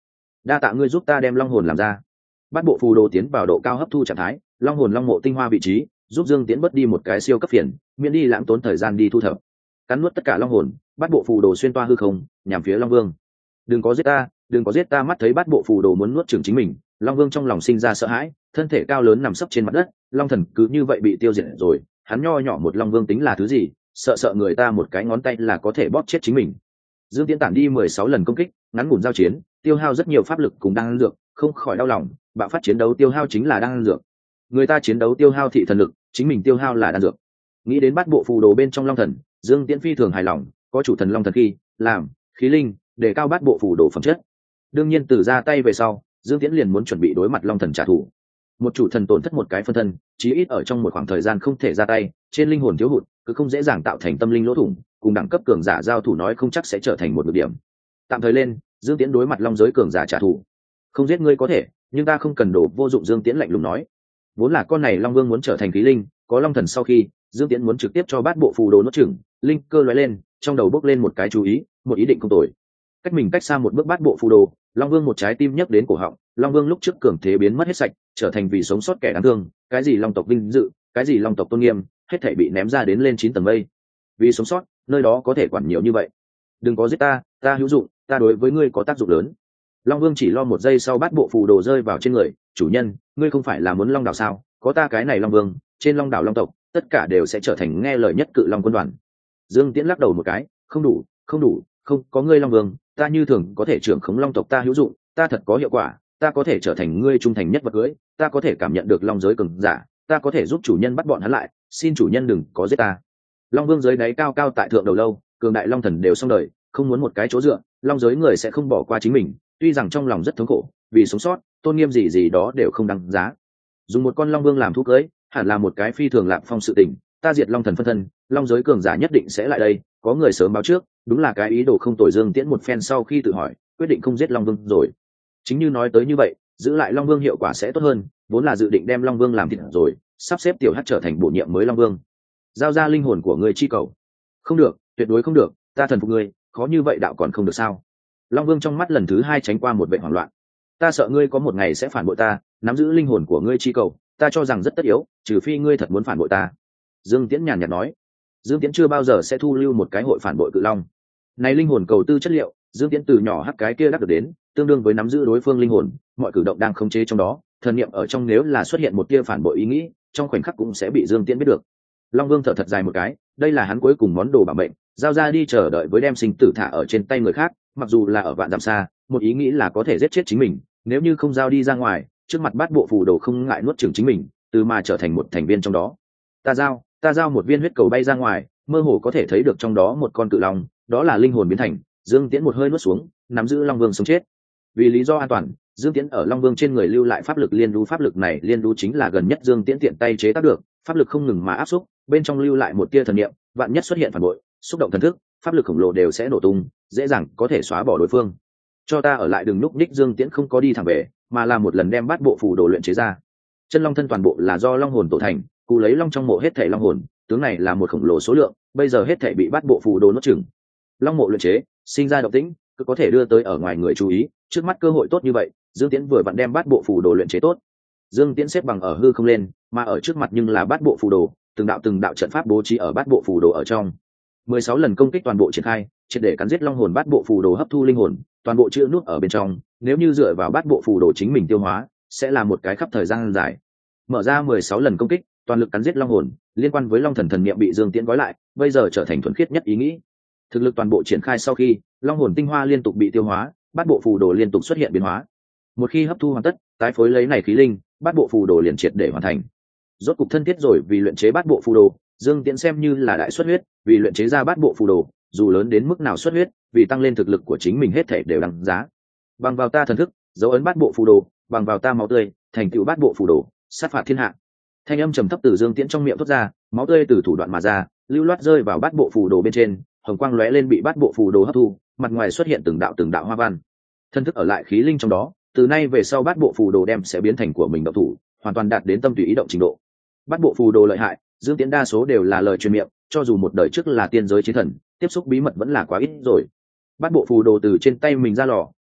đa tạ ngươi giúp ta đem long hồn làm ra. Bát bộ phù đồ tiến vào độ cao hấp thu trạng thái, long hồn long mộ tinh hoa vị trí, giúp Dương Tiễn bớt đi một cái siêu cấp phiền, miễn đi lãng tốn thời gian đi thu thập. Cắn nuốt tất cả long hồn, bát bộ phù đồ xuyên toa hư không, nhằm phía Long Vương. Đừng có giết ta, đừng có giết ta! Mắt thấy bát bộ phù đồ muốn nuốt chửng chính mình, Long Vương trong lòng sinh ra sợ hãi, thân thể cao lớn nằm sấp trên mặt đất, long thần cứ như vậy bị tiêu diệt rồi, hắn nho nhỏ một Long Vương tính là thứ gì, sợ sợ người ta một cái ngón tay là có thể bóp chết chính mình. Dương Tiễn tản đi mười sáu lần công kích, ngắn ngủn giao chiến, tiêu hao rất nhiều pháp lực cùng đan dược, không khỏi đau lòng, bạo phát chiến đấu tiêu hao chính là đan dược. Người ta chiến đấu tiêu hao thị thần lực, chính mình tiêu hao là đan dược. Nghĩ đến bát bộ phù đồ bên trong long thần, Dương Tiễn phi thường hài lòng, có chủ thần long thần khi làm khí linh, để cao bát bộ phù đồ phẩm chất. Đương nhiên từ ra tay về sau, Dương Tiễn liền muốn chuẩn bị đối mặt long thần trả thù. Một chủ thần tổn thất một cái phân thân, chí ít ở trong một khoảng thời gian không thể ra tay, trên linh hồn thiếu hụt, cứ không dễ dàng tạo thành tâm linh lỗ thủng, cùng đẳng cấp cường giả giao thủ nói không chắc sẽ trở thành một nhược điểm. Tạm thời lên, Dương Tiễn đối mặt long giới cường giả trả thù. Không giết ngươi có thể, nhưng ta không cần đồ vô dụng. Dương Tiễn lạnh lùng nói. Vốn là con này long vương muốn trở thành khí linh, có long thần sau khi, Dương Tiễn muốn trực tiếp cho bát bộ phù đồ nuốt chửng, linh cơ lóe lên, trong đầu bốc lên một cái chú ý, một ý định không tồi. Cách mình cách xa một bước bát bộ phù đồ, long vương một trái tim nhấc đến cổ họng. Long vương lúc trước cường thế biến mất hết sạch, trở thành vì sống sót kẻ đáng thương, cái gì long tộc vinh dự, cái gì long tộc tôn nghiêm, hết thảy bị ném ra đến lên chín tầng mây. Vì sống sót, nơi đó có thể quản nhiều như vậy. Đừng có giết ta, ta hữu dụng, ta đối với ngươi có tác dụng lớn. Long vương chỉ lo một giây sau bát bộ phù đồ rơi vào trên người. Chủ nhân, ngươi không phải là muốn long đảo sao? Có ta cái này long vương, trên long đảo long tộc tất cả đều sẽ trở thành nghe lời nhất cự long quân đoàn. Dương Tiễn lắc đầu một cái, không đủ, không đủ, không có ngươi long vương, ta như thường có thể trưởng khống long tộc, ta hữu dụng, ta thật có hiệu quả, ta có thể trở thành ngươi trung thành nhất vật cưới, ta có thể cảm nhận được long giới cường giả, ta có thể giúp chủ nhân bắt bọn hắn lại, xin chủ nhân đừng có giết ta. Long vương giới đáy cao cao tại thượng đầu lâu, cường đại long thần đều xong đời, không muốn một cái chỗ dựa, long giới người sẽ không bỏ qua chính mình, tuy rằng trong lòng rất thống khổ, vì sống sót, tôn nghiêm gì gì đó đều không đáng giá. Dùng một con long vương làm thú cưới, hẳn là một cái phi thường lạc phong sự tình. Ta diệt long thần phân thân, long giới cường giả nhất định sẽ lại đây, có người sớm báo trước, đúng là cái ý đồ không tồi. Dương Tiễn một phen sau khi tự hỏi, quyết định không giết long vương rồi. Chính như nói tới như vậy, giữ lại long vương hiệu quả sẽ tốt hơn, vốn là dự định đem long vương làm thịt rồi, sắp xếp tiểu hắc trở thành bổ nhiệm mới long vương. Giao ra linh hồn của ngươi chi cầu. Không được, tuyệt đối không được, ta thần phục ngươi, khó như vậy đạo còn không được sao? Long vương trong mắt lần thứ hai tránh qua một vẻ hoảng loạn. Ta sợ ngươi có một ngày sẽ phản bội ta, nắm giữ linh hồn của ngươi chi cầu, ta cho rằng rất tất yếu, trừ phi ngươi thật muốn phản bội ta. Dương Tiễn nhàn nhạt nói. Dương Tiễn chưa bao giờ sẽ thu lưu một cái hội phản bội cự long. Này linh hồn cầu tư chất liệu, Dương Tiễn từ nhỏ hắc cái kia đắc được đến, tương đương với nắm giữ đối phương linh hồn, mọi cử động đang khống chế trong đó, thần niệm ở trong nếu là xuất hiện một tia phản bội ý nghĩ, trong khoảnh khắc cũng sẽ bị Dương Tiễn biết được. Long Vương thở thật dài một cái, đây là hắn cuối cùng món đồ bảo mệnh, giao ra đi chờ đợi với đem sinh tử thả ở trên tay người khác, mặc dù là ở vạn dặm xa, một ý nghĩ là có thể giết chết chính mình, nếu như không giao đi ra ngoài, trước mặt bát bộ phù đồ không ngại nuốt chửng chính mình, từ mà trở thành một thành viên trong đó. Ta giao, ta giao một viên huyết cầu bay ra ngoài, mơ hồ có thể thấy được trong đó một con cự long, đó là linh hồn biến thành. Dương Tiễn một hơi nuốt xuống, nắm giữ Long Vương sống chết. Vì lý do an toàn, Dương Tiễn ở Long Vương trên người lưu lại pháp lực liên đu, pháp lực này liên đu chính là gần nhất Dương Tiễn tiện tay chế tác được, pháp lực không ngừng mà áp xúc, bên trong lưu lại một tia thần niệm, vạn nhất xuất hiện phản bội, xúc động thần thức, pháp lực khổng lồ đều sẽ nổ tung, dễ dàng có thể xóa bỏ đối phương. Cho ta ở lại, đừng núp ních. Dương Tiễn không có đi thẳng về, mà là một lần đem bát bộ phù đồ luyện chế ra. Chân long thân toàn bộ là do long hồn tổ thành, cụ lấy long trong mộ hết thảy long hồn, tướng này là một khổng lồ số lượng, bây giờ hết thảy bị bát bộ phù đồ nuốt chửng. Long mộ luyện chế, sinh ra động tĩnh, cứ có thể đưa tới ở ngoài người chú ý, trước mắt cơ hội tốt như vậy, Dương Tiễn vừa vặn đem bát bộ phù đồ luyện chế tốt. Dương Tiễn xếp bằng ở hư không lên, mà ở trước mặt nhưng là bát bộ phù đồ, từng đạo từng đạo trận pháp bố trí ở bát bộ phù đồ ở trong. mười sáu lần công kích toàn bộ triển khai, triệt để cắn giết long hồn, bát bộ phù đồ hấp thu linh hồn, toàn bộ chữ nút ở bên trong, nếu như dựa vào bát bộ phù đồ chính mình tiêu hóa, sẽ là một cái khắp thời gian dài. Mở ra mười sáu lần công kích, toàn lực cắn giết long hồn, liên quan với long thần thần niệm bị Dương Tiễn gói lại, bây giờ trở thành thuần khiết nhất ý nghĩ. Thực lực toàn bộ triển khai sau khi, long hồn tinh hoa liên tục bị tiêu hóa, bát bộ phù đồ liên tục xuất hiện biến hóa. Một khi hấp thu hoàn tất, tái phối lấy này khí linh, bát bộ phù đồ liền triệt để hoàn thành. Rốt cục thân thiết rồi, vì luyện chế bát bộ phù đồ, Dương Tiễn xem như là đại xuất huyết, vì luyện chế ra bát bộ phù đồ, dù lớn đến mức nào xuất huyết, vì tăng lên thực lực của chính mình hết thảy đều đằng giá. Bằng vào ta thần thức, dấu ấn bát bộ phù đồ, bằng vào ta máu tươi, thành tựu bát bộ phù đồ, sát phạt thiên hạ. Thanh âm trầm thấp từ Dương Tiễn trong miệng thoát ra, máu tươi từ thủ đoạn mà ra, lưu loát rơi vào bát bộ phù đồ bên trên, hồng quang lóe lên bị bát bộ phù đồ hấp thu, mặt ngoài xuất hiện từng đạo từng đạo hoa văn. Thân thức ở lại khí linh trong đó, từ nay về sau bát bộ phù đồ đem sẽ biến thành của mình động thủ, hoàn toàn đạt đến tâm tùy ý động trình độ. Bát bộ phù đồ lợi hại, Dương Tiễn đa số đều là lời truyền miệng, cho dù một đời trước là tiên giới chiến thần, tiếp xúc bí mật vẫn là quá ít rồi. Bát bộ phù đồ từ trên tay mình ra lò,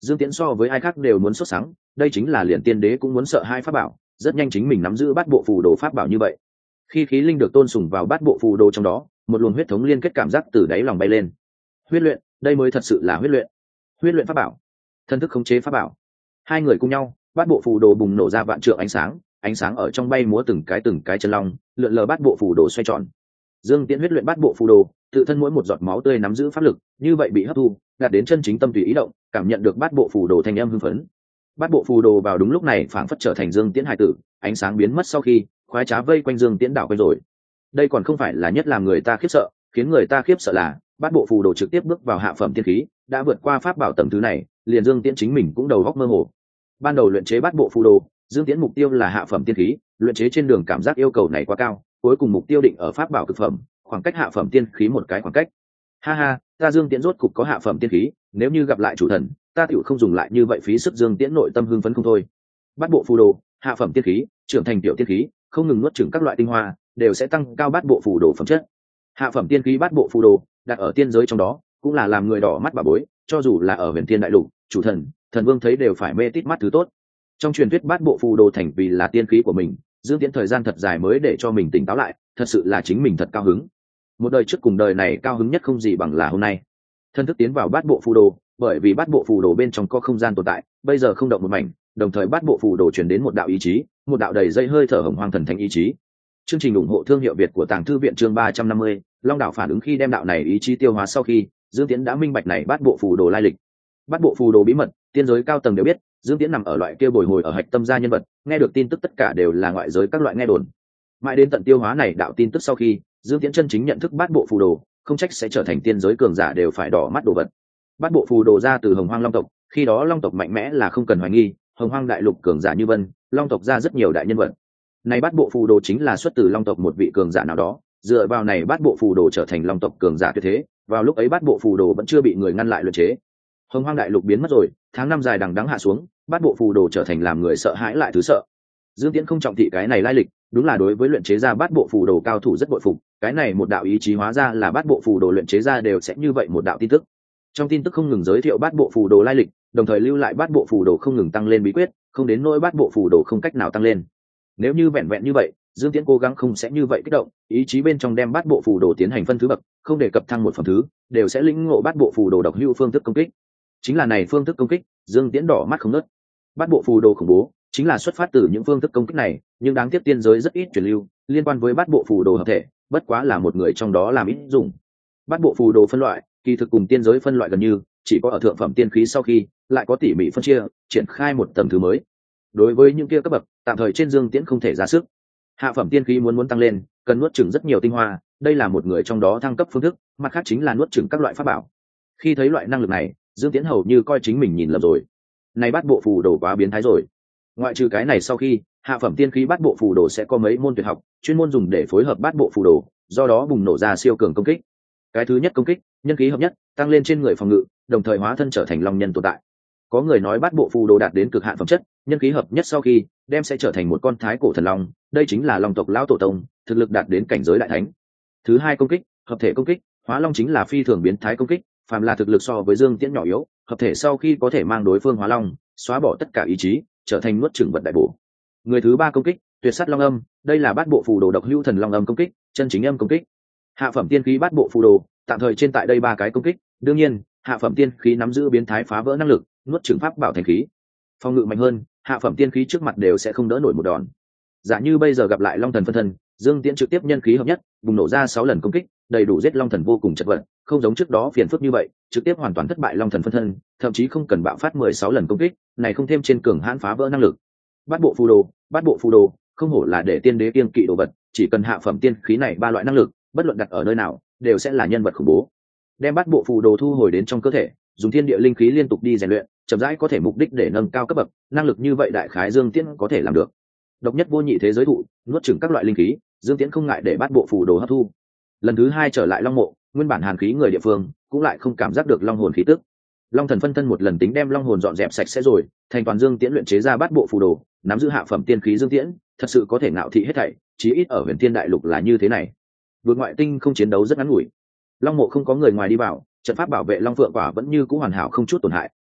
Dương Tiễn so với ai khác đều muốn xuất sáng, đây chính là liền tiên đế cũng muốn sợ hai pháp bảo, rất nhanh chính mình nắm giữ bát bộ phù đồ pháp bảo như vậy. Khi khí linh được tôn sùng vào bát bộ phù đồ trong đó, một luồng huyết thống liên kết cảm giác từ đáy lòng bay lên. Huyết luyện, đây mới thật sự là huyết luyện. Huyết luyện pháp bảo, thân thức khống chế pháp bảo. Hai người cùng nhau, bát bộ phù đồ bùng nổ ra vạn trượng ánh sáng, ánh sáng ở trong bay múa từng cái từng cái chân long, lượn lờ bát bộ phù đồ xoay tròn. Dương Tiễn huyết luyện bát bộ phù đồ, tự thân mỗi một giọt máu tươi nắm giữ pháp lực, như vậy bị hấp thu, đạt đến chân chính tâm tùy ý động, cảm nhận được bát bộ phù đồ thanh âm hưng phấn. Bát bộ phù đồ vào đúng lúc này phảng phất trở thành Dương Tiễn hải tử, ánh sáng biến mất sau khi, khoái trá vây quanh Dương Tiễn đảo quanh rồi. Đây còn không phải là nhất làm người ta khiếp sợ, khiến người ta khiếp sợ là bát bộ phù đồ trực tiếp bước vào hạ phẩm tiên khí, đã vượt qua pháp bảo tầm thứ này, liền Dương Tiễn chính mình cũng đầu góc mơ hồ. Ban đầu luyện chế bát bộ phù đồ, Dương Tiễn mục tiêu là hạ phẩm tiên khí, luyện chế trên đường cảm giác yêu cầu này quá cao, cuối cùng mục tiêu định ở pháp bảo cực phẩm, khoảng cách hạ phẩm tiên khí một cái khoảng cách. Ha ha, ta Dương Tiễn rốt cục có hạ phẩm tiên khí, nếu như gặp lại chủ thần, ta tựu không dùng lại như vậy phí sức. Dương Tiễn nội tâm hưng phấn không thôi. Bát bộ phù đồ, hạ phẩm tiên khí, trưởng thành tiểu tiên khí, không ngừng nuốt chửng các loại tinh hoa, đều sẽ tăng cao bát bộ phù đồ phẩm chất. Hạ phẩm tiên khí bát bộ phù đồ, đặt ở tiên giới trong đó, cũng là làm người đỏ mắt bà bối, cho dù là ở huyền thiên đại lục, chủ thần, thần vương thấy đều phải mê tít mắt thứ tốt. Trong truyền thuyết bát bộ phù đồ thành vì là tiên khí của mình, Dương Tiễn thời gian thật dài mới để cho mình tỉnh táo lại, thật sự là chính mình thật cao hứng. Một đời trước cùng đời này cao hứng nhất không gì bằng là hôm nay. Thân thức tiến vào bát bộ phù đồ, bởi vì bát bộ phù đồ bên trong có không gian tồn tại, bây giờ không động một mảnh, đồng thời bát bộ phù đồ truyền đến một đạo ý chí, một đạo đầy dây hơi thở hồng hoang thần thánh ý chí. Chương trình ủng hộ thương hiệu Việt của Tàng Thư viện chương ba trăm năm mươi, Long đảo phản ứng. Khi đem đạo này ý chí tiêu hóa sau khi, Dương Tiễn đã minh bạch này bát bộ phù đồ lai lịch. Bát bộ phù đồ bí mật, tiên giới cao tầng đều biết, Dương Tiễn nằm ở loại kia bồi hồi ở hạch tâm gia nhân vật, nghe được tin tức tất cả đều là ngoại giới các loại nghe đồn. Mãi đến tận tiêu hóa này đạo tin tức sau khi, Dương Tiễn chân chính nhận thức bát bộ phù đồ, không trách sẽ trở thành tiên giới cường giả đều phải đỏ mắt đồ vật. Bát bộ phù đồ ra từ Hồng Hoang Long tộc, khi đó Long tộc mạnh mẽ là không cần hoài nghi, Hồng Hoang đại lục cường giả như vân, Long tộc ra rất nhiều đại nhân vật. Này bát bộ phù đồ chính là xuất từ Long tộc một vị cường giả nào đó, dựa vào này bát bộ phù đồ trở thành Long tộc cường giả tuyệt thế, vào lúc ấy bát bộ phù đồ vẫn chưa bị người ngăn lại luyện chế. Hồng Hoang đại lục biến mất rồi, tháng năm dài đằng đẵng hạ xuống, bát bộ phù đồ trở thành làm người sợ hãi lại thứ sợ. Dương Tiễn không trọng thị cái này lai lịch, đúng là đối với luyện chế ra bát bộ phù đồ cao thủ rất bội phục, cái này một đạo ý chí hóa ra là bát bộ phù đồ luyện chế ra đều sẽ như vậy một đạo tin tức. Trong tin tức không ngừng giới thiệu bát bộ phù đồ lai lịch, đồng thời lưu lại bát bộ phù đồ không ngừng tăng lên bí quyết, không đến nỗi bát bộ phù đồ không cách nào tăng lên. Nếu như vẹn vẹn như vậy, Dương Tiễn cố gắng không sẽ như vậy kích động, ý chí bên trong đem bát bộ phù đồ tiến hành phân thứ bậc, không để cập thăng một phẩm thứ, đều sẽ lĩnh ngộ bát bộ phù đồ độc hữu phương thức công kích. Chính là này phương thức công kích, Dương Tiễn đỏ mắt không ngớt. Bát bộ phù đồ khủng bố, chính là xuất phát từ những phương thức công kích này, nhưng đáng tiếc tiên giới rất ít truyền lưu, liên quan với bát bộ phù đồ hợp thể, bất quá là một người trong đó làm ít dùng. Bát bộ phù đồ phân loại, kỳ thực cùng tiên giới phân loại gần như, chỉ có ở thượng phẩm tiên khí sau khi, lại có tỉ mỉ phân chia, triển khai một tầm thứ mới. Đối với những kia cấp bậc, tạm thời trên Dương Tiễn không thể ra sức. Hạ phẩm tiên khí muốn muốn tăng lên, cần nuốt chửng rất nhiều tinh hoa, đây là một người trong đó thăng cấp phương thức, mặt khác chính là nuốt chửng các loại pháp bảo. Khi thấy loại năng lực này, Dương Tiễn hầu như coi chính mình nhìn lầm rồi. Này bát bộ phù đồ quá biến thái rồi. Ngoại trừ cái này sau khi, hạ phẩm tiên khí bát bộ phù đồ sẽ có mấy môn tuyệt học, chuyên môn dùng để phối hợp bát bộ phù đồ, do đó bùng nổ ra siêu cường công kích. Cái thứ nhất công kích, nhân khí hợp nhất, tăng lên trên người phòng ngự, đồng thời hóa thân trở thành long nhân tồn tại. Có người nói bát bộ phù đồ đạt đến cực hạn phẩm chất, nhân khí hợp nhất sau khi, đem sẽ trở thành một con thái cổ thần long, đây chính là long tộc lão tổ tông, thực lực đạt đến cảnh giới đại thánh. Thứ hai công kích, hợp thể công kích, hóa long chính là phi thường biến thái công kích, phàm là thực lực so với Dương Tiễn nhỏ yếu, hợp thể sau khi có thể mang đối phương hóa long, xóa bỏ tất cả ý chí, trở thành nuốt chửng vật đại bổ. Người thứ ba công kích, tuyệt sát long âm, đây là bát bộ phù đồ độc hữu thần long âm công kích, chân chính âm công kích. Hạ phẩm tiên khí bát bộ phù đồ, tạm thời trên tại đây ba cái công kích, đương nhiên, hạ phẩm tiên khí nắm giữ biến thái phá vỡ năng lực, nuốt chửng pháp bảo thành khí. Phòng ngự mạnh hơn, hạ phẩm tiên khí trước mặt đều sẽ không đỡ nổi một đòn. Giả như bây giờ gặp lại long thần phân thân, Dương Tiễn trực tiếp nhân khí hợp nhất, bùng nổ ra sáu lần công kích, đầy đủ giết long thần vô cùng chật vật, không giống trước đó phiền phức như vậy, trực tiếp hoàn toàn thất bại long thần phân thân, thậm chí không cần bạo phát mười sáu lần công kích, này không thêm trên cường hãn phá vỡ năng lực. Bát bộ phù đồ, bát bộ phù đồ, không hổ là để tiên đế kiêng kỵ đồ vật, chỉ cần hạ phẩm tiên khí này ba loại năng lực, bất luận đặt ở nơi nào, đều sẽ là nhân vật khủng bố. Đem bát bộ phù đồ thu hồi đến trong cơ thể, dùng thiên địa linh khí liên tục đi rèn luyện, chậm rãi có thể mục đích để nâng cao cấp bậc, năng lực như vậy đại khái Dương Tiễn có thể làm được. Độc nhất vô nhị thế giới thụ, nuốt chửng các loại linh khí, Dương Tiễn không ngại để bát bộ phù đồ hấp thu. Lần thứ hai trở lại long mộ, nguyên bản hàn khí người địa phương cũng lại không cảm giác được long hồn khí tức. Long thần phân thân một lần tính đem long hồn dọn dẹp sạch sẽ rồi, thành toàn Dương Tiễn luyện chế ra bát bộ phù đồ, nắm giữ hạ phẩm tiên khí Dương Tiễn, thật sự có thể ngạo thị hết thảy, chí ít ở Huyền Thiên Đại Lục là như thế này. Vượt ngoại tinh không chiến đấu rất ngắn ngủi, long mộ không có người ngoài đi vào, trận pháp bảo vệ long phượng quả vẫn như cũ hoàn hảo không chút tổn hại,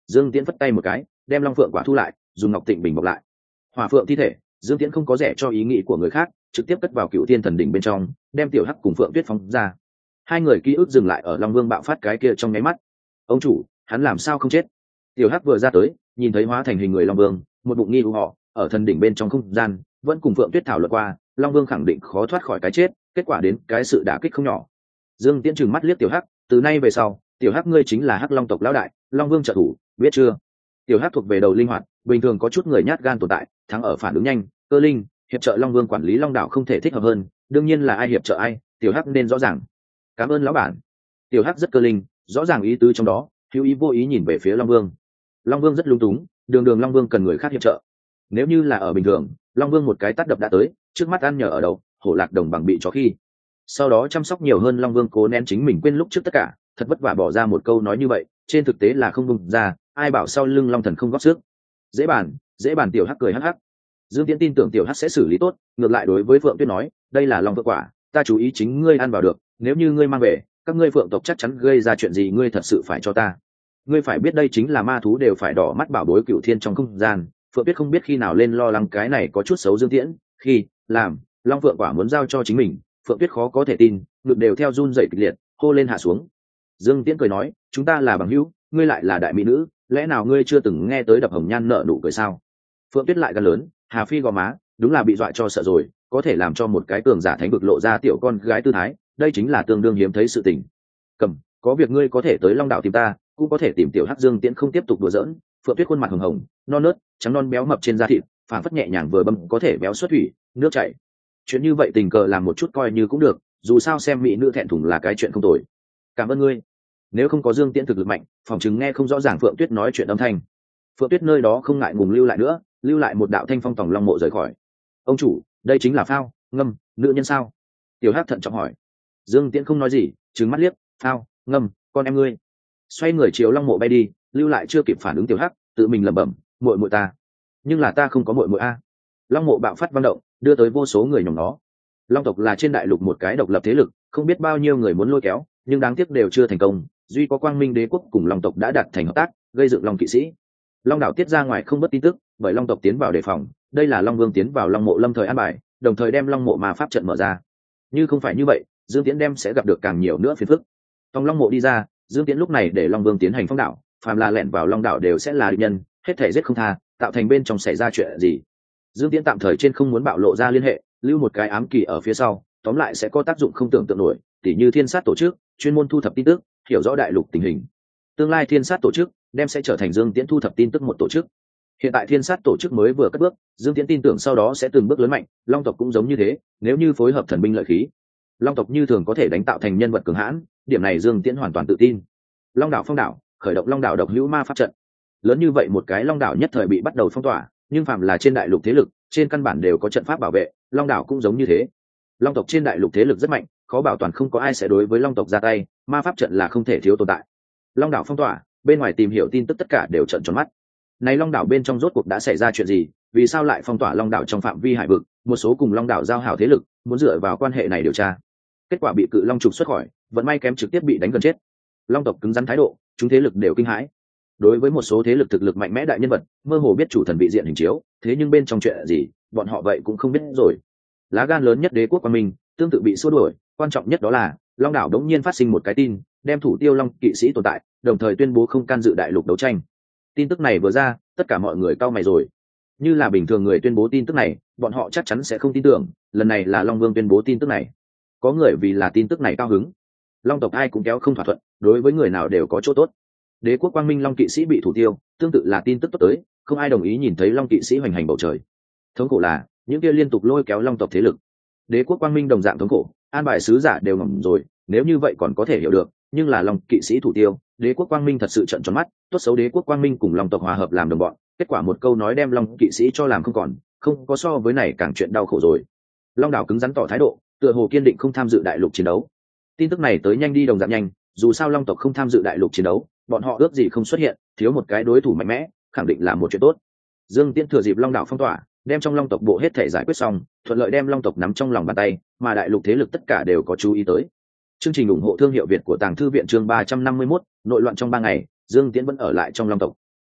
Dương Tiễn phất tay một cái, đem long phượng quả thu lại, dùng ngọc tịnh bình bọc lại. Hỏa phượng thi thể, Dương Tiễn không có rẻ cho ý nghĩ của người khác, trực tiếp cất vào Cựu Thiên Thần Đỉnh bên trong, đem Tiểu Hắc cùng Phượng Tuyết phóng ra. Hai người ký ức dừng lại ở Long Vương bạo phát cái kia trong nháy mắt. Ông chủ, hắn làm sao không chết? Tiểu Hắc vừa ra tới, nhìn thấy hóa thành hình người Long Vương, một bụng nghi u họ, ở thần đỉnh bên trong không gian, vẫn cùng Phượng Tuyết thảo luận qua, Long Vương khẳng định khó thoát khỏi cái chết, kết quả đến cái sự đả kích không nhỏ. Dương Tiễn trừng mắt liếc Tiểu Hắc, từ nay về sau, Tiểu Hắc ngươi chính là Hắc Long tộc lão đại, Long Vương trợ thủ, biết chưa? Tiểu Hắc thuộc về đầu linh hoạt, bình thường có chút người nhát gan tồn tại, thắng ở phản ứng nhanh, cơ linh, hiệp trợ Long Vương quản lý Long đảo không thể thích hợp hơn, đương nhiên là ai hiệp trợ ai, Tiểu Hắc nên rõ ràng. Cảm ơn lão bản. Tiểu Hắc rất cơ linh, rõ ràng ý tứ trong đó, hữu ý vô ý nhìn về phía Long Vương. Long Vương rất lung túng, đường đường Long Vương cần người khác hiệp trợ. Nếu như là ở bình thường, Long Vương một cái tát đập đã tới, trước mắt ăn nhờ ở đầu, hổ lạc đồng bằng bị chó khi. Sau đó chăm sóc nhiều hơn, Long Vương cố nén chính mình quên lúc trước tất cả, thật vất vả bỏ ra một câu nói như vậy, trên thực tế là không bung ra, ai bảo sau lưng Long Thần không góp sức. Dễ bàn, dễ bàn. Tiểu Hắc cười hắc hắc. Dương Tiễn tin tưởng Tiểu Hắc sẽ xử lý tốt, ngược lại đối với Phượng Tuyết nói, đây là Long Phượng quả, ta chú ý chính ngươi ăn vào được, nếu như ngươi mang về, các ngươi Phượng tộc chắc chắn gây ra chuyện gì, ngươi thật sự phải cho ta. Ngươi phải biết đây chính là ma thú đều phải đỏ mắt bảo bối Cựu Thiên trong không gian. Phượng Tuyết không biết khi nào lên lo lắng cái này có chút xấu Dương Tiễn, khi làm Long Phượng quả muốn giao cho chính mình, Phượng Tuyết khó có thể tin, ngực đều theo run rẩy kịch liệt, hô lên hạ xuống. Dương Tiễn cười nói, chúng ta là bằng hữu, ngươi lại là đại mỹ nữ, lẽ nào ngươi chưa từng nghe tới đập hồng nhan nợ nụ cười sao? Phượng Tuyết lại gan lớn, Hà Phi gò má, đúng là bị dọa cho sợ rồi, có thể làm cho một cái cường giả thánh vực lộ ra tiểu con gái tư thái, đây chính là tương đương hiếm thấy sự tình. Cầm, có việc ngươi có thể tới Long đảo tìm ta, cũng có thể tìm Tiểu Hắc. Dương Tiễn không tiếp tục đùa giỡn, Phượng Tuyết khuôn mặt hồng hồng, non nớt, trắng non béo mập trên da thịt, phản phất nhẹ nhàng vừa bấm có thể béo xuất thủy, nước chảy. Chuyện như vậy tình cờ làm một chút coi như cũng được, dù sao xem mỹ nữ thẹn thùng là cái chuyện không tồi. Cảm ơn ngươi. Nếu không có Dương Tiễn thực lực mạnh, phòng chứng nghe không rõ ràng Phượng Tuyết nói chuyện âm thanh. Phượng Tuyết nơi đó không ngại ngùng lưu lại nữa, lưu lại một đạo thanh phong tòng long mộ rời khỏi. Ông chủ, đây chính là phao ngâm nữ nhân sao? Tiểu Hắc thận trọng hỏi. Dương Tiễn không nói gì, trừng mắt liếc, phao ngâm con em ngươi. Xoay người chiều long mộ bay đi, lưu lại chưa kịp phản ứng Tiểu Hắc, tự mình lẩm bẩm, muội muội ta. Nhưng là ta không có muội muội a. Long mộ bạo phát văn động, đưa tới vô số người nhòm nó. Long tộc là trên đại lục một cái độc lập thế lực, không biết bao nhiêu người muốn lôi kéo, nhưng đáng tiếc đều chưa thành công. Duy có Quang Minh Đế quốc cùng Long tộc đã đạt thành hợp tác, gây dựng Long kỵ sĩ. Long đảo tiết ra ngoài không bất tin tức, bởi Long tộc tiến vào đề phòng, đây là Long Vương tiến vào Long mộ lâm thời an bài, đồng thời đem Long mộ ma pháp trận mở ra. Như không phải như vậy, Dương Tiễn đem sẽ gặp được càng nhiều nữa phiền phức. Trong Long mộ đi ra, Dương Tiễn lúc này để Long Vương tiến hành phong đảo, phàm là lẻn vào Long đảo đều sẽ là địch nhân, hết thể giết không tha, tạo thành bên trong xảy ra chuyện gì. Dương Tiễn tạm thời trên không muốn bạo lộ ra liên hệ, lưu một cái ám kỳ ở phía sau, tóm lại sẽ có tác dụng không tưởng tượng nổi, tỉ như Thiên Sát tổ chức, chuyên môn thu thập tin tức, hiểu rõ đại lục tình hình. Tương lai Thiên Sát tổ chức đem sẽ trở thành Dương Tiễn thu thập tin tức một tổ chức. Hiện tại Thiên Sát tổ chức mới vừa cất bước, Dương Tiễn tin tưởng sau đó sẽ từng bước lớn mạnh, Long tộc cũng giống như thế, nếu như phối hợp thần binh lợi khí, Long tộc như thường có thể đánh tạo thành nhân vật cường hãn, điểm này Dương Tiễn hoàn toàn tự tin. Long đảo phong đảo, khởi động Long đảo độc hữu ma pháp trận. Lớn như vậy một cái Long đảo nhất thời bị bắt đầu phong tỏa, nhưng phàm là trên đại lục thế lực, trên căn bản đều có trận pháp bảo vệ, Long đảo cũng giống như thế. Long tộc trên đại lục thế lực rất mạnh, khó bảo toàn không có ai sẽ đối với Long tộc ra tay, ma pháp trận là không thể thiếu tồn tại. Long đảo phong tỏa, bên ngoài tìm hiểu tin tức tất cả đều trợn tròn mắt. Này Long đảo bên trong rốt cuộc đã xảy ra chuyện gì, vì sao lại phong tỏa Long đảo trong phạm vi hải vực, một số cùng Long đảo giao hảo thế lực muốn dựa vào quan hệ này điều tra. Kết quả bị cự long trục xuất khỏi, vận may kém trực tiếp bị đánh gần chết. Long tộc cứng rắn thái độ, chúng thế lực đều kinh hãi. Đối với một số thế lực thực lực mạnh mẽ đại nhân vật, mơ hồ biết chủ thần vị diện hình chiếu, thế nhưng bên trong chuyện gì, bọn họ vậy cũng không biết rồi. Lá gan lớn nhất Đế quốc Quang Minh tương tự bị xua đuổi, quan trọng nhất đó là Long đảo đống nhiên phát sinh một cái tin, đem thủ tiêu Long kỵ sĩ tồn tại, đồng thời tuyên bố không can dự đại lục đấu tranh. Tin tức này vừa ra, tất cả mọi người cau mày rồi. Như là bình thường người tuyên bố tin tức này, bọn họ chắc chắn sẽ không tin tưởng, lần này là Long Vương tuyên bố tin tức này. Có người vì là tin tức này cao hứng. Long tộc ai cũng kéo không thỏa thuận, đối với người nào đều có chỗ tốt. Đế quốc Quang Minh Long kỵ sĩ bị thủ tiêu, tương tự là tin tức tốt tới, không ai đồng ý nhìn thấy Long kỵ sĩ hoành hành bầu trời. Thống khổ là những kia liên tục lôi kéo Long tộc thế lực. Đế quốc Quang Minh đồng dạng thống khổ, an bài sứ giả đều ngầm rồi, nếu như vậy còn có thể hiểu được, nhưng là Long kỵ sĩ thủ tiêu, Đế quốc Quang Minh thật sự trợn tròn mắt, tốt xấu Đế quốc Quang Minh cùng Long tộc hòa hợp làm đồng bọn, kết quả một câu nói đem Long kỵ sĩ cho làm không còn, không có so với này càng chuyện đau khổ rồi. Long đảo cứng rắn tỏ thái độ, tựa hồ kiên định không tham dự đại lục chiến đấu. Tin tức này tới nhanh đi đồng dạng nhanh, dù sao Long tộc không tham dự đại lục chiến đấu, bọn họ ước gì không xuất hiện, thiếu một cái đối thủ mạnh mẽ, khẳng định là một chuyện tốt. Dương Tiễn thừa dịp Long đảo phong tỏa, đem trong Long tộc bộ hết thể giải quyết xong, thuận lợi đem Long tộc nắm trong lòng bàn tay, mà đại lục thế lực tất cả đều có chú ý tới. Chương trình ủng hộ thương hiệu Việt của Tàng Thư viện chương ba trăm năm mươi mốt, nội loạn trong ba ngày, Dương Tiễn vẫn ở lại trong Long tộc.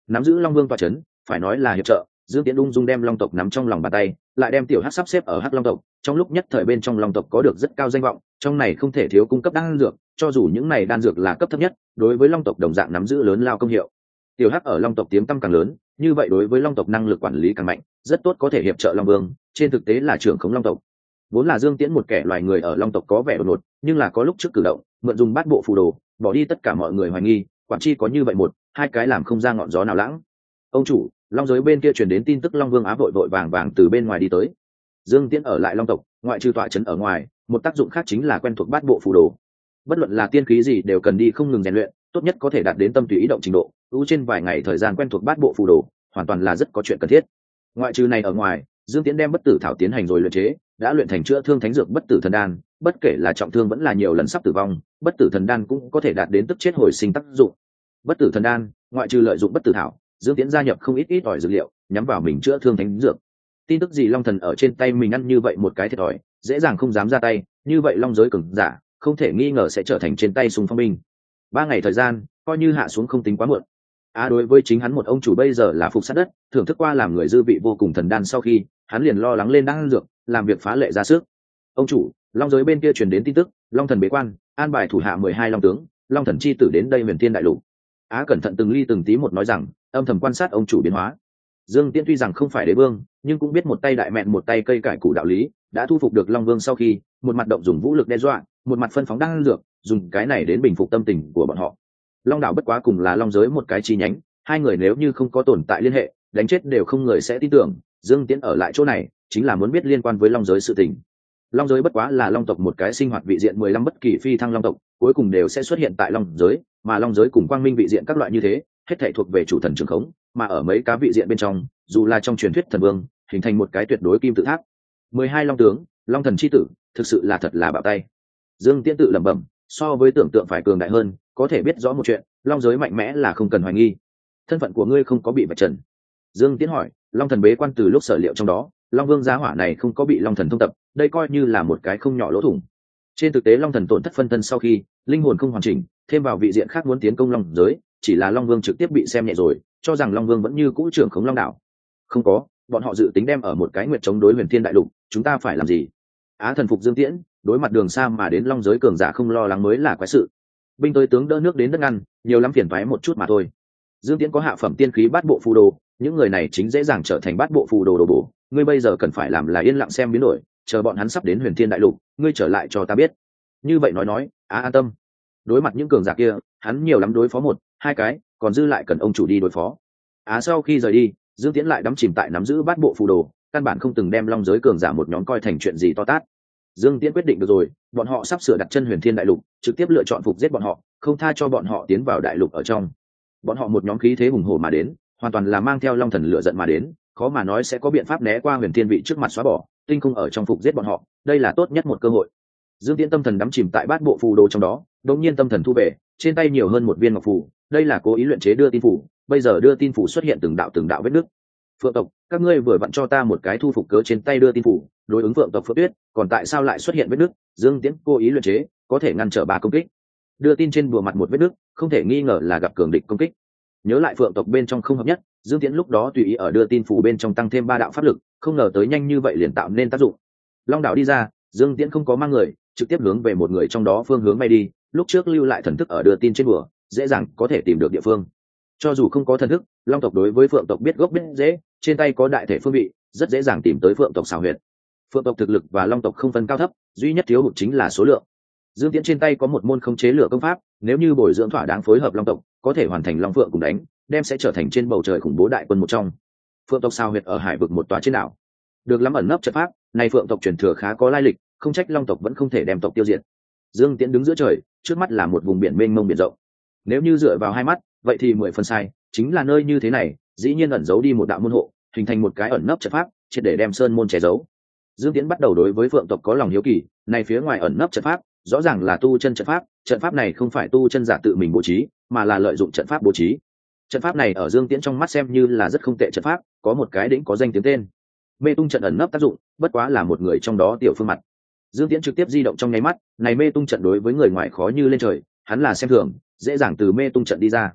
nắm giữ long vương tọa c h ấ n phải nói là hiệp trợ. Dương Tiễn ung dung đem long tộc nắm trong lòng bàn tay, lại đem tiểu hắc sắp xếp ở hắc long tộc. Trong lúc nhất thời bên trong long tộc có được rất cao danh vọng, trong này không thể thiếu cung cấp đan dược, cho dù những này đan dược là cấp thấp nhất, đối với long tộc đồng dạng nắm giữ lớn lao công hiệu. Tiểu hắc ở long tộc tiếng tăm càng lớn, như vậy đối với long tộc năng lực quản lý càng mạnh, rất tốt có thể hiệp trợ long vương, trên thực tế là trưởng khống long tộc. Vốn là Dương Tiễn một kẻ loài người ở long tộc có vẻ đột ngột, nhưng là có lúc trước cử động mượn dùng bát bộ phù đồ, bỏ đi tất cả mọi người hoài nghi, quản chi có như vậy một hai cái làm không ra ngọn gió nào lãng. Ông chủ, long giới bên kia truyền đến tin tức long vương á vội vội vàng vàng từ bên ngoài đi tới. Dương Tiễn ở lại long tộc, ngoại trừ tọa trấn ở ngoài, một tác dụng khác chính là quen thuộc bát bộ phù đồ. Bất luận là tiên khí gì đều cần đi không ngừng rèn luyện, tốt nhất có thể đạt đến tâm tùy ý động trình độ. ưu trên vài ngày thời gian quen thuộc bát bộ phù đồ, hoàn toàn là rất có chuyện cần thiết. Ngoại trừ này ở ngoài, Dương Tiễn đem bất tử thảo tiến hành rồi luyện chế, đã luyện thành chữa thương thánh dược bất tử thần đan, bất kể là trọng thương vẫn là nhiều lần sắp tử vong, bất tử thần đan cũng có thể đạt đến tức chết hồi sinh tác dụng. Bất tử thần đan, ngoại trừ lợi dụng bất tử thảo, Dương Tiễn gia nhập không ít ít ỏi dược liệu, nhắm vào mình chữa thương thánh dược. Tin tức gì long thần ở trên tay mình ăn như vậy một cái thiệt thòi, dễ dàng không dám ra tay, như vậy long giới cường giả, không thể nghi ngờ sẽ trở thành trên tay sùng phong binh. Ba ngày thời gian, coi như hạ xuống không tính quá muộn. À đối với chính hắn một ông chủ bây giờ là phục sát đất, thưởng thức qua làm người dư vị vô cùng thần đan sau khi, hắn liền lo lắng lên đang ăn dược, làm việc phá lệ ra sức. Ông chủ, long giới bên kia truyền đến tin tức, long thần bế quan, an bài thủ hạ mười hai long tướng, long thần chi tử đến đây huyền thiên đại lục. Á cẩn thận từng ly từng tí một nói rằng, âm thầm quan sát ông chủ biến hóa. Dương Tiễn tuy rằng không phải đế vương, nhưng cũng biết một tay đại mẹn một tay cây cải củ đạo lý, đã thu phục được long vương sau khi, một mặt động dùng vũ lực đe dọa, một mặt phân phóng đang ăn dược, dùng cái này đến bình phục tâm tình của bọn họ. Long đảo bất quá cùng là long giới một cái chi nhánh, hai người nếu như không có tồn tại liên hệ, đánh chết đều không người sẽ tin tưởng. Dương Tiễn ở lại chỗ này chính là muốn biết liên quan với long giới sự tình. Long giới bất quá là long tộc một cái sinh hoạt vị diện mười lăm bất kỳ phi thăng long tộc, cuối cùng đều sẽ xuất hiện tại long giới, mà long giới cùng quang minh vị diện các loại như thế, hết thảy thuộc về chủ thần trường khống, mà ở mấy cá vị diện bên trong, dù là trong truyền thuyết thần vương, hình thành một cái tuyệt đối kim tự tháp. mười hai long tướng, long thần chi tử, thực sự là thật là bạo tay. Dương Tiễn tự lẩm bẩm, so với tưởng tượng phải cường đại hơn, có thể biết rõ một chuyện, long giới mạnh mẽ là không cần hoài nghi. Thân phận của ngươi không có bị vạch trần. Dương Tiễn hỏi, long thần bế quan từ lúc sở liệu trong đó, long vương giá hỏa này không có bị long thần thông tập, đây coi như là một cái không nhỏ lỗ thủng. Trên thực tế long thần tổn thất phân thân sau khi, linh hồn không hoàn chỉnh, thêm vào vị diện khác muốn tiến công long giới, chỉ là long vương trực tiếp bị xem nhẹ rồi, cho rằng long vương vẫn như cũ trưởng khống long đảo. Không có, bọn họ dự tính đem ở một cái nguyệt chống đối huyền thiên đại lục, chúng ta phải làm gì? Á thần phục Dương Tiễn, đối mặt đường xa mà đến long giới cường giả không lo lắng mới là quái sự. Binh tới tướng đỡ nước đến đất ngăn, nhiều lắm phiền toái một chút mà thôi. Dương Tiễn có hạ phẩm tiên khí bát bộ phù đồ, những người này chính dễ dàng trở thành bát bộ phù đồ đồ bổ. Ngươi bây giờ cần phải làm là yên lặng xem biến đổi, chờ bọn hắn sắp đến huyền thiên đại lục, ngươi trở lại cho ta biết. Như vậy nói nói, Á an tâm. Đối mặt những cường giả kia, hắn nhiều lắm đối phó một, hai cái, còn dư lại cần ông chủ đi đối phó. Á sau khi rời đi, Dương Tiễn lại đắm chìm tại nắm giữ bát bộ phù đồ, căn bản không từng đem long giới cường giả một nhóm coi thành chuyện gì to tát. Dương Tiễn quyết định được rồi, bọn họ sắp sửa đặt chân huyền thiên đại lục, trực tiếp lựa chọn phục giết bọn họ, không tha cho bọn họ tiến vào đại lục ở trong. Bọn họ một nhóm khí thế hùng hổ mà đến, hoàn toàn là mang theo long thần lửa giận mà đến, khó mà nói sẽ có biện pháp né qua huyền thiên vị trước mặt xóa bỏ, tinh không ở trong phục giết bọn họ, đây là tốt nhất một cơ hội. Dương Tiễn tâm thần đắm chìm tại bát bộ phù đồ trong đó, đột nhiên tâm thần thu về, trên tay nhiều hơn một viên ngọc phù, đây là cố ý luyện chế đưa tin phù, bây giờ đưa tin phù xuất hiện từng đạo từng đạo vết nứt. Phượng tộc, các ngươi vừa vặn cho ta một cái thu phục cớ trên tay đưa tin phù, đối ứng Phượng tộc Phượng Tuyết, còn tại sao lại xuất hiện vết nứt? Dương Tiễn cố ý luyện chế, có thể ngăn trở ba công kích. Đưa tin trên bùa mặt một vết nứt, không thể nghi ngờ là gặp cường địch công kích. Nhớ lại Phượng tộc bên trong không hợp nhất, Dương Tiễn lúc đó tùy ý ở đưa tin phù bên trong tăng thêm ba đạo pháp lực, không ngờ tới nhanh như vậy liền tạo nên tác dụng. Long đảo đi ra, Dương Tiễn không có mang người, trực tiếp hướng về một người trong đó phương hướng bay đi, lúc trước lưu lại thần thức ở đưa tin trên bùa, dễ dàng có thể tìm được địa phương. Cho dù không có thần thức, long tộc đối với phượng tộc biết gốc biết dễ, trên tay có đại thể phương vị, rất dễ dàng tìm tới phượng tộc xảo huyệt. Phượng tộc thực lực và long tộc không phân cao thấp, duy nhất thiếu hụt chính là số lượng. Dương Tiễn trên tay có một môn khống chế lửa công pháp, nếu như bồi dưỡng thỏa đáng phối hợp long tộc, có thể hoàn thành long phượng cùng đánh, đem sẽ trở thành trên bầu trời khủng bố đại quân một trong. Phượng tộc xảo huyệt ở hải vực một tòa trên đảo, được lắm ẩn nấp trận pháp, này phượng tộc truyền thừa khá có lai lịch, không trách long tộc vẫn không thể đem tộc tiêu diệt. Dương Tiễn đứng giữa trời, trước mắt là một vùng biển mênh mông biển rộng. Nếu như dựa vào hai mắt, vậy thì mười phần sai, chính là nơi như thế này, dĩ nhiên ẩn giấu đi một đạo môn hộ, hình thành một cái ẩn nấp trận pháp, triệt để đem sơn môn che giấu. Dương Tiễn bắt đầu đối với phượng tộc có lòng hiếu kỳ, này phía ngoài ẩn nấp trận pháp, rõ ràng là tu chân trận pháp, trận pháp này không phải tu chân giả tự mình bố trí, mà là lợi dụng trận pháp bố trí. Trận pháp này ở Dương Tiễn trong mắt xem như là rất không tệ trận pháp, có một cái đỉnh có danh tiếng tên. Mê tung trận ẩn nấp tác dụng, bất quá là một người trong đó tiểu phương mặt. Dương Tiễn trực tiếp di động trong nháy mắt, này mê tung trận đối với người ngoài khó như lên trời, hắn là xem thường, dễ dàng từ mê tung trận đi ra.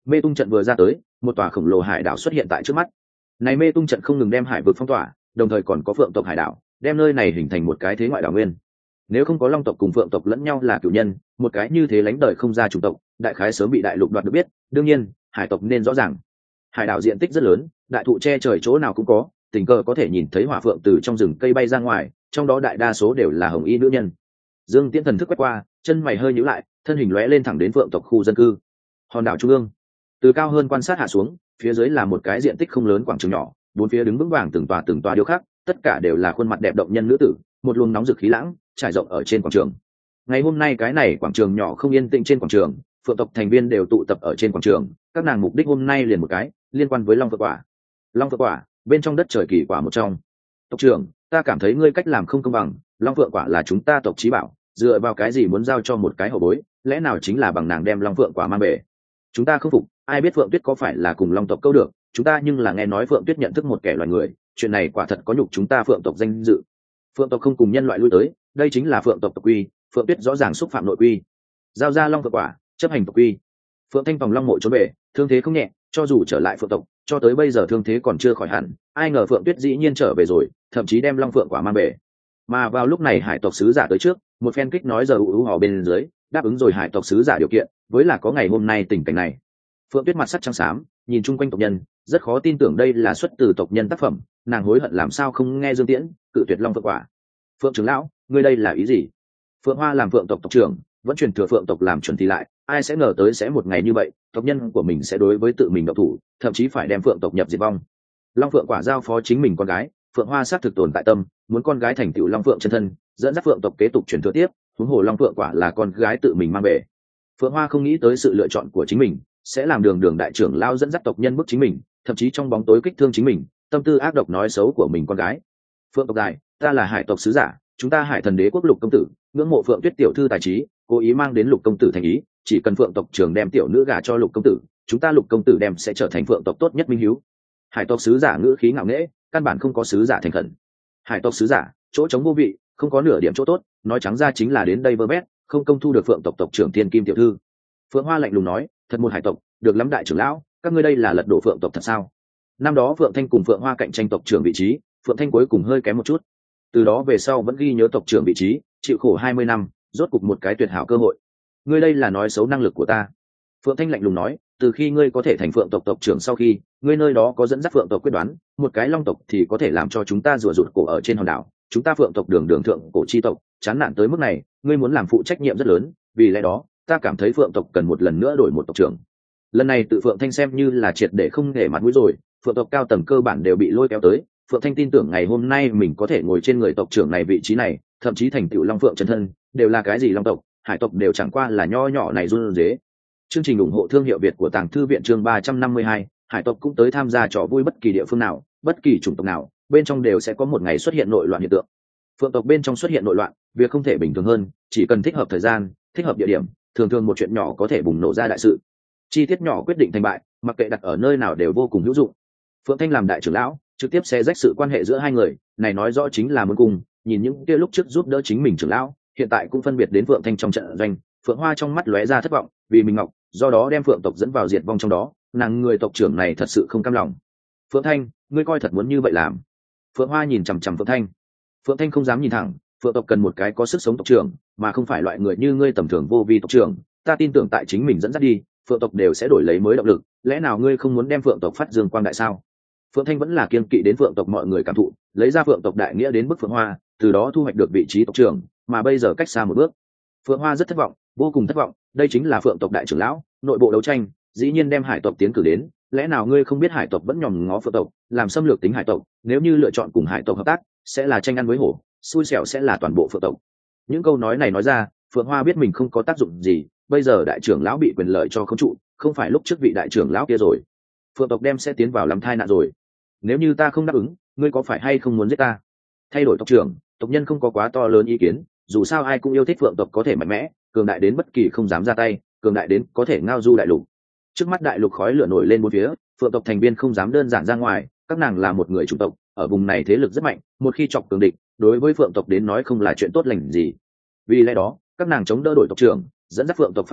Mê tung trận vừa ra tới, một tòa khổng lồ hải đảo xuất hiện tại trước mắt. Này mê tung trận không ngừng đem hải vực phong tỏa, đồng thời còn có phượng tộc hải đảo, đem nơi này hình thành một cái thế ngoại đảo nguyên. Nếu không có long tộc cùng phượng tộc lẫn nhau là cửu nhân, một cái như thế lánh đời không ra chủng tộc, đại khái sớm bị đại lục đoạt được biết. Đương nhiên, hải tộc nên rõ ràng. Hải đảo diện tích rất lớn, đại thụ che trời chỗ nào cũng có, tình cờ có thể nhìn thấy hỏa phượng từ trong rừng cây bay ra ngoài, trong đó đại đa số đều là hồng y nữ nhân. Dương Tiễn thần thức quét qua, chân mày hơi nhíu lại, thân hình lóe lên thẳng đến phượng tộc khu dân cư. Hòn đảo trung ương, từ cao hơn quan sát hạ xuống, phía dưới là một cái diện tích không lớn quảng trường nhỏ, bốn phía đứng vững vàng từng tòa từng tòa điêu khắc, tất cả đều là khuôn mặt đẹp động nhân nữ tử, một luồng nóng rực khí lãng trải rộng ở trên quảng trường. Ngày hôm nay cái này quảng trường nhỏ không yên tĩnh, trên quảng trường phượng tộc thành viên đều tụ tập ở trên quảng trường, các nàng mục đích hôm nay liền một cái, liên quan với long phượng quả. Long phượng quả bên trong đất trời kỳ quả một trong. Tộc trưởng, ta cảm thấy ngươi cách làm không công bằng, long phượng quả là chúng ta tộc chí bảo, dựa vào cái gì muốn giao cho một cái hậu bối, lẽ nào chính là bằng nàng đem long phượng quả mang về? Chúng ta không phục, ai biết phượng tuyết có phải là cùng long tộc câu được, chúng ta nhưng là nghe nói phượng tuyết nhận thức một kẻ loài người, chuyện này quả thật có nhục chúng ta phượng tộc danh dự. Phượng tộc không cùng nhân loại lui tới, đây chính là phượng tộc tộc quy, phượng tuyết rõ ràng xúc phạm nội quy. Giao ra long phượng quả, chấp hành tộc quy. Phượng Thanh vòng long mộ trốn về, thương thế không nhẹ, cho dù trở lại phượng tộc, cho tới bây giờ thương thế còn chưa khỏi hẳn, ai ngờ phượng tuyết dĩ nhiên trở về rồi, thậm chí đem long phượng quả mang về. Mà vào lúc này hải tộc sứ giả tới trước, một phen kích nói giờ ủ họ bên dưới, đáp ứng rồi hải tộc sứ giả điều kiện, với là có ngày hôm nay tình cảnh này. Phượng tuyết mặt sắc trắng xám, nhìn chung quanh tộc nhân, rất khó tin tưởng đây là xuất từ tộc nhân tác phẩm, nàng hối hận làm sao không nghe Dương Tiễn cự tuyệt long phượng quả. Phượng trưởng lão, ngươi đây là ý gì? Phượng Hoa làm phượng tộc tộc trưởng, vẫn truyền thừa phượng tộc làm chuẩn thì lại, ai sẽ ngờ tới sẽ một ngày như vậy, tộc nhân của mình sẽ đối với tự mình động thủ, thậm chí phải đem phượng tộc nhập diệt vong. Long phượng quả giao phó chính mình con gái, Phượng Hoa xác thực tồn tại tâm, muốn con gái thành tựu long phượng chân thân, dẫn dắt phượng tộc kế tục truyền thừa tiếp, huống hồ long phượng quả là con gái tự mình mang về. Phượng Hoa không nghĩ tới sự lựa chọn của chính mình sẽ làm đường đường đại trưởng lao dẫn dắt tộc nhân bức chính mình, thậm chí trong bóng tối kích thương chính mình, tâm tư ác độc nói xấu của mình con gái. Phượng tộc đại, ta là hải tộc sứ giả, chúng ta hải thần đế quốc lục công tử, ngưỡng mộ phượng tuyết tiểu thư tài trí, cố ý mang đến lục công tử thành ý, chỉ cần phượng tộc trưởng đem tiểu nữ gả cho lục công tử, chúng ta lục công tử đem sẽ trở thành phượng tộc tốt nhất minh hiếu. Hải tộc sứ giả ngữ khí ngạo nghễ, căn bản không có sứ giả thành khẩn. Hải tộc sứ giả chỗ trống vô vị, không có nửa điểm chỗ tốt, nói trắng ra chính là đến đây vơ vét, không công thu được phượng tộc tộc trưởng thiên kim tiểu thư. Phượng Hoa lạnh lùng nói, thật một hải tộc, được lắm đại trưởng lão, các ngươi đây là lật đổ phượng tộc thật sao? Năm đó Phượng Thanh cùng Phượng Hoa cạnh tranh tộc trưởng vị trí, Phượng Thanh cuối cùng hơi kém một chút, từ đó về sau vẫn ghi nhớ tộc trưởng vị trí, chịu khổ hai mươi năm, rốt cục một cái tuyệt hảo cơ hội. Ngươi đây là nói xấu năng lực của ta. Phượng Thanh lạnh lùng nói, từ khi ngươi có thể thành phượng tộc tộc trưởng sau khi, ngươi nơi đó có dẫn dắt phượng tộc quyết đoán, một cái long tộc thì có thể làm cho chúng ta rùa rụt cổ ở trên hòn đảo, chúng ta phượng tộc đường đường thượng cổ chi tộc, chán nản tới mức này, ngươi muốn làm phụ trách nhiệm rất lớn, vì lẽ đó, ta cảm thấy phượng tộc cần một lần nữa đổi một tộc trưởng. Lần này tự Phượng Thanh xem như là triệt để không để mặt mũi rồi, phượng tộc cao tầng cơ bản đều bị lôi kéo tới, Phượng Thanh tin tưởng ngày hôm nay mình có thể ngồi trên người tộc trưởng này vị trí này, thậm chí thành tựu long phượng chân thân, đều là cái gì long tộc, hải tộc đều chẳng qua là nho nhỏ này run rế. Chương trình ủng hộ thương hiệu Việt của Tàng Thư viện chương ba trăm năm mươi hai, hải tộc cũng tới tham gia trò vui, bất kỳ địa phương nào, bất kỳ chủng tộc nào, bên trong đều sẽ có một ngày xuất hiện nội loạn hiện tượng. Phượng tộc bên trong xuất hiện nội loạn, việc không thể bình thường hơn, chỉ cần thích hợp thời gian, thích hợp địa điểm, thường thường một chuyện nhỏ có thể bùng nổ ra đại sự. Chi tiết nhỏ quyết định thành bại, mặc kệ đặt ở nơi nào đều vô cùng hữu dụng. Phượng Thanh làm đại trưởng lão, trực tiếp xé rách sự quan hệ giữa hai người, này nói rõ chính là muốn cùng, nhìn những kia lúc trước giúp đỡ chính mình trưởng lão, hiện tại cũng phân biệt đến Phượng Thanh trong trận doanh. Phượng Hoa trong mắt lóe ra thất vọng, vì mình ngọc, do đó đem Phượng tộc dẫn vào diệt vong trong đó, nàng người tộc trưởng này thật sự không cam lòng. Phượng Thanh, ngươi coi thật muốn như vậy làm? Phượng Hoa nhìn chằm chằm Phượng Thanh. Phượng Thanh không dám nhìn thẳng, Phượng tộc cần một cái có sức sống tộc trưởng, mà không phải loại người như ngươi tầm thường vô vi tộc trưởng. Ta tin tưởng tại chính mình dẫn dắt đi, Phượng tộc đều sẽ đổi lấy mới động lực. Lẽ nào ngươi không muốn đem Phượng tộc phát dương quang đại sao? Phượng Thanh vẫn là kiên kỵ đến Phượng tộc mọi người cảm thụ, lấy ra Phượng tộc đại nghĩa đến bức Phượng Hoa, từ đó thu hoạch được vị trí tộc trưởng, mà bây giờ cách xa một bước. Phượng Hoa rất thất vọng, vô cùng thất vọng, đây chính là Phượng tộc đại trưởng lão, nội bộ đấu tranh, dĩ nhiên đem hải tộc tiến cử đến, lẽ nào ngươi không biết hải tộc vẫn nhòm ngó Phượng tộc, làm xâm lược tính hải tộc, nếu như lựa chọn cùng hải tộc hợp tác, sẽ là tranh ăn với hổ, xui xẻo sẽ là toàn bộ Phượng tộc. Những câu nói này nói ra, Phượng Hoa biết mình không có tác dụng gì, bây giờ đại trưởng lão bị quyền lợi cho không trụ, không phải lúc trước vị đại trưởng lão kia rồi. Phượng tộc đem sẽ tiến vào làm thai nạn rồi. Nếu như ta không đáp ứng, ngươi có phải hay không muốn giết ta? Thay đổi tộc trưởng, tộc nhân không có quá to lớn ý kiến, dù sao ai cũng yêu thích Phượng tộc có thể mạnh mẽ, cường đại đến bất kỳ không dám ra tay, cường đại đến có thể ngao du đại lục. Trước mắt đại lục khói lửa nổi lên bốn phía, Phượng tộc thành viên không dám đơn giản ra ngoài, các nàng là một người chủng tộc, ở vùng này thế lực rất mạnh, một khi chọc cường địch, đối với Phượng tộc đến nói không là chuyện tốt lành gì. Vì lẽ đó, các nàng chống đỡ đổi tộc trưởng, dẫn dắt Phượng tộc phát triển,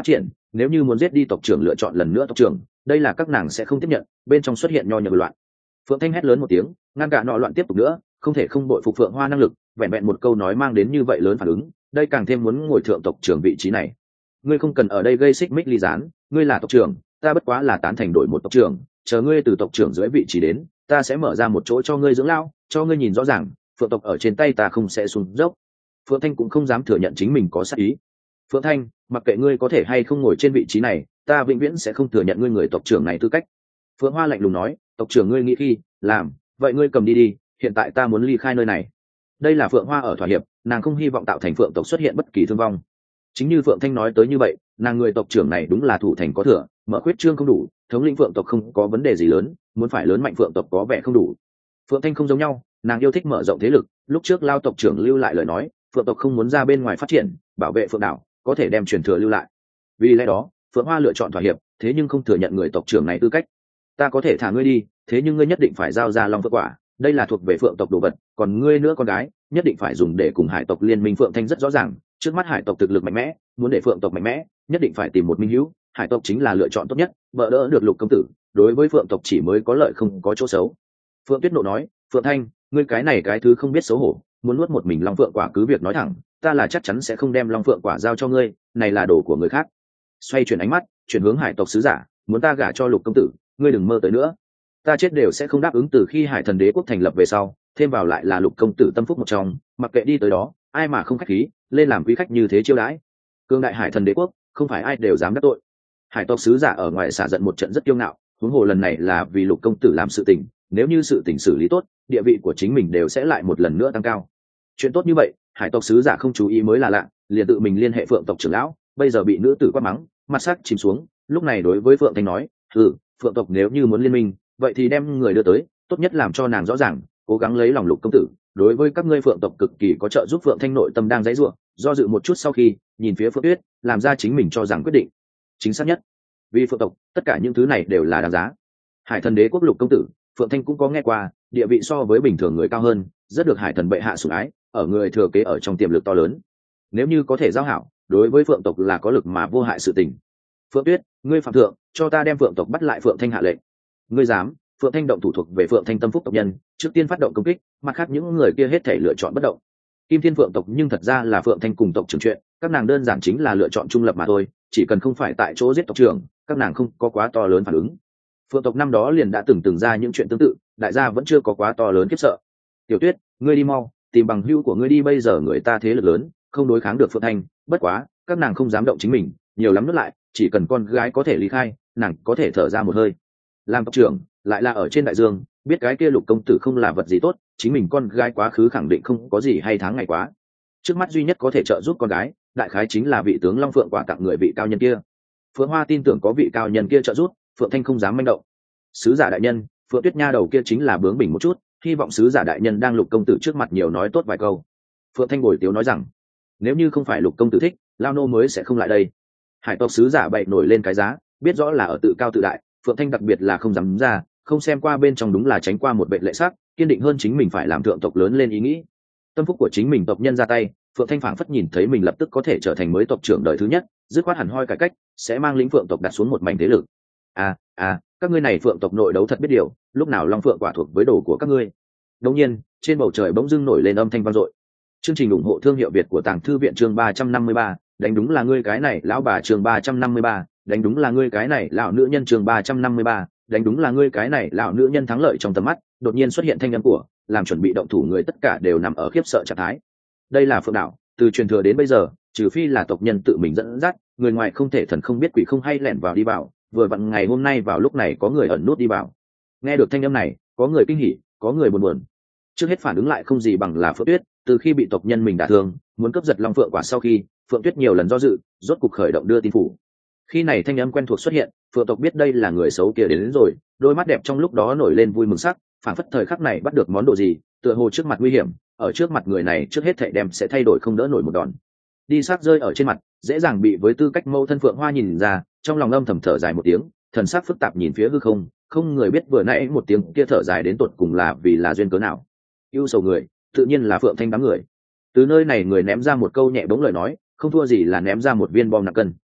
nếu như muốn giết đi tộc trưởng lựa chọn lần nữa tộc trưởng, đây là các nàng sẽ không tiếp nhận, bên trong xuất hiện nho nhược loạn. Phượng Thanh hét lớn một tiếng, ngăn cản nọ loạn tiếp tục nữa, không thể không bội phục Phượng Hoa năng lực, vẹn vẹn một câu nói mang đến như vậy lớn phản ứng, đây càng thêm muốn ngồi thượng tộc trưởng vị trí này. Ngươi không cần ở đây gây xích mích ly gián, ngươi là tộc trưởng, ta bất quá là tán thành đổi một tộc trưởng, chờ ngươi từ tộc trưởng dưới vị trí đến, ta sẽ mở ra một chỗ cho ngươi dưỡng lao, cho ngươi nhìn rõ ràng, Phượng tộc ở trên tay ta không sẽ xuống dốc. Phượng Thanh cũng không dám thừa nhận chính mình có sát ý. Phượng Thanh, mặc kệ ngươi có thể hay không ngồi trên vị trí này, ta vĩnh viễn sẽ không thừa nhận ngươi người tộc trưởng này tư cách. Phượng Hoa lạnh lùng nói, tộc trưởng ngươi nghĩ khi làm, vậy ngươi cầm đi đi, hiện tại ta muốn ly khai nơi này. Đây là Phượng Hoa ở thỏa hiệp, nàng không hy vọng tạo thành Phượng tộc xuất hiện bất kỳ thương vong. Chính như Phượng Thanh nói tới như vậy, nàng người tộc trưởng này đúng là thủ thành có thừa, mở khuyết trương không đủ, thống lĩnh Phượng tộc không có vấn đề gì lớn, muốn phải lớn mạnh Phượng tộc có vẻ không đủ. Phượng Thanh không giống nhau, nàng yêu thích mở rộng thế lực, lúc trước Lao tộc trưởng lưu lại lời nói, Phượng tộc không muốn ra bên ngoài phát triển, bảo vệ Phượng đảo, có thể đem truyền thừa lưu lại. Vì lẽ đó, Phượng Hoa lựa chọn thỏa hiệp, thế nhưng không thừa nhận người tộc trưởng này tư cách. Ta có thể thả ngươi đi, thế nhưng ngươi nhất định phải giao ra Long Phượng quả, đây là thuộc về Phượng tộc đồ vật, còn ngươi nữa con gái, nhất định phải dùng để cùng Hải tộc liên minh. Phượng Thanh rất rõ ràng, trước mắt Hải tộc thực lực mạnh mẽ, muốn để Phượng tộc mạnh mẽ, nhất định phải tìm một minh hữu, Hải tộc chính là lựa chọn tốt nhất, bỡ đỡ được Lục công tử, đối với Phượng tộc chỉ mới có lợi không có chỗ xấu. Phượng Tuyết nộ nói, Phượng Thanh, ngươi cái này cái thứ không biết xấu hổ, muốn nuốt một mình Long Phượng quả cứ việc nói thẳng, ta là chắc chắn sẽ không đem Long Phượng quả giao cho ngươi, này là đồ của người khác. Xoay chuyển ánh mắt, chuyển hướng Hải tộc sứ giả, muốn ta gả cho Lục công tử, ngươi đừng mơ tới nữa, ta chết đều sẽ không đáp ứng. Từ khi Hải thần đế quốc thành lập về sau, thêm vào lại là Lục công tử tâm phúc một trong, mặc kệ đi tới đó, ai mà không khách khí, lên làm quý khách như thế chiêu đãi. Cương đại Hải thần đế quốc, không phải ai đều dám đắc tội. Hải tộc sứ giả ở ngoài xả giận một trận rất kiêu ngạo, huống hồ lần này là vì Lục công tử làm sự tình, nếu như sự tình xử lý tốt, địa vị của chính mình đều sẽ lại một lần nữa tăng cao. Chuyện tốt như vậy, Hải tộc sứ giả không chú ý mới là lạ, liền tự mình liên hệ Phượng tộc trưởng lão, bây giờ bị nữ tử quát mắng, mặt sắc chìm xuống, lúc này đối với Phượng Thanh nói, "Ừ, Phượng tộc nếu như muốn liên minh, vậy thì đem người đưa tới, tốt nhất làm cho nàng rõ ràng, cố gắng lấy lòng Lục công tử, đối với các ngươi Phượng tộc cực kỳ có trợ giúp." Phượng Thanh nội tâm đang giãy giụa, do dự một chút sau khi, nhìn phía Phượng Tuyết, làm ra chính mình cho rằng quyết định chính xác nhất. Vì Phượng tộc, tất cả những thứ này đều là đáng giá. Hải thần đế quốc Lục công tử, Phượng Thanh cũng có nghe qua, địa vị so với bình thường người cao hơn, rất được Hải thần bệ hạ sủng ái, ở người thừa kế ở trong tiềm lực to lớn. Nếu như có thể giao hảo, đối với Phượng tộc là có lực mà vô hại sự tình. Phượng Tuyết, ngươi phạm thượng, cho ta đem Phượng tộc bắt lại. Phượng Thanh hạ lệnh. Ngươi dám? Phượng Thanh động thủ thuộc về Phượng Thanh tâm phúc tộc nhân, trước tiên phát động công kích, mặt khác những người kia hết thể lựa chọn bất động. Kim Thiên Phượng tộc nhưng thật ra là Phượng Thanh cùng tộc trưởng chuyện, các nàng đơn giản chính là lựa chọn trung lập mà thôi, chỉ cần không phải tại chỗ giết tộc trưởng, các nàng không có quá to lớn phản ứng. Phượng tộc năm đó liền đã từng từng ra những chuyện tương tự, đại gia vẫn chưa có quá to lớn khiếp sợ. Tiểu Tuyết, ngươi đi mau, tìm bằng hữu của ngươi đi, bây giờ người ta thế lực lớn, không đối kháng được Phượng Thanh, bất quá, các nàng không dám động chính mình, nhiều lắm nuốt lại, chỉ cần con gái có thể ly khai, nàng có thể thở ra một hơi. Làm tộc trưởng, lại là ở trên đại dương, biết cái kia Lục công tử không là vật gì tốt, chính mình con gái quá khứ khẳng định không có gì hay tháng ngày quá. Trước mắt duy nhất có thể trợ giúp con gái, đại khái chính là vị tướng Long Phượng quả tặng người vị cao nhân kia. Phượng Hoa tin tưởng có vị cao nhân kia trợ giúp, Phượng Thanh không dám manh động. Sứ giả đại nhân, Phượng Tuyết nha đầu kia chính là bướng bỉnh một chút, hy vọng sứ giả đại nhân đang Lục công tử trước mặt nhiều nói tốt vài câu. Phượng Thanh bồi tiếu nói rằng, nếu như không phải Lục công tử thích, lao nô mới sẽ không lại đây. Hải tộc sứ giả bậy nổi lên cái giá, biết rõ là ở tự cao tự đại, Phượng Thanh đặc biệt là không dám ra, không xem qua bên trong đúng là tránh qua một bệnh lệ sắc, kiên định hơn chính mình phải làm thượng tộc lớn lên ý nghĩ. Tâm phúc của chính mình tộc nhân ra tay, Phượng Thanh phảng phất nhìn thấy mình lập tức có thể trở thành mới tộc trưởng đời thứ nhất, dứt khoát hẳn hoi cải cách, sẽ mang lĩnh Phượng tộc đặt xuống một mảnh thế lực. À, à, các ngươi này Phượng tộc nội đấu thật biết điều, lúc nào Long Phượng quả thuộc với đồ của các ngươi. Đột nhiên, trên bầu trời bỗng dưng nổi lên âm thanh vang dội. Chương trình ủng hộ thương hiệu Việt của Tàng Thư viện chương ba trăm năm mươi ba, đánh đúng là ngươi cái này lão bà chương ba trăm năm mươi ba, đánh đúng là ngươi cái này lão nữ nhân chương ba trăm năm mươi ba, đánh đúng là ngươi cái này lão nữ nhân. Thắng lợi trong tầm mắt, đột nhiên xuất hiện thanh âm của, làm chuẩn bị động thủ người tất cả đều nằm ở khiếp sợ trạng thái. Đây là Phượng đảo, từ truyền thừa đến bây giờ, trừ phi là tộc nhân tự mình dẫn dắt, người ngoài không thể thần không biết quỷ không hay lẻn vào đi vào, vừa vặn ngày hôm nay vào lúc này có người ẩn nút đi vào. Nghe được thanh âm này, có người kinh hỉ, có người buồn buồn. Trước hết phản ứng lại không gì bằng là Phượng Tuyết, từ khi bị tộc nhân mình đả thương, muốn cướp giật Long Phượng quả sau khi, Phượng Tuyết nhiều lần do dự, rốt cục khởi động đưa tin phủ. Khi này thanh âm quen thuộc xuất hiện, Phượng tộc biết đây là người xấu kia đến, đến rồi, đôi mắt đẹp trong lúc đó nổi lên vui mừng sắc, phảng phất thời khắc này bắt được món đồ gì, tựa hồ trước mặt nguy hiểm, ở trước mặt người này trước hết thảy đem sẽ thay đổi không đỡ nổi một đòn. Đi sát rơi ở trên mặt, dễ dàng bị với tư cách mâu thân Phượng Hoa nhìn ra, trong lòng âm thầm thở dài một tiếng, thần sắc phức tạp nhìn phía hư không, không người biết vừa nãy một tiếng kia thở dài đến tột cùng là vì là duyên cớ nào. Ưu sầu người, tự nhiên là Phượng Thanh đám người. Từ nơi này người ném ra một câu nhẹ bỗng lời nói, không thua gì là ném ra một viên bom nặng cân.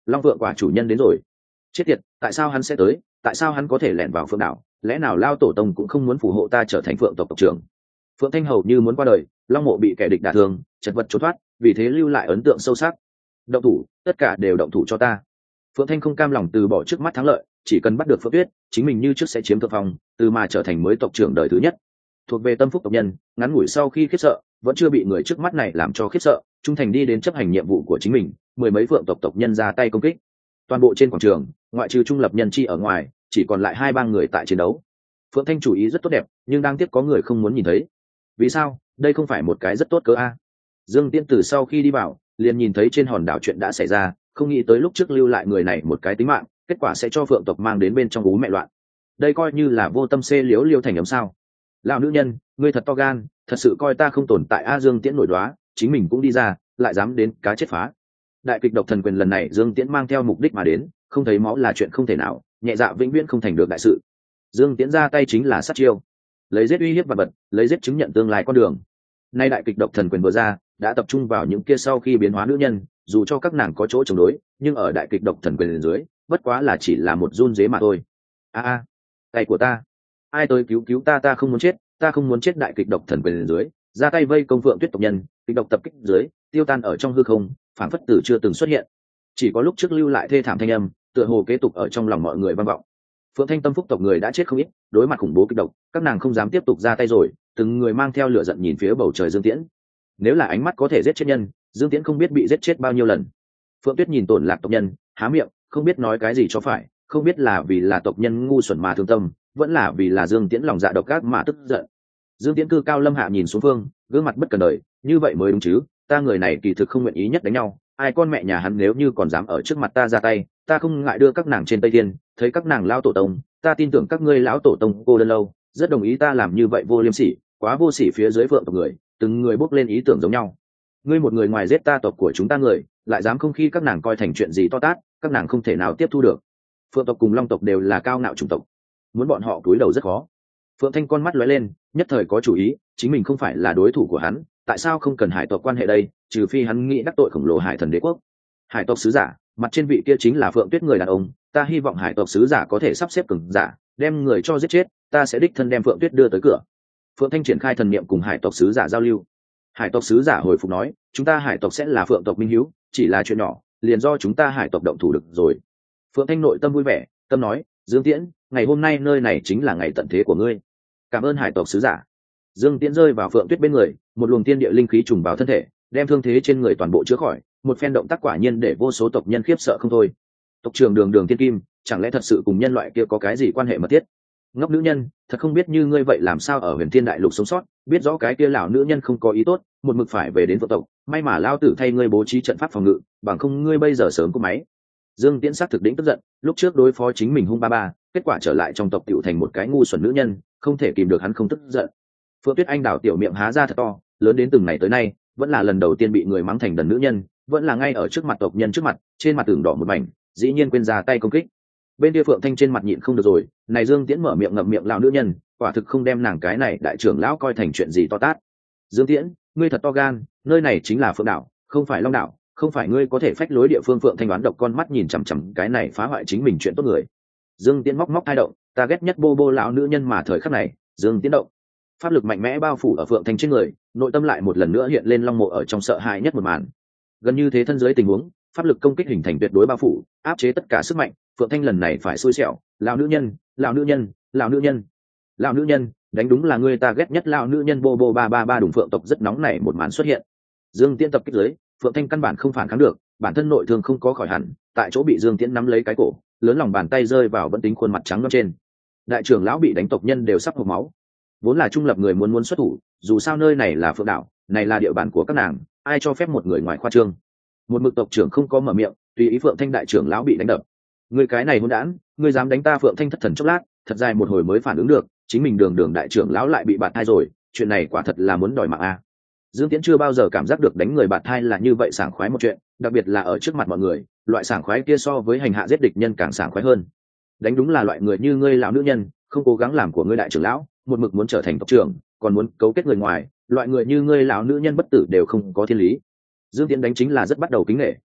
Long Phượng quả chủ nhân đến rồi. Chết tiệt, tại sao hắn sẽ tới? Tại sao hắn có thể lẻn vào Phượng đảo? Lẽ nào Lao tổ tông cũng không muốn phù hộ ta trở thành Phượng tộc tộc trưởng? Phượng Thanh hầu như muốn qua đời, Long Mộ bị kẻ địch đả thương, chật vật trốn thoát, vì thế lưu lại ấn tượng sâu sắc. Động thủ, tất cả đều động thủ cho ta. Phượng Thanh không cam lòng từ bỏ trước mắt thắng lợi, chỉ cần bắt được Phượng Tuyết, chính mình như trước sẽ chiếm thượng phong, từ mà trở thành mới tộc trưởng đời thứ nhất. Thuộc về tâm phúc tộc nhân, ngắn ngủi sau khi khiếp sợ, vẫn chưa bị người trước mắt này làm cho khiếp sợ, trung thành đi đến chấp hành nhiệm vụ của chính mình, mười mấy Phượng tộc tộc nhân ra tay công kích. Toàn bộ trên quảng trường, ngoại trừ trung lập nhân chi ở ngoài, chỉ còn lại hai ba người tại chiến đấu. Phượng Thanh chủ ý rất tốt đẹp, nhưng đang tiếc có người không muốn nhìn thấy. Vì sao? Đây không phải một cái rất tốt cớ a. Dương Tiễn từ sau khi đi vào, liền nhìn thấy trên hòn đảo chuyện đã xảy ra, không nghĩ tới lúc trước lưu lại người này một cái tính mạng, kết quả sẽ cho Phượng tộc mang đến bên trong ú mẹ loạn. Đây coi như là vô tâm xê liếu liêu thành ấm sao? Lão nữ nhân, ngươi thật to gan, thật sự coi ta không tồn tại a. Dương Tiễn nổi đoá, chính mình cũng đi ra, lại dám đến cá chết phá. Đại kịch độc thần quyền lần này Dương Tiễn mang theo mục đích mà đến, không thấy máu là chuyện không thể nào, nhẹ dạ vĩnh viễn không thành được đại sự. Dương Tiễn ra tay chính là sát chiêu, lấy giết uy hiếp vật vật, lấy giết chứng nhận tương lai con đường. Nay đại kịch độc thần quyền vừa ra, đã tập trung vào những kia sau khi biến hóa nữ nhân, dù cho các nàng có chỗ chống đối, nhưng ở đại kịch độc thần quyền dưới, bất quá là chỉ là một run dế mà thôi. A a, tay của ta, ai tới cứu cứu ta, ta không muốn chết, ta không muốn chết. Đại kịch độc thần quyền dưới, ra tay vây công Phượng Tuyết tộc nhân, kịch độc tập kích dưới, tiêu tan ở trong hư không, phảng phất tử chưa từng xuất hiện. Chỉ có lúc trước lưu lại thê thảm thanh âm, tựa hồ kế tục ở trong lòng mọi người vang vọng. Phượng Thanh tâm phúc tộc người đã chết không ít, đối mặt khủng bố kịch độc, các nàng không dám tiếp tục ra tay rồi, từng người mang theo lửa giận nhìn phía bầu trời Dương Tiễn. Nếu là ánh mắt có thể giết chết nhân, Dương Tiễn không biết bị giết chết bao nhiêu lần. Phượng Tuyết nhìn tổn lạc tộc nhân, há miệng, không biết nói cái gì cho phải, không biết là vì là tộc nhân ngu xuẩn mà thương tâm, vẫn là vì là Dương Tiễn lòng dạ độc ác mà tức giận. Dương Tiễn cư cao lâm hạ nhìn xuống phương, gương mặt bất cần đời, như vậy mới đúng chứ, ta người này kỳ thực không nguyện ý nhất đánh nhau, ai con mẹ nhà hắn nếu như còn dám ở trước mặt ta ra tay, ta không ngại đưa các nàng trên Tây Thiên, thấy các nàng lão tổ tông, ta tin tưởng các ngươi lão tổ tông cô đơn lâu, rất đồng ý ta làm như vậy vô liêm sỉ, quá vô sỉ. Phía dưới Phượng tộc người, từng người bốc lên ý tưởng giống nhau. Ngươi một người ngoài giết ta tộc của chúng ta người, lại dám không khi các nàng coi thành chuyện gì to tát, các nàng không thể nào tiếp thu được. Phượng tộc cùng Long tộc đều là cao ngạo chủng tộc, muốn bọn họ cúi đầu rất khó. Phượng Thanh con mắt lóe lên, nhất thời có chủ ý, chính mình không phải là đối thủ của hắn, tại sao không cần hải tộc quan hệ đây, trừ phi hắn nghĩ đắc tội khổng lồ hải thần đế quốc. Hải tộc sứ giả, mặt trên vị kia chính là Phượng Tuyết người đàn ông, ta hy vọng hải tộc sứ giả có thể sắp xếp cường giả, đem người cho giết chết, ta sẽ đích thân đem Phượng Tuyết đưa tới cửa. Phượng Thanh triển khai thần niệm cùng hải tộc sứ giả giao lưu. Hải tộc sứ giả hồi phục nói, chúng ta hải tộc sẽ là Phượng tộc minh hữu, chỉ là chuyện nhỏ, liền do chúng ta hải tộc động thủ được rồi. Phượng Thanh nội tâm vui vẻ, tâm nói, Dương Tiễn, ngày hôm nay nơi này chính là ngày tận thế của ngươi. Cảm ơn hải tộc sứ giả. Dương Tiễn rơi vào Phượng Tuyết bên người, một luồng tiên địa linh khí trùng vào thân thể, đem thương thế trên người toàn bộ chữa khỏi, một phen động tác quả nhiên để vô số tộc nhân khiếp sợ không thôi. Tộc trưởng Đường Đường Thiên Kim, chẳng lẽ thật sự cùng nhân loại kia có cái gì quan hệ mật thiết? Ngốc nữ nhân, thật không biết như ngươi vậy làm sao ở Huyền Thiên Đại Lục sống sót, biết rõ cái kia lão nữ nhân không có ý tốt, một mực phải về đến Phượng tộc, may mà lao tử thay ngươi bố trí trận pháp phòng ngự, bằng không ngươi bây giờ sớm có máy. Dương Tiễn sát thực đỉnh tức giận, lúc trước đối phó chính mình hung ba ba, kết quả trở lại trong tộc tiểu thành một cái ngu xuẩn nữ nhân, không thể kìm được hắn không tức giận. Phượng Tuyết Anh đảo tiểu miệng há ra thật to, lớn đến từng này tới nay, vẫn là lần đầu tiên bị người mắng thành đần nữ nhân, vẫn là ngay ở trước mặt tộc nhân trước mặt, trên mặt tường đỏ một mảnh, dĩ nhiên quên ra tay công kích. Bên kia Phượng Thanh trên mặt nhịn không được rồi, này Dương Tiễn mở miệng ngậm miệng lão nữ nhân, quả thực không đem nàng cái này đại trưởng lão coi thành chuyện gì to tát. Dương Tiễn, ngươi thật to gan, nơi này chính là Phượng đảo, không phải Long đảo, không phải ngươi có thể phách lối địa phương. Phượng Thanh đoán độc con mắt nhìn chằm chằm cái này phá hoại chính mình chuyện tốt người. Dương Tiễn móc móc thai động, ta ghét nhất bô bô lão nữ nhân mà thời khắc này, Dương Tiễn động. Pháp lực mạnh mẽ bao phủ ở Phượng Thanh trên người, nội tâm lại một lần nữa hiện lên Long Mộ ở trong sợ hãi nhất một màn. Gần như thế thân dưới tình huống, pháp lực công kích hình thành tuyệt đối bao phủ, áp chế tất cả sức mạnh. Phượng Thanh lần này phải xui xẻo, lão nữ nhân, lão nữ nhân, lão nữ nhân, lão nữ nhân, đánh đúng là ngươi ta ghét nhất lão nữ nhân. Bô bô ba ba ba đùng Phượng tộc rất nóng này một màn xuất hiện. Dương Tiễn tập kích dưới, Phượng Thanh căn bản không phản kháng được, bản thân nội thương không có khỏi hẳn, tại chỗ bị Dương Tiễn nắm lấy cái cổ, lớn lòng bàn tay rơi vào vẫn tính khuôn mặt trắng nõn trên. Đại trưởng lão bị đánh tộc nhân đều sắp hộc máu. Vốn là trung lập người muốn muốn xuất thủ, dù sao nơi này là Phượng đảo, này là địa bàn của các nàng, ai cho phép một người ngoài khoa trương. Một mực tộc trưởng không có mở miệng, tùy ý Phượng Thanh đại trưởng lão bị đánh đập. Ngươi cái này hỗn đản, ngươi dám đánh ta? Phượng Thanh thất thần chốc lát, thật dài một hồi mới phản ứng được, chính mình Đường Đường đại trưởng lão lại bị bạt thai rồi, chuyện này quả thật là muốn đòi mạng a. Dương Tiễn chưa bao giờ cảm giác được đánh người bạt thai là như vậy sảng khoái một chuyện, đặc biệt là ở trước mặt mọi người, loại sảng khoái kia so với hành hạ giết địch nhân càng sảng khoái hơn. Đánh đúng là loại người như ngươi lão nữ nhân, không cố gắng làm của ngươi đại trưởng lão, một mực muốn trở thành tộc trưởng, còn muốn cấu kết người ngoài, loại người như ngươi lão nữ nhân bất tử đều không có thiên lý. Dương Tiễn đánh chính là rất bắt đầu kính nể,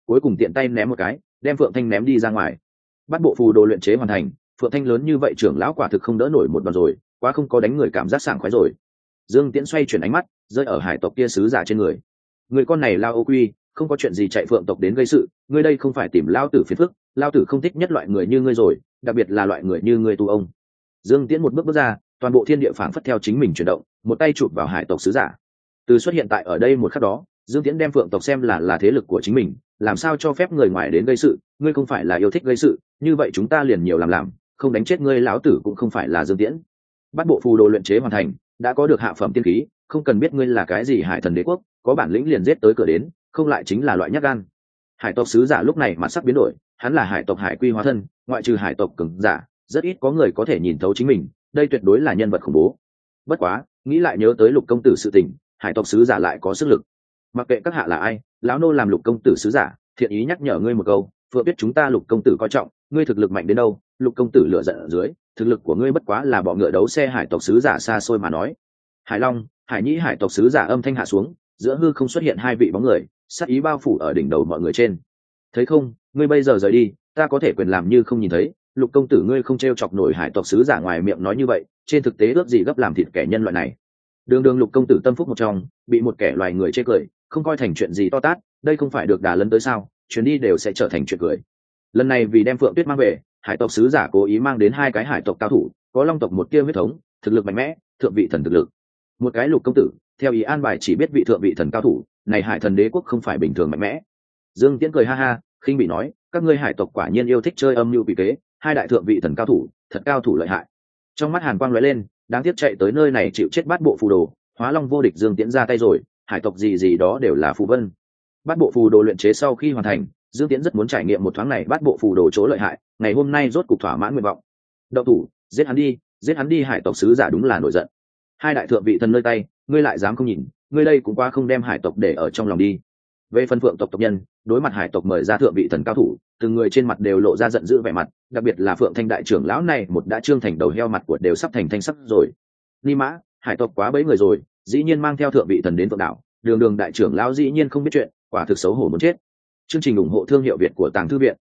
cuối cùng tiện tay ném một cái đem phượng thanh ném đi ra ngoài. Bắt bộ phù đồ luyện chế hoàn thành, phượng thanh lớn như vậy trưởng lão quả thực không đỡ nổi một đòn rồi, quá không có đánh người cảm giác sảng khoái rồi. Dương Tiễn xoay chuyển ánh mắt rơi ở hải tộc kia sứ giả trên người. Người con này lao ô quy, không có chuyện gì chạy phượng tộc đến gây sự, ngươi đây không phải tìm lao tử phiền phức, lao tử không thích nhất loại người như ngươi rồi, đặc biệt là loại người như ngươi tu ông. Dương Tiễn một bước bước ra, toàn bộ thiên địa phảng phất theo chính mình chuyển động, một tay chụp vào hải tộc sứ giả. Từ xuất hiện tại ở đây một khắc đó, Dương Tiễn đem phượng tộc xem là là thế lực của chính mình, làm sao cho phép người ngoài đến gây sự, ngươi không phải là yêu thích gây sự, như vậy chúng ta liền nhiều làm làm, không đánh chết ngươi lão tử cũng không phải là Dương Tiễn. Bắt bộ phù đồ luyện chế hoàn thành, đã có được hạ phẩm tiên khí, không cần biết ngươi là cái gì hải thần đế quốc, có bản lĩnh liền giết tới cửa đến, không lại chính là loại nhát gan. Hải tộc sứ giả lúc này mặt sắc biến đổi, hắn là hải tộc hải quy hóa thân, ngoại trừ hải tộc cường giả, rất ít có người có thể nhìn thấu chính mình, đây tuyệt đối là nhân vật khủng bố. Bất quá, nghĩ lại nhớ tới Lục công tử sự tình, hải tộc sứ giả lại có sức lực. Mặc kệ các hạ là ai, lão nô làm Lục công tử sứ giả, thiện ý nhắc nhở ngươi một câu, vừa biết chúng ta Lục công tử coi trọng, ngươi thực lực mạnh đến đâu, Lục công tử lựa giận ở dưới, thực lực của ngươi bất quá là bọ ngựa đấu xe hải tộc sứ giả xa xôi mà nói. Hải Long, Hải Nhĩ hải tộc sứ giả âm thanh hạ xuống, giữa hư không xuất hiện hai vị bóng người, sát ý bao phủ ở đỉnh đầu mọi người trên. Thấy không, ngươi bây giờ rời đi, ta có thể quyền làm như không nhìn thấy. Lục công tử ngươi không trêu chọc nổi hải tộc sứ giả ngoài miệng nói như vậy, trên thực tế ước gì gấp làm thịt kẻ nhân loại này. Đường đường Lục công tử tâm phúc một trong, bị một kẻ loài người chê cười, không coi thành chuyện gì to tát, đây không phải được đà lấn tới sao? Chuyến đi đều sẽ trở thành chuyện cười. Lần này vì đem Phượng Tuyết mang về, hải tộc sứ giả cố ý mang đến hai cái hải tộc cao thủ, có long tộc một tia huyết thống, thực lực mạnh mẽ, thượng vị thần thực lực. Một cái Lục công tử, theo ý an bài chỉ biết vị thượng vị thần cao thủ, này hải thần đế quốc không phải bình thường mạnh mẽ. Dương Tiễn cười ha ha, khinh bị nói, các ngươi hải tộc quả nhiên yêu thích chơi âm mưu quỷ kế, hai đại thượng vị thần cao thủ, thật cao thủ lợi hại. Trong mắt hàn quang lóe lên, đáng tiếc chạy tới nơi này chịu chết bát bộ phù đồ, hóa long vô địch. Dương Tiễn ra tay rồi, hải tộc gì gì đó đều là phù vân. Bát bộ phù đồ luyện chế sau khi hoàn thành, Dương Tiễn rất muốn trải nghiệm một thoáng này bát bộ phù đồ chỗ lợi hại, ngày hôm nay rốt cục thỏa mãn nguyện vọng. Đậu thủ, giết hắn đi, giết hắn đi. Hải tộc sứ giả đúng là nổi giận. Hai đại thượng vị thần nơi tay, ngươi lại dám không nhìn, ngươi đây cũng quá không đem hải tộc để ở trong lòng đi. Về phần Phượng tộc tộc nhân, đối mặt hải tộc mời ra thượng vị thần cao thủ, từng người trên mặt đều lộ ra giận dữ vẻ mặt, đặc biệt là Phượng Thanh đại trưởng lão này, một đã trương thành đầu heo mặt của đều sắp thành thanh sắc rồi. Ni mã, hải tộc quá bấy người rồi, dĩ nhiên mang theo thượng vị thần đến Phượng đảo, đường đường đại trưởng lão dĩ nhiên không biết chuyện, quả thực xấu hổ muốn chết. Chương trình ủng hộ thương hiệu Việt của Tàng Thư viện,